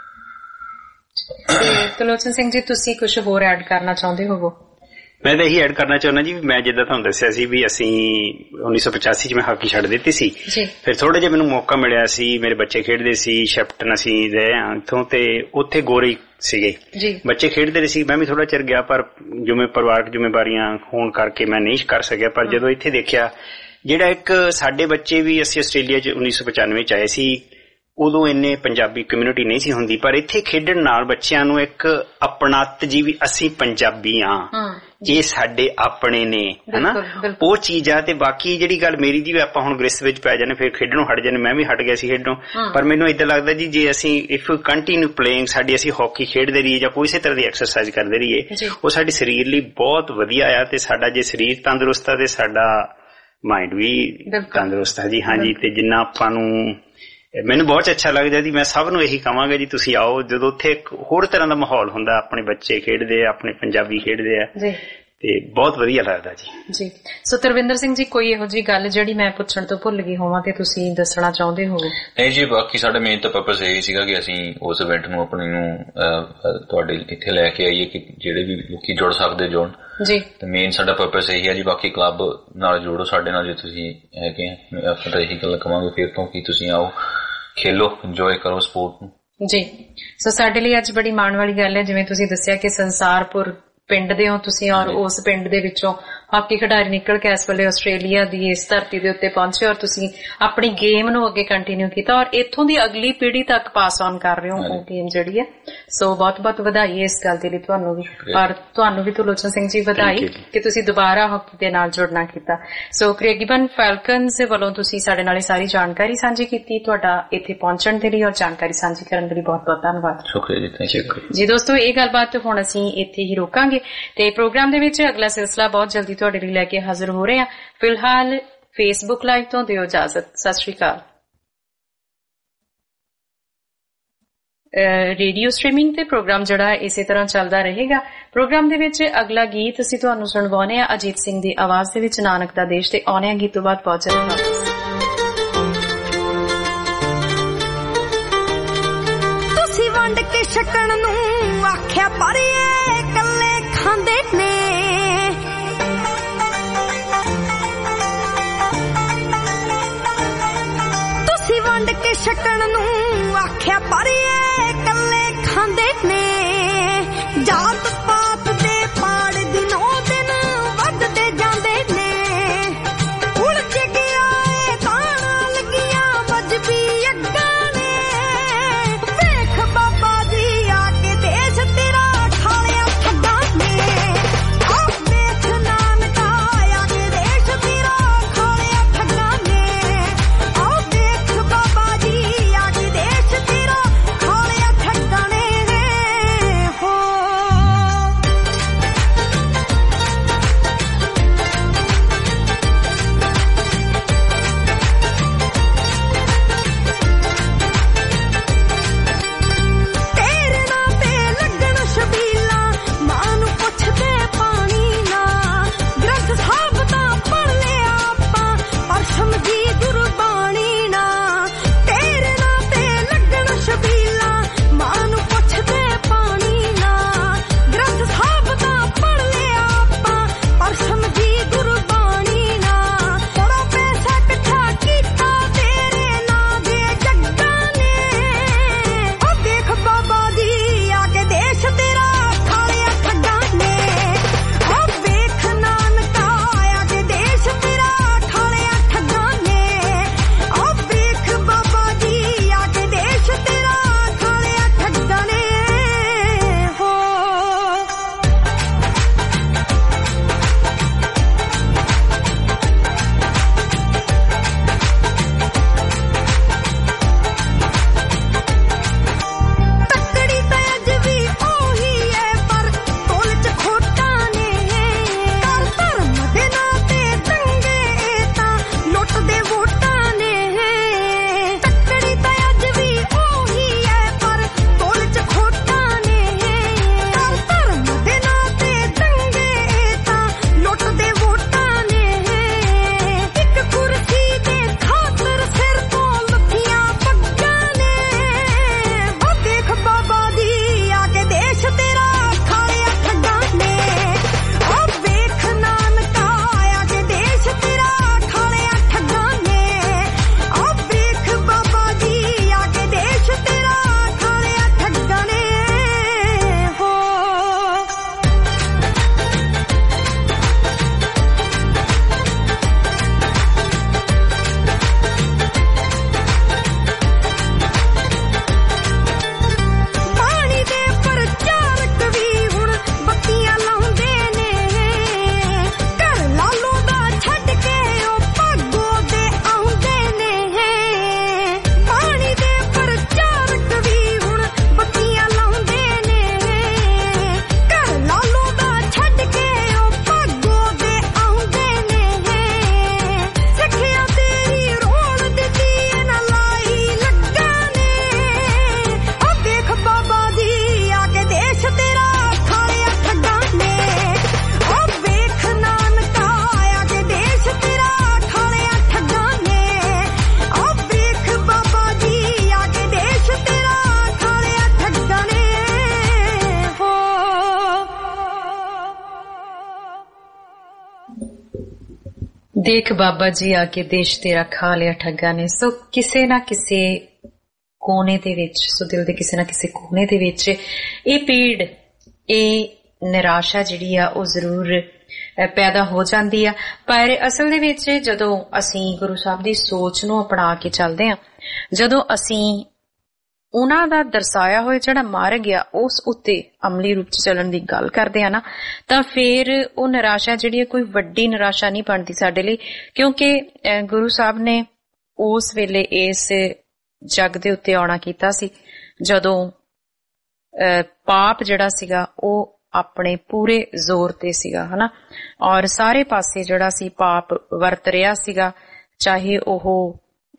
ਤਰਲੋਚਨ ਸਿੰਘ ਜੀ ਤੁਸੀਂ ਕੁਛ ਹੋਰ ਐਡ ਕਰਨਾ ਚਾਹੁੰਦੇ ਹੋਵੋ? ਮੈਂ ਤਾਂ ਇਹੀ ਐਡ ਕਰਨਾ ਚਾਹੁੰਦਾ ਜੀ, ਮੈਂ ਜਿੱਦਾਂ ਤੁਹਾਨੂੰ ਦੱਸਿਆ ਸੀ ਵੀ ਅਸੀਂ ਉੱਨੀ ਸੌ ਪਚਾਸੀ ਚ ਮੈਂ ਹਾਕੀ ਛੱਡ ਦਿੱਤੀ ਸੀ, ਫਿਰ ਥੋੜਾ ਜਿਹਾ ਮੈਨੂੰ ਮੌਕਾ ਮਿਲਿਆ ਸੀ, ਮੇਰੇ ਬੱਚੇ ਖੇਡਦੇ ਸੀ, ਸ਼ੈਪਟਨ ਅਸੀਂ ਰਹੇ ਹਾਂ ਇੱਥੋਂ, ਤੇ ਉੱਥੇ ਗੋਰੇ ਸੀਗੇ ਬੱਚੇ ਖੇਡਦੇ ਰਹੇ ਸੀ। ਮੈਂ ਵੀ ਥੋੜਾ ਚਿਰ ਗਿਆ ਪਰ ਜਿਵੇਂ ਪਰਿਵਾਰਕ ਜ਼ਿੰਮੇਵਾਰੀਆਂ ਹੋਣ ਕਰਕੇ ਮੈਂ ਨਹੀਂ ਕਰ ਸਕਿਆ। ਪਰ ਜਦੋਂ ਇੱਥੇ ਦੇਖਿਆ ਜਿਹੜਾ ਇੱਕ ਸਾਡੇ ਬੱਚੇ ਵੀ ਅਸੀਂ ਆਸਟ੍ਰੇਲੀਆ ਚ ਉੱਨੀ ਸੌ ਪਚਾਨਵੇਂ ਚ ਆਏ ਸੀ, ਉਦੋਂ ਇੰਨੇ ਪੰਜਾਬੀ ਕਮਿਊਨਿਟੀ ਨਹੀਂ ਸੀ ਹੁੰਦੀ, ਪਰ ਇੱਥੇ ਖੇਡਣ ਨਾਲ ਬੱਚਿਆਂ ਨੂੰ ਇੱਕ ਆਪਣਤ ਜੀ ਵੀ ਅਸੀਂ ਪੰਜਾਬੀ ਆ, ਇਹ ਸਾਡੇ ਆਪਣੇ ਨੇ ਹਨਾ, ਉਹ ਚੀਜ਼ ਆ। ਤੇ ਬਾਕੀ ਜਿਹੜੀ ਗੱਲ ਮੇਰੀ ਜੀ ਆਪਾਂ ਹੁਣ ਗ੍ਰਿਸ ਵਿੱਚ ਪੈ ਜਾਂਦੇ ਫਿਰ ਖੇਡਣੋਂ ਹਟ ਜਾਂਦੇ, ਮੈਂ ਵੀ ਹਟ ਗਿਆ ਸੀ ਖੇਡਣੋਂ, ਪਰ ਮੈਨੂੰ ਏਦਾਂ ਲੱਗਦਾ ਜੀ ਜੇ ਅਸੀਂ ਇਫ ਕੰਟੀਨਿਊ ਪਲੇਇੰਗ ਸਾਡੀ ਅਸੀਂ ਹਾਕੀ ਖੇਡਦੇ ਰਹੀਏ ਜਾਂ ਕੋਈ ਇਸੇ ਤਰ੍ਹਾਂ ਦੀ ਐਕਸਰਸਾਈਜ਼ ਕਰਦੇ ਰਹੀਏ, ਉਹ ਸਾਡੇ ਸਰੀਰ ਲਈ ਬਹੁਤ ਵਧੀਆ ਆ। ਤੇ ਸਾਡਾ ਜੇ ਸਰੀਰ ਤੰਦਰੁਸਤ ਆ ਤੇ ਸਾਡਾ ਮਾਈਂਡ ਵੀ ਤੰਦਰੁਸਤ ਹੈ ਜੀ। ਹਾਂਜੀ, ਤੇ ਜਿੰਨਾ ਆਪਾਂ ਨੂੰ ਮੈਨੂੰ ਬਹੁਤ ਅੱਛਾ ਲੱਗਦਾ ਜੀ। ਮੈਂ ਸਭ ਨੂੰ ਇਹੀ ਕਹਾਂਗਾ ਜੀ ਤੁਸੀਂ ਆਓ, ਜਦੋਂ ਉੱਥੇ ਇੱਕ ਹੋਰ ਤਰ੍ਹਾਂ ਦਾ ਮਾਹੌਲ ਹੁੰਦਾ, ਆਪਣੇ ਬੱਚੇ ਖੇਡਦੇ ਆ, ਆਪਣੇ ਪੰਜਾਬੀ ਖੇਡਦੇ ਆ, ਤੇ ਬਹੁਤ ਵਧੀਆ ਲੱਗਦਾ ਜੀ। ਜੀ ਸੋ ਤਰਵਿੰਦਰ ਸਿੰਘ ਜੀ ਕੋਈ ਇਹੋ ਜਿਹੀ ਗੱਲ ਜਿਹੜੀ ਮੈਂ ਪੁੱਛਣ ਤੋਂ ਭੁੱਲ ਗਈ ਹੋਵਾਂ ਤੇ ਤੁਸੀਂ ਦੱਸਣਾ ਚਾਹੁੰਦੇ ਹੋ? ਨਹੀਂ ਜੀ, ਬਾਕੀ ਸਾਡਾ ਮੇਨ ਤਾਂ ਪਰਪਸ ਇਹ ਸੀਗਾ ਕਿ ਅਸੀਂ ਉਸ ਇਵੈਂਟ ਨੂੰ ਆਪਣੇ ਨੂੰ ਤੁਹਾਡੇ ਇੱਥੇ ਲੈ ਕੇ ਆਈਏ ਕਿ ਜਿਹੜੇ ਵੀ ਲੋਕੀ ਜੁੜ ਸਕਦੇ ਜੁੜਨ ਜੀ। ਤੇ ਮੇਨ ਸਾਡਾ ਪਰਪਸ ਇਹੀ ਹੈ ਜੀ। ਬਾਕੀ ਕਲੱਬ ਨਾਲ ਜੁੜੋ ਸਾਡੇ ਨਾਲ ਜੇ ਤੁਸੀਂ ਹੈਗੇ ਆ, ਆਪਾਂ ਤਾਂ ਇਹੀ ਗੱਲ ਕਵਾਂਗੇ ਫਿਰ ਤੋਂ ਕਿ ਤੁਸੀਂ ਆਓ, ਖੇਲੋ, ਇੰਜੋਏ ਕਰੋ ਸਪੋਰਟ ਨੂੰ ਜੀ। ਸੋ ਸਾਡੇ ਲਈ ਅੱਜ ਬੜੀ ਮਾਣ ਵਾਲੀ ਗੱਲ ਹੈ, ਜਿਵੇਂ ਤੁਸੀਂ ਦੱਸਿਆ ਕਿ ਸੰਸਾਰਪੁਰ ਪਿੰਡ ਦੇ ਹੋ ਤੁਸੀਂ ਔਰ ਉਸ ਪਿੰਡ ਦੇ ਵਿੱਚੋਂ ਹਾਕੀ ਖਿਡਾਰੀ ਨਿਕਲ ਕੇ ਇਸ ਵੇਲੇ ਆਸਟ੍ਰੇਲੀਆ ਦੀ ਇਸ ਧਰਤੀ ਦੇ ਉੱਤੇ ਪਹੁੰਚੇ ਔਰ ਤੁਸੀਂ ਆਪਣੀ ਗੇਮ ਨੂੰ ਅੱਗੇ ਕੰਟੀਨਿਊ ਕੀਤਾ ਔਰ ਇੱਥੋਂ ਦੀ ਅਗਲੀ ਪੀੜ੍ਹੀ ਤੱਕ ਪਾਸ ਔਨ ਕਰ ਰਹੇ ਹੋ ਉਹ ਗੇਮ ਜਿਹੜੀ ਹੈ। ਸੋ ਬਹੁਤ ਬਹੁਤ ਵਧਾਈ ਇਸ ਗੱਲ ਦੇ ਲਈ ਤੁਹਾਨੂੰ ਵੀ, ਔਰ ਤੁਹਾਨੂੰ ਵੀ ਤੁਲੋਚਨ ਸਿੰਘ ਜੀ ਵਧਾਈ ਕਿ ਤੁਸੀਂ ਦੁਬਾਰਾ ਹਾਕੀ ਦੇ ਨਾਲ ਜੁੜਨਾ ਕੀਤਾ। ਸੋ ਕ੍ਰੈਗੀਬਨ ਫੈਲਕਨਸ ਵੱਲੋਂ ਤੁਸੀਂ ਸਾਡੇ ਨਾਲ ਸਾਰੀ ਜਾਣਕਾਰੀ ਸਾਂਝੀ ਕੀਤੀ। ਤੁਹਾਡਾ ਇੱਥੇ ਪਹੁੰਚਣ ਦੇ ਲਈ ਔਰ ਜਾਣਕਾਰੀ ਸਾਂਝੀ ਕਰਨ ਦੇ ਲਈ ਬਹੁਤ ਬਹੁਤ ਧੰਨਵਾਦ। ਸ਼ੁਕਰੀਆ ਜੀ, ਥੈਂਕ ਯੂ ਜੀ। ਦੋਸਤੋ, ਇਹ ਗੱਲਬਾਤ ਹੁਣ ਅਸੀਂ ਇੱਥੇ ਹੀ ਰੋਕਾਂਗੇ ਤੇ ਪ੍ਰੋਗਰਾਮ ਦੇ ਵਿੱਚ ਅਗਲਾ ਸਿਲਸਿਲਾ ਬਹੁਤ ਜਲਦੀ ਤੁਹਾਡੇ ਲਈ ਲੈ ਕੇ ਹਾਜ਼ਰ ਹੋ ਰਹੇ ਹਾਂ। ਫਿਲਹਾਲ ਫੇਸਬੁੱਕ ਲਾਈਵ ਤੋਂ ਦਿਓ ਇਜਾਜ਼ਤ। ਸਤਿ ਸ਼੍ਰੀ ਅਕਾਲ। ਰੇਡੀਓ ਸਟ੍ਰੀਮਿੰਗ ਤੇ ਪ੍ਰੋਗਰਾਮ ਜਿਹੜਾ ਇਸੇ ਤਰ੍ਹਾਂ ਚੱਲਦਾ ਰਹੇਗਾ। ਪ੍ਰੋਗਰਾਮ ਦੇ ਵਿੱਚ ਅਗਲਾ ਗੀਤ ਅਸੀਂ ਤੁਹਾਨੂੰ ਸੁਣਵਾਉਣੇ ਆ ਅਜੀਤ ਸਿੰਘ ਦੀ ਆਵਾਜ਼ ਦੇ ਵਿੱਚ, ਨਾਨਕ ਦਾ ਦੇਸ਼, ਤੇ ਆਉਣੇ ਆ ਗੀਤ ਤੋਂ ਬਾਅਦ ਪਹੁੰਚ ਰਹੇ ਹਾਂ। ਤੁਸੀਂ ਵੰਡ ਕੇ ਛਕਣ ਨੂੰ ਆਖਿਆ ਪਰ ਇਹ ਕੱਲੇ ਖਾਂਦੇ ਨੇ, ਤੁਸੀਂ ਵੰਡ ਕੇ ਛਕਣ ਨੂੰ ਆਖਿਆ ਪਰ ਇਹ ਕੱਲੇ ਖਾਂਦੇ ਨੇ। ਜਾਤ ਪਾਤ ਦੇ ਪਾੜ ਦਿਨੋਂ ਦਿਨ ਵੱਧਦੇ ਜਾਂਦੇ ਨੇ, ਉਲਝ ਗਿਆ ਏ ਤਾਣਾ ਲੱਗੀਆਂ ਮਜਬੀ ਅੱਗਾਂ ਨੇ। ਵੇਖ ਬਾਬਾ ਜੀ ਆ ਕੇ ਦੇਸ਼ ਤੇਰਾ ਖਾਲਿਆ ਠੱਗਾਂ ਨੇ, ਆ ਵੇਖ ਨਾਨਕਾ ਆ ਕੇ ਦੇਸ਼ ਤੇਰਾ ਖਾਲਿਆ ਠੱਗਾਂ ਨੇ, ਆ ਵੇਖ ਬਾਬਾ ਜੀ ਆ ਕੇ ਦੇਸ਼ ਤੇਰਾ ਖਾਲਿਆ ਠੱਗਾਂ ਨੇ। ਹੋ ਤੇਰੇ ਨਾਂ ਤੇ ਲੱਗਣ ਸ਼ਬੀਲਾਂ, ਮਾਂ ਨੂੰ ਪੁੱਛਦੇ ਪਾਣੀ ਨਾ। ਗ੍ਰੰਥ ਸਾਹਿਬ ਤਾਂ ਪੜ੍ਹ ਲਿਆ ਆਪਾਂ, ਪਰ ਸਮਝੀ ਗੁਰਬਾਣੀ ਨਾ। ਤੇਰੇ ਨਾਂ ਤੇ ਲੱਗਣ ਸ਼ਬੀਲਾਂ, ਮਾਂ ਨੂੰ ਪੁੱਛਦੇ ਪਾਣੀ ਨਾ। ਗ੍ਰੰਥ ਸਾਹਿਬ ਤਾਂ ਪੜ੍ਹ ਲਿਆ ਆਪਾਂ, ਪਰ ਸਮਝੀ ਗੁਰਬਾਣੀ ਨਾ। ਬੜਾ ਪੈਸਾ ਇਕੱਠਾ ਕੀਤਾ ਤੇਰੇ ਨਾਂ ਦੇ ਜੱਗਾਂ ਨੇ, ਉਹ ਦੇਖ ਬਾਬਾ ਜੀ ਆ ਕੇ ਦੇਸ਼ ਤੇਰਾ ਖਾਲਿਆ ਠੱਗਾਂ ਨੇ। ਉਹ ਵੇਖ ਨਾਨਕਾ ਆ ਕੇ ਦੇਸ਼ ਤੇਰਾ ਖਾਲਿਆ ਠੱਗਾਂ ਨੇ, ਉਹ ਵੇਖ ਬਾਬਾ ਜੀ ਆ ਕੇ ਦੇਸ਼ ਤੇਰਾ ਖਾਲਿਆ ਠੱਗਾਂ ਨੇ। ਹੋ ਤੱਕੜੀ ਤਾਂ ਅੱਜ ਵੀ ਉਹੀ ਏ, ਪਰ ਤੋਲ ਚ ਖੋਟਾਂ ਨੇ। ਕਰ ਧਰਮ ਦੇ ਨਾਂ ਤੇ ਦੰਗੇ ਤਾਂ ਲੁੱਟਦੇ ਵੋਟਾਂ ਨੇ। ਤੱਕੜੀ ਤਾਂ ਅੱਜ ਵੀ ਉਹੀ ਏ, ਪਰ ਤੋਲ ਚ ਖੋਟਾਂ ਨੇ। ਕਰ ਧਰਮ ਦੇ ਨਾਂ ਤੇ ਦੰਗੇ ਤਾਂ ਲੁੱਟਦੇ ਵੋਟਾਂ ਨੇ। ਇੱਕ ਕੁਰਸੀ ਦੇ ਖਾਤਰ ਸਿਰ ਤੋਂ ਲੁੱਟੀਆਂ ਪੱਗਾਂ ਨੇ। ਉਹ ਦੇਖ ਬਾਬਾ ਜੀ ਆ ਕੇ ਦੇਸ਼ ਤੇਰਾ ਖਾਲਿਆ ਠੱਗਾਂ ਨੇ, ਉਹ ਵੇਖ ਨਾਨਕਾ ਆ ਕੇ ਦੇਸ਼ ਤੇਰਾ ਖਾਲਿਆ ਠੱਗਾਂ ਨੇ, ਉਹ ਵੇਖ ਬਾਬਾ ਜੀ ਆ ਕੇ ਦੇਸ਼ ਤੇਰਾ ਖਾਲਿਆ ਠੱਗਾਂ ਨੇ। ਹੋ ਪਾਣੀ ਦੇ ਪ੍ਰਚਾਰਕ ਵੀ ਹੁਣ ਬੱਤੀਆਂ ਲਾਉਂਦੇ ਨੇ, ਘਰ ਲਾਲੋ ਦਾ ਛੱਡ ਕੇ ਉਹ ਭਾਗੋ ਦੇ ਆਉਂਦੇ ਨੇ। ਪਾਣੀ ਦੇ ਪ੍ਰਚਾਰਕ ਵੀ ਹੁਣ ਬੱਤੀਆਂ ਲਾਉਂਦੇ ਨੇ, ਘਰ ਲਾਲੋ ਦਾ ਛੱਡ ਕੇ ਉਹ ਭਾਗੋ ਦੇ ਆਉਂਦੇ ਨੇ। ਸਿੱਖਿਆ ਤੇਰੀ ਰੋਲ ਦਿੱਤੀ ਇਹਨਾਂ ਲਾਈ ਲੱਗਾ ਨੇ, ਉਹ ਦੇਖ ਬਾਬਾ ਜੀ ਆ ਕੇ ਦੇਸ਼ ਤੇਰਾ ਖਾਲਿਆ ਠੱਗਾਂ ਨੇ, ਉਹ ਵੇਖ ਨਾਨਕਾ ਆ ਕੇ ਦੇਸ਼ ਤੇਰਾ ਖਾਲਿਆ ਠੱਗਾਂ ਨੇ, ਉਹ ਵੇਖ ਬਾਬਾ ਜੀ ਆ ਕੇ ਦੇਸ਼ ਤੇਰਾ ਖਾਲਿਆ ਠੱਗਾਂ ਨੇ। ਹੋ ਦੇਖ ਬਾਬਾ ਜੀ ਆ ਕੇ ਦੇਸ਼ ਤੇਰਾ ਖਾ ਲਿਆ ਠੱਗਾਂ ਨੇ। ਸੋ ਕਿਸੇ ਨਾ ਕਿਸੇ ਕੋਨੇ ਦੇ ਵਿੱਚ, ਸੋ ਦਿਲ ਦੇ ਕਿਸੇ ਨਾ ਕਿਸੇ ਕੋਨੇ ਦੇ ਵਿੱਚ ਇਹ ਪੀੜ, ਇਹ ਨਿਰਾਸ਼ਾ ਜਿਹੜੀ ਆ ਉਹ ਜ਼ਰੂਰ ਪੈਦਾ ਹੋ ਜਾਂਦੀ ਆ। ਪਰ ਅਸਲ ਦੇ ਵਿੱਚ ਜਦੋਂ ਅਸੀਂ ਗੁਰੂ ਸਾਹਿਬ ਦੀ ਸੋਚ ਨੂੰ ਅਪਣਾ ਕੇ ਚੱਲਦੇ ਹਾਂ, ਜਦੋਂ ਅਸੀਂ ਉਹਨਾਂ ਦਾ ਦਰਸਾਇਆ ਹੋਇਆ ਜਿਹੜਾ ਮਾਰਗ ਆ ਉਸ ਉੱਤੇ ਅਮਲੀ ਰੂਪ ਚ ਚੱਲਣ ਦੀ ਗੱਲ ਕਰਦੇ ਆ ਨਾ, ਤਾਂ ਫਿਰ ਉਹ ਨਿਰਾਸ਼ਾ ਜਿਹੜੀ ਹੈ ਕੋਈ ਵੱਡੀ ਨਿਰਾਸ਼ਾ ਨਹੀਂ ਬਣਦੀ ਸਾਡੇ ਲਈ, ਕਿਉਂਕਿ ਗੁਰੂ ਸਾਹਿਬ ਨੇ ਉਸ ਵੇਲੇ ਇਸ ਜੱਗ ਦੇ ਉੱਤੇ ਆਉਣਾ ਕੀਤਾ ਸੀ ਜਦੋਂ ਪਾਪ ਜਿਹੜਾ ਸੀਗਾ ਉਹ ਆਪਣੇ ਪੂਰੇ ਜ਼ੋਰ ਤੇ ਸੀਗਾ, ਹਨਾ, ਔਰ ਸਾਰੇ ਪਾਸੇ ਜਿਹੜਾ ਸੀ ਪਾਪ ਵਰਤ ਰਿਹਾ ਸੀਗਾ, ਚਾਹੇ ਉਹ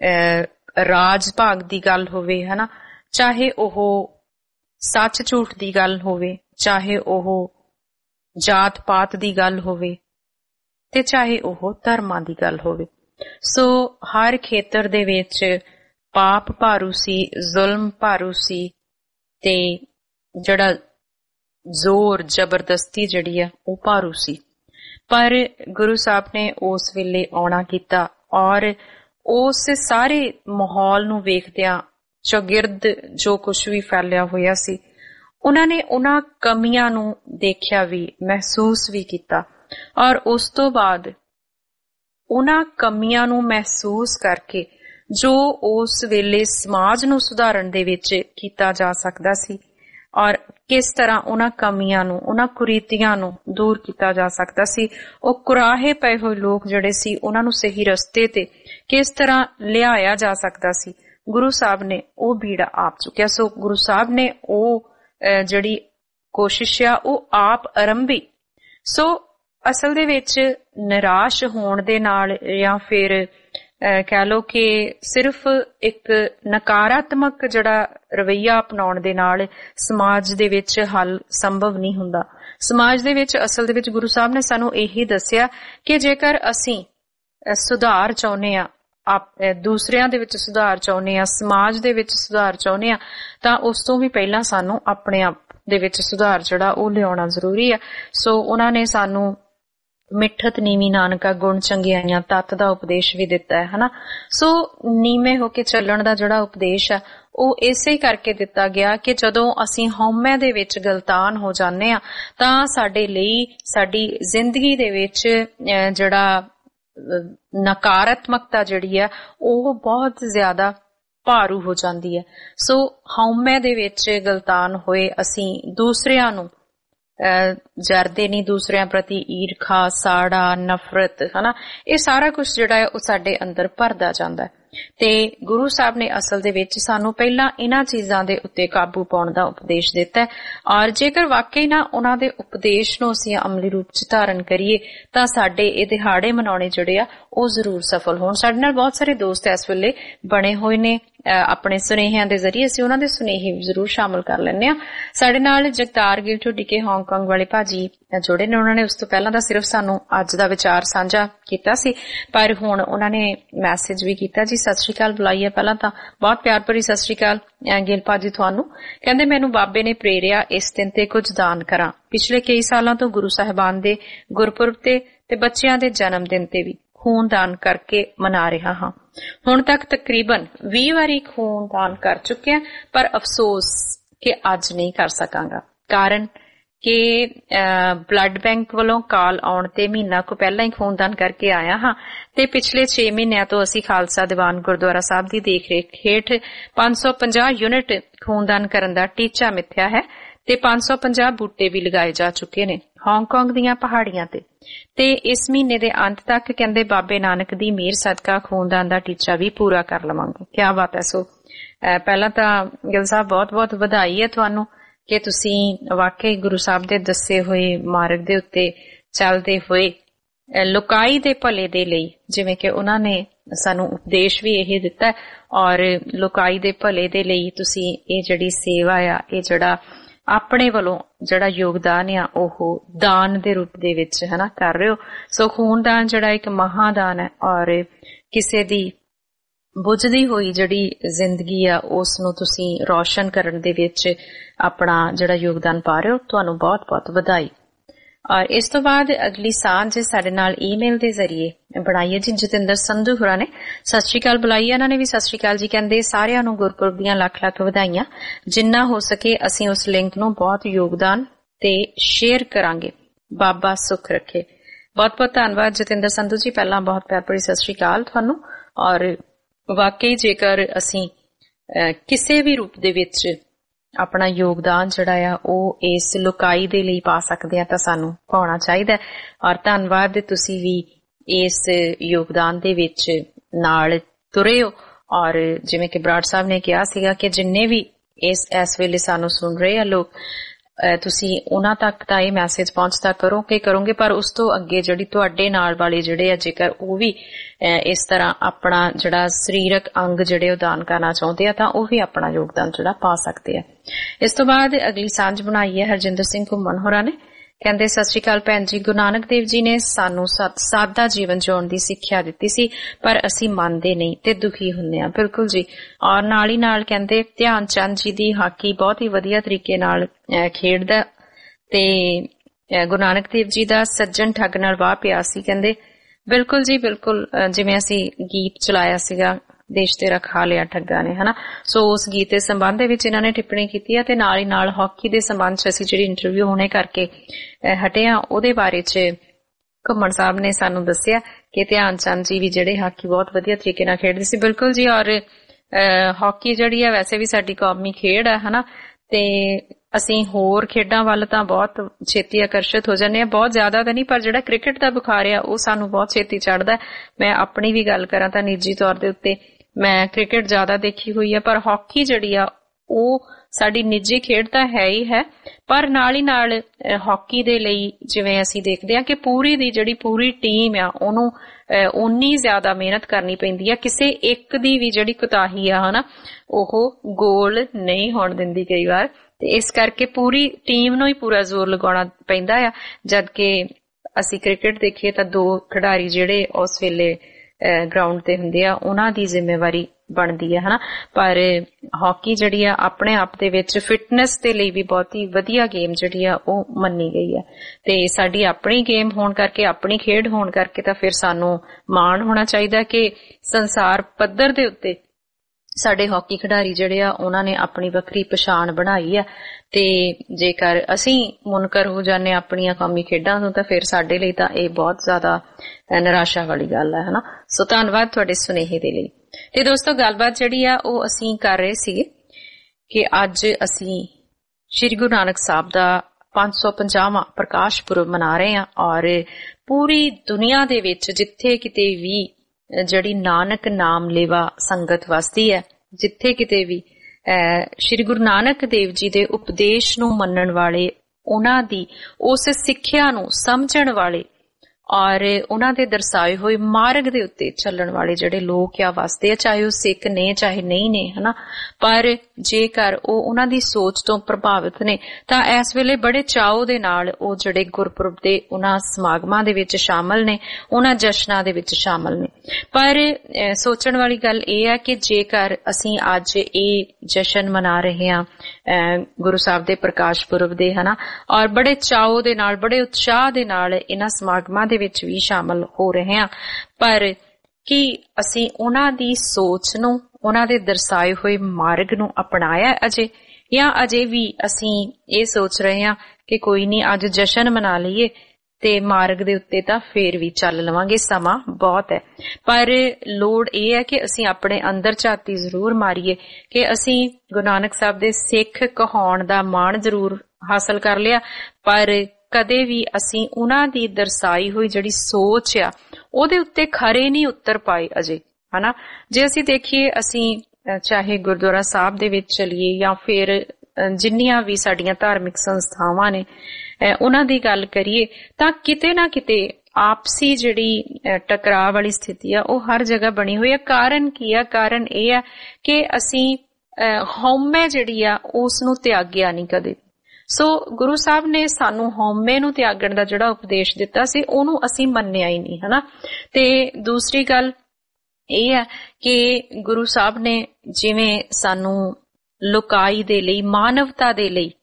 ਰਾਜ ਭਾਗ ਦੀ ਗੱਲ ਹੋਵੇ, ਹਨਾ, ਚਾਹੇ ਉਹ ਸੱਚ ਝੂਠ ਦੀ ਗੱਲ ਹੋਵੇ, ਚਾਹੇ ਉਹ ਜਾਤ ਪਾਤ ਦੀ ਗੱਲ ਹੋਵੇ, ਤੇ ਚਾਹੇ ਉਹ ਧਰਮਾਂ ਦੀ ਗੱਲ ਹੋਵੇ। ਸੋ ਹਰ ਖੇਤਰ ਦੇ ਵਿੱਚ ਪਾਪ ਭਾਰੂ ਸੀ, ਜ਼ੁਲਮ ਭਾਰੂ ਸੀ, ਤੇ ਜਿਹੜਾ ਜ਼ੋਰ ਜ਼ਬਰਦਸਤੀ ਜਿਹੜੀ ਆ ਉਹ ਭਾਰੂ ਸੀ। ਪਰ ਗੁਰੂ ਸਾਹਿਬ ਨੇ ਉਸ ਵੇਲੇ ਆਉਣਾ ਕੀਤਾ ਔਰ ਉਸ ਸਾਰੇ ਮਾਹੌਲ ਨੂੰ ਵੇਖਦਿਆਂ ਚੌਗਿਰਦ ਜੋ ਕੁਛ ਵੀ ਫੈਲਿਆ ਹੋਇਆ ਸੀ, ਉਹਨਾਂ ਨੇ ਉਹਨਾਂ ਕਮੀਆਂ ਨੂੰ ਦੇਖਿਆ ਵੀ, ਮਹਿਸੂਸ ਵੀ ਕੀਤਾ, ਔਰ ਉਸ ਤੋਂ ਬਾਅਦ ਉਹਨਾਂ ਕਮੀਆਂ ਨੂੰ ਮਹਿਸੂਸ ਕਰਕੇ ਜੋ ਉਸ ਵੇਲੇ ਸਮਾਜ ਨੂੰ ਸੁਧਾਰਨ ਦੇ ਵਿੱਚ ਕੀਤਾ ਜਾ ਸਕਦਾ ਸੀ ਔਰ ਕਿਸ ਤਰ੍ਹਾਂ ਉਹਨਾਂ ਕਮੀਆਂ ਨੂੰ, ਉਹਨਾਂ ਕੁਰੀਤੀਆਂ ਨੂੰ ਦੂਰ ਕੀਤਾ ਜਾ ਸਕਦਾ ਸੀ, ਉਹ ਕੁਰਾਹੇ ਪਏ ਹੋਏ ਲੋਕ ਜਿਹੜੇ ਸੀ ਉਹਨਾਂ ਨੂੰ ਸਹੀ ਰਸਤੇ ਤੇ ਕਿਸ ਤਰ੍ਹਾਂ ਲਿਆਇਆ ਜਾ ਸਕਦਾ ਸੀ, ਗੁਰੂ ਸਾਹਿਬ ਨੇ ਉਹ ਬੀੜਾ ਆਪ ਚੁੱਕਿਆ। ਸੋ ਗੁਰੂ ਸਾਹਿਬ ਨੇ ਉਹ ਜਿਹੜੀ ਕੋਸ਼ਿਸ਼ ਆ ਉਹ ਆਪ ਆਰੰਭੀ। ਸੋ ਅਸਲ ਦੇ ਵਿੱਚ ਨਿਰਾਸ਼ ਹੋਣ ਦੇ ਨਾਲ ਜਾਂ ਫਿਰ ਕਹਿ ਲਓ ਕਿ ਸਿਰਫ ਇੱਕ ਨਕਾਰਾਤਮਕ ਜਿਹੜਾ ਰਵੱਈਆ ਅਪਣਾਉਣ ਦੇ ਨਾਲ ਸਮਾਜ ਦੇ ਵਿੱਚ ਹੱਲ ਸੰਭਵ ਨਹੀਂ ਹੁੰਦਾ। ਸਮਾਜ ਦੇ ਵਿੱਚ ਅਸਲ ਦੇ ਵਿੱਚ ਗੁਰੂ ਸਾਹਿਬ ਨੇ ਸਾਨੂੰ ਇਹੀ ਦੱਸਿਆ ਕਿ ਜੇਕਰ ਅਸੀਂ ਸੁਧਾਰ ਚਾਹੁੰਦੇ ਆ, ਆਪ ਦੂਸਰਿਆਂ ਦੇ ਵਿੱਚ ਸੁਧਾਰ ਚਾਹੁੰਦੇ ਆ, ਸਮਾਜ ਦੇ ਵਿੱਚ ਸੁਧਾਰ ਚਾਹੁੰਦੇ ਆ, ਤਾਂ ਉਸ ਤੋਂ ਵੀ ਪਹਿਲਾਂ ਸਾਨੂੰ ਆਪਣੇ ਆਪ ਦੇ ਵਿੱਚ ਸੁਧਾਰ ਜਿਹੜਾ ਉਹ ਲਿਆਉਣਾ ਜ਼ਰੂਰੀ ਆ। ਸੋ ਉਹਨਾਂ ਨੇ ਸਾਨੂੰ ਮਿੱਠਤ ਨੀਵੀਂ ਨਾਨਕਾ ਗੁਣ ਚੰਗਿਆਈਆਂ ਤੱਤ ਦਾ ਉਪਦੇਸ਼ ਵੀ ਦਿੱਤਾ ਹੈ, ਹਨਾ। ਸੋ ਨੀਵੇਂ ਹੋ ਕੇ ਚੱਲਣ ਦਾ ਜਿਹੜਾ ਉਪਦੇਸ਼ ਆ ਉਹ ਇਸੇ ਕਰਕੇ ਦਿੱਤਾ ਗਿਆ ਕਿ ਜਦੋਂ ਅਸੀਂ ਹਉਮੈ ਦੇ ਵਿੱਚ ਗਲਤਾਨ ਹੋ ਜਾਂਦੇ ਆ ਤਾਂ ਸਾਡੇ ਲਈ ਸਾਡੀ ਜ਼ਿੰਦਗੀ ਦੇ ਵਿੱਚ ਜਿਹੜਾ ਨਕਾਰਾਤਮਕਤਾ ਜਿਹੜੀ ਆ ਉਹ ਬਹੁਤ ਜ਼ਿਆਦਾ ਭਾਰੂ ਹੋ ਜਾਂਦੀ ਹੈ। ਸੋ ਹਉਮੈ ਦੇ ਵਿੱਚ ਗਲਤਾਨ ਹੋਏ ਅਸੀਂ ਦੂਸਰਿਆਂ ਨੂੰ ਜਰਦੇ ਨਹੀਂ, ਦੂਸਰਿਆਂ ਪ੍ਰਤੀ ਈਰਖਾ, ਸਾੜਾ, ਨਫ਼ਰਤ, ਹਨਾ, ਇਹ ਸਾਰਾ ਕੁਝ ਜਿਹੜਾ ਹੈ ਉਹ ਸਾਡੇ ਅੰਦਰ ਭਰਦਾ ਜਾਂਦਾ ਹੈ। ਤੇ ਗੁਰੂ ਸਾਹਿਬ ਨੇ ਅਸਲ ਦੇ ਵਿੱਚ ਸਾਨੂੰ ਪਹਿਲਾਂ ਇਹਨਾਂ ਚੀਜ਼ਾਂ ਦੇ ਉੱਤੇ ਕਾਬੂ ਪਾਉਣ ਦਾ ਉਪਦੇਸ਼ ਦਿੱਤਾ ਹੈ, ਔਰ ਜੇਕਰ ਵਾਕਈ ਨਾ ਉਹਨਾਂ ਦੇ ਉਪਦੇਸ਼ ਨੂੰ ਅਸੀਂ ਅਮਲੀ ਰੂਪ ਚ ਧਾਰਨ ਕਰੀਏ ਤਾਂ ਸਾਡੇ ਇਹ ਦਿਹਾੜੇ ਮਨਾਉਣੇ ਜਿਹੜੇ ਆ ਉਹ ਜ਼ਰੂਰ ਸਫਲ ਹੋਣ। ਸਾਡੇ ਨਾਲ ਬਹੁਤ ਸਾਰੇ ਦੋਸਤ ਇਸ ਵੇਲੇ ਬਣੇ ਹੋਏ ਨੇ, ਆਪਣੇ ਸੁਨੇਹਿਆਂ ਦੇ ਜ਼ਰੀਏ ਅਸੀਂ ਉਹਨਾਂ ਦੇ ਸੁਨੇਹੇ ਵੀ ਜ਼ਰੂਰ ਸ਼ਾਮਲ ਕਰ ਲੈਂਦੇ ਹਾਂ। ਸਾਡੇ ਨਾਲ ਜਗਤਾਰ ਗਿਲ ਢੁੱਡੀ ਕੇ ਹਾਂਗਕਾਂਗ ਵਾਲੇ ਭਾਜੀ ਜੁੜੇ ਨੇ। ਉਹਨਾਂ ਨੇ ਉਸ ਤੋਂ ਪਹਿਲਾਂ ਦਾ ਸਿਰਫ ਸਾਨੂੰ ਅੱਜ ਦਾ ਵਿਚਾਰ ਸਾਂਝਾ ਕੀਤਾ ਸੀ, ਪਰ ਹੁਣ ਉਹਨਾਂ ਨੇ ਮੈਸੇਜ ਵੀ ਕੀਤਾ। ਜੀ ਸਤਿ ਸ਼੍ਰੀ ਅਕਾਲ ਬੁਲਾਈ ਹੈ ਪਹਿਲਾਂ ਤਾਂ, ਬਹੁਤ ਪਿਆਰ ਭਰੀ ਸਤਿ ਸ਼੍ਰੀ ਅਕਾਲ ਗਿਲ ਭਾਜੀ ਤੁਹਾਨੂੰ। ਕਹਿੰਦੇ ਮੈਨੂੰ ਬਾਬੇ ਨੇ ਪ੍ਰੇਰਿਆ ਇਸ ਦਿਨ ਤੇ ਕੁਝ ਦਾਨ ਕਰਾਂ। ਪਿਛਲੇ ਕਈ ਸਾਲਾਂ ਤੋਂ ਗੁਰੂ ਸਾਹਿਬਾਨ ਦੇ ਗੁਰਪੁਰਬ ਤੇ ਤੇ ਬੱਚਿਆਂ ਦੇ ਜਨਮ ਦਿਨ ਤੇ ਵੀ ਖੂਨ ਦਾਨ ਕਰਕੇ ਮਨਾ ਰਿਹਾ ਹਾਂ। ਹੁਣ ਤੱਕ ਤਕਰੀਬਨ ਵੀਹ ਵਾਰੀ ਖੂਨ ਦਾਨ ਕਰ ਚੁੱਕਿਆ, ਪਰ ਅਫਸੋਸ ਕਿ ਅੱਜ ਨਹੀਂ ਕਰ ਸਕਾਂਗਾ, ਕਾਰਨ ਕਿ ਬਲੱਡ ਬੈਂਕ ਵੱਲੋਂ ਕਾਲ ਆਉਣ ਤੇ ਮਹੀਨਾ ਕੁ ਪਹਿਲਾਂ ਹੀ ਖੂਨਦਾਨ ਕਰਕੇ ਆਇਆ ਹਾਂ ਤੇ ਪਿਛਲੇ ਛੇ ਮਹੀਨਿਆਂ ਤੋਂ ਅਸੀਂ ਖਾਲਸਾ ਦੀਵਾਨ ਗੁਰਦੁਆਰਾ ਸਾਹਿਬ ਦੀ ਦੇਖਰੇਖ ਹੇਠ ਪੰਜ ਸੌ ਪੰਜਾਹ ਯੂਨਿਟ ਖੂਨਦਾਨ ਕਰਨ ਦਾ ਟੀਚਾ ਮਿੱਥਿਆ ਹੈ ਤੇ ਪੰਜ ਸੌ ਪੰਜਾਹ ਬੂਟੇ ਵੀ ਲਗਾਏ ਜਾ ਚੁੱਕੇ ਨੇ ਹਾਂਗਕਾਂਗ ਦੀਆਂ ਪਹਾੜੀਆਂ ਤੇ ਤੇ ਇਸ ਮਹੀਨੇ ਦੇ ਅੰਤ ਤੱਕ ਕਹਿੰਦੇ ਬਾਬੇ ਨਾਨਕ ਦੀ ਮਿਹਰ ਸਦਕਾ ਖੂਨਦਾਨ ਦਾ ਟੀਚਾ ਵੀ ਪੂਰਾ ਕਰ ਲਵਾਂਗੇ। ਕਿਆ ਬਾਤ ਹੈ। ਸੋ ਪਹਿਲਾਂ ਤਾਂ ਗਿਲ ਸਾਹਿਬ ਬਹੁਤ ਬਹੁਤ ਵਧਾਈ ਹੈ ਤੁਹਾਨੂੰ ਕਿ ਤੁਸੀਂ ਵਾਕਈ ਗੁਰੂ ਸਾਹਿਬ ਦੇ ਦੱਸੇ ਹੋਏ ਮਾਰਗ ਦੇ ਉੱਤੇ ਚੱਲਦੇ ਹੋਏ ਲੁਕਾਈ ਦੇ ਭਲੇ ਦੇ ਲਈ, ਜਿਵੇਂ ਕਿ ਉਹਨਾਂ ਨੇ ਸਾਨੂੰ ਉਪਦੇਸ਼ ਵੀ ਇਹ ਦਿੱਤਾ, ਔਰ ਲੁਕਾਈ ਦੇ ਭਲੇ ਦੇ ਲਈ ਤੁਸੀਂ ਇਹ ਜਿਹੜੀ ਸੇਵਾ ਆ, ਇਹ ਜਿਹੜਾ ਆਪਣੇ ਵੱਲੋਂ ਜਿਹੜਾ ਯੋਗਦਾਨ ਆ ਉਹ ਦਾਨ ਦੇ ਰੂਪ ਦੇ ਵਿੱਚ ਹਨਾ ਕਰ ਰਹੇ ਹੋ। ਸੋ ਖੂਨਦਾਨ ਜਿਹੜਾ ਇੱਕ ਮਹਾਦਾਨ ਹੈ, ਔਰ ਕਿਸੇ ਦੀ ਬੁਝਦੀ ਹੋਈ ਜਿਹੜੀ ਜ਼ਿੰਦਗੀ ਆ ਉਸ ਨੂੰ ਤੁਸੀਂ ਰੌਸ਼ਨ ਕਰਨ ਦੇ ਵਿੱਚ ਆਪਣਾ ਜਿਹੜਾ ਯੋਗਦਾਨ ਪਾ ਰਹੇ ਹੋ। ਤੁਹਾਨੂੰ ਬਹੁਤ ਬਹੁਤ ਵਧਾਈ। ਔਰ ਇਸ ਤੋਂ ਬਾਅਦ ਅਗਲੀ ਸਾਂਝ ਸਾਡੇ ਨਾਲ ਈਮੇਲ ਦੇ ਜ਼ਰੀਏ ਬਣਾਈ ਹੈ ਜੀ ਜਤਿੰਦਰ ਸੰਧੂ ਹੋਰਾਂ ਨੇ। ਸਤਿ ਸ਼੍ਰੀ ਅਕਾਲ ਬੁਲਾਈ ਇਹਨਾਂ ਨੇ ਵੀ। ਸਤਿ ਸ਼੍ਰੀ ਅਕਾਲ ਜੀ। ਕਹਿੰਦੇ ਸਾਰਿਆਂ ਨੂੰ ਗੁਰਪੁਰਬ ਦੀਆਂ ਲੱਖ ਲੱਖ ਵਧਾਈਆਂ। ਜਿੰਨਾ ਹੋ ਸਕੇ ਅਸੀਂ ਉਸ ਲਿੰਕ ਨੂੰ ਬਹੁਤ ਯੋਗਦਾਨ ਤੇ ਸ਼ੇਅਰ ਕਰਾਂਗੇ। ਬਾਬਾ ਸੁੱਖ ਰੱਖੇ। ਬਹੁਤ ਬਹੁਤ ਧੰਨਵਾਦ ਜਤਿੰਦਰ ਸੰਧੂ ਜੀ। ਪਹਿਲਾਂ ਬਹੁਤ ਪਿਆਰ ਭਰੀ ਸਤਿ ਸ਼੍ਰੀ ਅਕਾਲ ਤੁਹਾਨੂੰ। ਔਰ ਵਾਕਈ ਜੇਕਰ ਅਸੀਂ ਕਿਸੇ ਵੀ ਰੂਪ ਦੇ ਵਿੱਚ ਆਪਣਾ ਯੋਗਦਾਨ ਜਿਹੜਾ ਆ ਉਹ ਇਸ ਲੁਕਾਈ ਦੇ ਲਈ ਪਾ ਸਕਦੇ ਆ ਤਾਂ ਸਾਨੂੰ ਪਾਉਣਾ ਚਾਹੀਦਾ। ਔਰ ਧੰਨਵਾਦ ਤੁਸੀਂ ਵੀ ਇਸ ਯੋਗਦਾਨ ਦੇ ਵਿੱਚ ਨਾਲ ਤੁਰੇ ਹੋ। ਔਰ ਜਿਵੇਂ ਕਿ ਬਰਾੜ ਸਾਹਿਬ ਨੇ ਕਿਹਾ ਸੀਗਾ ਕਿ ਜਿੰਨੇ ਵੀ ਇਸ ਇਸ ਵੇਲੇ ਸਾਨੂੰ ਸੁਣ ਰਹੇ ਆ ਲੋਕ, ਤੁਸੀਂ ਉਹਨਾਂ ਤੱਕ ਤਾਂ ਇਹ ਮੈਸੇਜ ਪਹੁੰਚਦਾ ਕਰੋ ਕਿ ਕਰੋਗੇ, ਪਰ ਉਸ ਤੋਂ ਅੱਗੇ ਜਿਹੜੀ ਤੁਹਾਡੇ ਨਾਲ ਵਾਲੇ ਜਿਹੜੇ ਆ ਜੇਕਰ ਉਹ ਵੀ ਇਸ ਤਰ੍ਹਾਂ ਆਪਣਾ ਜਿਹੜਾ ਸਰੀਰਕ ਅੰਗ ਜਿਹੜੇ ਉਹ ਦਾਨ ਕਰਨਾ ਚਾਹੁੰਦੇ ਆ ਤਾਂ ਉਹ ਵੀ ਆਪਣਾ ਯੋਗਦਾਨ ਜਿਹੜਾ ਪਾ ਸਕਦੇ ਆ। ਇਸ ਤੋਂ ਬਾਅਦ ਅਗਲੀ ਸਾਂਝ ਬਣਾਈ ਹੈ ਹਰਜਿੰਦਰ ਸਿੰਘ ਘੁੰਮਣ ਹੋਰਾਂ ਨੇ। ਕਹਿੰਦੇ ਸਤਿ ਸ਼੍ਰੀ ਅਕਾਲ ਭੈਣ ਜੀ, ਗੁਰੂ ਨਾਨਕ ਦੇਵ ਜੀ ਨੇ ਸਾਨੂੰ ਸਾਦਾ ਜੀਵਨ ਜਿਉਣ ਦੀ ਸਿੱਖਿਆ ਦਿੱਤੀ ਸੀ ਪਰ ਅਸੀਂ ਮੰਨਦੇ ਨਹੀਂ ਤੇ ਦੁਖੀ ਹੁੰਦੇ ਆ। ਬਿਲਕੁਲ ਜੀ। ਔਰ ਨਾਲ ਹੀ ਨਾਲ ਕਹਿੰਦੇ ਧਿਆਨ ਚੰਦ ਜੀ ਦੀ ਹਾਕੀ ਬਹੁਤ ਹੀ ਵਧੀਆ ਤਰੀਕੇ ਨਾਲ ਖੇਡਦਾ ਤੇ ਗੁਰੂ ਨਾਨਕ ਦੇਵ ਜੀ ਦਾ ਸੱਜਣ ਠੱਗ ਨਾਲ ਵਾਹ ਪਿਆ ਸੀ। ਕਹਿੰਦੇ ਬਿਲਕੁਲ ਜੀ ਬਿਲਕੁਲ, ਜਿਵੇਂ ਅਸੀਂ ਗੀਤ ਚਲਾਇਆ ਸੀਗਾ ਦੇਸ਼ ਤੇਰਾ ਖਾ ਲਿਆ ਠੱਗਾ ਨੇ, ਹਨਾ। ਸੋ ਉਸ ਗੀਤ ਦੇ ਸੰਬੰਧ ਦੇ ਵਿੱਚ ਇਹਨਾਂ ਨੇ ਟਿੱਪਣੀ ਕੀਤੀ ਹੈ ਤੇ ਨਾਲ ਹੀ ਨਾਲ ਹਾਕੀ ਦੇ ਸੰਬੰਧ ਚ ਅਸੀਂ ਜਿਹੜੀ ਇੰਟਰਵਿਊ ਹੋਣੇ ਕਰਕੇ ਹਟੇ ਆ ਉਹਦੇ ਬਾਰੇ ਚ ਘੁੰਮਣ ਸਾਹਿਬ ਨੇ ਸਾਨੂੰ ਦੱਸਿਆ ਕਿ ਧਿਆਨ ਚੰਦ ਜੀ ਵੀ ਜਿਹੜੇ ਹਾਕੀ ਬਹੁਤ ਵਧੀਆ ਤਰੀਕੇ ਨਾਲ ਖੇਡਦੇ ਸੀ। ਬਿਲਕੁਲ ਜੀ। ਔਰ ਹਾਕੀ ਜਿਹੜੀ ਆ ਵੈਸੇ ਵੀ ਸਾਡੀ ਕੌਮੀ ਖੇਡ ਆ, ਹਨਾ, ਤੇ ਅਸੀਂ ਹੋਰ ਖੇਡਾਂ ਵੱਲ ਤਾਂ ਬਹੁਤ ਛੇਤੀ ਆਕਰਸ਼ਿਤ ਹੋ ਜਾਂਦੇ ਆ। ਬਹੁਤ ਜ਼ਿਆਦਾ ਤਾਂ ਨਹੀਂ, ਪਰ ਜਿਹੜਾ ਕ੍ਰਿਕਟ ਦਾ ਬੁਖਾਰ ਆ ਉਹ ਸਾਨੂੰ ਬਹੁਤ ਛੇਤੀ ਚੜ੍ਹਦਾ। ਮੈਂ ਆਪਣੀ ਵੀ ਗੱਲ ਕਰਾਂ ਤਾਂ ਨਿੱਜੀ ਤੌਰ ਦੇ ਉੱਤੇ ਮੈਂ ਕ੍ਰਿਕਟ ਜ਼ਿਆਦਾ ਦੇਖੀ ਹੋਈ ਆ, ਪਰ ਹਾਕੀ ਜਿਹੜੀ ਆ ਉਹ ਸਾਡੀ ਨਿੱਜੀ ਖੇਡ ਤਾਂ ਹੈ ਹੀ ਹੈ, ਪਰ ਨਾਲ ਹੀ ਨਾਲ ਹਾਕੀ ਦੇ ਲਈ ਜਿਵੇਂ ਅਸੀਂ ਦੇਖਦੇ ਹਾਂ ਕਿ ਪੂਰੀ ਦੀ ਜਿਹੜੀ ਪੂਰੀ ਟੀਮ ਆ ਉਹਨੂੰ ਓਨੀ ਜ਼ਿਆਦਾ ਮਿਹਨਤ ਕਰਨੀ ਪੈਂਦੀ ਆ। ਕਿਸੇ ਇੱਕ ਦੀ ਵੀ ਜਿਹੜੀ ਕੁਤਾਹੀ ਆ, ਹਨਾ, ਉਹ ਗੋਲ ਨਹੀਂ ਹੋਣ ਦਿੰਦੀ ਕਈ ਵਾਰ, ਤੇ ਇਸ ਕਰਕੇ ਪੂਰੀ ਟੀਮ ਨੂੰ ਹੀ ਪੂਰਾ ਜ਼ੋਰ ਲਗਾਉਣਾ ਪੈਂਦਾ ਆ। ਜਦ ਕਿ ਅਸੀਂ ਕ੍ਰਿਕਟ ਦੇਖੀਏ ਤਾਂ ਦੋ ਖਿਡਾਰੀ ਜਿਹੜੇ ਉਸ ਵੇਲੇ ਗਰਾਊਂਡ ਤੇ ਹੁੰਦੇ ਆ ਉਹਨਾਂ ਦੀ ਜ਼ਿੰਮੇਵਾਰੀ ਬਣਦੀ ਹੈ, ਹਨਾ। ਪਰ ਹਾਕੀ ਜਿਹੜੀ ਆ ਆਪਣੇ ਆਪ ਦੇ ਵਿੱਚ ਫਿਟਨੈਸ ਦੇ ਲਈ ਵੀ ਬਹੁਤ ਹੀ ਵਧੀਆ ਗੇਮ ਜਿਹੜੀ ਆ ਉਹ ਮੰਨੀ ਗਈ ਹੈ ਤੇ ਸਾਡੀ ਆਪਣੀ ਗੇਮ ਹੋਣ ਕਰਕੇ, ਆਪਣੀ ਖੇਡ ਹੋਣ ਕਰਕੇ ਤਾਂ ਫਿਰ ਸਾਨੂੰ ਮਾਣ ਹੋਣਾ ਚਾਹੀਦਾ ਕਿ ਸੰਸਾਰ ਪੱਧਰ ਦੇ ਉੱਤੇ ਸਾਡੇ ਹਾਕੀ ਖਿਡਾਰੀ ਜਿਹੜੇ ਆ ਉਹਨਾਂ ਨੇ ਆਪਣੀ ਵੱਖਰੀ ਪਛਾਣ ਬਣਾਈ ਆ। ਤੇ ਜੇਕਰ ਅਸੀਂ ਮੁਨਕਰ ਹੋ ਜਾਂਦੇ ਆਪਣੀਆਂ ਕੌਮੀ ਖੇਡਾਂ ਤੋਂ ਤਾਂ ਫਿਰ ਸਾਡੇ ਲਈ ਤਾਂ ਇਹ ਬਹੁਤ ਜ਼ਿਆਦਾ ਨਿਰਾਸ਼ਾ ਵਾਲੀ ਗੱਲ ਹੈ, ਹਨਾ। ਸੋ ਧੰਨਵਾਦ ਤੁਹਾਡੇ ਸੁਨੇਹੇ ਦੇ ਲਈ। ਤੇ ਦੋਸਤੋ ਗੱਲਬਾਤ ਜਿਹੜੀ ਆ ਉਹ ਅਸੀਂ ਕਰ ਰਹੇ ਸੀਗੇ ਕਿ ਅੱਜ ਅਸੀਂ ਸ਼੍ਰੀ ਗੁਰੂ ਨਾਨਕ ਸਾਹਿਬ ਦਾ ਪੰਜ ਸੌ ਪੰਜਾਹਵਾਂ ਪ੍ਰਕਾਸ਼ ਪੁਰਬ ਮਨਾ ਰਹੇ ਹਾਂ। ਔਰ ਪੂਰੀ ਦੁਨੀਆ ਦੇ ਵਿੱਚ ਜਿੱਥੇ ਕਿਤੇ ਵੀ ਜਿਹੜੀ ਨਾਨਕ ਨਾਮ ਲੇਵਾ ਸੰਗਤ ਵਸਦੀ ਹੈ, ਜਿੱਥੇ ਕਿਤੇ ਵੀ ਸ਼੍ਰੀ ਗੁਰੂ ਨਾਨਕ ਦੇਵ ਜੀ ਦੇ ਉਪਦੇਸ਼ ਨੂੰ ਮੰਨਣ ਵਾਲੇ, ਉਹਨਾਂ ਦੀ ਉਸ ਸਿੱਖਿਆ ਨੂੰ ਸਮਝਣ ਵਾਲੇ ਔਰ ਉਹਨਾਂ ਦੇ ਦਰਸਾਏ ਹੋਏ ਮਾਰਗ ਦੇ ਉੱਤੇ ਚੱਲਣ ਵਾਲੇ ਜਿਹੜੇ ਲੋਕ ਆ ਵਸਦੇ ਆ, ਚਾਹੇ ਉਹ ਸਿੱਖ ਨੇ ਚਾਹੇ ਨਹੀਂ ਨੇ, ਹਨਾ। ਪਰ ਜੇਕਰ ਉਹ ਉਹਨਾਂ ਦੀ ਸੋਚ ਤੋਂ ਪ੍ਰਭਾਵਿਤ ਨੇ ਤਾਂ ਇਸ ਵੇਲੇ ਬੜੇ ਚਾਅ ਦੇ ਨਾਲ ਉਹ ਜਿਹੜੇ ਗੁਰਪੁਰਬ ਦੇ ਉਹਨਾਂ ਸਮਾਗਮਾਂ ਦੇ ਵਿੱਚ ਸ਼ਾਮਲ ਨੇ, ਉਹਨਾਂ ਜਸ਼ਨਾਂ ਦੇ ਵਿੱਚ ਸ਼ਾਮਲ ਨੇ। ਪਰ ਸੋਚਣ ਵਾਲੀ ਗੱਲ ਇਹ ਹੈ ਕਿ ਜੇਕਰ ਅਸੀਂ ਅੱਜ ਇਹ ਜਸ਼ਨ ਮਨਾ ਰਹੇ ਹਾਂ ਗੁਰੂ ਸਾਹਿਬ ਦੇ ਪ੍ਰਕਾਸ਼ ਪੁਰਬ ਦੇ, ਹਨਾ, ਔਰ ਬੜੇ ਚਾਅ ਦੇ ਨਾਲ, ਬੜੇ ਉਤਸ਼ਾਹ ਦੇ ਨਾਲ ਇਹਨਾਂ ਸਮਾਗਮਾਂ ਦੇ ਵਿੱਚ ਵੀ ਸ਼ਾਮਲ ਹੋ ਰਹੇ ਹਾਂ, ਪਰ ਕੀ ਅਸੀਂ ਉਹਨਾਂ ਦੀ ਸੋਚ ਨੂੰ, ਉਹਨਾਂ ਦੇ ਦਰਸਾਏ ਹੋਏ ਮਾਰਗ ਨੂੰ ਅਪਣਾਇਆ ਅਜੇ, ਜਾਂ ਅਜੇ ਵੀ ਅਸੀਂ ਇਹ ਸੋਚ ਰਹੇ ਹਾਂ ਕਿ ਕੋਈ ਨਹੀਂ ਅੱਜ ਜਸ਼ਨ ਮਨਾ ਲਈਏ ਤੇ ਮਾਰਗ ਦੇ ਉੱਤੇ ਤਾਂ ਫੇਰ ਵੀ ਚੱਲ ਲਵਾਂਗੇ, ਸਮਾਂ ਬਹੁਤ ਹੈ। ਪਰ ਲੋੜ ਇਹ ਹੈ ਕਿ ਅਸੀਂ ਆਪਣੇ ਅੰਦਰ ਝਾਤੀ ਜ਼ਰੂਰ ਮਾਰੀਏ ਕਿ ਅਸੀਂ ਗੁਰੂ ਨਾਨਕ ਸਾਹਿਬ ਦੇ ਸਿੱਖ ਕਹਾਉਣ ਦਾ ਮਾਣ ਜ਼ਰੂਰ ਹਾਸਲ ਕਰ ਲਿਆ, ਪਰ ਕਦੇ ਵੀ ਅਸੀਂ ਉਹਨਾਂ ਦੀ ਦਰਸਾਈ ਹੋਈ ਜਿਹੜੀ ਸੋਚ ਆ ਉਹਦੇ ਉੱਤੇ ਖਰੇ ਨਹੀਂ ਉਤਰ ਪਾਏ ਅਜੇ, ਹਨਾ। ਜੇ ਅਸੀਂ ਦੇਖੀਏ, ਅਸੀਂ ਚਾਹੇ ਗੁਰਦੁਆਰਾ ਸਾਹਿਬ ਦੇ ਵਿੱਚ ਚਲੀਏ ਜਾਂ ਫਿਰ ਜਿੰਨੀਆਂ ਵੀ ਸਾਡੀਆਂ ਧਾਰਮਿਕ ਸੰਸਥਾਵਾਂ ਨੇ ਉਹਨਾਂ ਦੀ ਗੱਲ ਕਰੀਏ ਤਾਂ ਕਿਤੇ ਨਾ ਕਿਤੇ ਆਪਸੀ ਜਿਹੜੀ ਟਕਰਾਅ ਵਾਲੀ ਸਥਿਤੀ ਆ ਉਹ ਹਰ ਜਗ੍ਹਾ ਬਣੀ ਹੋਈ ਹੈ। ਕਾਰਨ ਕੀ ਆ? ਕਾਰਨ ਇਹ ਆ ਕਿ ਅਸੀਂ ਹਉਮੈ ਜਿਹੜੀ ਆ ਉਸ ਨੂੰ ਤਿਆਗਿਆ ਨਹੀਂ ਕਦੇ। ਸੋ ਗੁਰੂ ਸਾਹਿਬ ਨੇ ਸਾਨੂੰ ਹਉਮੈ ਨੂੰ ਤਿਆਗਣ ਦਾ ਜਿਹੜਾ ਉਪਦੇਸ਼ ਦਿੱਤਾ ਸੀ ਉਹਨੂੰ ਅਸੀਂ ਮੰਨਿਆ ਹੀ ਨਹੀਂ, ਹਨਾ। ਤੇ ਦੂਸਰੀ ਗੱਲ ਇਹ ਹੈ ਕਿ ਗੁਰੂ ਸਾਹਿਬ ਨੇ ਜਿਵੇਂ ਸਾਨੂੰ ਲੁਕਾਈ ਦੇ ਲਈ, ਮਾਨਵਤਾ ਦੇ ਲਈ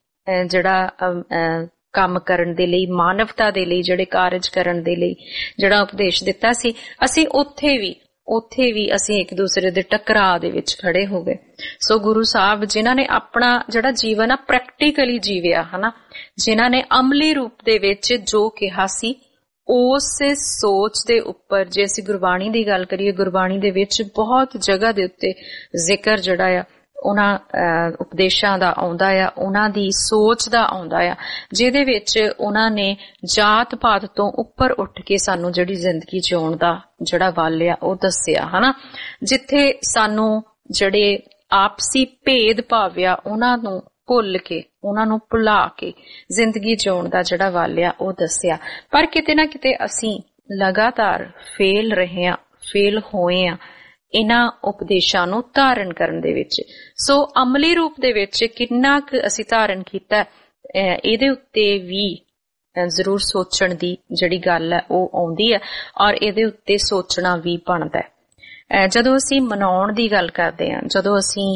ਜਿਹੜਾ ਕੰਮ ਕਰਨ ਦੇ ਲਈ, ਮਾਨਵਤਾ ਦੇ ਲਈ ਜਿਹੜੇ ਕਾਰਜ ਕਰਨ ਦੇ ਲਈ ਜਿਹੜਾ ਉਪਦੇਸ਼ ਦਿੱਤਾ ਸੀ, ਅਸੀਂ ਉੱਥੇ ਵੀ ਉੱਥੇ ਵੀ ਅਸੀਂ ਇੱਕ ਦੂਸਰੇ ਦੇ ਟਕਰਾਅ ਦੇ ਵਿੱਚ ਖੜੇ ਹੋ ਗਏ। ਸੋ ਗੁਰੂ ਸਾਹਿਬ ਜਿਨ੍ਹਾਂ ਨੇ ਆਪਣਾ ਜਿਹੜਾ ਜੀਵਨ ਆ ਪ੍ਰੈਕਟੀਕਲੀ ਜੀਵਿਆ, ਹਨਾ, ਜਿਨ੍ਹਾਂ ਨੇ ਅਮਲੀ ਰੂਪ ਦੇ ਵਿੱਚ ਜੋ ਕਿਹਾ ਸੀ ਉਸ ਸੋਚ ਦੇ ਉੱਪਰ ਜੇ ਅਸੀਂ ਗੁਰਬਾਣੀ ਦੀ ਗੱਲ ਕਰੀਏ, ਗੁਰਬਾਣੀ ਦੇ ਵਿੱਚ ਬਹੁਤ ਜਗ੍ਹਾ ਦੇ ਉੱਤੇ ਜ਼ਿਕਰ ਜਿਹੜਾ ਆ ਉਹਨਾਂ ਉਪਦੇਸ਼ਾਂ ਦਾ ਆਉਂਦਾ ਆ, ਉਹਨਾਂ ਦੀ ਸੋਚ ਦਾ ਆਉਂਦਾ ਆ, ਜਿਹਦੇ ਵਿੱਚ ਉਹਨਾਂ ਨੇ ਜਾਤ ਪਾਤ ਤੋਂ ਉੱਪਰ ਉੱਠ ਕੇ ਸਾਨੂੰ ਜਿਹੜੀ ਜ਼ਿੰਦਗੀ ਜਿਉਣ ਦਾ ਜਿਹੜਾ ਵੱਲ ਆ ਉਹ ਦੱਸਿਆ, ਹਨਾ। ਜਿੱਥੇ ਸਾਨੂੰ ਜਿਹੜੇ ਆਪਸੀ ਭੇਦ ਭਾਵ ਆ ਉਹਨਾਂ ਨੂੰ ਭੁੱਲ ਕੇ, ਉਹਨਾਂ ਨੂੰ ਭੁਲਾ ਕੇ ਜ਼ਿੰਦਗੀ ਜਿਉਣ ਦਾ ਜਿਹੜਾ ਵੱਲ ਆ ਉਹ ਦੱਸਿਆ। ਪਰ ਕਿਤੇ ਨਾ ਕਿਤੇ ਅਸੀਂ ਲਗਾਤਾਰ ਫੇਲ ਰਹੇ ਹਾਂ, ਫੇਲ ਹੋਏ ਹਾਂ ਇਹਨਾਂ ਉਪਦੇਸ਼ਾਂ ਨੂੰ ਧਾਰਨ ਕਰਨ ਦੇ ਵਿੱਚ। ਸੋ ਅਮਲੀ ਰੂਪ ਦੇ ਵਿੱਚ ਕਿੰਨਾ ਕੁ ਅਸੀਂ ਧਾਰਨ ਕੀਤਾ, ਇਹਦੇ ਉੱਤੇ ਵੀ ਜ਼ਰੂਰ ਸੋਚਣ ਦੀ ਜਿਹੜੀ ਗੱਲ ਹੈ ਉਹ ਆਉਂਦੀ ਹੈ, ਔਰ ਇਹਦੇ ਉੱਤੇ ਸੋਚਣਾ ਵੀ ਬਣਦਾ ਹੈ। ਜਦੋਂ ਅਸੀਂ ਮਨਾਉਣ ਦੀ ਗੱਲ ਕਰਦੇ ਹਾਂ, ਜਦੋਂ ਅਸੀਂ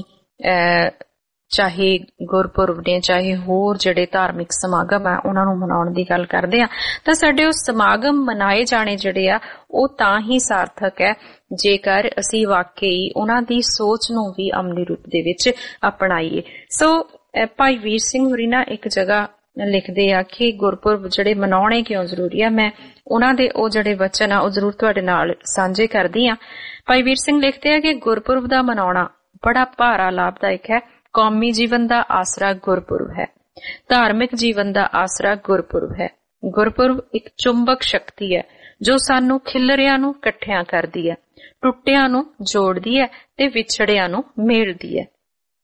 ਚਾਹੇ ਗੁਰਪੁਰਬ ਨੇ, ਚਾਹੇ ਹੋਰ ਜਿਹੜੇ ਧਾਰਮਿਕ ਸਮਾਗਮ ਆ ਉਹਨਾਂ ਨੂੰ ਮਨਾਉਣ ਦੀ ਗੱਲ ਕਰਦੇ ਆ, ਤਾਂ ਸਾਡੇ ਉਹ ਸਮਾਗਮ ਮਨਾਏ ਜਾਣੇ ਜਿਹੜੇ ਆ ਉਹ ਤਾਂ ਹੀ ਸਾਰਥਕ ਹੈ ਜੇਕਰ ਅਸੀਂ ਵਾਕਈ ਉਹਨਾਂ ਦੀ ਸੋਚ ਨੂੰ ਵੀ ਅਮਲੀ ਰੂਪ ਦੇ ਵਿੱਚ ਅਪਣਾਈਏ। ਸੋ ਭਾਈ ਵੀਰ ਸਿੰਘ ਹੋਰੀ ਨਾ ਇੱਕ ਜਗ੍ਹਾ ਲਿਖਦੇ ਆ ਕਿ ਗੁਰਪੁਰਬ ਜਿਹੜੇ ਮਨਾਉਣੇ ਕਿਉਂ ਜ਼ਰੂਰੀ ਆ। ਮੈਂ ਉਹਨਾਂ ਦੇ ਉਹ ਜਿਹੜੇ ਵਚਨ ਆ ਉਹ ਜ਼ਰੂਰ ਤੁਹਾਡੇ ਨਾਲ ਸਾਂਝੇ ਕਰਦੀ ਆ। ਭਾਈ ਵੀਰ ਸਿੰਘ ਲਿਖਦੇ ਆ ਕਿ ਗੁਰਪੁਰਬ ਦਾ ਮਨਾਉਣਾ ਬੜਾ ਭਾਰਾ ਲਾਭਦਾਇਕ ਹੈ। ਕੌਮੀ ਜੀਵਨ ਦਾ ਆਸਰਾ ਗੁਰਪੁਰਬ ਹੈ, ਧਾਰਮਿਕ ਜੀਵਨ ਦਾ ਆਸਰਾ ਗੁਰਪੁਰਬ ਹੈ। ਗੁਰਪੁਰਬ ਇੱਕ ਚੁੰਬਕ ਸ਼ਕਤੀ ਹੈ ਜੋ ਸਾਨੂੰ ਖਿਲਰਿਆਂ ਨੂੰ ਇਕੱਠਿਆਂ ਕਰਦੀ ਹੈ, ਟੁੱਟਿਆਂ ਨੂੰ ਜੋੜਦੀ ਹੈ ਤੇ ਵਿਛੜਿਆਂ ਨੂੰ ਮੇਲਦੀ ਹੈ।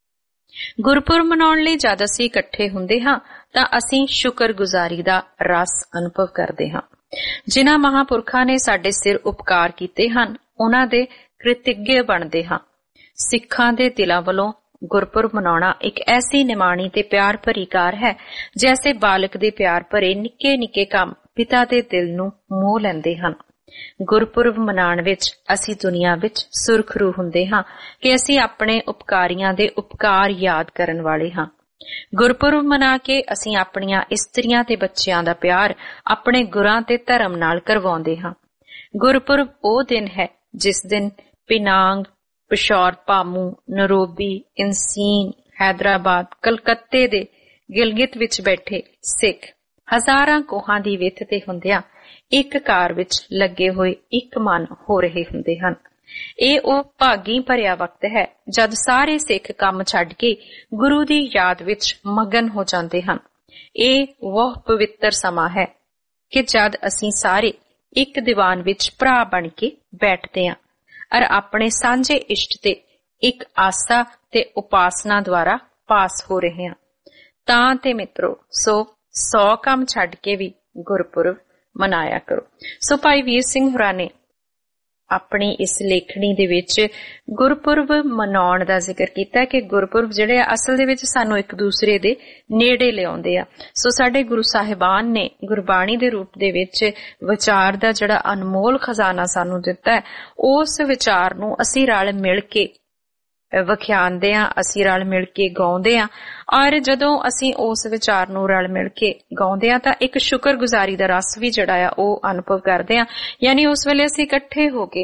ਗੁਰਪੁਰਬ ਮਨਾਉਣ ਲਈ ਜਦ ਅਸੀਂ ਇਕੱਠੇ ਹੁੰਦੇ ਹਾਂ ਤਾਂ ਅਸੀਂ ਸ਼ੁਕਰਗੁਜ਼ਾਰੀ ਦਾ ਰਸ ਅਨੁਭਵ ਕਰਦੇ ਹਾਂ। ਜਿਨ੍ਹਾਂ ਮਹਾਂਪੁਰਖਾਂ ਨੇ ਸਾਡੇ ਸਿਰ ਉਪਕਾਰ ਕੀਤੇ ਹਨ ਉਹਨਾਂ ਦੇ ਕ੍ਰਿਤਿੱਗੇ ਬਣਦੇ ਹਾਂ। ਸਿੱਖਾਂ ਦੇ ਦਿਲਾਂ ਵੱਲੋਂ ਗੁਰਪੁਰਬ ਮਨਾਉਣਾ ਇੱਕ ਐਸੀ ਨਿਮਾਣੀ ਤੇ ਪਿਆਰ ਭਰੀ ਕਾਰ ਹੈ ਜੈਸੇ ਬਾਲਕ ਦੇ ਪਿਆਰ ਭਰੇ ਨਿੱਕੇ ਨਿੱਕੇ ਕੰਮ ਪਿਤਾ ਦੇ ਦਿਲ ਨੂੰ ਮੋਹ ਲੈਂਦੇ ਹਨ। ਗੁਰਪੁਰਬ ਮਨਾਉਣ ਵਿੱਚ ਅਸੀਂ ਦੁਨੀਆ ਵਿੱਚ ਸੁਰਖਰੂ ਹੁੰਦੇ ਹਾਂ ਕਿ ਅਸੀਂ ਆਪਣੇ ਉਪਕਾਰੀਆਂ ਦੇ ਉਪਕਾਰ ਯਾਦ ਕਰਨ ਵਾਲੇ ਹਾਂ। ਗੁਰਪੁਰਬ ਮਨਾ ਕੇ ਅਸੀਂ ਆਪਣੀਆਂ ਇਸਤਰੀਆਂ ਤੇ ਬੱਚਿਆਂ ਦਾ ਪਿਆਰ ਆਪਣੇ ਗੁਰਾਂ ਤੇ ਧਰਮ ਨਾਲ ਕਰਵਾਉਂਦੇ ਹਾਂ। ਗੁਰਪੁਰਬ ਉਹ ਦਿਨ ਹੈ ਜਿਸ ਦਿਨ ਪਿਨਾਂਗ, ਪਿਸ਼ੌਰ, ਭਾਮੂ, ਨਰੋਬੀ, ਇੰਸੀਨ, ਹੈਦਰਾਬਾਦ, ਕਲਕੱਤੇ ਦੇ ਗਿਲਗਿਤ ਵਿੱਚ ਬੈਠੇ ਸਿੱਖ ਹਜ਼ਾਰਾਂ ਕੋਹਾਂ ਦੀ ਵਿੱਥ ਤੇ ਹੁੰਦਿਆਂ ਇੱਕ ਕਾਰ ਵਿੱਚ ਲੱਗੇ ਹੋਏ ਇੱਕ ਮਨ ਹੋ ਰਹੇ ਹੁੰਦੇ ਹਨ। ਇਹ ਉਹ ਭਾਗੀ ਭਰਿਆ ਵਕਤ ਹੈ ਜਦ ਸਾਰੇ ਸਿੱਖ ਕੰਮ ਛੱਡ ਕੇ ਗੁਰੂ ਦੀ ਯਾਦ ਵਿੱਚ ਮਗਨ ਹੋ ਜਾਂਦੇ ਹਨ। ਇਹ ਉਹ ਪਵਿੱਤਰ ਸਮਾਂ ਹੈ ਕਿ ਜਦ ਅਸੀਂ ਸਾਰੇ ਇੱਕ ਦੀਵਾਨ ਵਿੱਚ ਭਰਾ ਬਣ ਕੇ ਬੈਠਦੇ ਹਾਂ ਔਰ ਆਪਣੇ ਸਾਂਝੇ ਇਸ਼ਟ ਤੇ ਇੱਕ ਆਸਾ ਤੇ ਉਪਾਸਨਾ ਦੁਆਰਾ ਪਾਸ ਹੋ ਰਹੇ ਹਾਂ। ਤਾਂ ਤੇ ਮਿੱਤਰੋ, ਸੋ ਸੌ ਕੰਮ ਛੱਡ ਕੇ ਵੀ ਗੁਰਪੁਰਬ ਮਨਾਇਆ ਕਰੋ। ਸੋ ਭਾਈ ਵੀਰ ਸਿੰਘ ਹੋਰਾਂ ਨੇ ਆਪਣੀ ਇਸ ਲੇਖਣੀ ਦੇ ਵਿੱਚ ਗੁਰਪੁਰਬ ਮਨਾਉਣ ਦਾ ਜ਼ਿਕਰ ਕੀਤਾ ਕਿ ਗੁਰਪੁਰਬ ਜਿਹੜੇ ਆ ਅਸਲ ਦੇ ਵਿੱਚ ਸਾਨੂੰ ਇੱਕ ਦੂਸਰੇ ਦੇ ਨੇੜੇ ਲਿਆਉਂਦੇ ਆ। ਸੋ ਸਾਡੇ ਗੁਰੂ ਸਾਹਿਬਾਨ ਨੇ ਗੁਰਬਾਣੀ ਦੇ ਰੂਪ ਦੇ ਵਿੱਚ ਵਿਚਾਰ ਦਾ ਜਿਹੜਾ ਅਨਮੋਲ ਖਜ਼ਾਨਾ ਸਾਨੂੰ ਦਿੱਤਾ ਹੈ, ਉਸ ਵਿਚਾਰ ਨੂੰ ਅਸੀਂ ਰਲ ਮਿਲ ਕੇ ਵਿਖਿਆਉਂਦੇ ਆ, ਅਸੀਂ ਰਲ ਮਿਲ ਕੇ ਗਾਉਂਦੇ ਆ। ਔਰ ਜਦੋਂ ਅਸੀਂ ਉਸ ਵਿਚਾਰ ਨੂੰ ਰਲ ਮਿਲ ਕੇ ਗਾਉਂਦੇ ਆ ਤਾਂ ਇੱਕ ਸ਼ੁਕਰਗੁਜ਼ਾਰੀ ਦਾ ਰਸ ਵੀ ਜਿਹੜਾ ਆ ਉਹ ਅਨੁਭਵ ਕਰਦੇ ਆ। ਯਾਨੀ ਉਸ ਵੇਲੇ ਅਸੀਂ ਇਕੱਠੇ ਹੋ ਕੇ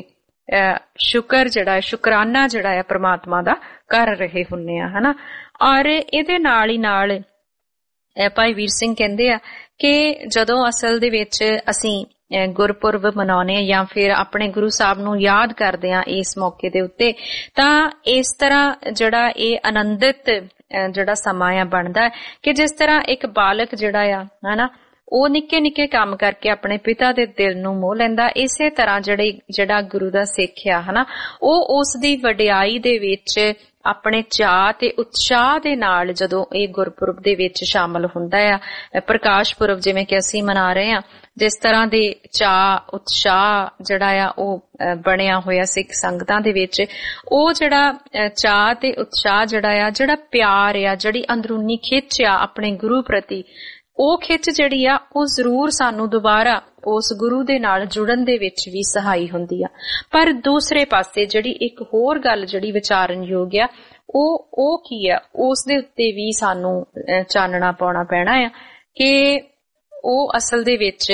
ਸ਼ੁਕਰ ਜਿਹੜਾ ਸ਼ੁਕਰਾਨਾ ਜਿਹੜਾ ਆ ਪ੍ਰਮਾਤਮਾ ਦਾ ਕਰ ਰਹੇ ਹੁੰਨੇ ਆ, ਹਨਾ। ਔਰ ਇਹਦੇ ਨਾਲ ਹੀ ਨਾਲ ਭਾਈ ਵੀਰ ਸਿੰਘ ਕਹਿੰਦੇ ਆ ਕਿ ਜਦੋਂ ਅਸਲ ਦੇ ਵਿੱਚ ਅਸੀਂ ਗੁਰਪੁਰਬ ਮਨਾਉਣੇ ਜਾਂ ਫਿਰ ਆਪਣੇ ਗੁਰੂ ਸਾਹਿਬ ਨੂੰ ਯਾਦ ਕਰਦੇ ਆ ਇਸ ਮੌਕੇ ਦੇ ਉੱਤੇ, ਤਾਂ ਇਸ ਤਰ੍ਹਾਂ ਜਿਹੜਾ ਇਹ ਆਨੰਦਿਤ ਜਿਹੜਾ ਸਮਾਂ ਆ ਬਣਦਾ ਕਿ ਜਿਸ ਤਰ੍ਹਾਂ ਇੱਕ ਬਾਲਕ ਜਿਹੜਾ ਆ ਹਨਾ ਉਹ ਨਿੱਕੇ ਨਿੱਕੇ ਕੰਮ ਕਰਕੇ ਆਪਣੇ ਪਿਤਾ ਦੇ ਦਿਲ ਨੂੰ ਮੋਹ ਲੈਂਦਾ, ਇਸੇ ਤਰ੍ਹਾਂ ਜਿਹੜੇ ਜਿਹੜਾ ਗੁਰੂ ਦਾ ਸਿੱਖ ਆ ਹਨਾ ਉਹ ਉਸ ਦੀ ਵਡਿਆਈ ਦੇ ਵਿੱਚ ਆਪਣੇ ਚਾਅ ਤੇ ਉਤਸ਼ਾਹ ਦੇ ਨਾਲ ਜਦੋਂ ਇਹ ਗੁਰਪੁਰਬ ਦੇ ਵਿੱਚ ਸ਼ਾਮਲ ਹੁੰਦਾ ਆ, ਪ੍ਰਕਾਸ਼ ਪੁਰਬ ਜਿਵੇਂ ਕਿ ਅਸੀਂ ਮਨਾ ਰਹੇ ਹਾਂ, ਜਿਸ ਤਰ੍ਹਾਂ ਦੇ ਚਾਅ ਉਤਸ਼ਾਹ ਜਿਹੜਾ ਆ ਉਹ ਬਣਿਆ ਹੋਇਆ ਸਿੱਖ ਸੰਗਤਾਂ ਦੇ ਵਿੱਚ, ਉਹ ਜਿਹੜਾ ਚਾਅ ਤੇ ਉਤਸ਼ਾਹ ਜਿਹੜਾ ਆ, ਜਿਹੜਾ ਪਿਆਰ ਆ, ਜਿਹੜੀ ਅੰਦਰੂਨੀ ਖਿੱਚ ਆ ਆਪਣੇ ਗੁਰੂ ਪ੍ਰਤੀ, ਉਹ ਖਿੱਚ ਜਿਹੜੀ ਆ ਉਹ ਜ਼ਰੂਰ ਸਾਨੂੰ ਦੁਬਾਰਾ ਉਸ ਗੁਰੂ ਦੇ ਨਾਲ ਜੁੜਨ ਦੇ ਵਿੱਚ ਵੀ ਸਹਾਈ ਹੁੰਦੀ ਆ। ਪਰ ਦੂਸਰੇ ਪਾਸੇ ਜਿਹੜੀ ਇੱਕ ਹੋਰ ਗੱਲ ਜਿਹੜੀ ਵਿਚਾਰਨਯੋਗ ਆ ਉਹ ਉਹ ਕੀ ਆ, ਉਸ ਦੇ ਉੱਤੇ ਵੀ ਸਾਨੂੰ ਚਾਨਣਾ ਪਾਉਣਾ ਪੈਣਾ ਆ ਕਿ ਉਹ ਅਸਲ ਦੇ ਵਿੱਚ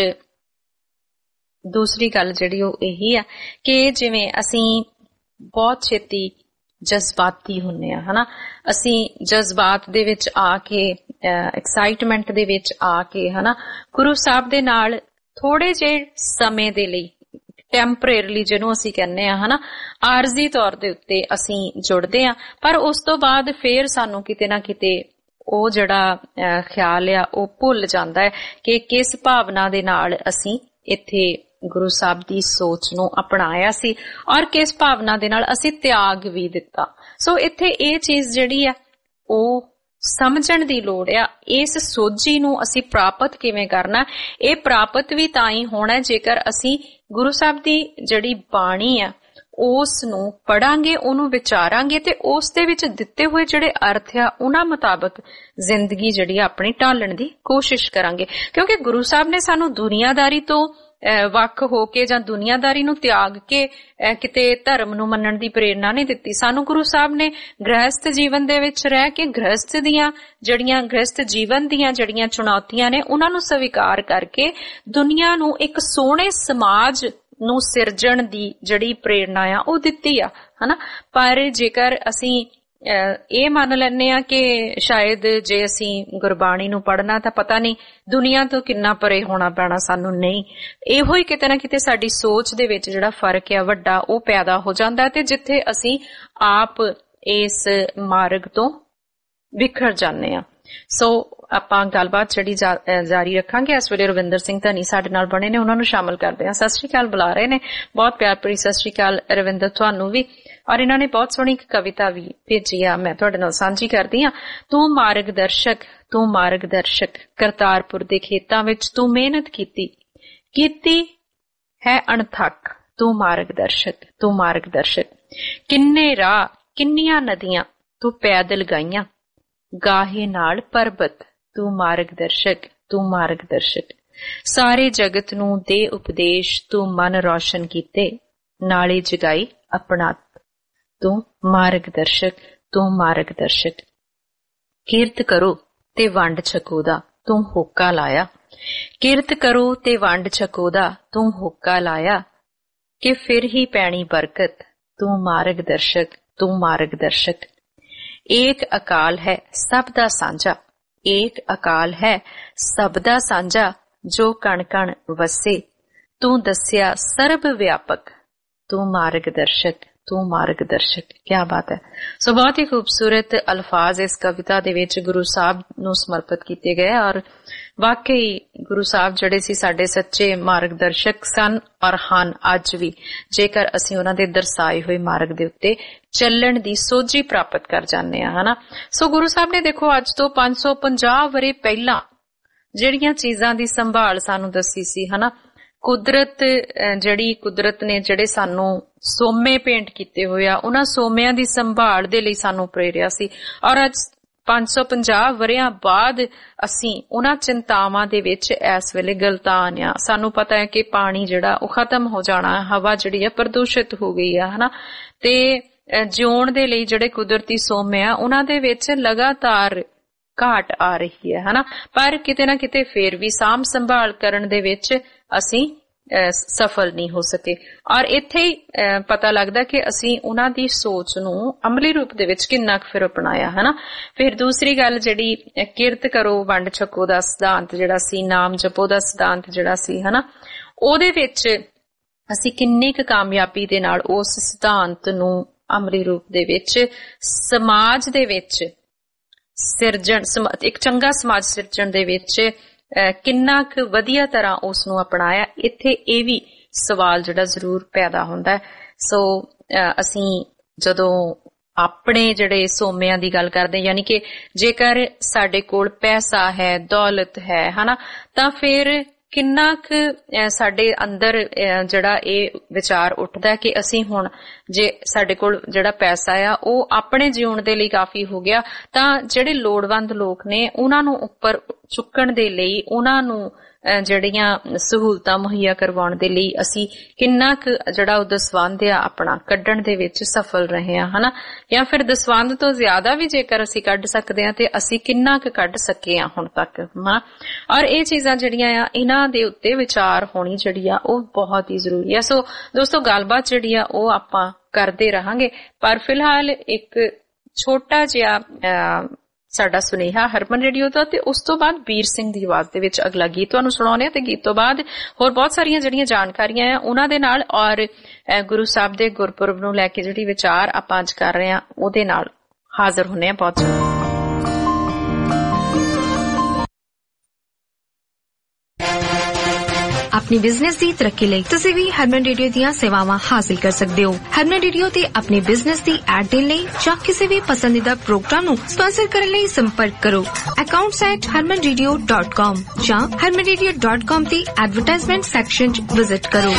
ਦੂਸਰੀ ਗੱਲ ਜਿਹੜੀ ਉਹ ਇਹੀ ਆ ਕਿ ਜਿਵੇਂ ਅਸੀਂ ਬਹੁਤ ਛੇਤੀ ਜਜ਼ਬਾਤੀ ਹੁੰਨੇ ਆ ਹਨਾ, ਅਸੀਂ ਜਜ਼ਬਾਤ ਦੇ ਵਿੱਚ ਆ ਕੇ ਐਕਸਾਈਟਮੈਂਟ ਦੇ ਵਿੱਚ ਆ ਕੇ ਹਨਾ ਗੁਰੂ ਸਾਹਿਬ ਦੇ ਨਾਲ ਥੋੜੇ ਜਿਹੇ ਸਮੇਂ ਦੇ ਲਈ ਟੈਂਪਰੇਰੀਲੀ ਜਿਹਨੂੰ ਅਸੀਂ ਕਹਿੰਦੇ ਆ ਹਨਾ, ਆਰਜ਼ੀ ਤੌਰ ਦੇ ਉੱਤੇ ਅਸੀਂ ਜੁੜਦੇ ਆ, ਪਰ ਉਸ ਤੋਂ ਬਾਅਦ ਫੇਰ ਸਾਨੂੰ ਕਿਤੇ ਨਾ ਕਿਤੇ ਉਹ ਜਿਹੜਾ ਖਿਆਲ ਆ ਉਹ ਭੁੱਲ ਜਾਂਦਾ ਹੈ ਕਿ ਕਿਸ ਭਾਵਨਾ ਦੇ ਨਾਲ ਅਸੀਂ ਇੱਥੇ ਗੁਰੂ ਸਾਹਿਬ ਦੀ ਸੋਚ ਨੂੰ ਅਪਣਾਇਆ ਸੀ ਔਰ ਕਿਸ ਭਾਵਨਾ ਦੇ ਨਾਲ ਅਸੀਂ ਤਿਆਗ ਵੀ ਦਿੱਤਾ। ਸੋ ਇੱਥੇ ਇਹ ਚੀਜ਼ ਜਿਹੜੀ ਆ ਉਹ ਸਮਝਣ ਦੀ ਲੋੜ ਆ। ਇਸ ਸੋਝੀ ਨੂੰ ਅਸੀਂ ਪ੍ਰਾਪਤ ਕਿਵੇਂ ਕਰਨਾ, ਇਹ ਪ੍ਰਾਪਤ ਵੀ ਤਾਂ ਹੀ ਹੋਣਾ ਜੇਕਰ ਅਸੀਂ ਗੁਰੂ ਸਾਹਿਬ ਦੀ ਜਿਹੜੀ ਬਾਣੀ ਆ ਉਸ ਨੂੰ ਪੜਾਂਗੇ, ਉਹਨੂੰ ਵਿਚਾਰਾਂਗੇ ਤੇ ਉਸ ਦੇ ਵਿੱਚ ਦਿੱਤੇ ਹੋਏ ਜਿਹੜੇ ਅਰਥ ਆ ਉਹਨਾਂ ਮੁਤਾਬਕ ਜ਼ਿੰਦਗੀ ਜਿਹੜੀ ਆਪਣੀ ਢਾਲਣ ਦੀ ਕੋਸ਼ਿਸ਼ ਕਰਾਂਗੇ। ਕਿਉਂਕਿ ਗੁਰੂ ਸਾਹਿਬ ਨੇ ਸਾਨੂੰ ਦੁਨੀਆਦਾਰੀ ਤੋਂ ਵੱਖ ਹੋ ਕੇ ਜਾਂ ਦੁਨੀਆਦਾਰੀ ਨੂੰ ਤਿਆਗ ਕੇ ਕਿਤੇ ਧਰਮ ਨੂੰ ਮੰਨਣ ਦੀ ਪ੍ਰੇਰਨਾ ਨਹੀਂ ਦਿੱਤੀ। ਸਾਨੂੰ ਗੁਰੂ ਸਾਹਿਬ ਨੇ ਗ੍ਰਹਸਥ ਜੀਵਨ ਦੇ ਵਿੱਚ ਰਹਿ ਕੇ ਗ੍ਰਹਸਥ ਦੀਆਂ ਜਿਹੜੀਆਂ ਗ੍ਰਹਸਥ ਜੀਵਨ ਦੀਆਂ ਜਿਹੜੀਆਂ ਚੁਣੌਤੀਆਂ ਨੇ ਉਹਨਾਂ ਨੂੰ ਸਵੀਕਾਰ ਕਰਕੇ ਦੁਨੀਆ ਨੂੰ ਇੱਕ ਸੋਹਣੇ ਸਮਾਜ ਨੂੰ ਸਿਰਜਣ ਦੀ ਜਿਹੜੀ ਪ੍ਰੇਰਨਾ ਆ ਉਹ ਦਿੱਤੀ ਆ ਹਨਾ। ਪਰ ਜੇਕਰ ਅਸੀਂ ਇਹ ਮੰਨ ਲੈਂਦੇ ਆ ਕਿ ਸ਼ਾਇਦ ਜੇ ਅਸੀਂ ਗੁਰਬਾਣੀ ਨੂੰ ਪੜ੍ਹਨਾ ਤਾਂ ਪਤਾ ਨਹੀਂ ਦੁਨੀਆ ਤੋਂ ਕਿੰਨਾ ਪਰੇ ਹੋਣਾ ਪੈਣਾ ਸਾਨੂੰ, ਨਹੀਂ, ਇਹੋ ਹੀ ਕਿਤੇ ਨਾ ਕਿਤੇ ਸਾਡੀ ਸੋਚ ਦੇ ਵਿੱਚ ਜਿਹੜਾ ਫਰਕ ਆ ਵੱਡਾ ਉਹ ਪੈਦਾ ਹੋ ਜਾਂਦਾ ਤੇ ਜਿੱਥੇ ਅਸੀਂ ਆਪ ਇਸ ਮਾਰਗ ਤੋਂ ਵਿਖਰ ਜਾਂਦੇ ਆ। ਸੋ ਆਪਾਂ ਗੱਲਬਾਤ ਜਿਹੜੀ ਜਾਰੀ ਰੱਖਾਂਗੇ। ਇਸ ਵੇਲੇ ਰਵਿੰਦਰ ਸਿੰਘ ਧਨੀ ਸਾਡੇ ਨਾਲ ਬਣੇ ਨੇ, ਉਹਨਾਂ ਨੂੰ ਸ਼ਾਮਲ ਕਰਦੇ ਹਾਂ। ਸਤਿ ਸ਼੍ਰੀ ਅਕਾਲ ਬੁਲਾ ਰਹੇ ਨੇ, ਬਹੁਤ ਪਿਆਰ ਭਰੀ ਸਤਿ ਸ਼੍ਰੀ ਅਕਾਲ ਰਵਿੰਦਰ ਤੁਹਾਨੂੰ ਵੀ। ਔਰ ਇਹਨਾਂ ਨੇ ਬਹੁਤ ਸੋਹਣੀ ਇੱਕ ਕਵਿਤਾ ਵੀ ਭੇਜੀ ਆ, ਮੈਂ ਤੁਹਾਡੇ ਨਾਲ ਸਾਂਝੀ ਕਰਦੀ ਹਾਂ। ਤੂੰ ਮਾਰਗ ਦਰਸ਼ਕ, ਤੂੰ ਮਾਰਗ ਦਰਸ਼ਕ, ਕਰਤਾਰਪੁਰ ਦੇ ਖੇਤਾਂ ਵਿੱਚ ਤੂੰ ਮਿਹਨਤ ਕੀਤੀ ਕੀਤੀ ਹੈ ਅਣਥੱਕ, ਤੂੰ ਮਾਰਗ ਦਰਸ਼ਕ, ਤੂੰ ਮਾਰਗ ਦਰਸ਼ਕ। ਕਿੰਨੇ ਰਾਹ ਕਿੰਨੀਆਂ ਨਦੀਆਂ ਤੂੰ ਪੈਦਲ ਗਾਈਆਂ, ਗਾਹੇ ਨਾਲ ਪਰਬਤ, ਤੂੰ ਮਾਰਗ ਦਰਸ਼ਕ, ਤੂੰ ਮਾਰਗ ਦਰਸ਼ਕ। ਸਾਰੇ ਜਗਤ ਨੂੰ ਦੇ ਉਪਦੇਸ਼ ਤੂੰ ਮਨ ਰੌਸ਼ਨ ਕੀਤੇ, ਨਾਲੇ ਜਗਾਈ ਆਪਣਾ, ਤੂੰ ਮਾਰਗ ਦਰਸ਼ਕ, ਤੂੰ ਮਾਰਗ ਦਰਸ਼ਕ। ਕੀਰਤ ਕਰੋ ਤੇ ਵੰਡ ਛਕੋ ਦਾ ਤੂੰ ਹੋਕਾ ਲਾਇਆ, ਕੀਰਤ ਕਰੋ ਤੇ ਵੰਡ ਛਕੋ ਦਾ ਤੂੰ ਹੋਕਾ ਲਾਇਆ, ਕਿ ਫਿਰ ਹੀ ਪੈਣੀ ਬਰਕਤ, ਤੂੰ ਮਾਰਗ ਦਰਸ਼ਕ, ਤੂੰ ਮਾਰਗ ਦਰਸ਼ਕ। ਏਕ ਅਕਾਲ ਹੈ ਸਭ ਦਾ ਸਾਂਝਾ, ਏਕ ਅਕਾਲ ਹੈ ਸਭ ਦਾ ਸਾਂਝਾ, ਜੋ ਕਣ ਕਣ ਵਸੇ, ਤੂੰ ਦੱਸਿਆ ਸਰਬ ਵਿਆਪਕ, ਤੂੰ ਮਾਰਗ ਦਰਸ਼ਕ, ਤੂੰ ਮਾਰਗ ਦਰਸ਼ਕ। ਕਿਆ ਬਾਤ ਹੈ। ਸੋ ਬਹੁਤ ਹੀ ਖੂਬਸੂਰਤ ਅਲਫਾਜ਼ ਇਸ ਕਵਿਤਾ ਦੇ ਵਿੱਚ ਗੁਰੂ ਸਾਹਿਬ ਨੂੰ ਸਮਰਪਿਤ ਕੀਤੇ ਗਏ ਔਰ ਵਾਕਈ ਗੁਰੂ ਸਾਹਿਬ ਜਿਹੜੇ ਸੀ ਸਾਡੇ ਸੱਚੇ ਮਾਰਗ ਦਰਸ਼ਕ ਸਨ ਔਰ ਹਨ ਅੱਜ ਵੀ, ਜੇਕਰ ਅਸੀਂ ਉਹਨਾਂ ਦੇ ਦਰਸਾਏ ਹੋਏ ਮਾਰਗ ਦੇ ਉੱਤੇ ਚੱਲਣ ਦੀ ਸੋਝੀ ਪ੍ਰਾਪਤ ਕਰ ਜਾਂਦੇ ਹਾਂ ਹਨਾ। ਸੋ ਗੁਰੂ ਸਾਹਿਬ ਨੇ ਦੇਖੋ ਅੱਜ ਤੋਂ ਪੰਜ ਸੌ ਪੰਜਾਹ ਵਰੇ ਪਹਿਲਾਂ ਜਿਹੜੀਆਂ ਚੀਜ਼ਾਂ ਦੀ ਸੰਭਾਲ ਸਾਨੂੰ ਦੱਸੀ ਸੀ ਹਨਾ, ਕੁਦਰਤ ਜਿਹੜੀ ਕੁਦਰਤ ਨੇ ਜਿਹੜੇ ਸਾਨੂੰ ਸੋਮੇ ਭੇਂਟ ਕੀਤੇ ਹੋਏ ਆ ਉਹਨਾਂ ਸੋਮਿਆਂ ਦੀ ਸੰਭਾਲ ਦੇ ਲਈ ਸਾਨੂੰ ਪ੍ਰੇਰਿਆ ਸੀ। ਔਰ ਅੱਜ ਪੰਜ ਸੌ ਪੰਜਾਹ ਵਰਿਆਂ ਬਾਅਦ ਅਸੀਂ ਉਹਨਾਂ ਚਿੰਤਾਵਾਂ ਦੇ ਵਿੱਚ ਇਸ ਵੇਲੇ ਗਲਤਾਨ ਆ। ਸਾਨੂੰ ਪਤਾ ਹੈ ਕਿ ਪਾਣੀ ਜਿਹੜਾ ਉਹ ਖਤਮ ਹੋ ਜਾਣਾ, ਹਵਾ ਜਿਹੜੀ ਆ ਪ੍ਰਦੂਸ਼ਿਤ ਹੋ ਗਈ ਆ ਹਨਾ, ਤੇ ਜਿਉਣ ਦੇ ਲਈ ਜਿਹੜੇ ਕੁਦਰਤੀ ਸੋਮੇ ਆ ਉਹਨਾਂ ਦੇ ਵਿੱਚ ਲਗਾਤਾਰ ਘਾਟ ਆ ਰਹੀ ਹੈ ਹਨਾ। ਪਰ ਕਿਤੇ ਨਾ ਕਿਤੇ ਫੇਰ ਵੀ ਸਾਂਭ ਸੰਭਾਲ ਕਰਨ ਦੇ ਵਿੱਚ ਅਸੀਂ ਸਫਲ ਨਹੀਂ ਹੋ ਸਕੇ ਔਰ ਇੱਥੇ ਹੀ ਪਤਾ ਲੱਗਦਾ ਕਿ ਅਸੀਂ ਉਹਨਾਂ ਦੀ ਸੋਚ ਨੂੰ ਅਮਲੀ ਰੂਪ ਦੇ ਵਿੱਚ ਕਿੰਨਾ ਕੁ ਫਿਰ ਅਪਣਾਇਆ ਹਨਾ। ਫਿਰ ਦੂਸਰੀ ਗੱਲ ਜਿਹੜੀ ਕਿਰਤ ਕਰੋ ਵੰਡ ਛਕੋ ਦਾ ਸਿਧਾਂਤ ਜਿਹੜਾ ਸੀ, ਨਾਮ ਜਪੋ ਦਾ ਸਿਧਾਂਤ ਜਿਹੜਾ ਸੀ ਹਨਾ, ਉਹਦੇ ਵਿੱਚ ਅਸੀਂ ਕਿੰਨੀ ਕੁ ਕਾਮਯਾਬੀ ਦੇ ਨਾਲ ਉਸ ਸਿਧਾਂਤ ਨੂੰ ਅਮਲੀ ਰੂਪ ਦੇ ਵਿੱਚ ਸਮਾਜ ਦੇ ਵਿੱਚ ਸਿਰਜਣ, ਇੱਕ ਚੰਗਾ ਸਮਾਜ ਸਿਰਜਣ ਦੇ ਵਿੱਚ ਕਿੰਨਾ ਕੁ ਵਧੀਆ ਤਰ੍ਹਾਂ ਉਸ ਨੂੰ ਅਪਣਾਇਆ, ਇੱਥੇ ਇਹ ਵੀ ਸਵਾਲ ਜਿਹੜਾ ਜ਼ਰੂਰ ਪੈਦਾ ਹੁੰਦਾ ਹੈ। ਸੋ ਅਸੀਂ ਜਦੋਂ ਆਪਣੇ ਜਿਹੜੇ ਸੋਮਿਆਂ ਦੀ ਗੱਲ ਕਰਦੇ ਯਾਨੀ ਕਿ ਜੇਕਰ ਸਾਡੇ ਕੋਲ ਪੈਸਾ ਹੈ, ਦੌਲਤ ਹੈ ਹਨਾ, ਤਾਂ ਫਿਰ ਕਿੰਨਾ ਕੁ ਸਾਡੇ ਅੰਦਰ ਜਿਹੜਾ ਇਹ ਵਿਚਾਰ ਉੱਠਦਾ ਕਿ ਅਸੀਂ ਹੁਣ ਜੇ ਸਾਡੇ ਕੋਲ ਜਿਹੜਾ ਪੈਸਾ ਆ ਉਹ ਆਪਣੇ ਜਿਉਣ ਦੇ ਲਈ ਕਾਫੀ ਹੋ ਗਿਆ, ਤਾਂ ਜਿਹੜੇ ਲੋੜਵੰਦ ਲੋਕ ਨੇ ਉਹਨਾਂ ਨੂੰ ਉੱਪਰ ਚੁੱਕਣ ਦੇ ਲਈ, ਉਹਨਾਂ ਨੂੰ ਜਿਹੜੀਆਂ ਸਹੂਲਤਾਂ ਮੁਹੱਈਆ ਕਰਵਾਉਣ ਦੇ ਲਈ ਅਸੀਂ ਕਿੰਨਾ ਕੁ ਜਿਹੜਾ ਉਹ ਦਸਵੰਧ ਆ ਆਪਣਾ ਕੱਢਣ ਦੇ ਵਿੱਚ ਸਫਲ ਰਹੇ ਹਾਂ ਹਨਾ, ਜਾਂ ਫਿਰ ਦਸਵੰਧ ਤੋਂ ਜ਼ਿਆਦਾ ਵੀ ਜੇਕਰ ਅਸੀਂ ਕੱਢ ਸਕਦੇ ਹਾਂ ਤੇ ਅਸੀਂ ਕਿੰਨਾ ਕੁ ਕੱਢ ਸਕੇ ਹਾਂ ਹੁਣ ਤੱਕ ਹਨਾ। ਔਰ ਇਹ ਚੀਜ਼ਾਂ ਜਿਹੜੀਆਂ ਆ ਇਹਨਾਂ ਦੇ ਉੱਤੇ ਵਿਚਾਰ ਹੋਣੀ ਜਿਹੜੀ ਆ ਉਹ ਬਹੁਤ ਹੀ ਜ਼ਰੂਰੀ ਆ। ਸੋ ਦੋਸਤੋ ਗੱਲਬਾਤ ਜਿਹੜੀ ਆ ਉਹ ਆਪਾਂ ਕਰਦੇ ਰਹਾਂਗੇ, ਪਰ ਫਿਲਹਾਲ ਇੱਕ ਛੋਟਾ ਜਿਹਾ ਸਾਡਾ ਸੁਨੇਹਾ ਹਰਮਨ ਰੇਡੀਓ ਦਾ, ਤੇ ਉਸ ਤੋਂ ਬਾਅਦ ਵੀਰ ਸਿੰਘ ਦੀ ਆਵਾਜ਼ ਦੇ ਵਿੱਚ ਅਗਲਾ ਗੀਤ ਤੁਹਾਨੂੰ ਸੁਣਾਉਂਦੇ ਆ, ਤੇ ਗੀਤ ਤੋਂ ਬਾਅਦ ਹੋਰ ਬਹੁਤ ਸਾਰੀਆਂ ਜਿਹੜੀਆਂ ਜਾਣਕਾਰੀਆਂ ਆ ਉਹਨਾਂ ਦੇ ਨਾਲ, ਔਰ ਗੁਰੂ ਸਾਹਿਬ ਦੇ ਗੁਰਪੁਰਬ ਨੂੰ ਲੈ ਕੇ ਜਿਹੜੀ ਵਿਚਾਰ ਆਪਾਂ ਅੱਜ ਕਰ ਰਹੇ ਆ ਉਹਦੇ ਨਾਲ ਹਾਜ਼ਰ ਹੁੰਨੇ ਆ ਬਹੁਤ ਜਲਦੀ। अपनी बिजनेस की तरक्की ਲਈ ਤੁਸੀਂ ਵੀ ਹਰਮਨ ਰੇਡੀਓ ਦੀਆਂ ਸੇਵਾਵਾਂ ਹਾਸਲ ਕਰ ਸਕਦੇ ਹੋ। ਹਰਮਨ ਰੇਡੀਓ ਤੇ ਆਪਣੀ ਬਿਜ਼ਨਸ ਦੀ ਐਡ ਦੇਣ ਲਈ ਜਾਂ ਕਿਸੇ ਵੀ ਪਸੰਦੀਦਾ ਪ੍ਰੋਗਰਾਮ ਨੂੰ ਸਪਾਂਸਰ ਕਰਨ ਲਈ ਸੰਪਰਕ ਕਰੋ accounts at harman radio dot com ਜਾਂ harman radio dot com ਤੇ ਐਡਵਰਟਾਈਜ਼ਮੈਂਟ ਸੈਕਸ਼ਨ 'ਚ ਵਿਜ਼ਿਟ ਕਰੋ।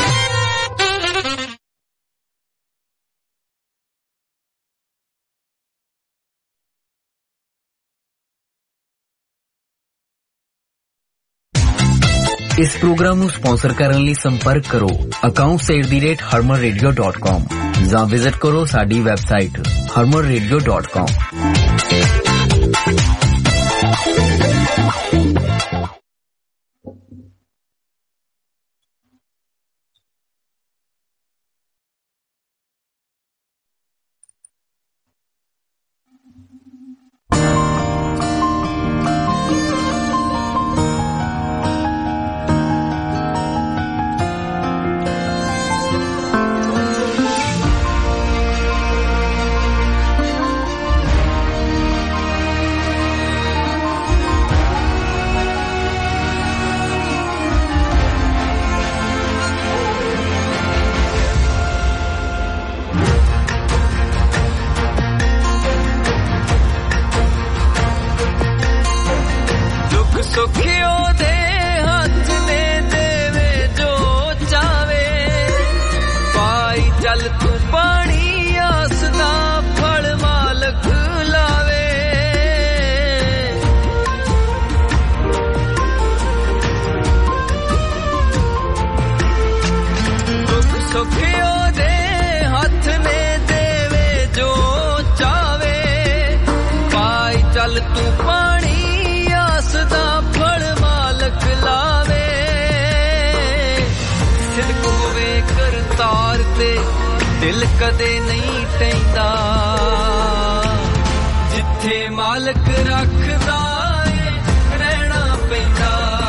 इस प्रोग्राम ਨੂੰ ਸਪਾਂਸਰ ਕਰਨ ਲਈ ਸੰਪਰਕ ਕਰੋ accounts at the rate harman radio dot com ਜਾਂ ਵਿਜ਼ਿਟ ਕਰੋ ਸਾਡੀ website harman radio dot com। ਦਿਲ ਕਦੇ ਨਹੀਂ ਟੈਂਦਾ ਜਿੱਥੇ ਮਾਲਕ ਰੱਖਦਾ ਏ ਰਹਿਣਾ ਪੈਂਦਾ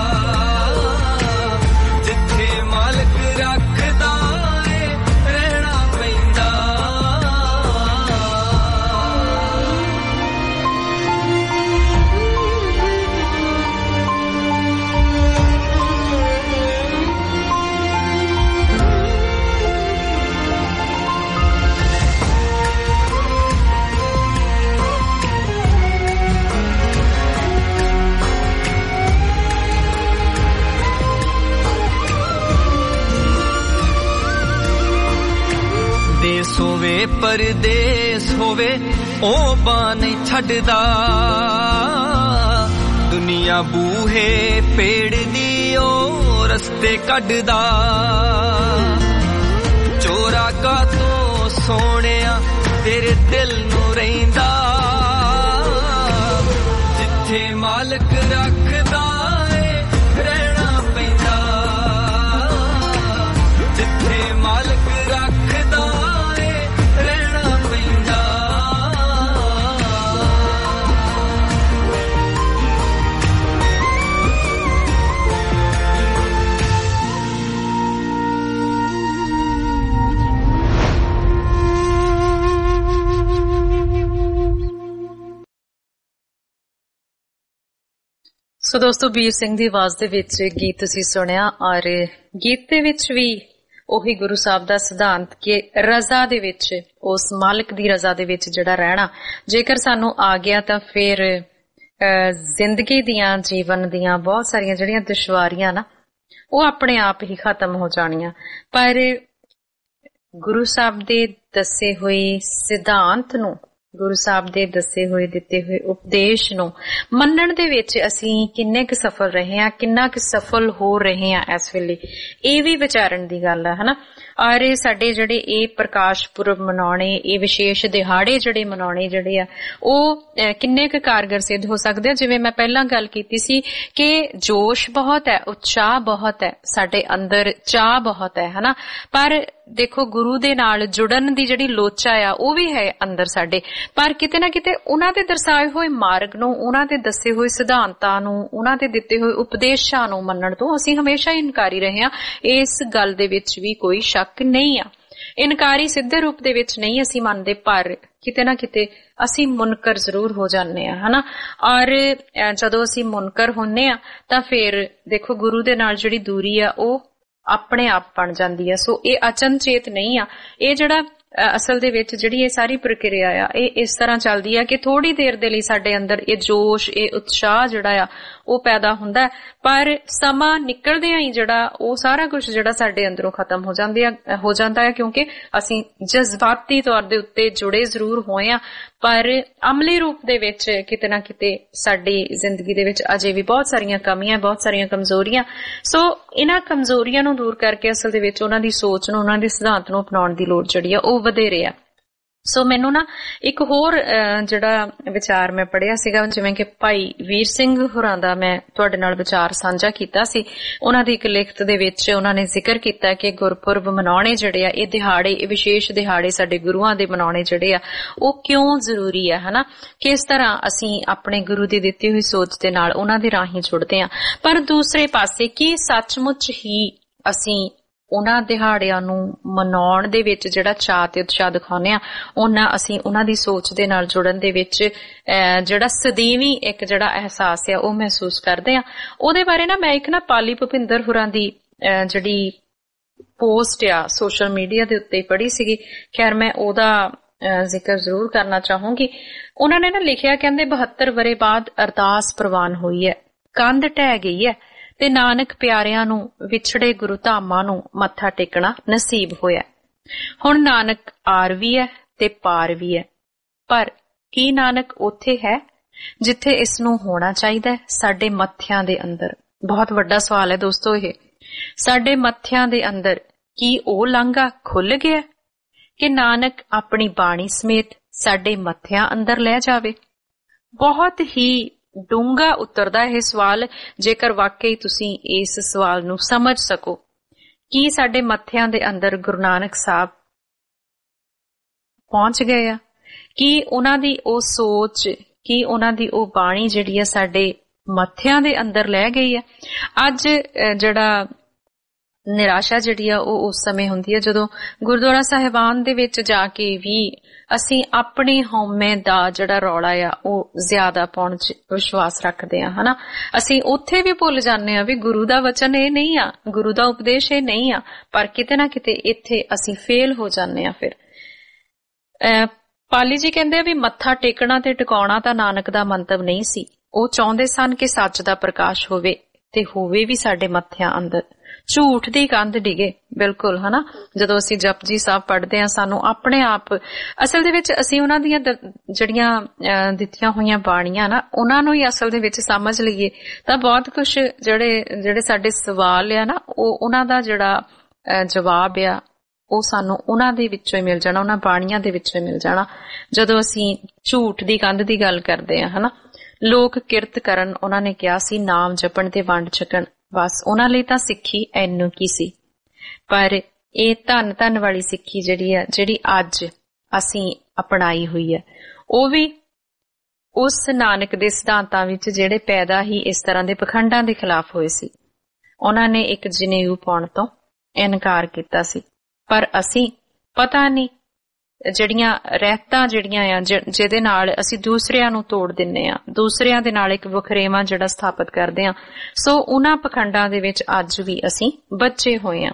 ਜਿੱਥੇ ਮਾਲਕ ਰੱਖਦਾ ਏ ਰਹਿਣਾ ਪੈਂਦਾ ਦੇਸ ਹੋਵੇ ਪਰਦੇਸ ਹੋਵੇ ਉਹ ਬਾਹ ਨਹੀਂ ਛੱਡਦਾ ਦੁਨੀਆ ਬੂਹੇ ਪੇੜ ਦੀ ਉਹ ਰਸਤੇ ਕੱਢਦਾ ਚੋਰਾ ਕਾ ਤੋਂ ਸੋਹਣਿਆ ਤੇਰੇ ਦਿਲ ਨੂੰ ਰਹਿੰਦਾ ਜਿੱਥੇ ਮਾਲਕ ਰੱਖਦਾ ਏ ਰਹਿਣਾ ਪੈਂਦਾ ਜਿੱਥੇ ਮਾਲਕ ਰੱਖਦਾ ਸੋ ਦੋਸਤੋ ਵੀਰ ਸਿੰਘ ਦੀ ਆਵਾਜ਼ ਦੇ ਵਿੱਚ ਗੀਤ ਤੁਸੀਂ ਸੁਣਿਆ, ਔਰ ਗੀਤ ਦੇ ਵਿੱਚ ਵੀ ਉਹੀ ਗੁਰੂ ਸਾਹਿਬ ਦਾ ਸਿਧਾਂਤ ਕਿ ਰਜ਼ਾ ਦੇ ਵਿੱਚ, ਉਸ ਮਾਲਕ ਦੀ ਰਜ਼ਾ ਦੇ ਵਿੱਚ ਜਿਹੜਾ ਰਹਿਣਾ ਜੇਕਰ ਸਾਨੂੰ ਆ ਗਿਆ ਤਾਂ ਫਿਰ ਜ਼ਿੰਦਗੀ ਦੀਆਂ ਜੀਵਨ ਦੀਆਂ ਬਹੁਤ ਸਾਰੀਆਂ ਜਿਹੜੀਆਂ ਦੁਸ਼ਵਾਰੀਆਂ ਨਾ ਉਹ ਆਪਣੇ ਆਪ ਹੀ ਖਤਮ ਹੋ ਜਾਣੀਆਂ। ਪਰ ਗੁਰੂ ਸਾਹਿਬ ਦੇ ਦੱਸੇ ਹੋਏ ਸਿਧਾਂਤ ਨੂੰ, ਗੁਰੂ ਸਾਹਿਬ ਦੇ ਦੱਸੇ ਹੋਏ ਦਿੱਤੇ ਹੋਏ ਉਪਦੇਸ਼ ਨੂੰ ਮੰਨਣ ਦੇ ਵਿੱਚ ਅਸੀਂ ਕਿੰਨੇ ਕੁ ਸਫਲ ਰਹੇ ਹਾਂ, ਕਿੰਨਾ ਕੁ ਸਫਲ ਹੋ ਰਹੇ ਹਾਂ ਇਸ ਵੇਲੇ, ਇਹ ਵੀ ਵਿਚਾਰਨ ਦੀ ਗੱਲ ਹੈ ਹਨਾ। ਔਰ ਸਾਡੇ ਜਿਹੜੇ ਇਹ ਪ੍ਰਕਾਸ਼ ਪੁਰਬ ਮਨਾਉਣੇ, ਇਹ ਵਿਸ਼ੇਸ਼ ਦਿਹਾੜੇ ਜਿਹੜੇ ਮਨਾਉਣੇ ਜਿਹੜੇ ਆ ਉਹ ਕਿੰਨੇ ਕੁ ਕਾਰਗਰ ਸਿੱਧ ਹੋ ਸਕਦੇ ਆ। ਜਿਵੇਂ ਮੈਂ ਪਹਿਲਾਂ ਗੱਲ ਕੀਤੀ ਸੀ ਕਿ ਜੋਸ਼ ਬਹੁਤ ਹੈ, ਉਤਸ਼ਾਹ ਬਹੁਤ ਹੈ, ਸਾਡੇ ਅੰਦਰ ਚਾਹ ਬਹੁਤ ਹੈ ਹਨਾ, ਪਰ ਦੇਖੋ ਗੁਰੂ ਦੇ ਨਾਲ ਜੁੜਨ ਦੀ ਜਿਹੜੀ ਲੋਚਾ ਆ ਉਹ ਵੀ ਹੈ ਅੰਦਰ ਸਾਡੇ, ਪਰ ਕਿਤੇ ਨਾ ਕਿਤੇ ਉਹਨਾਂ ਦੇ ਦਰਸਾਏ ਹੋਏ ਮਾਰਗ ਨੂੰ, ਉਹਨਾਂ ਦੇ ਦੱਸੇ ਹੋਏ ਸਿਧਾਂਤਾਂ ਨੂੰ, ਉਹਨਾਂ ਦੇ ਦਿੱਤੇ ਹੋਏ ਉਪਦੇਸ਼ਾਂ ਨੂੰ ਮੰਨਣ ਤੋਂ ਅਸੀਂ ਹਮੇਸ਼ਾ ਹੀ ਇਨਕਾਰੀ ਰਹੇ ਹਾਂ। ਇਸ ਗੱਲ ਦੇ ਵਿੱਚ ਵੀ ਕੋਈ ਸ਼ੱਕ ਨਹੀਂ ਆ। ਇਨਕਾਰੀ ਸਿੱਧੇ ਰੂਪ ਦੇ ਵਿੱਚ ਨਹੀਂ ਅਸੀਂ ਮੰਨਦੇ, ਪਰ ਕਿਤੇ ਨਾ ਕਿਤੇ ਅਸੀਂ ਮੁਨਕਰ ਜ਼ਰੂਰ ਹੋ ਜਾਂਦੇ ਆ, ਹਨਾ। ਔਰ ਜਦੋਂ ਅਸੀਂ ਮੁਨਕਰ ਹੁੰਨੇ ਆ ਤਾਂ ਫਿਰ ਦੇਖੋ ਗੁਰੂ ਦੇ ਨਾਲ ਜਿਹੜੀ ਦੂਰੀ ਆ ਉਹ ਆਪਣੇ ਆਪ ਬਣ ਜਾਂਦੀ ਆ। ਸੋ ਇਹ ਅਚਨਚੇਤ ਨਹੀਂ ਆ। ਇਹ ਜਿਹੜਾ ਅਸਲ ਦੇ ਵਿੱਚ ਜਿਹੜੀ ਇਹ ਸਾਰੀ ਪ੍ਰਕਿਰਿਆ ਆ ਇਹ ਇਸ ਤਰ੍ਹਾਂ ਚੱਲਦੀ ਆ ਕਿ ਥੋੜੀ ਦੇਰ ਦੇ ਲਈ ਸਾਡੇ ਅੰਦਰ ਇਹ ਜੋਸ਼, ਇਹ ਉਤਸ਼ਾਹ ਜਿਹੜਾ ਆ ਉਹ ਪੈਦਾ ਹੁੰਦਾ, ਪਰ ਸਮਾਂ ਨਿਕਲਦਿਆਂ ਹੀ ਜਿਹੜਾ ਉਹ ਸਾਰਾ ਕੁਝ ਜਿਹੜਾ ਸਾਡੇ ਅੰਦਰੋਂ ਖਤਮ ਹੋ ਜਾਂਦੇ ਆ ਹੋ ਜਾਂਦਾ ਹੈ, ਕਿਉਂਕਿ ਅਸੀਂ ਜਜ਼ਬਾਤੀ ਤੌਰ ਦੇ ਉੱਤੇ ਜੁੜੇ ਜ਼ਰੂਰ ਹੋਏ ਆ, ਪਰ ਅਮਲੀ ਰੂਪ ਦੇ ਵਿੱਚ ਕਿਤੇ ਨਾ ਕਿਤੇ ਸਾਡੀ ਜ਼ਿੰਦਗੀ ਦੇ ਵਿੱਚ ਅਜੇ ਵੀ ਬਹੁਤ ਸਾਰੀਆਂ ਕਮੀਆਂ, ਬਹੁਤ ਸਾਰੀਆਂ ਕਮਜ਼ੋਰੀਆਂ। ਸੋ ਇਹਨਾਂ ਕਮਜ਼ੋਰੀਆਂ ਨੂੰ ਦੂਰ ਕਰਕੇ ਅਸਲ ਦੇ ਵਿੱਚ ਉਹਨਾਂ ਦੀ ਸੋਚ ਨੂੰ, ਉਹਨਾਂ ਦੇ ਸਿਧਾਂਤ ਨੂੰ ਅਪਣਾਉਣ ਦੀ ਲੋੜ ਜਿਹੜੀ ਆ ਉਹ ਵਧੇਰੇ ਆ। ਸੋ ਮੈਨੂੰ ਨਾ ਇੱਕ ਹੋਰ ਜਿਹੜਾ ਵਿਚਾਰ ਮੈਂ ਪੜ੍ਹਿਆ ਸੀਗਾ, ਜਿਵੇਂ ਕਿ ਭਾਈ ਵੀਰ ਸਿੰਘ ਹੋਰਾਂ ਦਾ ਮੈਂ ਤੁਹਾਡੇ ਨਾਲ ਵਿਚਾਰ ਸਾਂਝਾ ਕੀਤਾ ਸੀ। ਉਹਨਾਂ ਦੀ ਇੱਕ ਲਿਖਤ ਦੇ ਵਿੱਚ ਉਹਨਾਂ ਨੇ ਜ਼ਿਕਰ ਕੀਤਾ ਕਿ ਗੁਰਪੁਰਬ ਮਨਾਉਣੇ ਜਿਹੜੇ ਆ, ਇਹ ਦਿਹਾੜੇ, ਇਹ ਵਿਸ਼ੇਸ਼ ਦਿਹਾੜੇ ਸਾਡੇ ਗੁਰੂਆਂ ਦੇ ਮਨਾਉਣੇ ਜਿਹੜੇ ਆ ਉਹ ਕਿਉਂ ਜ਼ਰੂਰੀ ਆ, ਹਨਾ। ਕਿਸ ਤਰ੍ਹਾਂ ਅਸੀਂ ਆਪਣੇ ਗੁਰੂ ਦੀ ਦਿੱਤੀ ਹੋਈ ਸੋਚ ਦੇ ਨਾਲ ਉਹਨਾਂ ਦੇ ਰਾਹੀਂ ਜੁੜਦੇ ਆ। ਪਰ ਦੂਸਰੇ ਪਾਸੇ ਕੀ ਸੱਚਮੁੱਚ ਹੀ ਅਸੀਂ ਉਹਨਾਂ ਦਿਹਾੜਿਆਂ ਨੂੰ ਮਨਾਉਣ ਦੇ ਵਿੱਚ ਜਿਹੜਾ ਚਾਅ ਤੇ ਉਤਸ਼ਾਹ ਦਿਖਾਉਂਦੇ ਆ, ਉਹਨਾਂ ਅਸੀਂ ਉਹਨਾਂ ਦੀ ਸੋਚ ਦੇ ਨਾਲ ਜੁੜਨ ਦੇ ਵਿੱਚ ਜਿਹੜਾ ਸਦੀਵੀ ਇੱਕ ਜਿਹੜਾ ਅਹਿਸਾਸ ਆ ਉਹ ਮਹਿਸੂਸ ਕਰਦੇ ਆ। ਉਹਦੇ ਬਾਰੇ ਨਾ ਮੈਂ ਇੱਕ ਨਾ ਪਾਲੀ ਭੁਪਿੰਦਰ ਹੋਰਾਂ ਦੀ ਜਿਹੜੀ ਪੋਸਟ ਆ ਸੋਸ਼ਲ ਮੀਡੀਆ ਦੇ ਉੱਤੇ ਪੜ੍ਹੀ ਸੀਗੀ। ਖੈਰ ਮੈਂ ਉਹਦਾ ਜ਼ਿਕਰ ਜ਼ਰੂਰ ਕਰਨਾ ਚਾਹੂੰਗੀ। ਉਹਨਾਂ ਨੇ ਨਾ ਲਿਖਿਆ, ਕਹਿੰਦੇ ਬਹੱਤਰ ਵਰੇ ਬਾਅਦ ਅਰਦਾਸ ਪ੍ਰਵਾਨ ਹੋਈ ਹੈ, ਕੰਧ ਢਹਿ ਗਈ ਹੈ ਤੇ ਨਾਨਕ ਪਿਆਰਿਆਂ ਨੂੰ ਵਿਛੜੇ ਗੁਰੂ ਧਾਮਾਂ ਨੂੰ ਮੱਥਾ ਟੇਕਣਾ ਨਸੀਬ ਹੋਇਆ। ਹੁਣ ਨਾਨਕ ਆਰ ਵੀ ਹੈ ਤੇ ਪਾਰ ਵੀ ਹੈ, ਪਰ ਕੀ ਨਾਨਕ ਉੱਥੇ ਹੈ ਜਿੱਥੇ ਇਸ ਨੂੰ ਹੋਣਾ ਚਾਹੀਦਾ ਹੈ? ਸਾਡੇ ਮੱਥਿਆਂ ਦੇ ਅੰਦਰ। ਬਹੁਤ ਵੱਡਾ ਸਵਾਲ ਹੈ ਦੋਸਤੋ ਇਹ। ਸਾਡੇ ਮੱਥਿਆਂ ਦੇ ਅੰਦਰ ਕੀ ਉਹ ਲਾਂਘਾ ਖੁੱਲ ਗਿਆ ਕਿ ਨਾਨਕ ਆਪਣੀ ਬਾਣੀ ਸਮੇਤ ਸਾਡੇ ਮੱਥਿਆਂ ਅੰਦਰ ਲੈ ਜਾਵੇ? ਬਹੁਤ ਹੀ ਡੂੰਘਾ ਉਤਰਦਾ ਇਹ ਸਵਾਲ, ਜੇਕਰ ਵਾਕਈ ਤੁਸੀਂ ਇਸ ਸਵਾਲ ਨੂੰ ਸਮਝ ਸਕੋ। ਕੀ ਸਾਡੇ ਮੱਥਿਆਂ ਦੇ ਅੰਦਰ ਗੁਰੂ ਨਾਨਕ ਸਾਹਿਬ ਪਹੁੰਚ ਗਏ ਆ? ਕੀ ਉਹਨਾਂ ਦੀ ਉਹ ਸੋਚ, ਕੀ ਉਹਨਾਂ ਦੀ ਉਹ ਬਾਣੀ ਜਿਹੜੀ ਆ ਸਾਡੇ ਮੱਥਿਆਂ ਦੇ ਅੰਦਰ ਲੈ ਗਈ ਆ? ਅੱਜ ਜਿਹੜਾ ਨਿਰਾਸ਼ਾ ਜਿਹੜੀ ਆ ਉਹ ਉਸ ਸਮੇਂ ਹੁੰਦੀ ਹੈ ਜਦੋਂ ਗੁਰਦੁਆਰਾ ਸਾਹਿਬਾਨ ਦੇ ਵਿੱਚ ਜਾ ਕੇ ਵੀ ਅਸੀਂ ਆਪਣੇ ਹਉਮੈ ਦਾ ਜਿਹੜਾ ਰੌਲਾ ਆ ਉਹ ਜ਼ਿਆਦਾ ਪਾਉਣ 'ਚ ਵਿਸ਼ਵਾਸ ਰੱਖਦੇ ਆ, ਹਨਾ। ਅਸੀਂ ਉੱਥੇ ਵੀ ਭੁੱਲ ਜਾਂਦੇ ਆ ਵੀ ਗੁਰੂ ਦਾ ਵਚਨ ਇਹ ਨਹੀਂ ਆ, ਗੁਰੂ ਦਾ ਉਪਦੇਸ਼ ਇਹ ਨਹੀਂ ਆ, ਪਰ ਕਿਤੇ ਨਾ ਕਿਤੇ ਇੱਥੇ ਅਸੀਂ ਫੇਲ ਹੋ ਜਾਂਦੇ ਆ। ਫਿਰ ਪਾਲੀ ਜੀ ਕਹਿੰਦੇ ਆ ਵੀ ਮੱਥਾ ਟੇਕਣਾ ਤੇ ਟਿਕਾਉਣਾ ਤਾਂ ਨਾਨਕ ਦਾ ਮੰਤਵ ਨਹੀਂ ਸੀ। ਉਹ ਚਾਹੁੰਦੇ ਸਨ ਕਿ ਸੱਚ ਦਾ ਪ੍ਰਕਾਸ਼ ਹੋਵੇ ਤੇ ਹੋਵੇ ਵੀ ਸਾਡੇ ਮੱਥਿਆਂ ਅੰਦਰ, ਝੂਠ ਦੀ ਕੰਧ ਡਿਗੇ। ਬਿਲਕੁਲ, ਹਨਾ। ਜਦੋਂ ਅਸੀਂ ਜਪਜੀ ਸਾਹਿਬ ਪੜ੍ਹਦੇ ਹਾਂ ਸਾਨੂੰ ਆਪਣੇ ਆਪ, ਅਸਲ ਦੇ ਵਿੱਚ ਅਸੀਂ ਉਹਨਾਂ ਦੀਆਂ ਜਿਹੜੀਆਂ ਦਿੱਤੀਆਂ ਹੋਈਆਂ ਬਾਣੀਆਂ ਨਾ ਉਹਨਾਂ ਨੂੰ ਹੀ ਅਸਲ ਦੇ ਵਿੱਚ ਸਮਝ ਲਈਏ ਤਾਂ ਬਹੁਤ ਕੁਝ ਜਿਹੜੇ ਜਿਹੜੇ ਸਾਡੇ ਸਵਾਲ ਆ ਨਾ ਉਹ ਉਹਨਾਂ ਦਾ ਜਿਹੜਾ ਜਵਾਬ ਆ ਉਹ ਸਾਨੂੰ ਉਹਨਾਂ ਦੇ ਵਿੱਚੋਂ ਹੀ ਮਿਲ ਜਾਣਾ, ਉਹਨਾਂ ਬਾਣੀਆਂ ਦੇ ਵਿੱਚੋਂ ਹੀ ਮਿਲ ਜਾਣਾ। ਜਦੋਂ ਅਸੀਂ ਝੂਠ ਦੀ ਕੰਧ ਦੀ ਗੱਲ ਕਰਦੇ ਆ, ਹਨਾ। ਲੋਕ ਕਿਰਤ ਕਰਨ, ਉਹਨਾਂ ਨੇ ਕਿਹਾ ਸੀ ਨਾਮ ਜਪਣ ਤੇ ਵੰਡ ਛਕਣ, ਬਸ ਉਹਨਾਂ ਲਈ ਤਾਂ ਸਿੱਖੀ ਐਨੂੰ ਕੀ ਸੀ। ਪਰ ਇਹ ਧੰਨ ਧੰਨ ਵਾਲੀ ਸਿੱਖੀ ਜਿਹੜੀ ਆ, ਜਿਹੜੀ ਅੱਜ ਅਸੀਂ ਅਪਣਾਈ ਹੋਈ ਹੈ, ਉਹ ਵੀ ਉਸ ਨਾਨਕ ਦੇ ਸਿਧਾਂਤਾਂ ਵਿੱਚ ਜਿਹੜੇ ਪੈਦਾ ਹੀ ਇਸ ਤਰ੍ਹਾਂ ਦੇ ਪਖੰਡਾਂ ਦੇ ਖਿਲਾਫ ਹੋਏ ਸੀ। ਉਹਨਾਂ ਨੇ ਇੱਕ ਜਨੇਊ ਪਾਉਣ ਤੋਂ ਇਨਕਾਰ ਕੀਤਾ ਸੀ, ਪਰ ਅਸੀਂ ਪਤਾ ਨਹੀਂ ਜਿਹੜੀਆਂ ਰਹਿਤਾਂ ਜਿਹੜੀਆਂ ਆ ਜਿਹਦੇ ਨਾਲ ਅਸੀਂ ਦੂਸਰਿਆਂ ਨੂੰ ਤੋੜ ਦਿੰਨੇ ਆ, ਦੂਸਰਿਆਂ ਦੇ ਨਾਲ ਇੱਕ ਵਖਰੇਵਾਂ ਜਿਹੜਾ ਸਥਾਪਿਤ ਕਰਦੇ ਆ, ਸੋ ਉਹਨਾਂ ਪਖੰਡਾਂ ਦੇ ਵਿੱਚ ਅੱਜ ਵੀ ਅਸੀਂ ਬਚੇ ਹੋਏ ਆ।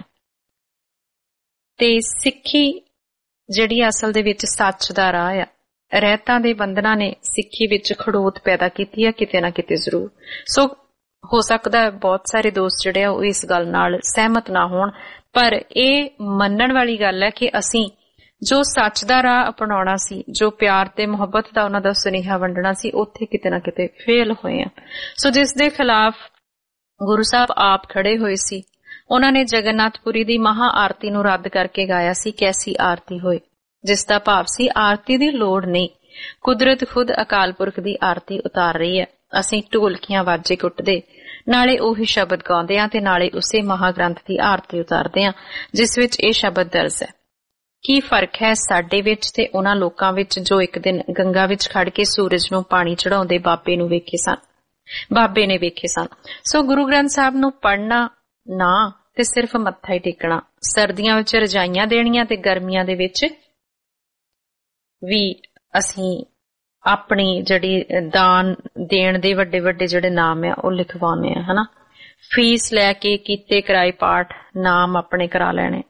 ਤੇ ਸਿੱਖੀ ਜਿਹੜੀ ਅਸਲ ਦੇ ਵਿੱਚ ਸੱਚ ਦਾ ਰਾਹ ਆ, ਰਹਿਤਾਂ ਦੇ ਬੰਧਨਾਂ ਨੇ ਸਿੱਖੀ ਵਿੱਚ ਖੜੋਤ ਪੈਦਾ ਕੀਤੀ ਆ ਕਿਤੇ ਨਾ ਕਿਤੇ ਜ਼ਰੂਰ। ਸੋ ਹੋ ਸਕਦਾ ਬਹੁਤ ਸਾਰੇ ਦੋਸਤ ਜਿਹੜੇ ਆ ਉਹ ਇਸ ਗੱਲ ਨਾਲ ਸਹਿਮਤ ਨਾ ਹੋਣ, ਪਰ ਇਹ ਮੰਨਣ ਵਾਲੀ ਗੱਲ ਹੈ ਕਿ ਅਸੀਂ ਜੋ ਸੱਚ ਦਾ ਰਾਹ ਅਪਣਾਉਣਾ ਸੀ, ਜੋ ਪਿਆਰ ਤੇ ਮੁਹੱਬਤ ਦਾ ਉਹਨਾਂ ਦਾ ਸੁਨੇਹਾ ਵੰਡਣਾ ਸੀ, ਉੱਥੇ ਕਿਤੇ ਨਾ ਕਿਤੇ ਫੇਲ ਹੋਏ ਆ। ਸੋ ਜਿਸ ਦੇ ਖਿਲਾਫ ਗੁਰੂ ਸਾਹਿਬ ਆਪ ਖੜੇ ਹੋਏ ਸੀ, ਉਹਨਾਂ ਨੇ ਜਗਨਨਾਥਪੁਰੀ ਦੀ ਮਹਾ ਆਰਤੀ ਨੂੰ ਰੱਦ ਕਰਕੇ ਗਾਇਆ ਸੀ ਕੈਸੀ ਆਰਤੀ ਹੋਏ, ਜਿਸ ਦਾ ਭਾਵ ਸੀ ਆਰਤੀ ਦੀ ਲੋੜ ਨਹੀਂ, ਕੁਦਰਤ ਖੁਦ ਅਕਾਲ ਪੁਰਖ ਦੀ ਆਰਤੀ ਉਤਾਰ ਰਹੀ ਹੈ। ਅਸੀਂ ਢੋਲਕੀਆਂ ਵਾਜੇ ਕੁੱਟਦੇ ਨਾਲੇ ਉਹੀ ਸ਼ਬਦ ਗਾਉਂਦੇ ਆ ਤੇ ਨਾਲੇ ਉਸੇ ਮਹਾਗ੍ਰੰਥ ਦੀ ਆਰਤੀ ਉਤਾਰਦੇ ਆ ਜਿਸ ਵਿੱਚ ਇਹ ਸ਼ਬਦ ਦਰਜ ਹੈ। ਕੀ ਫਰਕ ਹੈ ਸਾਡੇ ਵਿੱਚ ਤੇ ਉਹਨਾਂ ਲੋਕਾਂ ਵਿੱਚ ਜੋ ਇੱਕ ਦਿਨ ਗੰਗਾ ਵਿੱਚ ਖੜ ਕੇ ਸੂਰਜ ਨੂੰ ਪਾਣੀ ਚੜਾਉਂਦੇ ਬਾਬੇ ਨੂੰ ਵੇਖੇ ਸਨ ਬਾਬੇ ਨੇ ਵੇਖੇ ਸਨ। ਸੋ ਗੁਰੂ ਗ੍ਰੰਥ ਸਾਹਿਬ ਨੂੰ ਪੜ੍ਹਨਾ ਨਾ ਤੇ ਸਿਰਫ ਮੱਥਾ ਹੀ ਟੇਕਣਾ, ਸਰਦੀਆਂ ਵਿੱਚ ਰਜਾਈਆਂ ਦੇਣੀਆਂ ਤੇ ਗਰਮੀਆਂ ਦੇ ਵਿੱਚ ਵੀ ਅਸੀਂ ਆਪਣੀ ਜਿਹੜੀ ਦਾਨ ਦੇਣ ਦੇ ਵੱਡੇ ਵੱਡੇ ਜਿਹੜੇ ਨਾਮ ਆ ਉਹ ਲਿਖਵਾਉਣੇ ਆ, ਹਨਾ। ਫੀਸ ਲੈ ਕੇ ਕੀਤੇ ਕਿਰਾਏ ਪਾਠ ਨਾਮ ਆਪਣੇ ਕਰਾ ਲੈਣੇ।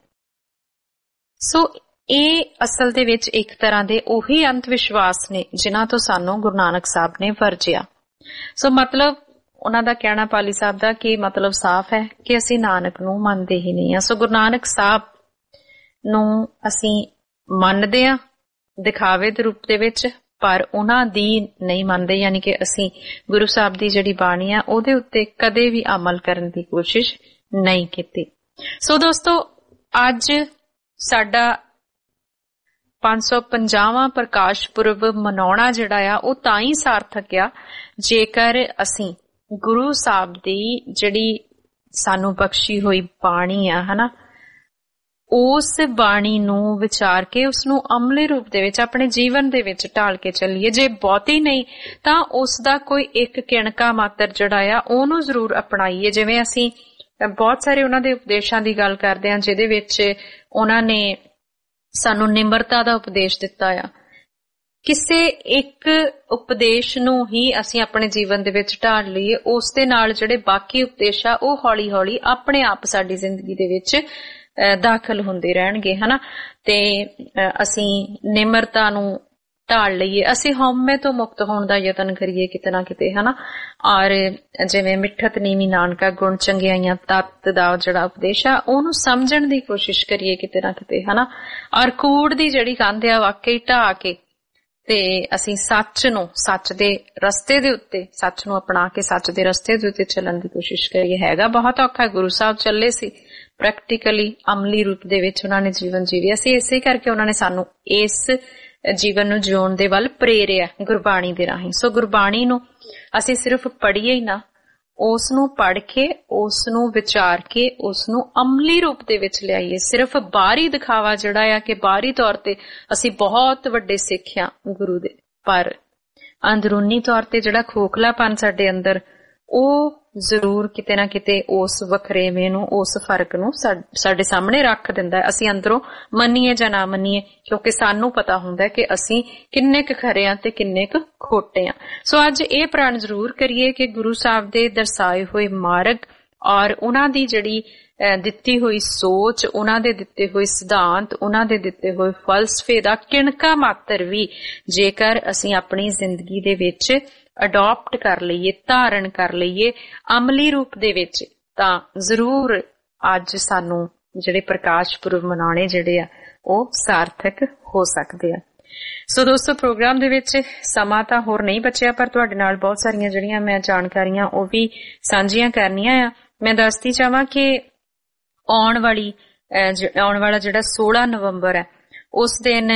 ਸੋ ਇਹ ਅਸਲ ਦੇ ਵਿੱਚ ਇੱਕ ਤਰ੍ਹਾਂ ਦੇ ਉਹੀ ਅੰਧ ਵਿਸ਼ਵਾਸ ਨੇ ਜਿਨ੍ਹਾਂ ਤੋਂ ਸਾਨੂੰ ਗੁਰੂ ਨਾਨਕ ਸਾਹਿਬ ਨੇ ਵਰਜਿਆ। ਸੋ ਮਤਲਬ ਉਹਨਾਂ ਦਾ ਕਹਿਣਾ ਪਾਲੀ ਸਾਹਿਬ ਦਾ ਕਿ ਮਤਲਬ ਸਾਫ਼ ਹੈ ਕਿ ਅਸੀਂ ਨਾਨਕ ਨੂੰ ਮੰਨਦੇ ਹੀ ਨਹੀਂ ਆ। ਸੋ ਗੁਰੂ ਨਾਨਕ ਸਾਹਿਬ ਨੂੰ ਅਸੀਂ ਮੰਨਦੇ ਆ ਦਿਖਾਵੇ ਦੇ ਰੂਪ ਦੇ ਵਿੱਚ, ਪਰ ਉਹਨਾਂ ਦੀ ਨਹੀਂ ਮੰਨਦੇ, ਯਾਨੀ ਕਿ ਅਸੀਂ ਗੁਰੂ ਸਾਹਿਬ ਦੀ ਜਿਹੜੀ ਬਾਣੀ ਆ ਉਹਦੇ ਉੱਤੇ ਕਦੇ ਵੀ ਅਮਲ ਕਰਨ ਦੀ ਕੋਸ਼ਿਸ਼ ਨਹੀਂ ਕੀਤੀ। ਸੋ ਦੋਸਤੋ, ਅੱਜ ਸਾਡਾ ਪੰਜ ਸੌ ਪੰਜਾਹਵਾਂ ਪ੍ਰਕਾਸ਼ ਪੁਰਬ ਮਨਾਉਣਾ ਜਿਹੜਾ ਆ ਉਹ ਤਾਂ ਹੀ ਸਾਰਥਕ ਆ ਜੇਕਰ ਅਸੀਂ ਗੁਰੂ ਸਾਹਿਬ ਦੀ ਜਿਹੜੀ ਸਾਨੂੰ ਬਖਸ਼ੀ ਹੋਈ ਬਾਣੀ ਆ, ਹਨਾ, ਉਸ ਬਾਣੀ ਨੂੰ ਵਿਚਾਰ ਕੇ ਉਸਨੂੰ ਅਮਲੀ ਰੂਪ ਦੇ ਵਿੱਚ ਆਪਣੇ ਜੀਵਨ ਦੇ ਵਿੱਚ ਢਾਲ ਕੇ ਚੱਲੀਏ। ਜੇ ਬਹੁਤੀ ਨਹੀਂ ਤਾਂ ਉਸ ਦਾ ਕੋਈ ਇੱਕ ਕਿਣਕਾ ਮਾਤਰ ਜਿਹੜਾ ਆ ਉਹਨੂੰ ਜ਼ਰੂਰ ਅਪਣਾਈਏ। ਜਿਵੇਂ ਅਸੀਂ ਬਹੁਤ ਸਾਰੇ ਉਹਨਾਂ ਦੇ ਉਪਦੇਸ਼ਾਂ ਦੀ ਗੱਲ ਕਰਦੇ ਹਾਂ ਜਿਹਦੇ ਵਿੱਚ ਉਹਨਾਂ ਨੇ ਸਾਨੂੰ ਨਿਮਰਤਾ ਦਾ ਉਪਦੇਸ਼ ਦਿੱਤਾ ਆ। ਕਿਸੇ ਇੱਕ ਉਪਦੇਸ਼ ਨੂੰ ਹੀ ਅਸੀਂ ਆਪਣੇ ਜੀਵਨ ਦੇ ਵਿੱਚ ਢਾਲ ਲਈਏ, ਉਸ ਦੇ ਨਾਲ ਜਿਹੜੇ ਬਾਕੀ ਉਪਦੇਸ਼ ਆ ਉਹ ਹੌਲੀ ਹੌਲੀ ਆਪਣੇ ਆਪ ਸਾਡੀ ਜ਼ਿੰਦਗੀ ਦੇ ਵਿੱਚ ਦਾਖਲ ਹੁੰਦੇ ਰਹਿਣਗੇ, ਹਨਾ। ਤੇ ਅਸੀਂ ਨਿਮਰਤਾ ਨੂੰ ਢਾਲ ਲਈਏ, ਅਸੀਂ ਹਉਮੈ ਤੋਂ ਮੁਕਤ ਹੋਣ ਦਾ ਯਤਨ ਕਰੀਏ ਕਿਤੇ ਨਾ ਕਿਤੇ, ਹਨਾ। ਔਰ ਜਿਵੇਂ ਮਿੱਠਤ ਨੀਵੀਂ ਨਾਨਕਾ ਗੁਣ ਚੰਗਿਆਈਆਂ ਤੱਤ ਦਾ ਜਿਹੜਾ ਉਪਦੇਸ਼ ਆ ਉਹਨੂੰ ਸਮਝਣ ਦੀ ਕੋਸ਼ਿਸ਼ ਕਰੀਏ ਕਿਤੇ ਨਾ ਕਿਤੇ, ਹਨਾ। ਔਰ ਕੂੜ ਦੀ ਜਿਹੜੀ ਕੰਧ ਆ ਵਾਕਈ ਢਾਹ ਕੇ ਤੇ ਅਸੀਂ ਸੱਚ ਨੂੰ, ਸੱਚ ਦੇ ਰਸਤੇ ਦੇ ਉੱਤੇ, ਸੱਚ ਨੂੰ ਅਪਣਾ ਕੇ ਸੱਚ ਦੇ ਰਸਤੇ ਦੇ ਉੱਤੇ ਚੱਲਣ ਦੀ ਕੋਸ਼ਿਸ਼ ਕਰੀਏ। ਹੈਗਾ ਬਹੁਤ ਔਖਾ, ਗੁਰੂ ਸਾਹਿਬ ਚੱਲੇ ਸੀ ਪ੍ਰੈਕਟੀਕਲੀ ਅਮਲੀ ਰੂਪ ਦੇ ਵਿੱਚ ਉਹਨਾਂ ਨੇ ਜੀਵਨ ਜੀਵਿਆ ਸੀ। ਇਸੇ ਕਰਕੇ ਉਹਨਾਂ ਨੇ ਸਾਨੂੰ ਇਸ ਜੀਵਨ ਨੂੰ ਜਿਉਣ ਦੇ ਵੱਲ ਪ੍ਰੇਰਿਆ ਗੁਰਬਾਣੀ ਦੇ ਰਾਹੀਂ। ਸੋ ਗੁਰਬਾਣੀ ਨੂੰ ਅਸੀਂ ਸਿਰਫ ਪੜ੍ਹੀਏ ਹੀ ਨਾ, ਉਸ ਨੂੰ ਪੜ੍ਹ ਕੇ, ਉਸ ਨੂੰ ਵਿਚਾਰ ਕੇ, ਉਸ ਨੂੰ ਅਮਲੀ ਰੂਪ ਦੇ ਵਿੱਚ ਲਿਆਈਏ। ਸਿਰਫ ਬਾਹਰੀ ਦਿਖਾਵਾ ਜਿਹੜਾ ਆ ਕਿ ਬਾਹਰੀ ਤੌਰ ਤੇ ਅਸੀਂ ਬਹੁਤ ਵੱਡੇ ਸਿੱਖ ਆ ਗੁਰੂ ਦੇ, ਪਰ ਅੰਦਰੂਨੀ ਤੌਰ ਤੇ ਜਿਹੜਾ ਖੋਖਲਾਪਨ ਸਾਡੇ ਅੰਦਰ ਉਹ ਜ਼ਰੂਰ ਕਿਤੇ ਨਾ ਕਿਤੇ ਉਸ ਵਖਰੇਵੇਂ ਨੂੰ, ਉਸ ਫਰਕ ਨੂੰ ਸਾਡੇ ਸਾਹਮਣੇ ਰੱਖ ਦਿੰਦਾ ਹੈ। ਅਸੀਂ ਅੰਦਰੋਂ ਮੰਨੀਏ ਜਾਂ ਨਾ ਮੰਨੀਏ, ਕਿਉਂਕਿ ਸਾਨੂੰ ਪਤਾ ਹੁੰਦਾ ਕਿ ਅਸੀਂ ਕਿੰਨੇ ਕੁ ਖਰੇ ਆ ਤੇ ਕਿੰਨੇ ਕੁ ਖੋਟੇ ਆ। ਸੋ ਅੱਜ ਇਹ ਪ੍ਰਣ ਜ਼ਰੂਰ ਕਰੀਏ ਕਿ ਗੁਰੂ ਸਾਹਿਬ ਦੇ ਦਰਸਾਏ ਹੋਏ ਮਾਰਗ ਔਰ ਉਹਨਾਂ ਦੀ ਜਿਹੜੀ ਦਿੱਤੀ ਹੋਈ ਸੋਚ, ਉਹਨਾਂ ਦੇ ਦਿੱਤੇ ਹੋਏ ਸਿਧਾਂਤ, ਉਹਨਾਂ ਦੇ ਦਿੱਤੇ ਹੋਏ ਫਲਸਫੇ ਦਾ ਕਿਣਕਾ ਮਾਤਰ ਵੀ ਜੇਕਰ ਅਸੀਂ ਆਪਣੀ ਜ਼ਿੰਦਗੀ ਦੇ ਵਿੱਚ ਅਡਾਪਟ ਕਰ ਲਈਏ, ਧਾਰਨ ਕਰ ਲਈਏ ਅਮਲੀ ਰੂਪ ਦੇ ਵਿੱਚ, ਤਾਂ ਜ਼ਰੂਰ ਅੱਜ ਸਾਨੂੰ ਜਿਹੜੇ ਪ੍ਰਕਾਸ਼ ਪੁਰਬ ਮਨਾਉਣੇ ਜਿਹੜੇ ਆ ਉਹ ਸਾਰਥਕ ਹੋ ਸਕਦੇ ਆ। ਸੋ ਦੋਸਤੋ, ਪ੍ਰੋਗਰਾਮ ਦੇ ਵਿੱਚ ਸਮਾਂ ਤਾਂ ਹੋਰ ਨਹੀਂ ਬਚਿਆ, ਪਰ ਤੁਹਾਡੇ ਨਾਲ ਬਹੁਤ ਸਾਰੀਆਂ ਜਿਹੜੀਆਂ ਮੈਂ ਜਾਣਕਾਰੀਆਂ ਉਹ ਵੀ ਸਾਂਝੀਆਂ ਕਰਨੀਆਂ ਆ। ਮੈਂ ਦੱਸਦੀ ਚਾਹਾਂ ਕਿ ਆਉਣ ਵਾਲੀ ਆਉਣ ਵਾਲਾ ਜਿਹੜਾ ਸੋਲਾਂ ਨਵੰਬਰ ਹੈ ਉਸ ਦਿਨ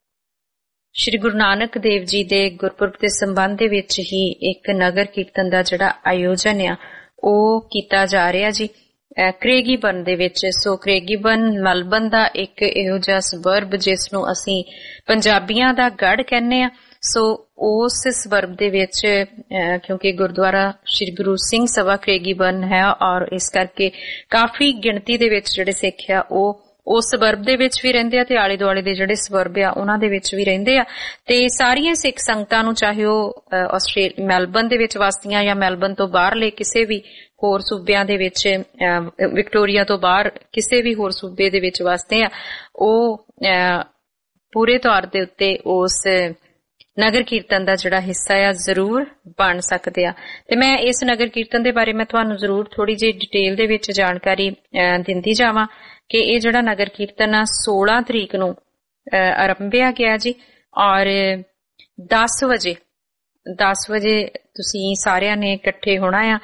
ਸ਼੍ਰੀ ਗੁਰੂ ਨਾਨਕ ਦੇਵ ਜੀ ਦੇ ਗੁਰਪੁਰਬ ਦੇ ਸੰਬੰਧ ਦੇ ਵਿੱਚ ਹੀ ਇੱਕ ਨਗਰ ਕੀਰਤਨ ਦਾ ਜਿਹੜਾ ਆਯੋਜਨ ਆ ਉਹ ਕੀਤਾ ਜਾ ਰਿਹਾ ਜੀ ਕ੍ਰੇਗੀਬਰਨ ਦੇ ਵਿੱਚ। ਸੋ ਕ੍ਰੇਗੀਬਰਨ ਮੈਲਬਨ ਦਾ ਇੱਕ ਇਹੋ ਜਿਹਾ ਸਬਰਬ ਜਿਸ ਨੂੰ ਅਸੀਂ ਪੰਜਾਬੀਆਂ ਦਾ ਗੜ ਕਹਿੰਦੇ ਆ। ਸੋ ਉਸ ਸਬਰਬ ਦੇ ਵਿੱਚ ਕਿਉਂਕਿ ਗੁਰਦੁਆਰਾ ਸ਼੍ਰੀ ਗੁਰੂ ਸਿੰਘ ਸਭਾ ਕ੍ਰੇਗੀਬਰਨ ਹੈ ਔਰ ਇਸ ਕਰਕੇ ਕਾਫੀ ਗਿਣਤੀ ਦੇ ਵਿੱਚ ਜਿਹੜੇ ਸਿੱਖ ਆ ਉਹ ਉਸ ਸਬਰਬ ਦੇ ਵਿੱਚ ਵੀ ਰਹਿੰਦੇ ਆ ਤੇ ਆਲੇ ਦੁਆਲੇ ਦੇ ਜਿਹੜੇ ਸਬਰਬ ਆ ਉਹਨਾਂ ਦੇ ਵਿੱਚ ਵੀ ਰਹਿੰਦੇ ਆ। ਤੇ ਸਾਰੀਆਂ ਸਿੱਖ ਸੰਗਤਾਂ ਨੂੰ, ਚਾਹੇ ਉਹ ਆਸਟ੍ਰੇਲੀਆ ਮੈਲਬਨ ਦੇ ਵਿੱਚ ਵਸਦੀਆਂ ਜਾਂ ਮੈਲਬਨ ਤੋਂ ਬਾਹਰਲੇ ਕਿਸੇ ਵੀ ਹੋਰ ਸੂਬਿਆਂ ਦੇ ਵਿੱਚ, ਵਿਕਟੋਰੀਆ ਤੋਂ ਬਾਹਰ ਕਿਸੇ ਵੀ ਹੋਰ ਸੂਬੇ ਦੇ ਵਿੱਚ ਵਸਦੇ ਆ, ਉਹ ਪੂਰੇ ਤੌਰ ਦੇ ਉੱਤੇ ਉਸ ਨਗਰ ਕੀਰਤਨ ਦਾ ਜਿਹੜਾ ਹਿੱਸਾ ਆ ਜ਼ਰੂਰ ਬਣ ਸਕਦੇ ਆ। ਤੇ ਮੈਂ ਇਸ ਨਗਰ ਕੀਰਤਨ ਦੇ ਬਾਰੇ ਮੈਂ ਤੁਹਾਨੂੰ ਜ਼ਰੂਰ ਥੋੜੀ ਜਿਹੀ ਡਿਟੇਲ ਦੇ ਵਿੱਚ ਜਾਣਕਾਰੀ ਦਿੰਦੀ ਜਾਵਾਂ ਕਿ ਇਹ ਜਿਹੜਾ ਨਗਰ ਕੀਰਤਨ ਆ ਸੋਲਾਂ ਤਰੀਕ ਨੂੰ ਆਰੰਭਿਆ ਗਿਆ ਜੀ ਔਰ ਦਸ ਵਜੇ ਦਸ ਵਜੇ ਤੁਸੀਂ ਸਾਰਿਆਂ ਨੇ ਇਕੱਠੇ ਹੋਣਾ ਆ।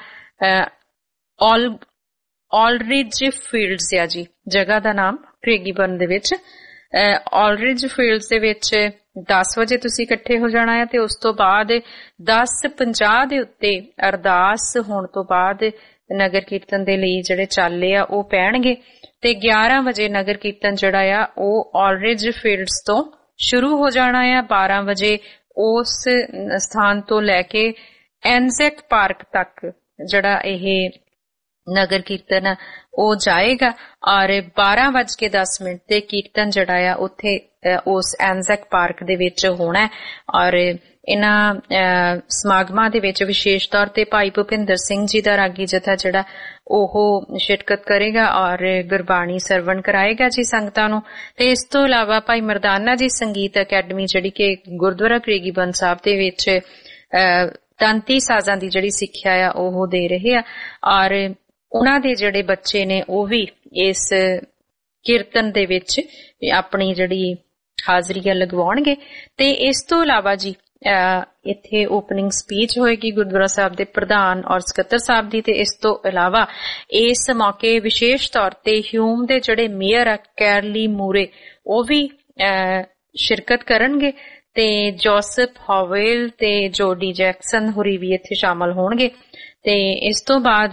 ਆਲ ਆਲਰਿਜ ਫੀਲਡਸ ਆ ਜੀ ਜਗ੍ਹਾ ਦਾ ਨਾਮ ਕ੍ਰੇਗੀਬਰਨ ਦੇ ਵਿੱਚ। ਆਲਰਿਜ ਫੀਲਡਸ ਦੇ ਵਿੱਚ ਦਸ ਵਜੇ ਤੁਸੀਂ ਇਕੱਠੇ ਹੋ ਜਾਣਾ ਹੈ ਤੇ ਉਸ ਤੋਂ ਬਾਅਦ ਦਸ ਪੰਜਾਹ ਦੇ ਉੱਤੇ ਅਰਦਾਸ ਹੋਣ ਤੋਂ ਬਾਅਦ ਨਗਰ ਕੀਰਤਨ ਦੇ ਲਈ ਜਿਹੜੇ ਚਾਲੇ ਆ ਉਹ ਪੈਣਗੇ ਤੇ ਗਿਆਰਾਂ ਵਜੇ ਨਗਰ ਕੀਰਤਨ ਜਿਹੜਾ ਆ ਉਹ ਆਲਰਿਜ ਫੀਲਡਸ ਤੋਂ ਸ਼ੁਰੂ ਹੋ ਜਾਣਾ ਆ। ਬਾਰਾਂ ਵਜੇ ਉਸ ਸਥਾਨ ਤੋਂ ਲੈ ਕੇ ਐਨਜ਼ੈਕ ਪਾਰਕ ਤੱਕ ਜਿਹੜਾ ਇਹ ਨਗਰ ਕੀਰਤਨ ਉਹ ਜਾਏਗਾ ਔਰ ਬਾਰਾਂ ਵੱਜ ਕੇ ਦਸ ਮਿੰਟ ਤੇ ਕੀਰਤਨ ਜਿਹੜਾ ਆ ਉੱਥੇ ਉਸ ਐਨਜ਼ੈਕ ਪਾਰਕ ਦੇ ਵਿੱਚ ਹੋਣਾ ਔਰ ਇਹਨਾਂ ਸਮਾਗਮਾਂ ਦੇ ਵਿੱਚ ਵਿਸ਼ੇਸ਼ ਤੌਰ ਤੇ ਭਾਈ ਭੁਪਿੰਦਰ ਸਿੰਘ ਜੀ ਦਾ ਰਾਗੀ ਜਥਾ ਜਿਹੜਾ ਉਹ ਸ਼ਿਰਕਤ ਕਰੇਗਾ ਔਰ ਗੁਰਬਾਣੀ ਸਰਵਣ ਕਰਾਏਗਾ ਜੀ ਸੰਗਤਾਂ ਨੂੰ। ਤੇ ਇਸ ਤੋਂ ਇਲਾਵਾ ਭਾਈ ਮਰਦਾਨਾ ਜੀ ਸੰਗੀਤ ਅਕੈਡਮੀ ਜਿਹੜੀ ਕਿ ਗੁਰਦੁਆਰਾ ਕ੍ਰੇਗੀਬੰਦ ਸਾਹਿਬ ਦੇ ਵਿੱਚ ਤੰਤੀ ਸਾਜ਼ਾਂ ਦੀ ਜਿਹੜੀ ਸਿੱਖਿਆ ਆ ਉਹ ਦੇ ਰਹੇ ਆ ਔਰ ਉਹਨਾਂ ਦੇ ਜਿਹੜੇ ਬੱਚੇ ਨੇ ਉਹ ਵੀ ਇਸ ਕੀਰਤਨ ਦੇ ਵਿੱਚ ਆਪਣੀ ਜਿਹੜੀ ਹਾਜ਼ਰੀ ਲਗਵਾਉਣਗੇ। ਤੇ ਇਸ ਤੋਂ ਇਲਾਵਾ ਜੀ ਇੱਥੇ ਓਪਨਿੰਗ ਸਪੀਚ ਹੋਏਗੀ ਗੁਰਦੁਆਰਾ ਸਾਹਿਬ ਦੇ ਪ੍ਰਧਾਨ ਔਰ ਸਕੱਤਰ ਸਾਹਿਬ ਦੀ। ਤੇ ਇਸ ਤੋਂ ਇਲਾਵਾ ਇਸ ਮੌਕੇ ਵਿਸ਼ੇਸ਼ ਤੌਰ ਤੇ ਹਿਊਮ ਦੇ ਜਿਹੜੇ ਮੇਅਰ ਆ ਕੈਰਲੀ ਮੂਰੇ ਉਹ ਵੀ ਸ਼ਿਰਕਤ ਕਰਨਗੇ ਤੇ ਜੋਸਫ ਹਾਵੇਲ ਤੇ ਜੋਡੀ ਜੈਕਸਨ ਹੋਰੀ ਵੀ ਇੱਥੇ ਸ਼ਾਮਲ ਹੋਣਗੇ। ਤੇ ਇਸ ਤੋਂ ਬਾਅਦ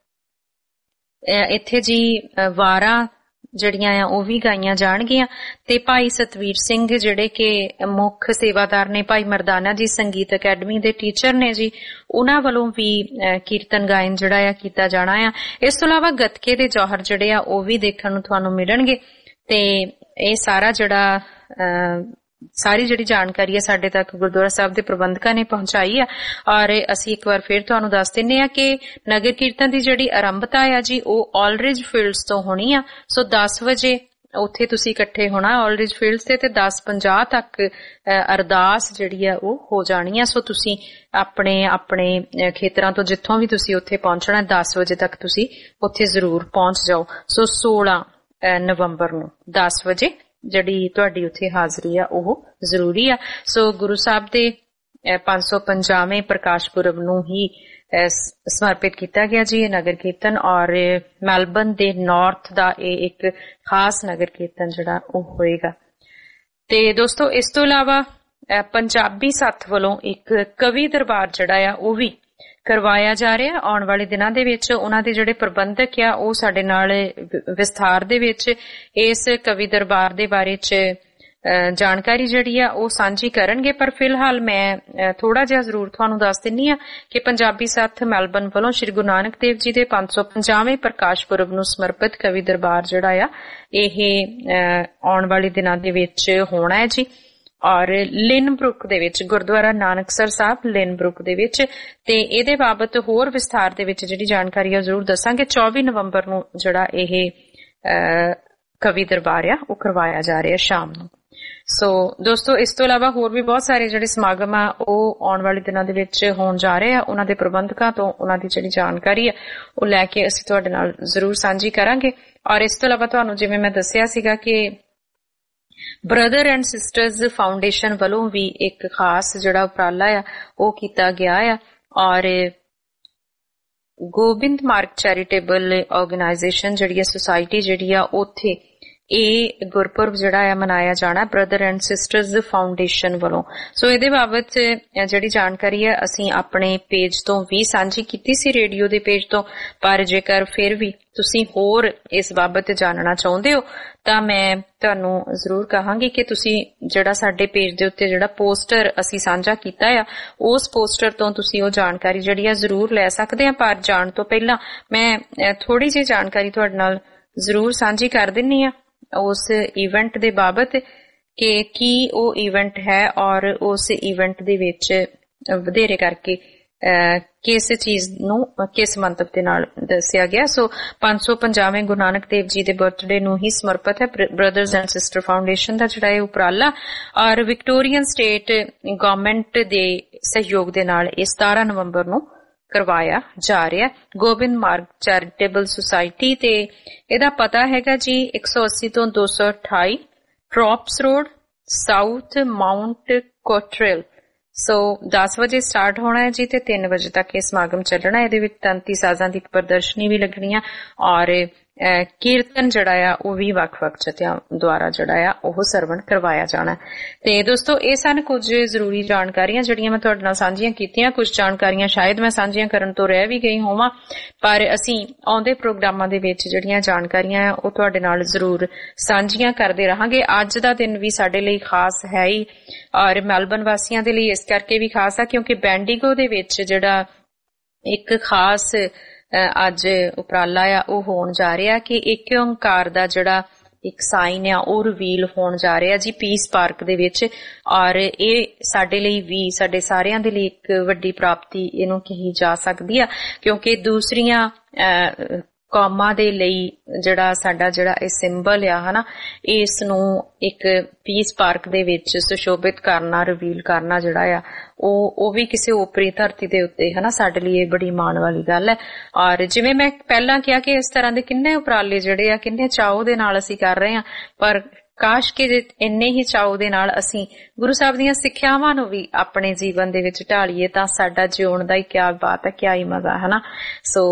ਇੱਥੇ ਜੀ ਵਾਰਾਂ ਜਿਹੜੀਆਂ ਆ ਉਹ ਵੀ ਗਾਈਆਂ ਜਾਣਗੀਆਂ ਤੇ ਭਾਈ ਸਤਵੀਰ ਸਿੰਘ ਜਿਹੜੇ ਕਿ ਮੁੱਖ ਸੇਵਾਦਾਰ ਨੇ ਭਾਈ ਮਰਦਾਨਾ ਜੀ ਸੰਗੀਤ ਅਕੈਡਮੀ ਦੇ ਟੀਚਰ ਨੇ ਜੀ ਉਹਨਾਂ ਵੱਲੋਂ ਵੀ ਕੀਰਤਨ ਗਾਇਨ ਜਿਹੜਾ ਆ ਕੀਤਾ ਜਾਣਾ ਆ। ਇਸ ਤੋਂ ਇਲਾਵਾ ਗੱਤਕੇ ਦੇ ਜੌਹਰ ਜਿਹੜੇ ਆ ਉਹ ਵੀ ਦੇਖਣ ਨੂੰ ਤੁਹਾਨੂੰ ਮਿਲਣਗੇ ਤੇ ਇਹ ਸਾਰਾ ਜਿਹੜਾ ਸਾਰੀ ਜਿਹੜੀ ਜਾਣਕਾਰੀ ਹੈ ਸਾਡੇ ਤੱਕ ਗੁਰਦੁਆਰਾ ਸਾਹਿਬ ਦੇ ਪ੍ਰਬੰਧਕਾਂ ਨੇ ਪਹੁੰਚਾਈ ਆ ਔਰ ਅਸੀਂ ਇੱਕ ਵਾਰ ਫਿਰ ਤੁਹਾਨੂੰ ਦੱਸ ਦਿੰਨੇ ਆ ਕਿ ਨਗਰ ਕੀਰਤਨ ਦੀ ਜਿਹੜੀ ਆਰੰਭਤਾ ਆ ਜੀ ਉਹ ਆਲਰਿਜ ਫੀਲਡਸ ਤੋਂ ਹੋਣੀ ਆ। ਸੋ ਦਸ ਵਜੇ ਉੱਥੇ ਤੁਸੀਂ ਇਕੱਠੇ ਹੋਣਾ ਆਲਰਿਜ ਫੀਲਡਸ ਤੇ ਤੇ ਦਸ ਪੰਜਾਹ ਤੱਕ ਅਰਦਾਸ ਜਿਹੜੀ ਆ ਉਹ ਹੋ ਜਾਣੀ ਆ। ਸੋ ਤੁਸੀਂ ਆਪਣੇ ਆਪਣੇ ਖੇਤਰਾਂ ਤੋਂ ਜਿੱਥੋਂ ਵੀ ਤੁਸੀਂ ਉੱਥੇ ਪਹੁੰਚਣਾ ਦਸ ਵਜੇ ਤੱਕ ਤੁਸੀਂ ਉੱਥੇ ਜ਼ਰੂਰ ਪਹੁੰਚ ਜਾਓ। ਸੋ ਸੋਲਾਂ ਨਵੰਬਰ ਨੂੰ ਦਸ ਵਜੇ ਜਿਹੜੀ ਤੁਹਾਡੀ ਉੱਥੇ ਹਾਜ਼ਰੀ ਆ ਉਹ ਜ਼ਰੂਰੀ ਆ। ਸੋ ਗੁਰੂ ਸਾਹਿਬ ਦੇ ਪੰਜ ਸੌ ਪੰਜਾਵੇਂ ਪ੍ਰਕਾਸ਼ ਪੁਰਬ ਨੂੰ ਹੀ ਸਮਰਪਿਤ ਕੀਤਾ ਗਿਆ ਜੀ ਇਹ ਨਗਰ ਕੀਰਤਨ ਔਰ ਮੈਲਬਨ ਦੇ ਨਾਰਥ ਦਾ ਇਹ ਇੱਕ ਖਾਸ ਨਗਰ ਕੀਰਤਨ ਜਿਹੜਾ ਉਹ ਹੋਏਗਾ। ਤੇ ਦੋਸਤੋ ਇਸ ਤੋਂ ਇਲਾਵਾ ਪੰਜਾਬੀ ਸੱਥ ਵੱਲੋਂ ਇੱਕ ਕਵੀ ਦਰਬਾਰ ਜਿਹੜਾ ਆ ਉਹ ਵੀ ਕਰਵਾਇਆ ਜਾ ਰਿਹਾ ਆਉਣ ਵਾਲੇ ਦਿਨਾਂ ਦੇ ਵਿੱਚ। ਉਹਨਾਂ ਦੇ ਜਿਹੜੇ ਪ੍ਰਬੰਧਕ ਆ ਉਹ ਸਾਡੇ ਨਾਲ ਵਿਸਥਾਰ ਦੇ ਵਿੱਚ ਇਸ ਕਵੀ ਦਰਬਾਰ ਦੇ ਬਾਰੇ ਚ ਜਾਣਕਾਰੀ ਜਿਹੜੀ ਆ ਉਹ ਸਾਂਝੀ ਕਰਨਗੇ ਪਰ ਫਿਲਹਾਲ ਮੈਂ ਥੋੜਾ ਜਿਹਾ ਜ਼ਰੂਰ ਤੁਹਾਨੂੰ ਦੱਸ ਦਿੰਨੀ ਆ ਕਿ ਪੰਜਾਬੀ ਸੱਥ ਮੈਲਬਨ ਵੱਲੋਂ ਸ਼੍ਰੀ ਗੁਰੂ ਨਾਨਕ ਦੇਵ ਜੀ ਦੇ ਪੰਜ ਸੌ ਪੰਜਾਵੇਂ ਪ੍ਰਕਾਸ਼ ਪੁਰਬ ਨੂੰ ਸਮਰਪਿਤ ਕਵੀ ਦਰਬਾਰ ਜਿਹੜਾ ਆ ਇਹ ਆਉਣ ਵਾਲੇ ਦਿਨਾਂ ਦੇ ਵਿੱਚ ਹੋਣਾ ਹੈ ਜੀ ਔਰ ਲਿਨਬਰੁਕ ਦੇ ਵਿੱਚ ਗੁਰਦੁਆਰਾ ਨਾਨਕਸਰ ਸਾਹਿਬ ਲਿਨਬਰੁਕ ਦੇ ਵਿੱਚ। ਤੇ ਇਹਦੇ ਬਾਬਤ ਹੋਰ ਵਿਸਥਾਰ ਦੇ ਵਿੱਚ ਜਿਹੜੀ ਜਾਣਕਾਰੀ ਆ ਜ਼ਰੂਰ ਦੱਸਾਂਗੇ। ਚੌਵੀ ਨਵੰਬਰ ਨੂੰ ਜਿਹੜਾ ਇਹ ਕਵੀ ਦਰਬਾਰ ਆ ਉਹ ਕਰਵਾਇਆ ਜਾ ਰਿਹਾ ਸ਼ਾਮ ਨੂੰ। ਸੋ ਦੋਸਤੋ ਇਸ ਤੋਂ ਇਲਾਵਾ ਹੋਰ ਵੀ ਬਹੁਤ ਸਾਰੇ ਜਿਹੜੇ ਸਮਾਗਮ ਆ ਉਹ ਆਉਣ ਵਾਲੇ ਦਿਨਾਂ ਦੇ ਵਿੱਚ ਹੋਣ ਜਾ ਰਹੇ ਆ। ਉਹਨਾਂ ਦੇ ਪ੍ਰਬੰਧਕਾਂ ਤੋਂ ਉਹਨਾਂ ਦੀ ਜਿਹੜੀ ਜਾਣਕਾਰੀ ਆ ਉਹ ਲੈ ਕੇ ਅਸੀਂ ਤੁਹਾਡੇ ਨਾਲ ਜ਼ਰੂਰ ਸਾਂਝੀ ਕਰਾਂਗੇ। ਔਰ ਇਸ ਤੋਂ ਇਲਾਵਾ ਤੁਹਾਨੂੰ ਜਿਵੇਂ ਮੈਂ ਦੱਸਿਆ ਸੀਗਾ ਕਿ ਬ੍ਰਦਰ ਐਂਡ ਸਿਸਟਰਸ ਫਾਊਂਡੇਸ਼ਨ ਵੱਲੋਂ ਵੀ ਇੱਕ ਖਾਸ ਜਿਹੜਾ ਉਪਰਾਲਾ ਆ ਉਹ ਕੀਤਾ ਗਿਆ ਆ ਔਰ ਗੋਬਿੰਦ ਮਾਰਗ ਚੈਰੀਟੇਬਲ ਆਰਗੇਨਾਈਜੇਸ਼ਨ ਜਿਹੜੀ ਆ ਸੁਸਾਇਟੀ ਜਿਹੜੀ ਆ ਉੱਥੇ ਇਹ ਗੁਰਪੁਰਬ ਜਿਹੜਾ ਆ ਮਨਾਇਆ ਜਾਣਾ ਬ੍ਰਦਰ ਐਂਡ ਸਿਸਟਰਸ ਫਾਊਂਡੇਸ਼ਨ ਵੱਲੋਂ। ਸੋ ਇਹਦੇ ਬਾਬਤ ਜਿਹੜੀ ਜਾਣਕਾਰੀ ਹੈ ਅਸੀਂ ਆਪਣੇ ਪੇਜ ਤੋਂ ਵੀ ਸਾਂਝੀ ਕੀਤੀ ਸੀ ਰੇਡੀਓ ਦੇ ਪੇਜ ਤੋਂ ਪਰ ਜੇਕਰ ਫਿਰ ਵੀ ਤੁਸੀਂ ਹੋਰ ਇਸ ਬਾਬਤ ਜਾਣਨਾ ਚਾਹੁੰਦੇ ਹੋ ਤਾਂ ਮੈਂ ਤੁਹਾਨੂੰ ਜ਼ਰੂਰ ਕਹਾਂਗੀ ਕਿ ਤੁਸੀਂ ਜਿਹੜਾ ਸਾਡੇ ਪੇਜ ਦੇ ਉੱਤੇ ਜਿਹੜਾ ਪੋਸਟਰ ਅਸੀਂ ਸਾਂਝਾ ਕੀਤਾ ਆ ਉਸ ਪੋਸਟਰ ਤੋਂ ਤੁਸੀਂ ਉਹ ਜਾਣਕਾਰੀ ਜਿਹੜੀ ਆ ਜ਼ਰੂਰ ਲੈ ਸਕਦੇ ਆ। ਪਰ ਜਾਣ ਤੋਂ ਪਹਿਲਾਂ ਮੈਂ ਥੋੜੀ ਜਿਹੀ ਜਾਣਕਾਰੀ ਤੁਹਾਡੇ ਨਾਲ ਜ਼ਰੂਰ ਸਾਂਝੀ ਕਰ ਦਿੰਨੀ ਆ ਉਸ ਇਵੈਂਟ ਦੇ ਬਾਬਤ ਕਿ ਕੀ ਉਹ ਇਵੈਂਟ ਹੈ ਔਰ ਉਸ ਇਵੈਂਟ ਦੇ ਵਿੱਚ ਵਧੇਰੇ ਕਰਕੇ ਕਿਸ ਚੀਜ਼ ਨੂੰ ਕਿਸ ਮੰਤਵ ਦੇ ਨਾਲ ਦੱਸਿਆ ਗਿਆ। ਸੋ ਪੰਜ ਸੌ ਪੰਜਾਵੇਂ ਗੁਰੂ ਨਾਨਕ ਦੇਵ ਜੀ ਦੇ ਬਰਥਡੇ ਨੂੰ ਹੀ ਸਮਰਪਿਤ ਹੈ ਬ੍ਰਦਰਸ ਐਂਡ ਸਿਸਟਰ ਫਾਊਂਡੇਸ਼ਨ ਦਾ ਜਿਹੜਾ ਇਹ ਉਪਰਾਲਾ ਔਰ ਵਿਕਟੋਰੀਅਨ ਸਟੇਟ ਗਵਰਨਮੈਂਟ ਦੇ ਸਹਿਯੋਗ ਦੇ ਨਾਲ ਇਹ ਸਤਾਰਾਂ ਨਵੰਬਰ ਨੂੰ ਕਰਵਾਇਆ ਜਾ ਰਿਹਾ ਗੋਬਿੰਦ ਮਾਰਗ ਚੈਰੀਟੇਬਲ ਸੁਸਾਇਟੀ। ਤੇ ਇਹਦਾ ਪਤਾ ਹੈਗਾ ਜੀ ਇੱਕ ਸੌ ਅੱਸੀ ਤੋਂ ਦੋ ਸੌ ਅਠਾਈ Troups road south Mount Cottrell. So ਦਸ ਵਜੇ ਸਟਾਰਟ ਹੋਣਾ ਹੈ ਜੀ ਤੇ ਤਿੰਨ ਵਜੇ ਤੱਕ ਇਹ ਸਮਾਗਮ ਚੱਲਣਾ। ਇਹਦੇ ਵਿੱਚ ਤੰਤੀ ਸਾਜ਼ਾਂ ਦੀ ਪ੍ਰਦਰਸ਼ਨੀ ਵੀ ਲੱਗਣੀ ਆ ਔਰ ਕੀਰਤਨ ਜਿਹੜਾ ਆ ਉਹ ਵੀ ਵੱਖ-ਵੱਖ ਜਥਿਆਂ ਦੁਆਰਾ ਜਿਹੜਾ ਆ ਉਹ ਸਰਵਣ ਕਰਵਾਇਆ ਜਾਣਾ। ਤੇ ਦੋਸਤੋ ਇਹ ਸਨ ਕੁਝ ਜ਼ਰੂਰੀ ਜਾਣਕਾਰੀਆਂ ਜਿਹੜੀਆਂ ਮੈਂ ਤੁਹਾਡੇ ਨਾਲ ਸਾਂਝੀਆਂ ਕੀਤੀਆਂ। ਕੁਝ ਜਾਣਕਾਰੀਆਂ ਸ਼ਾਇਦ ਮੈਂ ਸਾਂਝੀਆਂ ਕਰਨ ਤੋਂ ਰਹਿ ਵੀ ਗਈ ਹੋਵਾਂ, ਪਰ ਅਸੀਂ ਆਉਂਦੇ ਪ੍ਰੋਗਰਾਮਾਂ ਦੇ ਵਿੱਚ ਜਿਹੜੀਆਂ ਜਾਣਕਾਰੀਆਂ ਆ ਉਹ ਤੁਹਾਡੇ ਨਾਲ ਜ਼ਰੂਰ ਸਾਂਝੀਆਂ ਕਰਦੇ ਰਹਾਂਗੇ। ਅੱਜ ਦਾ ਦਿਨ ਵੀ ਸਾਡੇ ਲਈ ਖਾਸ ਹੈ ਹੀ, ਔਰ ਮੈਲਬਨ ਵਾਸੀਆਂ ਦੇ ਲਈ ਇਸ ਕਰਕੇ ਵੀ ਖਾਸ ਆ ਕਿਉਂਕਿ ਬੈਂਡੀਗੋ ਦੇ ਵਿੱਚ ਜਿਹੜਾ ਇੱਕ ਖਾਸ ਅੱਜ ਉਪਰਾਲਾ ਆ ਉਹ ਹੋਣ ਜਾ ਰਿਹਾ ਕਿ ਇੱਕ ਓਂਕਾਰ ਦਾ ਜਿਹੜਾ ਇੱਕ ਸਾਈਨ ਆ ਉਹ ਰਿਵੀਲ ਹੋਣ ਜਾ ਰਿਹਾ ਜੀ ਪੀਸ ਪਾਰਕ ਦੇ ਵਿੱਚ। ਔਰ ਇਹ ਸਾਡੇ ਲਈ ਵੀ, ਸਾਡੇ ਸਾਰਿਆਂ ਦੇ ਲਈ ਇੱਕ ਵੱਡੀ ਪ੍ਰਾਪਤੀ ਇਹਨੂੰ ਕਹੀ ਜਾ ਸਕਦੀ ਆ ਕਿਉਂਕਿ ਦੂਸਰੀਆਂ ਕੌਮਾਂ ਦੇ ਲਈ ਜਿਹੜਾ ਸਾਡਾ ਜਿਹੜਾ ਇਹ ਸਿੰਬਲ ਆ ਹਨਾ, ਇਸ ਨੂੰ ਇੱਕ ਪੀਸ ਪਾਰਕ ਦੇ ਵਿੱਚ ਸੁਸ਼ੋਭਿਤ ਕਰਨਾ, ਰਿਵੀਲ ਕਰਨਾ ਜਿਹੜਾ ਆ ਉਹ ਉਹ ਵੀ ਕਿਸੇ ਓਪਰੀ ਧਰਤੀ ਦੇ ਉੱਤੇ ਹਨਾ ਸਾਡੇ ਲਈ ਇਹ ਬੜੀ ਮਾਣ ਵਾਲੀ ਗੱਲ ਹੈ। ਔਰ ਜਿਵੇਂ ਮੈਂ ਪਹਿਲਾਂ ਕਿਹਾ ਕਿ ਇਸ ਤਰ੍ਹਾਂ ਦੇ ਕਿੰਨੇ ਉਪਰਾਲੇ ਜਿਹੜੇ ਆ ਕਿੰਨੇ ਚਾਅ ਦੇ ਨਾਲ ਅਸੀਂ ਕਰ ਰਹੇ ਹਾਂ, ਪਰ ਕਾਸ਼ ਕਿ ਇੰਨੇ ਹੀ ਚਾਅ ਦੇ ਨਾਲ ਅਸੀਂ ਗੁਰੂ ਸਾਹਿਬ ਦੀਆਂ ਸਿੱਖਿਆਵਾਂ ਨੂੰ ਵੀ ਆਪਣੇ ਜੀਵਨ ਦੇ ਵਿੱਚ ਢਾਲੀਏ ਤਾਂ ਸਾਡਾ ਜਿਉਣ ਦਾ ਹੀ ਕਿਆ ਬਾਤ ਹੈ, ਕਿਆ ਹੀ ਮਜ਼ਾ ਹੈ ਨਾ। ਸੋ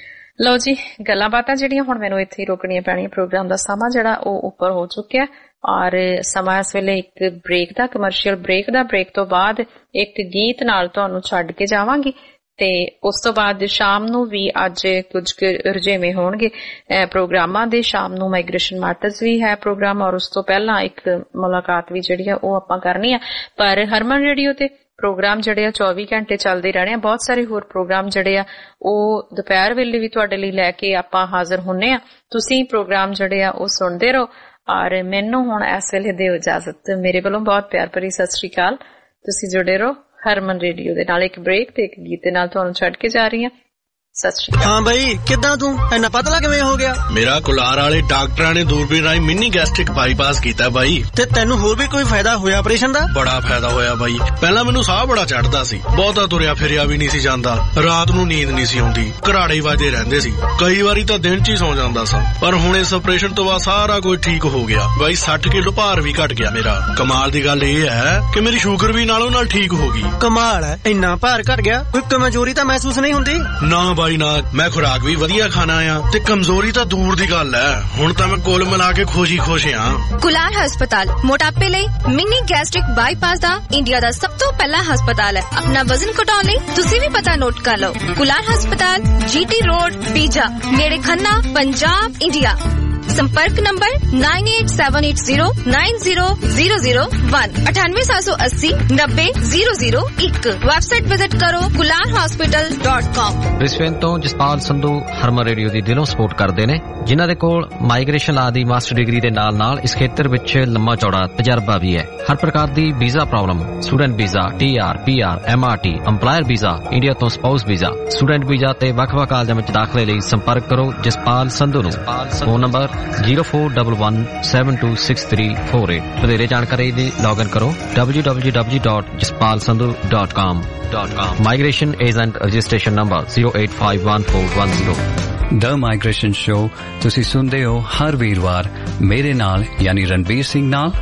ਲਓ ਜੀ, ਗੱਲਾਂ ਬਾਤਾਂ ਜਿਹੜੀਆਂ ਹੁਣ ਮੈਨੂੰ ਇੱਥੇ ਹੀ ਰੋਕਣੀਆਂ ਪੈਣੀਆਂ। ਪ੍ਰੋਗਰਾਮ ਦਾ ਸਮਾਂ ਜਿਹੜਾ ਉਹ ਉੱਪਰ ਹੋ ਚੁੱਕਿਆ ਔਰ ਸਮਾਂ ਇਸ ਵੇਲੇ ਇੱਕ ਬ੍ਰੇਕ ਦਾ, ਕਮਰਸ਼ੀਅਲ ਬ੍ਰੇਕ ਦਾ। ਬ੍ਰੇਕ ਤੋਂ ਬਾਅਦ ਇੱਕ ਗੀਤ ਨਾਲ ਤੁਹਾਨੂੰ ਛੱਡ ਕੇ ਜਾਵਾਂਗੀ ਤੇ ਉਸ ਤੋਂ ਬਾਅਦ ਸ਼ਾਮ ਨੂੰ ਵੀ ਅੱਜ ਕੁਝ ਰੁਝੇਵੇਂ ਹੋਣਗੇ ਪ੍ਰੋਗਰਾਮਾਂ ਦੇ। ਸ਼ਾਮ ਨੂੰ ਮਾਈਗ੍ਰੇਸ਼ਨ ਮੈਟਰਸ ਵੀ ਹੈ ਪ੍ਰੋਗਰਾਮ ਔਰ ਉਸ ਤੋਂ ਪਹਿਲਾਂ ਇੱਕ ਮੁਲਾਕਾਤ ਵੀ ਜਿਹੜੀ ਆ ਉਹ ਆਪਾਂ ਕਰਨੀ ਆ। ਪਰ ਹਰਮਨ ਰੇਡੀਓ ਤੇ ਪ੍ਰੋਗਰਾਮ ਜਿਹੜੇ ਆ ਚੌਵੀ ਘੰਟੇ ਚੱਲਦੇ ਰਹਿਣੇ ਆ। ਬਹੁਤ ਸਾਰੇ ਹੋਰ ਪ੍ਰੋਗਰਾਮ ਜਿਹੜੇ ਆ ਉਹ ਦੁਪਹਿਰ ਵੇਲੇ ਵੀ ਤੁਹਾਡੇ ਲਈ ਲੈ ਕੇ ਆਪਾਂ ਹਾਜ਼ਰ ਹੁੰਨੇ ਆ। ਤੁਸੀਂ ਪ੍ਰੋਗਰਾਮ ਜਿਹੜੇ ਆ ਉਹ ਸੁਣਦੇ ਰਹੋ ਔਰ ਮੈਨੂੰ ਹੁਣ ਇਸ ਵੇਲੇ ਦਿਓ ਇਜਾਜ਼ਤ। ਮੇਰੇ ਵੱਲੋਂ ਬਹੁਤ ਪਿਆਰ ਭਰੀ ਸਤਿ ਸ੍ਰੀ ਅਕਾਲ। ਤੁਸੀਂ ਜੁੜੇ ਰਹੋ ਹਰਮਨ ਰੇਡੀਓ ਦੇ ਨਾਲ। ਇੱਕ ਬ੍ਰੇਕ ਤੇ ਇੱਕ ਗੀਤ ਦੇ ਨਾਲ ਤੁਹਾਨੂੰ ਛੱਡ ਕੇ ਜਾ ਰਹੀ ਹਾਂ। ਸਤਿ ਸ਼੍ਰੀ ਅਕਾਲ। ਹਾਂ ਬਈ, ਕਿੱਦਾਂ ਤੂੰ ਇੰਨਾ ਪਤਲਾ ਕਿਵੇਂ ਹੋ ਗਿਆ? ਮੇਰਾ ਕੁਲਾਰ ਵਾਲੇ ਡਾਕਟਰਾਂ ਨੇ ਦੂਰਬੀਨ ਰਾਹੀਂ ਮਿੰਨੀ ਗੈਸਟ੍ਰਿਕ ਬਾਈਪਾਸ ਕੀਤਾ ਬਾਈ। ਤੇ ਤੈਨੂੰ ਹੋਰ ਵੀ ਕੋਈ ਫਾਇਦਾ ਹੋਇਆ ਆਪਰੇਸ਼ਨ ਦਾ? ਬੜਾ ਫਾਇਦਾ ਹੋਇਆ ਬਾਈ। ਪਹਿਲਾਂ ਮੈਨੂੰ ਸਾਹ ਬੜਾ ਚੜਦਾ ਸੀ, ਬਹੁਤਾ ਤੁਰਿਆ ਫਿਰਿਆ ਵੀ ਨਹੀਂ ਸੀ ਜਾਂਦਾ, ਰਾਤ ਨੂੰ ਨੀਂਦ ਨਹੀਂ ਸੀ ਆਉਂਦੀ, ਘਰਾੜੇ ਵੱਜਦੇ ਰਹਿੰਦੇ ਸੀ, ਕਈ ਵਾਰੀ ਤਾਂ ਦਿਨ ਚ ਹੀ ਸੌ ਜਾਂਦਾ ਸਾਂ। ਪਰ ਹੁਣ ਇਸ ਆਪਰੇਸ਼ਨ ਤੋਂ ਬਾਅਦ ਸਾਰਾ ਕੁਝ ਠੀਕ ਹੋ ਗਿਆ ਬਾਈ। ਸੱਠ ਕਿਲੋ ਭਾਰ ਵੀ ਘਟ ਗਿਆ ਮੇਰਾ। ਕਮਾਲ ਦੀ ਗੱਲ ਇਹ ਹੈ ਕਿ ਮੇਰੀ ਸ਼ੂਗਰ ਵੀ ਨਾਲੋਂ ਨਾਲ ਠੀਕ ਹੋ ਗਈ। ਕਮਾਲ ਹੈ, ਇੰਨਾ ਭਾਰ ਘਟ ਗਿਆ, ਕੋਈ ਕਮਜ਼ੋਰੀ ਤਾਂ ਮਹਿਸੂਸ ਨਹੀਂ ਹੁੰਦੀ? ਨਾ ਬਾਈ ਨਾ, ਮੈਂ ਖੁਰਾਕ ਵੀ ਵਧੀਆ ਖਾਣਾ ਆ ਤੇ ਕਮਜ਼ੋਰੀ ਤਾਂ ਦੂਰ ਦੀ ਗੱਲ ਹੈ। ਹੁਣ ਤਾਂ ਮੈਂ ਕੁੱਲ ਮਿਲਾ ਕੇ ਖੁਸ਼ੀ ਖੁਸ਼ ਹਾਂ। ਕੁਲਾਰ ਹਸਪਤਾਲ ਮੋਟਾਪੇ ਲਈ ਮਿੰਨੀ ਗੈਸਟ੍ਰਿਕ ਬਾਈਪਾਸ ਦਾ ਇੰਡੀਆ ਦਾ ਸਭ ਤੋਂ ਪਹਿਲਾ ਹਸਪਤਾਲ ਹੈ। ਆਪਣਾ ਵਜ਼ਨ ਘਟਾਉਣ ਲਈ ਤੁਸੀਂ ਵੀ ਪਤਾ ਨੋਟ ਕਰ ਲਓ। ਕੁਲਾਰ ਹਸਪਤਾਲ, ਜੀਟੀ ਰੋਡ, ਪੀਜਾ, ਨੇੜੇ ਖੰਨਾ, ਪੰਜਾਬ, ਇੰਡੀਆ। संपर्क number nine eight seven eight zero nine zero zero zero one अठानवे सात सौ अस्सी नब्बे जीरो जीरो एक। वेबसाइट विजिट करो Kular hospital dot com. Brisbane तो जसपाल संधू हरमन रेडियो ਦੀ ਦਿਲੋਂ ਸਪੋਰਟ ਕਰਦੇ ਨੇ, ਜਿਨ੍ਹਾਂ ਦੇ ਕੋਲ ਮਾਈਗ੍ਰੇਸ਼ਨ ਲਾ ਦੀ ਮਾਸਟਰ ਡਿਗਰੀ ਦੇ ਨਾਲ ਨਾਲ ਇਸ ਖੇਤਰ ਵਿੱਚ ਲੰਮਾ ਚੌੜਾ ਤਜਰਬਾ ਵੀ ਹੈ। ਹਰ ਪ੍ਰਕਾਰ ਦੀ visa problem, student visa, TR, PR, MRT, employer visa, India ਤੋਂ ਸਪਾਊਸ ਵੀਜ਼ਾ, ਸਟੂਡੈਂਟ ਵੀਜ਼ਾ ਤੇ ਵੱਖ-ਵੱਖ ਕਾਲਜਾਂ ਵਿੱਚ ਦਾਖਲੇ ਲਈ ਸੰਪਰਕ ਕਰੋ ਜਸਪਾਲ ਸੰਧੂ ਨੂੰ। Phone number zero four one one seven two six three four eight। ਵਧੇਰੇ ਜਾਣਕਾਰੀ ਲਈ ਲੌਗਇਨ ਕਰੋ w w w dot jaspal sandhu dot com dot com। Migration agent registration number zero eight five one four one zero। The migration show ਤੁਸੀਂ ਸੁਣਦੇ ਹੋ ਹਰ ਵੀਰਵਾਰ ਮੇਰੇ ਨਾਲ ਯਾਨੀ ਰਣਬੀਰ ਸਿੰਘ ਨਾਲ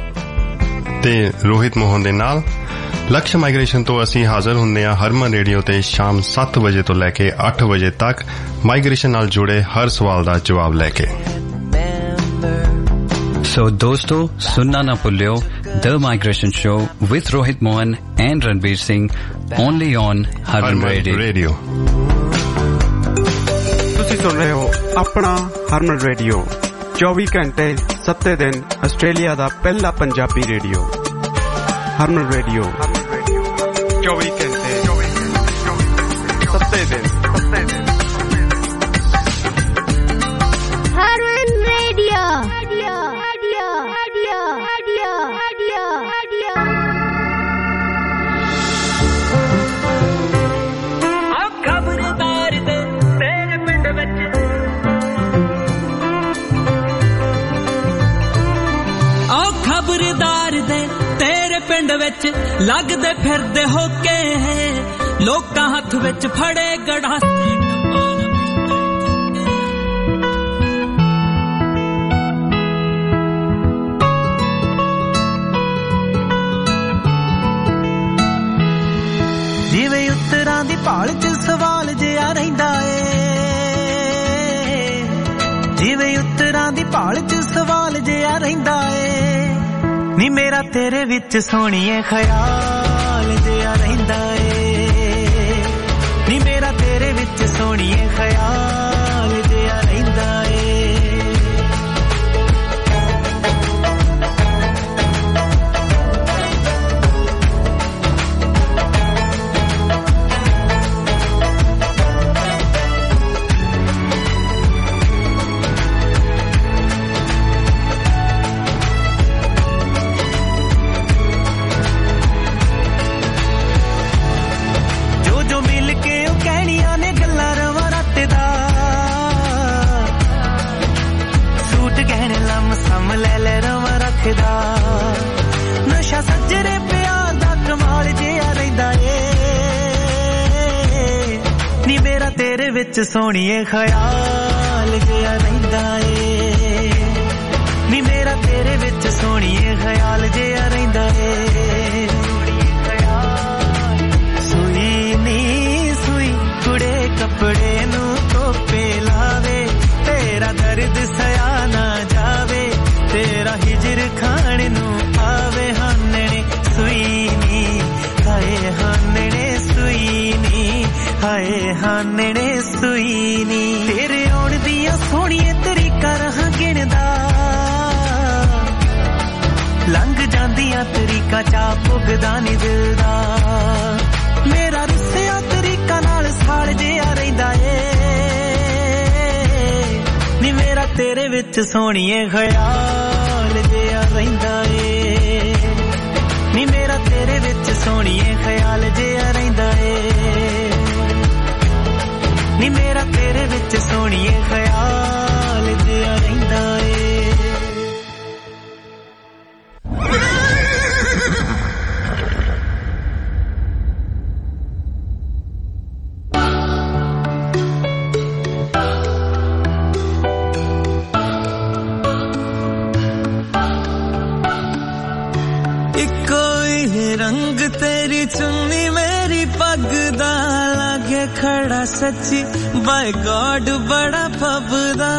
ਤੇ ਰੋਹਿਤ ਮੋਹਨ ਦੇ ਨਾਲ। ਲਕਸ਼ ਮਾਈਗ੍ਰੇਸ਼ਨ ਤੋਂ ਅਸੀਂ ਹਾਜ਼ਰ ਹੁੰਦੇ ਹਾਂ ਹਰਮਨ ਰੇਡੀਓ ਤੇ ਸ਼ਾਮ ਸੱਤ ਵਜੇ ਤੋਂ ਲੈ ਕੇ ਅੱਠ ਵਜੇ ਤੱਕ ਮਾਈਗ੍ਰੇਸ਼ਨ ਨਾਲ ਜੁੜੇ ਹਰ ਸਵਾਲ ਦਾ ਜਵਾਬ ਲੈ ਕੇ। So दोस्तों, सुनना ना भूलियो the migration show with Rohit Mohan and Ranbir Singh only on Harman radio. ਤੁਸੀਂ ਸੁਣ ਰਹੇ ਹੋ ਆਪਣਾ ਹਰਮਨ ਰੇਡੀਓ, ਚੌਵੀ ਘੰਟੇ ਸੱਤੇ ਦਿਨ ਆਸਟ੍ਰੇਲੀਆ ਦਾ ਪਹਿਲਾ ਪੰਜਾਬੀ ਰੇਡੀਓ। ਹਰਮਨ ਰੇਡੀਓ ਚੌਵੀ ਘੰਟੇ ਸੱਤੇ ਦਿਨ। हरमन रेडियो खबरदार दे तेरे पिंड विच आ खबरदार दे तेरे पिंड विच लगदे फिरदे होके लोकां हत्थ विच फड़े गड़ासी। ਜਿਵੇਂ ਉੱਤਰਾਂ ਦੀ ਭਾਲ ਚ ਸਵਾਲ ਜਿਹਾ ਰਹਿੰਦਾ ਏ, ਜਿਵੇਂ उत्तरां दी भाल च सवाल जिहा रहिंदा ए नी मेरा तेरे विच सोहणीए ख्याल जिहा रहिंदा ए नी मेरा तेरे विच सोहणीए ख्याल जिहा रहिंदा ए नशा सजरे प्यार दा कमाल जिहा रहिंदा ए नी मेरा तेरे विच सोहणीए ख्याल जिहा रहिंदा ए नी मेरा तेरे विच सोहणीए ख्याल जिहा रहिंदा ए सुई नी सुई कुड़े कपड़े नू धोपे लावे तेरा दर्द सया ना जावे तेरा हिजर खाने नू आवे हानने सुईनी हाय हानने सुईनी हाय हानने सुईनी तेरे आउण दियां सोहणीए तरीका रहां गिणदा लंघ जांदियां तरीका चा पुगदा नी दिल दा मेरा रुसिया तरीका नाल साल जिहा रहिंदा ए नी मेरा तेरे विच सोहणीए ख्याल जिहा रहिंदा ए नी मेरा तेरे विच सोहणीए ख्याल जिहा रहिंदा ए नी मेरा तेरे विच सोहणीए ख्याल जिहा रहिंदा ए रंग तेरी चुन्नी मेरी पग दा लागे खड़ा सच्ची बाय गॉड बड़ा फबदा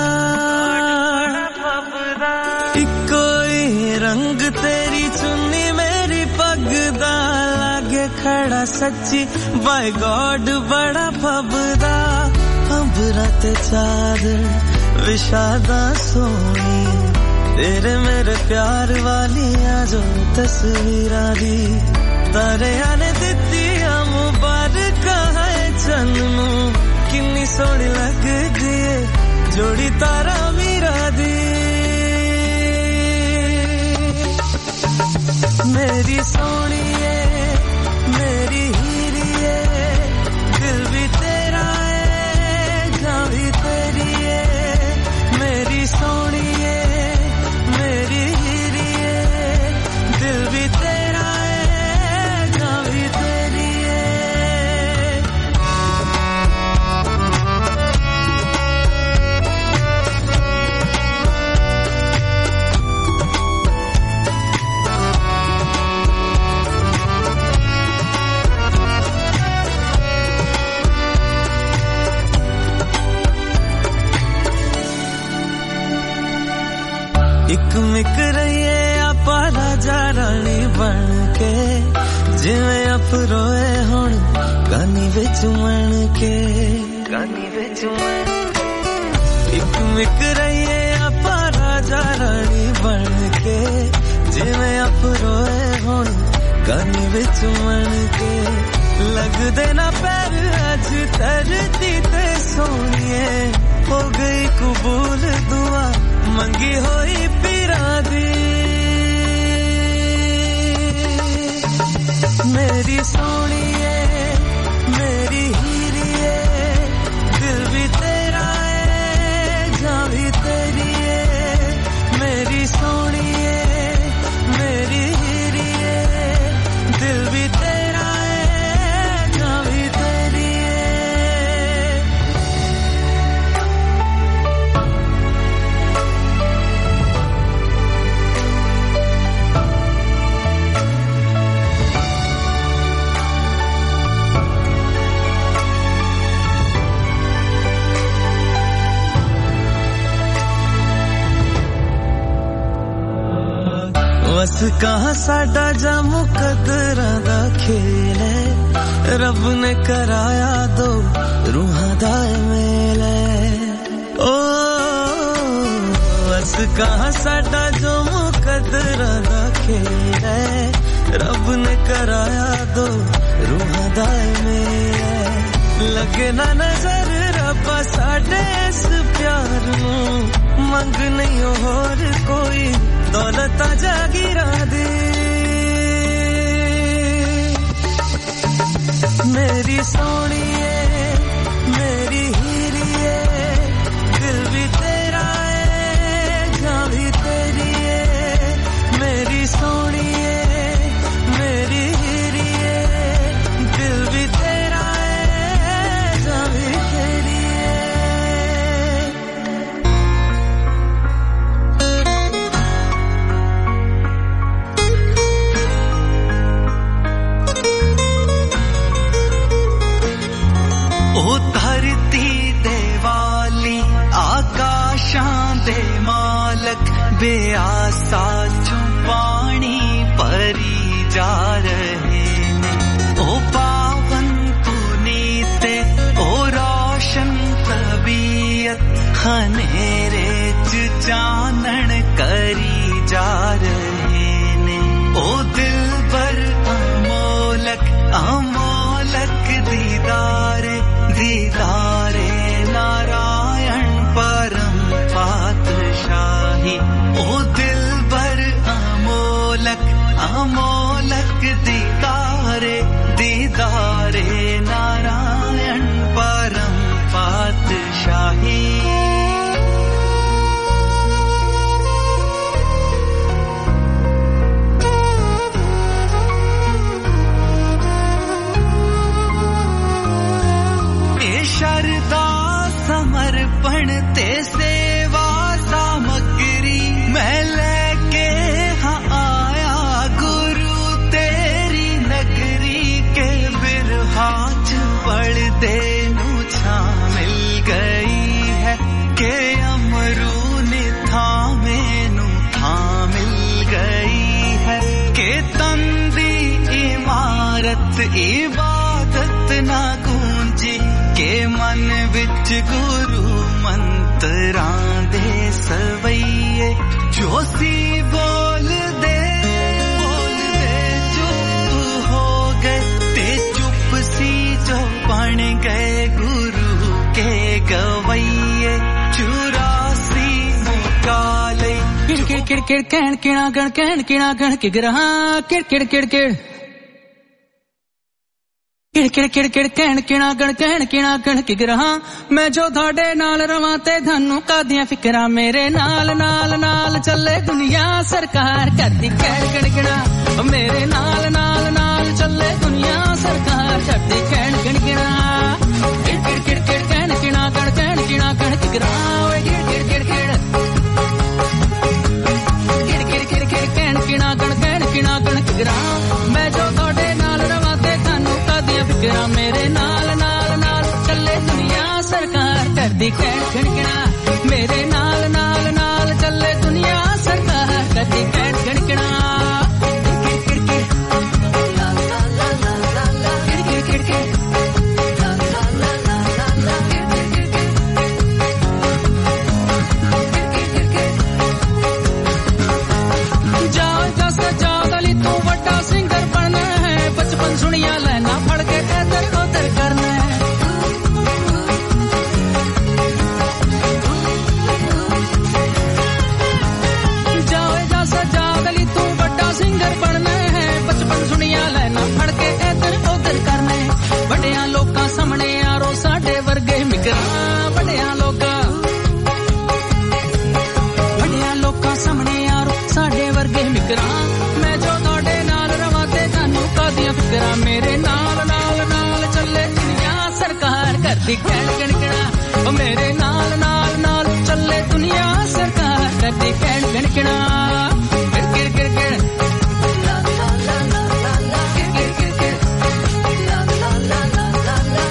इको ही रंग तेरी चुन्नी मेरी पग दा लागे खड़ा सच्ची बाय गॉड बड़ा फबदा अंबरा ते चादर विशादा सोनी तेरे मेरे प्यार वालियां जो तस्वीरां दी तारियां ने दित्तियां मुबारकां है चन्नू किन्नी सोहनी लगदी है जोड़ी तारा मीरा दी मेरी सोहणीए मेरी हीरीए दिल भी तेरा है जान भी तेरी है मेरी सोहणीए मेरी हीरीए दिल भी तेरा है जान भी तेरी है एक मिक रहिए आपा राजा रानी बन के जिवें अफरोए हुण गानी विच मन के गानी विच मन एक मिक रहिए आपा राजा रानी बन के जिवें अफरोए हुण गानी विच मन के लगदे ना पैर अज धरती ते सोहणीए हो गई कबूल दुआ मंगी होई पीरा दी मेरी सोहणीए मेरी हीरीए दिल भी तेरा है जान भी तेरी है मेरी सोहणीए मेरी हीरीए दिल भी तेरा है जान भी तेरी कहाँ साडा जा मुकदरां दा खेल है रब ने कराया दो रूहां दा मेल है ओ बस कहाँ साडा जो मुकदरां दा खेल है रब ने कराया दो रूहां दा मेल है लगे ना नजर रब्बा साडे इस प्यार नूं मंग नहीं होर कोई दौलत जागीरा दे मेरी सोनिए मेरी हीरिए दिल भी तेरा है जान भी तेरी है मेरी सोनिए मेरी हीरिए दिल भी तेरा है जान भी तेरी ओ धरती देवाली आकाशां दे मालक बेआसा चों पानी भरी जा रहे ने ओ पावन पुनीते ओ रोशन तबीयत हनेरे च चानन करी जा रहे ने ओ दिलबर अमोलक अमोलक दीदारे दीदारे नारायण परम पातशाही ओ दिलबर अमोलक अमोलक दीदारे दीदारे नारायण परम पातशाही शरदा समर्पण ते सेवा सामग्री मैं लेके हाँ आया गुरु तेरी नगरी के बिरहा च पड़दे नू छा मिल गई है के अमरू ने थामे नू था मिल गई है के तंदी इमारत इबादत ना गूंजी के मन विच गुरु मंत्रां दे सवैये जोसी बोल दे बोल दे चुप हो गए ते चुप सी जो बन गए गुरु के गवैये चुरासी मुकाले किड़ किड़ किड़ किड़ कहन किणा गण कहन किणा गण किगरा किड़ किड़ किड़ किड़ किड़ किड़ किड़ किड़ कहन किणा गण कहन किणा गण किगरा मैं जो थाडे नाल रवां ते थानू कादियां फिकरां मेरे नाल नाल नाल चले दुनिया सरकार करदी कहन गण किणा मेरे नाल नाल नाल चले दुनिया सरकार करदी कहन गण किणा किड़ किड़ किड़ किड़ कहन किणा गण कहन किणा गण किगरा ओए किड़ किड़ किड़ किड़ किड़ किड़ किड़ किड़ कहन किणा गण कहन किणा गण किगरा मैं जो थाडे नाल रवां ते थानू फिकरा मेरे नाल नाल नाल चले दुनिया सरकार करदी कहन गणकिणा मेरे नाल नाल नाल चले दुनिया सरकार करदी कहन गणकिणा जाओ जस जाओ दली तू वड्डा सिंगर बनना है बचपन सुनिया लेना फड़ के इधर उधर करना है जाओ जा सजा दली तू वड्डा सिंगर बनना है बचपन सुनिया लेना फड़ के इधर उधर करना है बड़िया लोकां सामने यारो साडे वर्गे मिगरा बड़िया लोकां बड़िया लोकां सामने यारो साडे वर्गे मिगरा मैं जो तोड़े नाल रवां ते तानू कादियां फिकरां मेरे नाल नाल नाल चले दुनिया सरकार करदी कहन गणकिणा ओ मेरे नाल नाल नाल चले दुनिया सरकार करदी कहन गणकिणा किड़ किड़ किड़ किड़ ला ला ला ला ला किड़ किड़ किड़ किड़ ला ला ला ला ला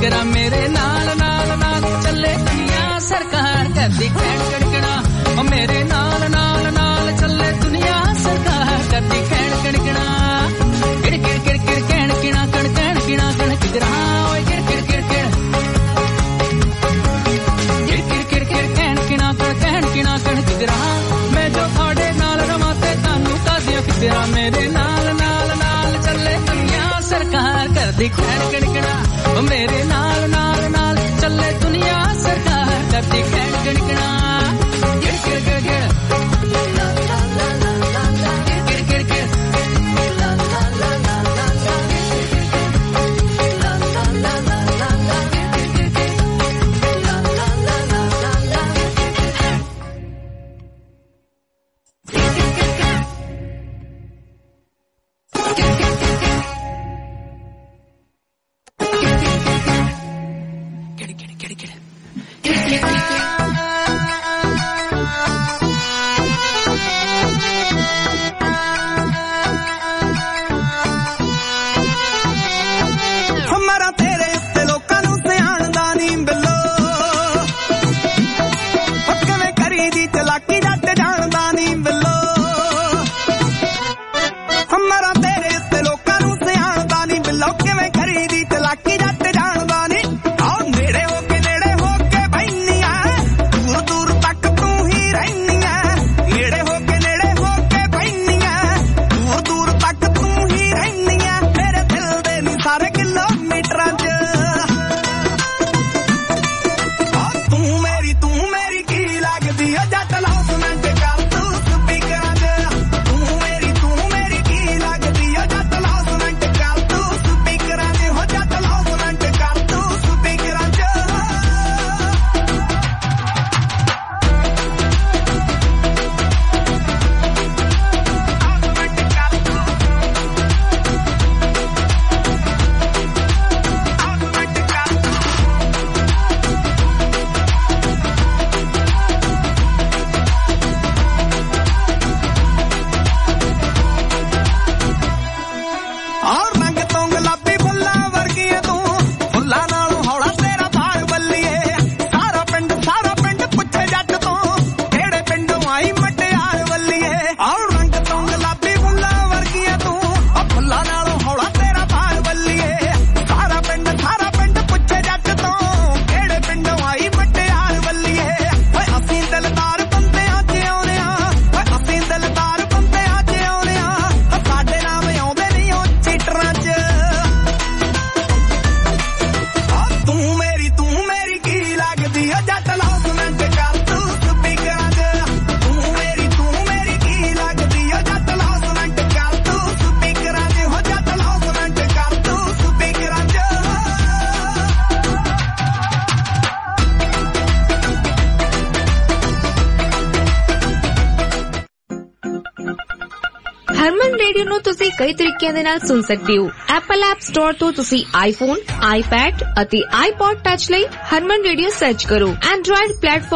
जिगरा मेरे नाल नाल नाल चले दुनिया सरकार करदी खैड़ कड़कड़ा ओ मेरे नाल नाल नाल चले दुनिया सरकार करदी खैड़ कड़कड़ा किड़ किड़ किड़ किड़ कहण किणा कण कहण किणा कण किजरा ओए किड़ किड़ किड़ किड़ किड़ किड़ किड़ किड़ कहण किणा कण कहण किणा कण किजरा मैं जो थोड़े नाल रवां ते तानू कादियां फिकरा मेरे नाल नाल नाल चले दुनिया सरकार करदी खैड़ कड़कड़ा ओ मेरे नाल नाल नाल चले दुनिया सरकार करदी खैड़ कड़कड़ा किड़ किड़ किड़ किड़ कई तरीके दे नाल सुन सकते हो। एप्पल ऐप स्टोर तो तुसी आईफोन, आईपैड अते आईपॉड टच लई हरमन रेडियो सर्च करो। Android platform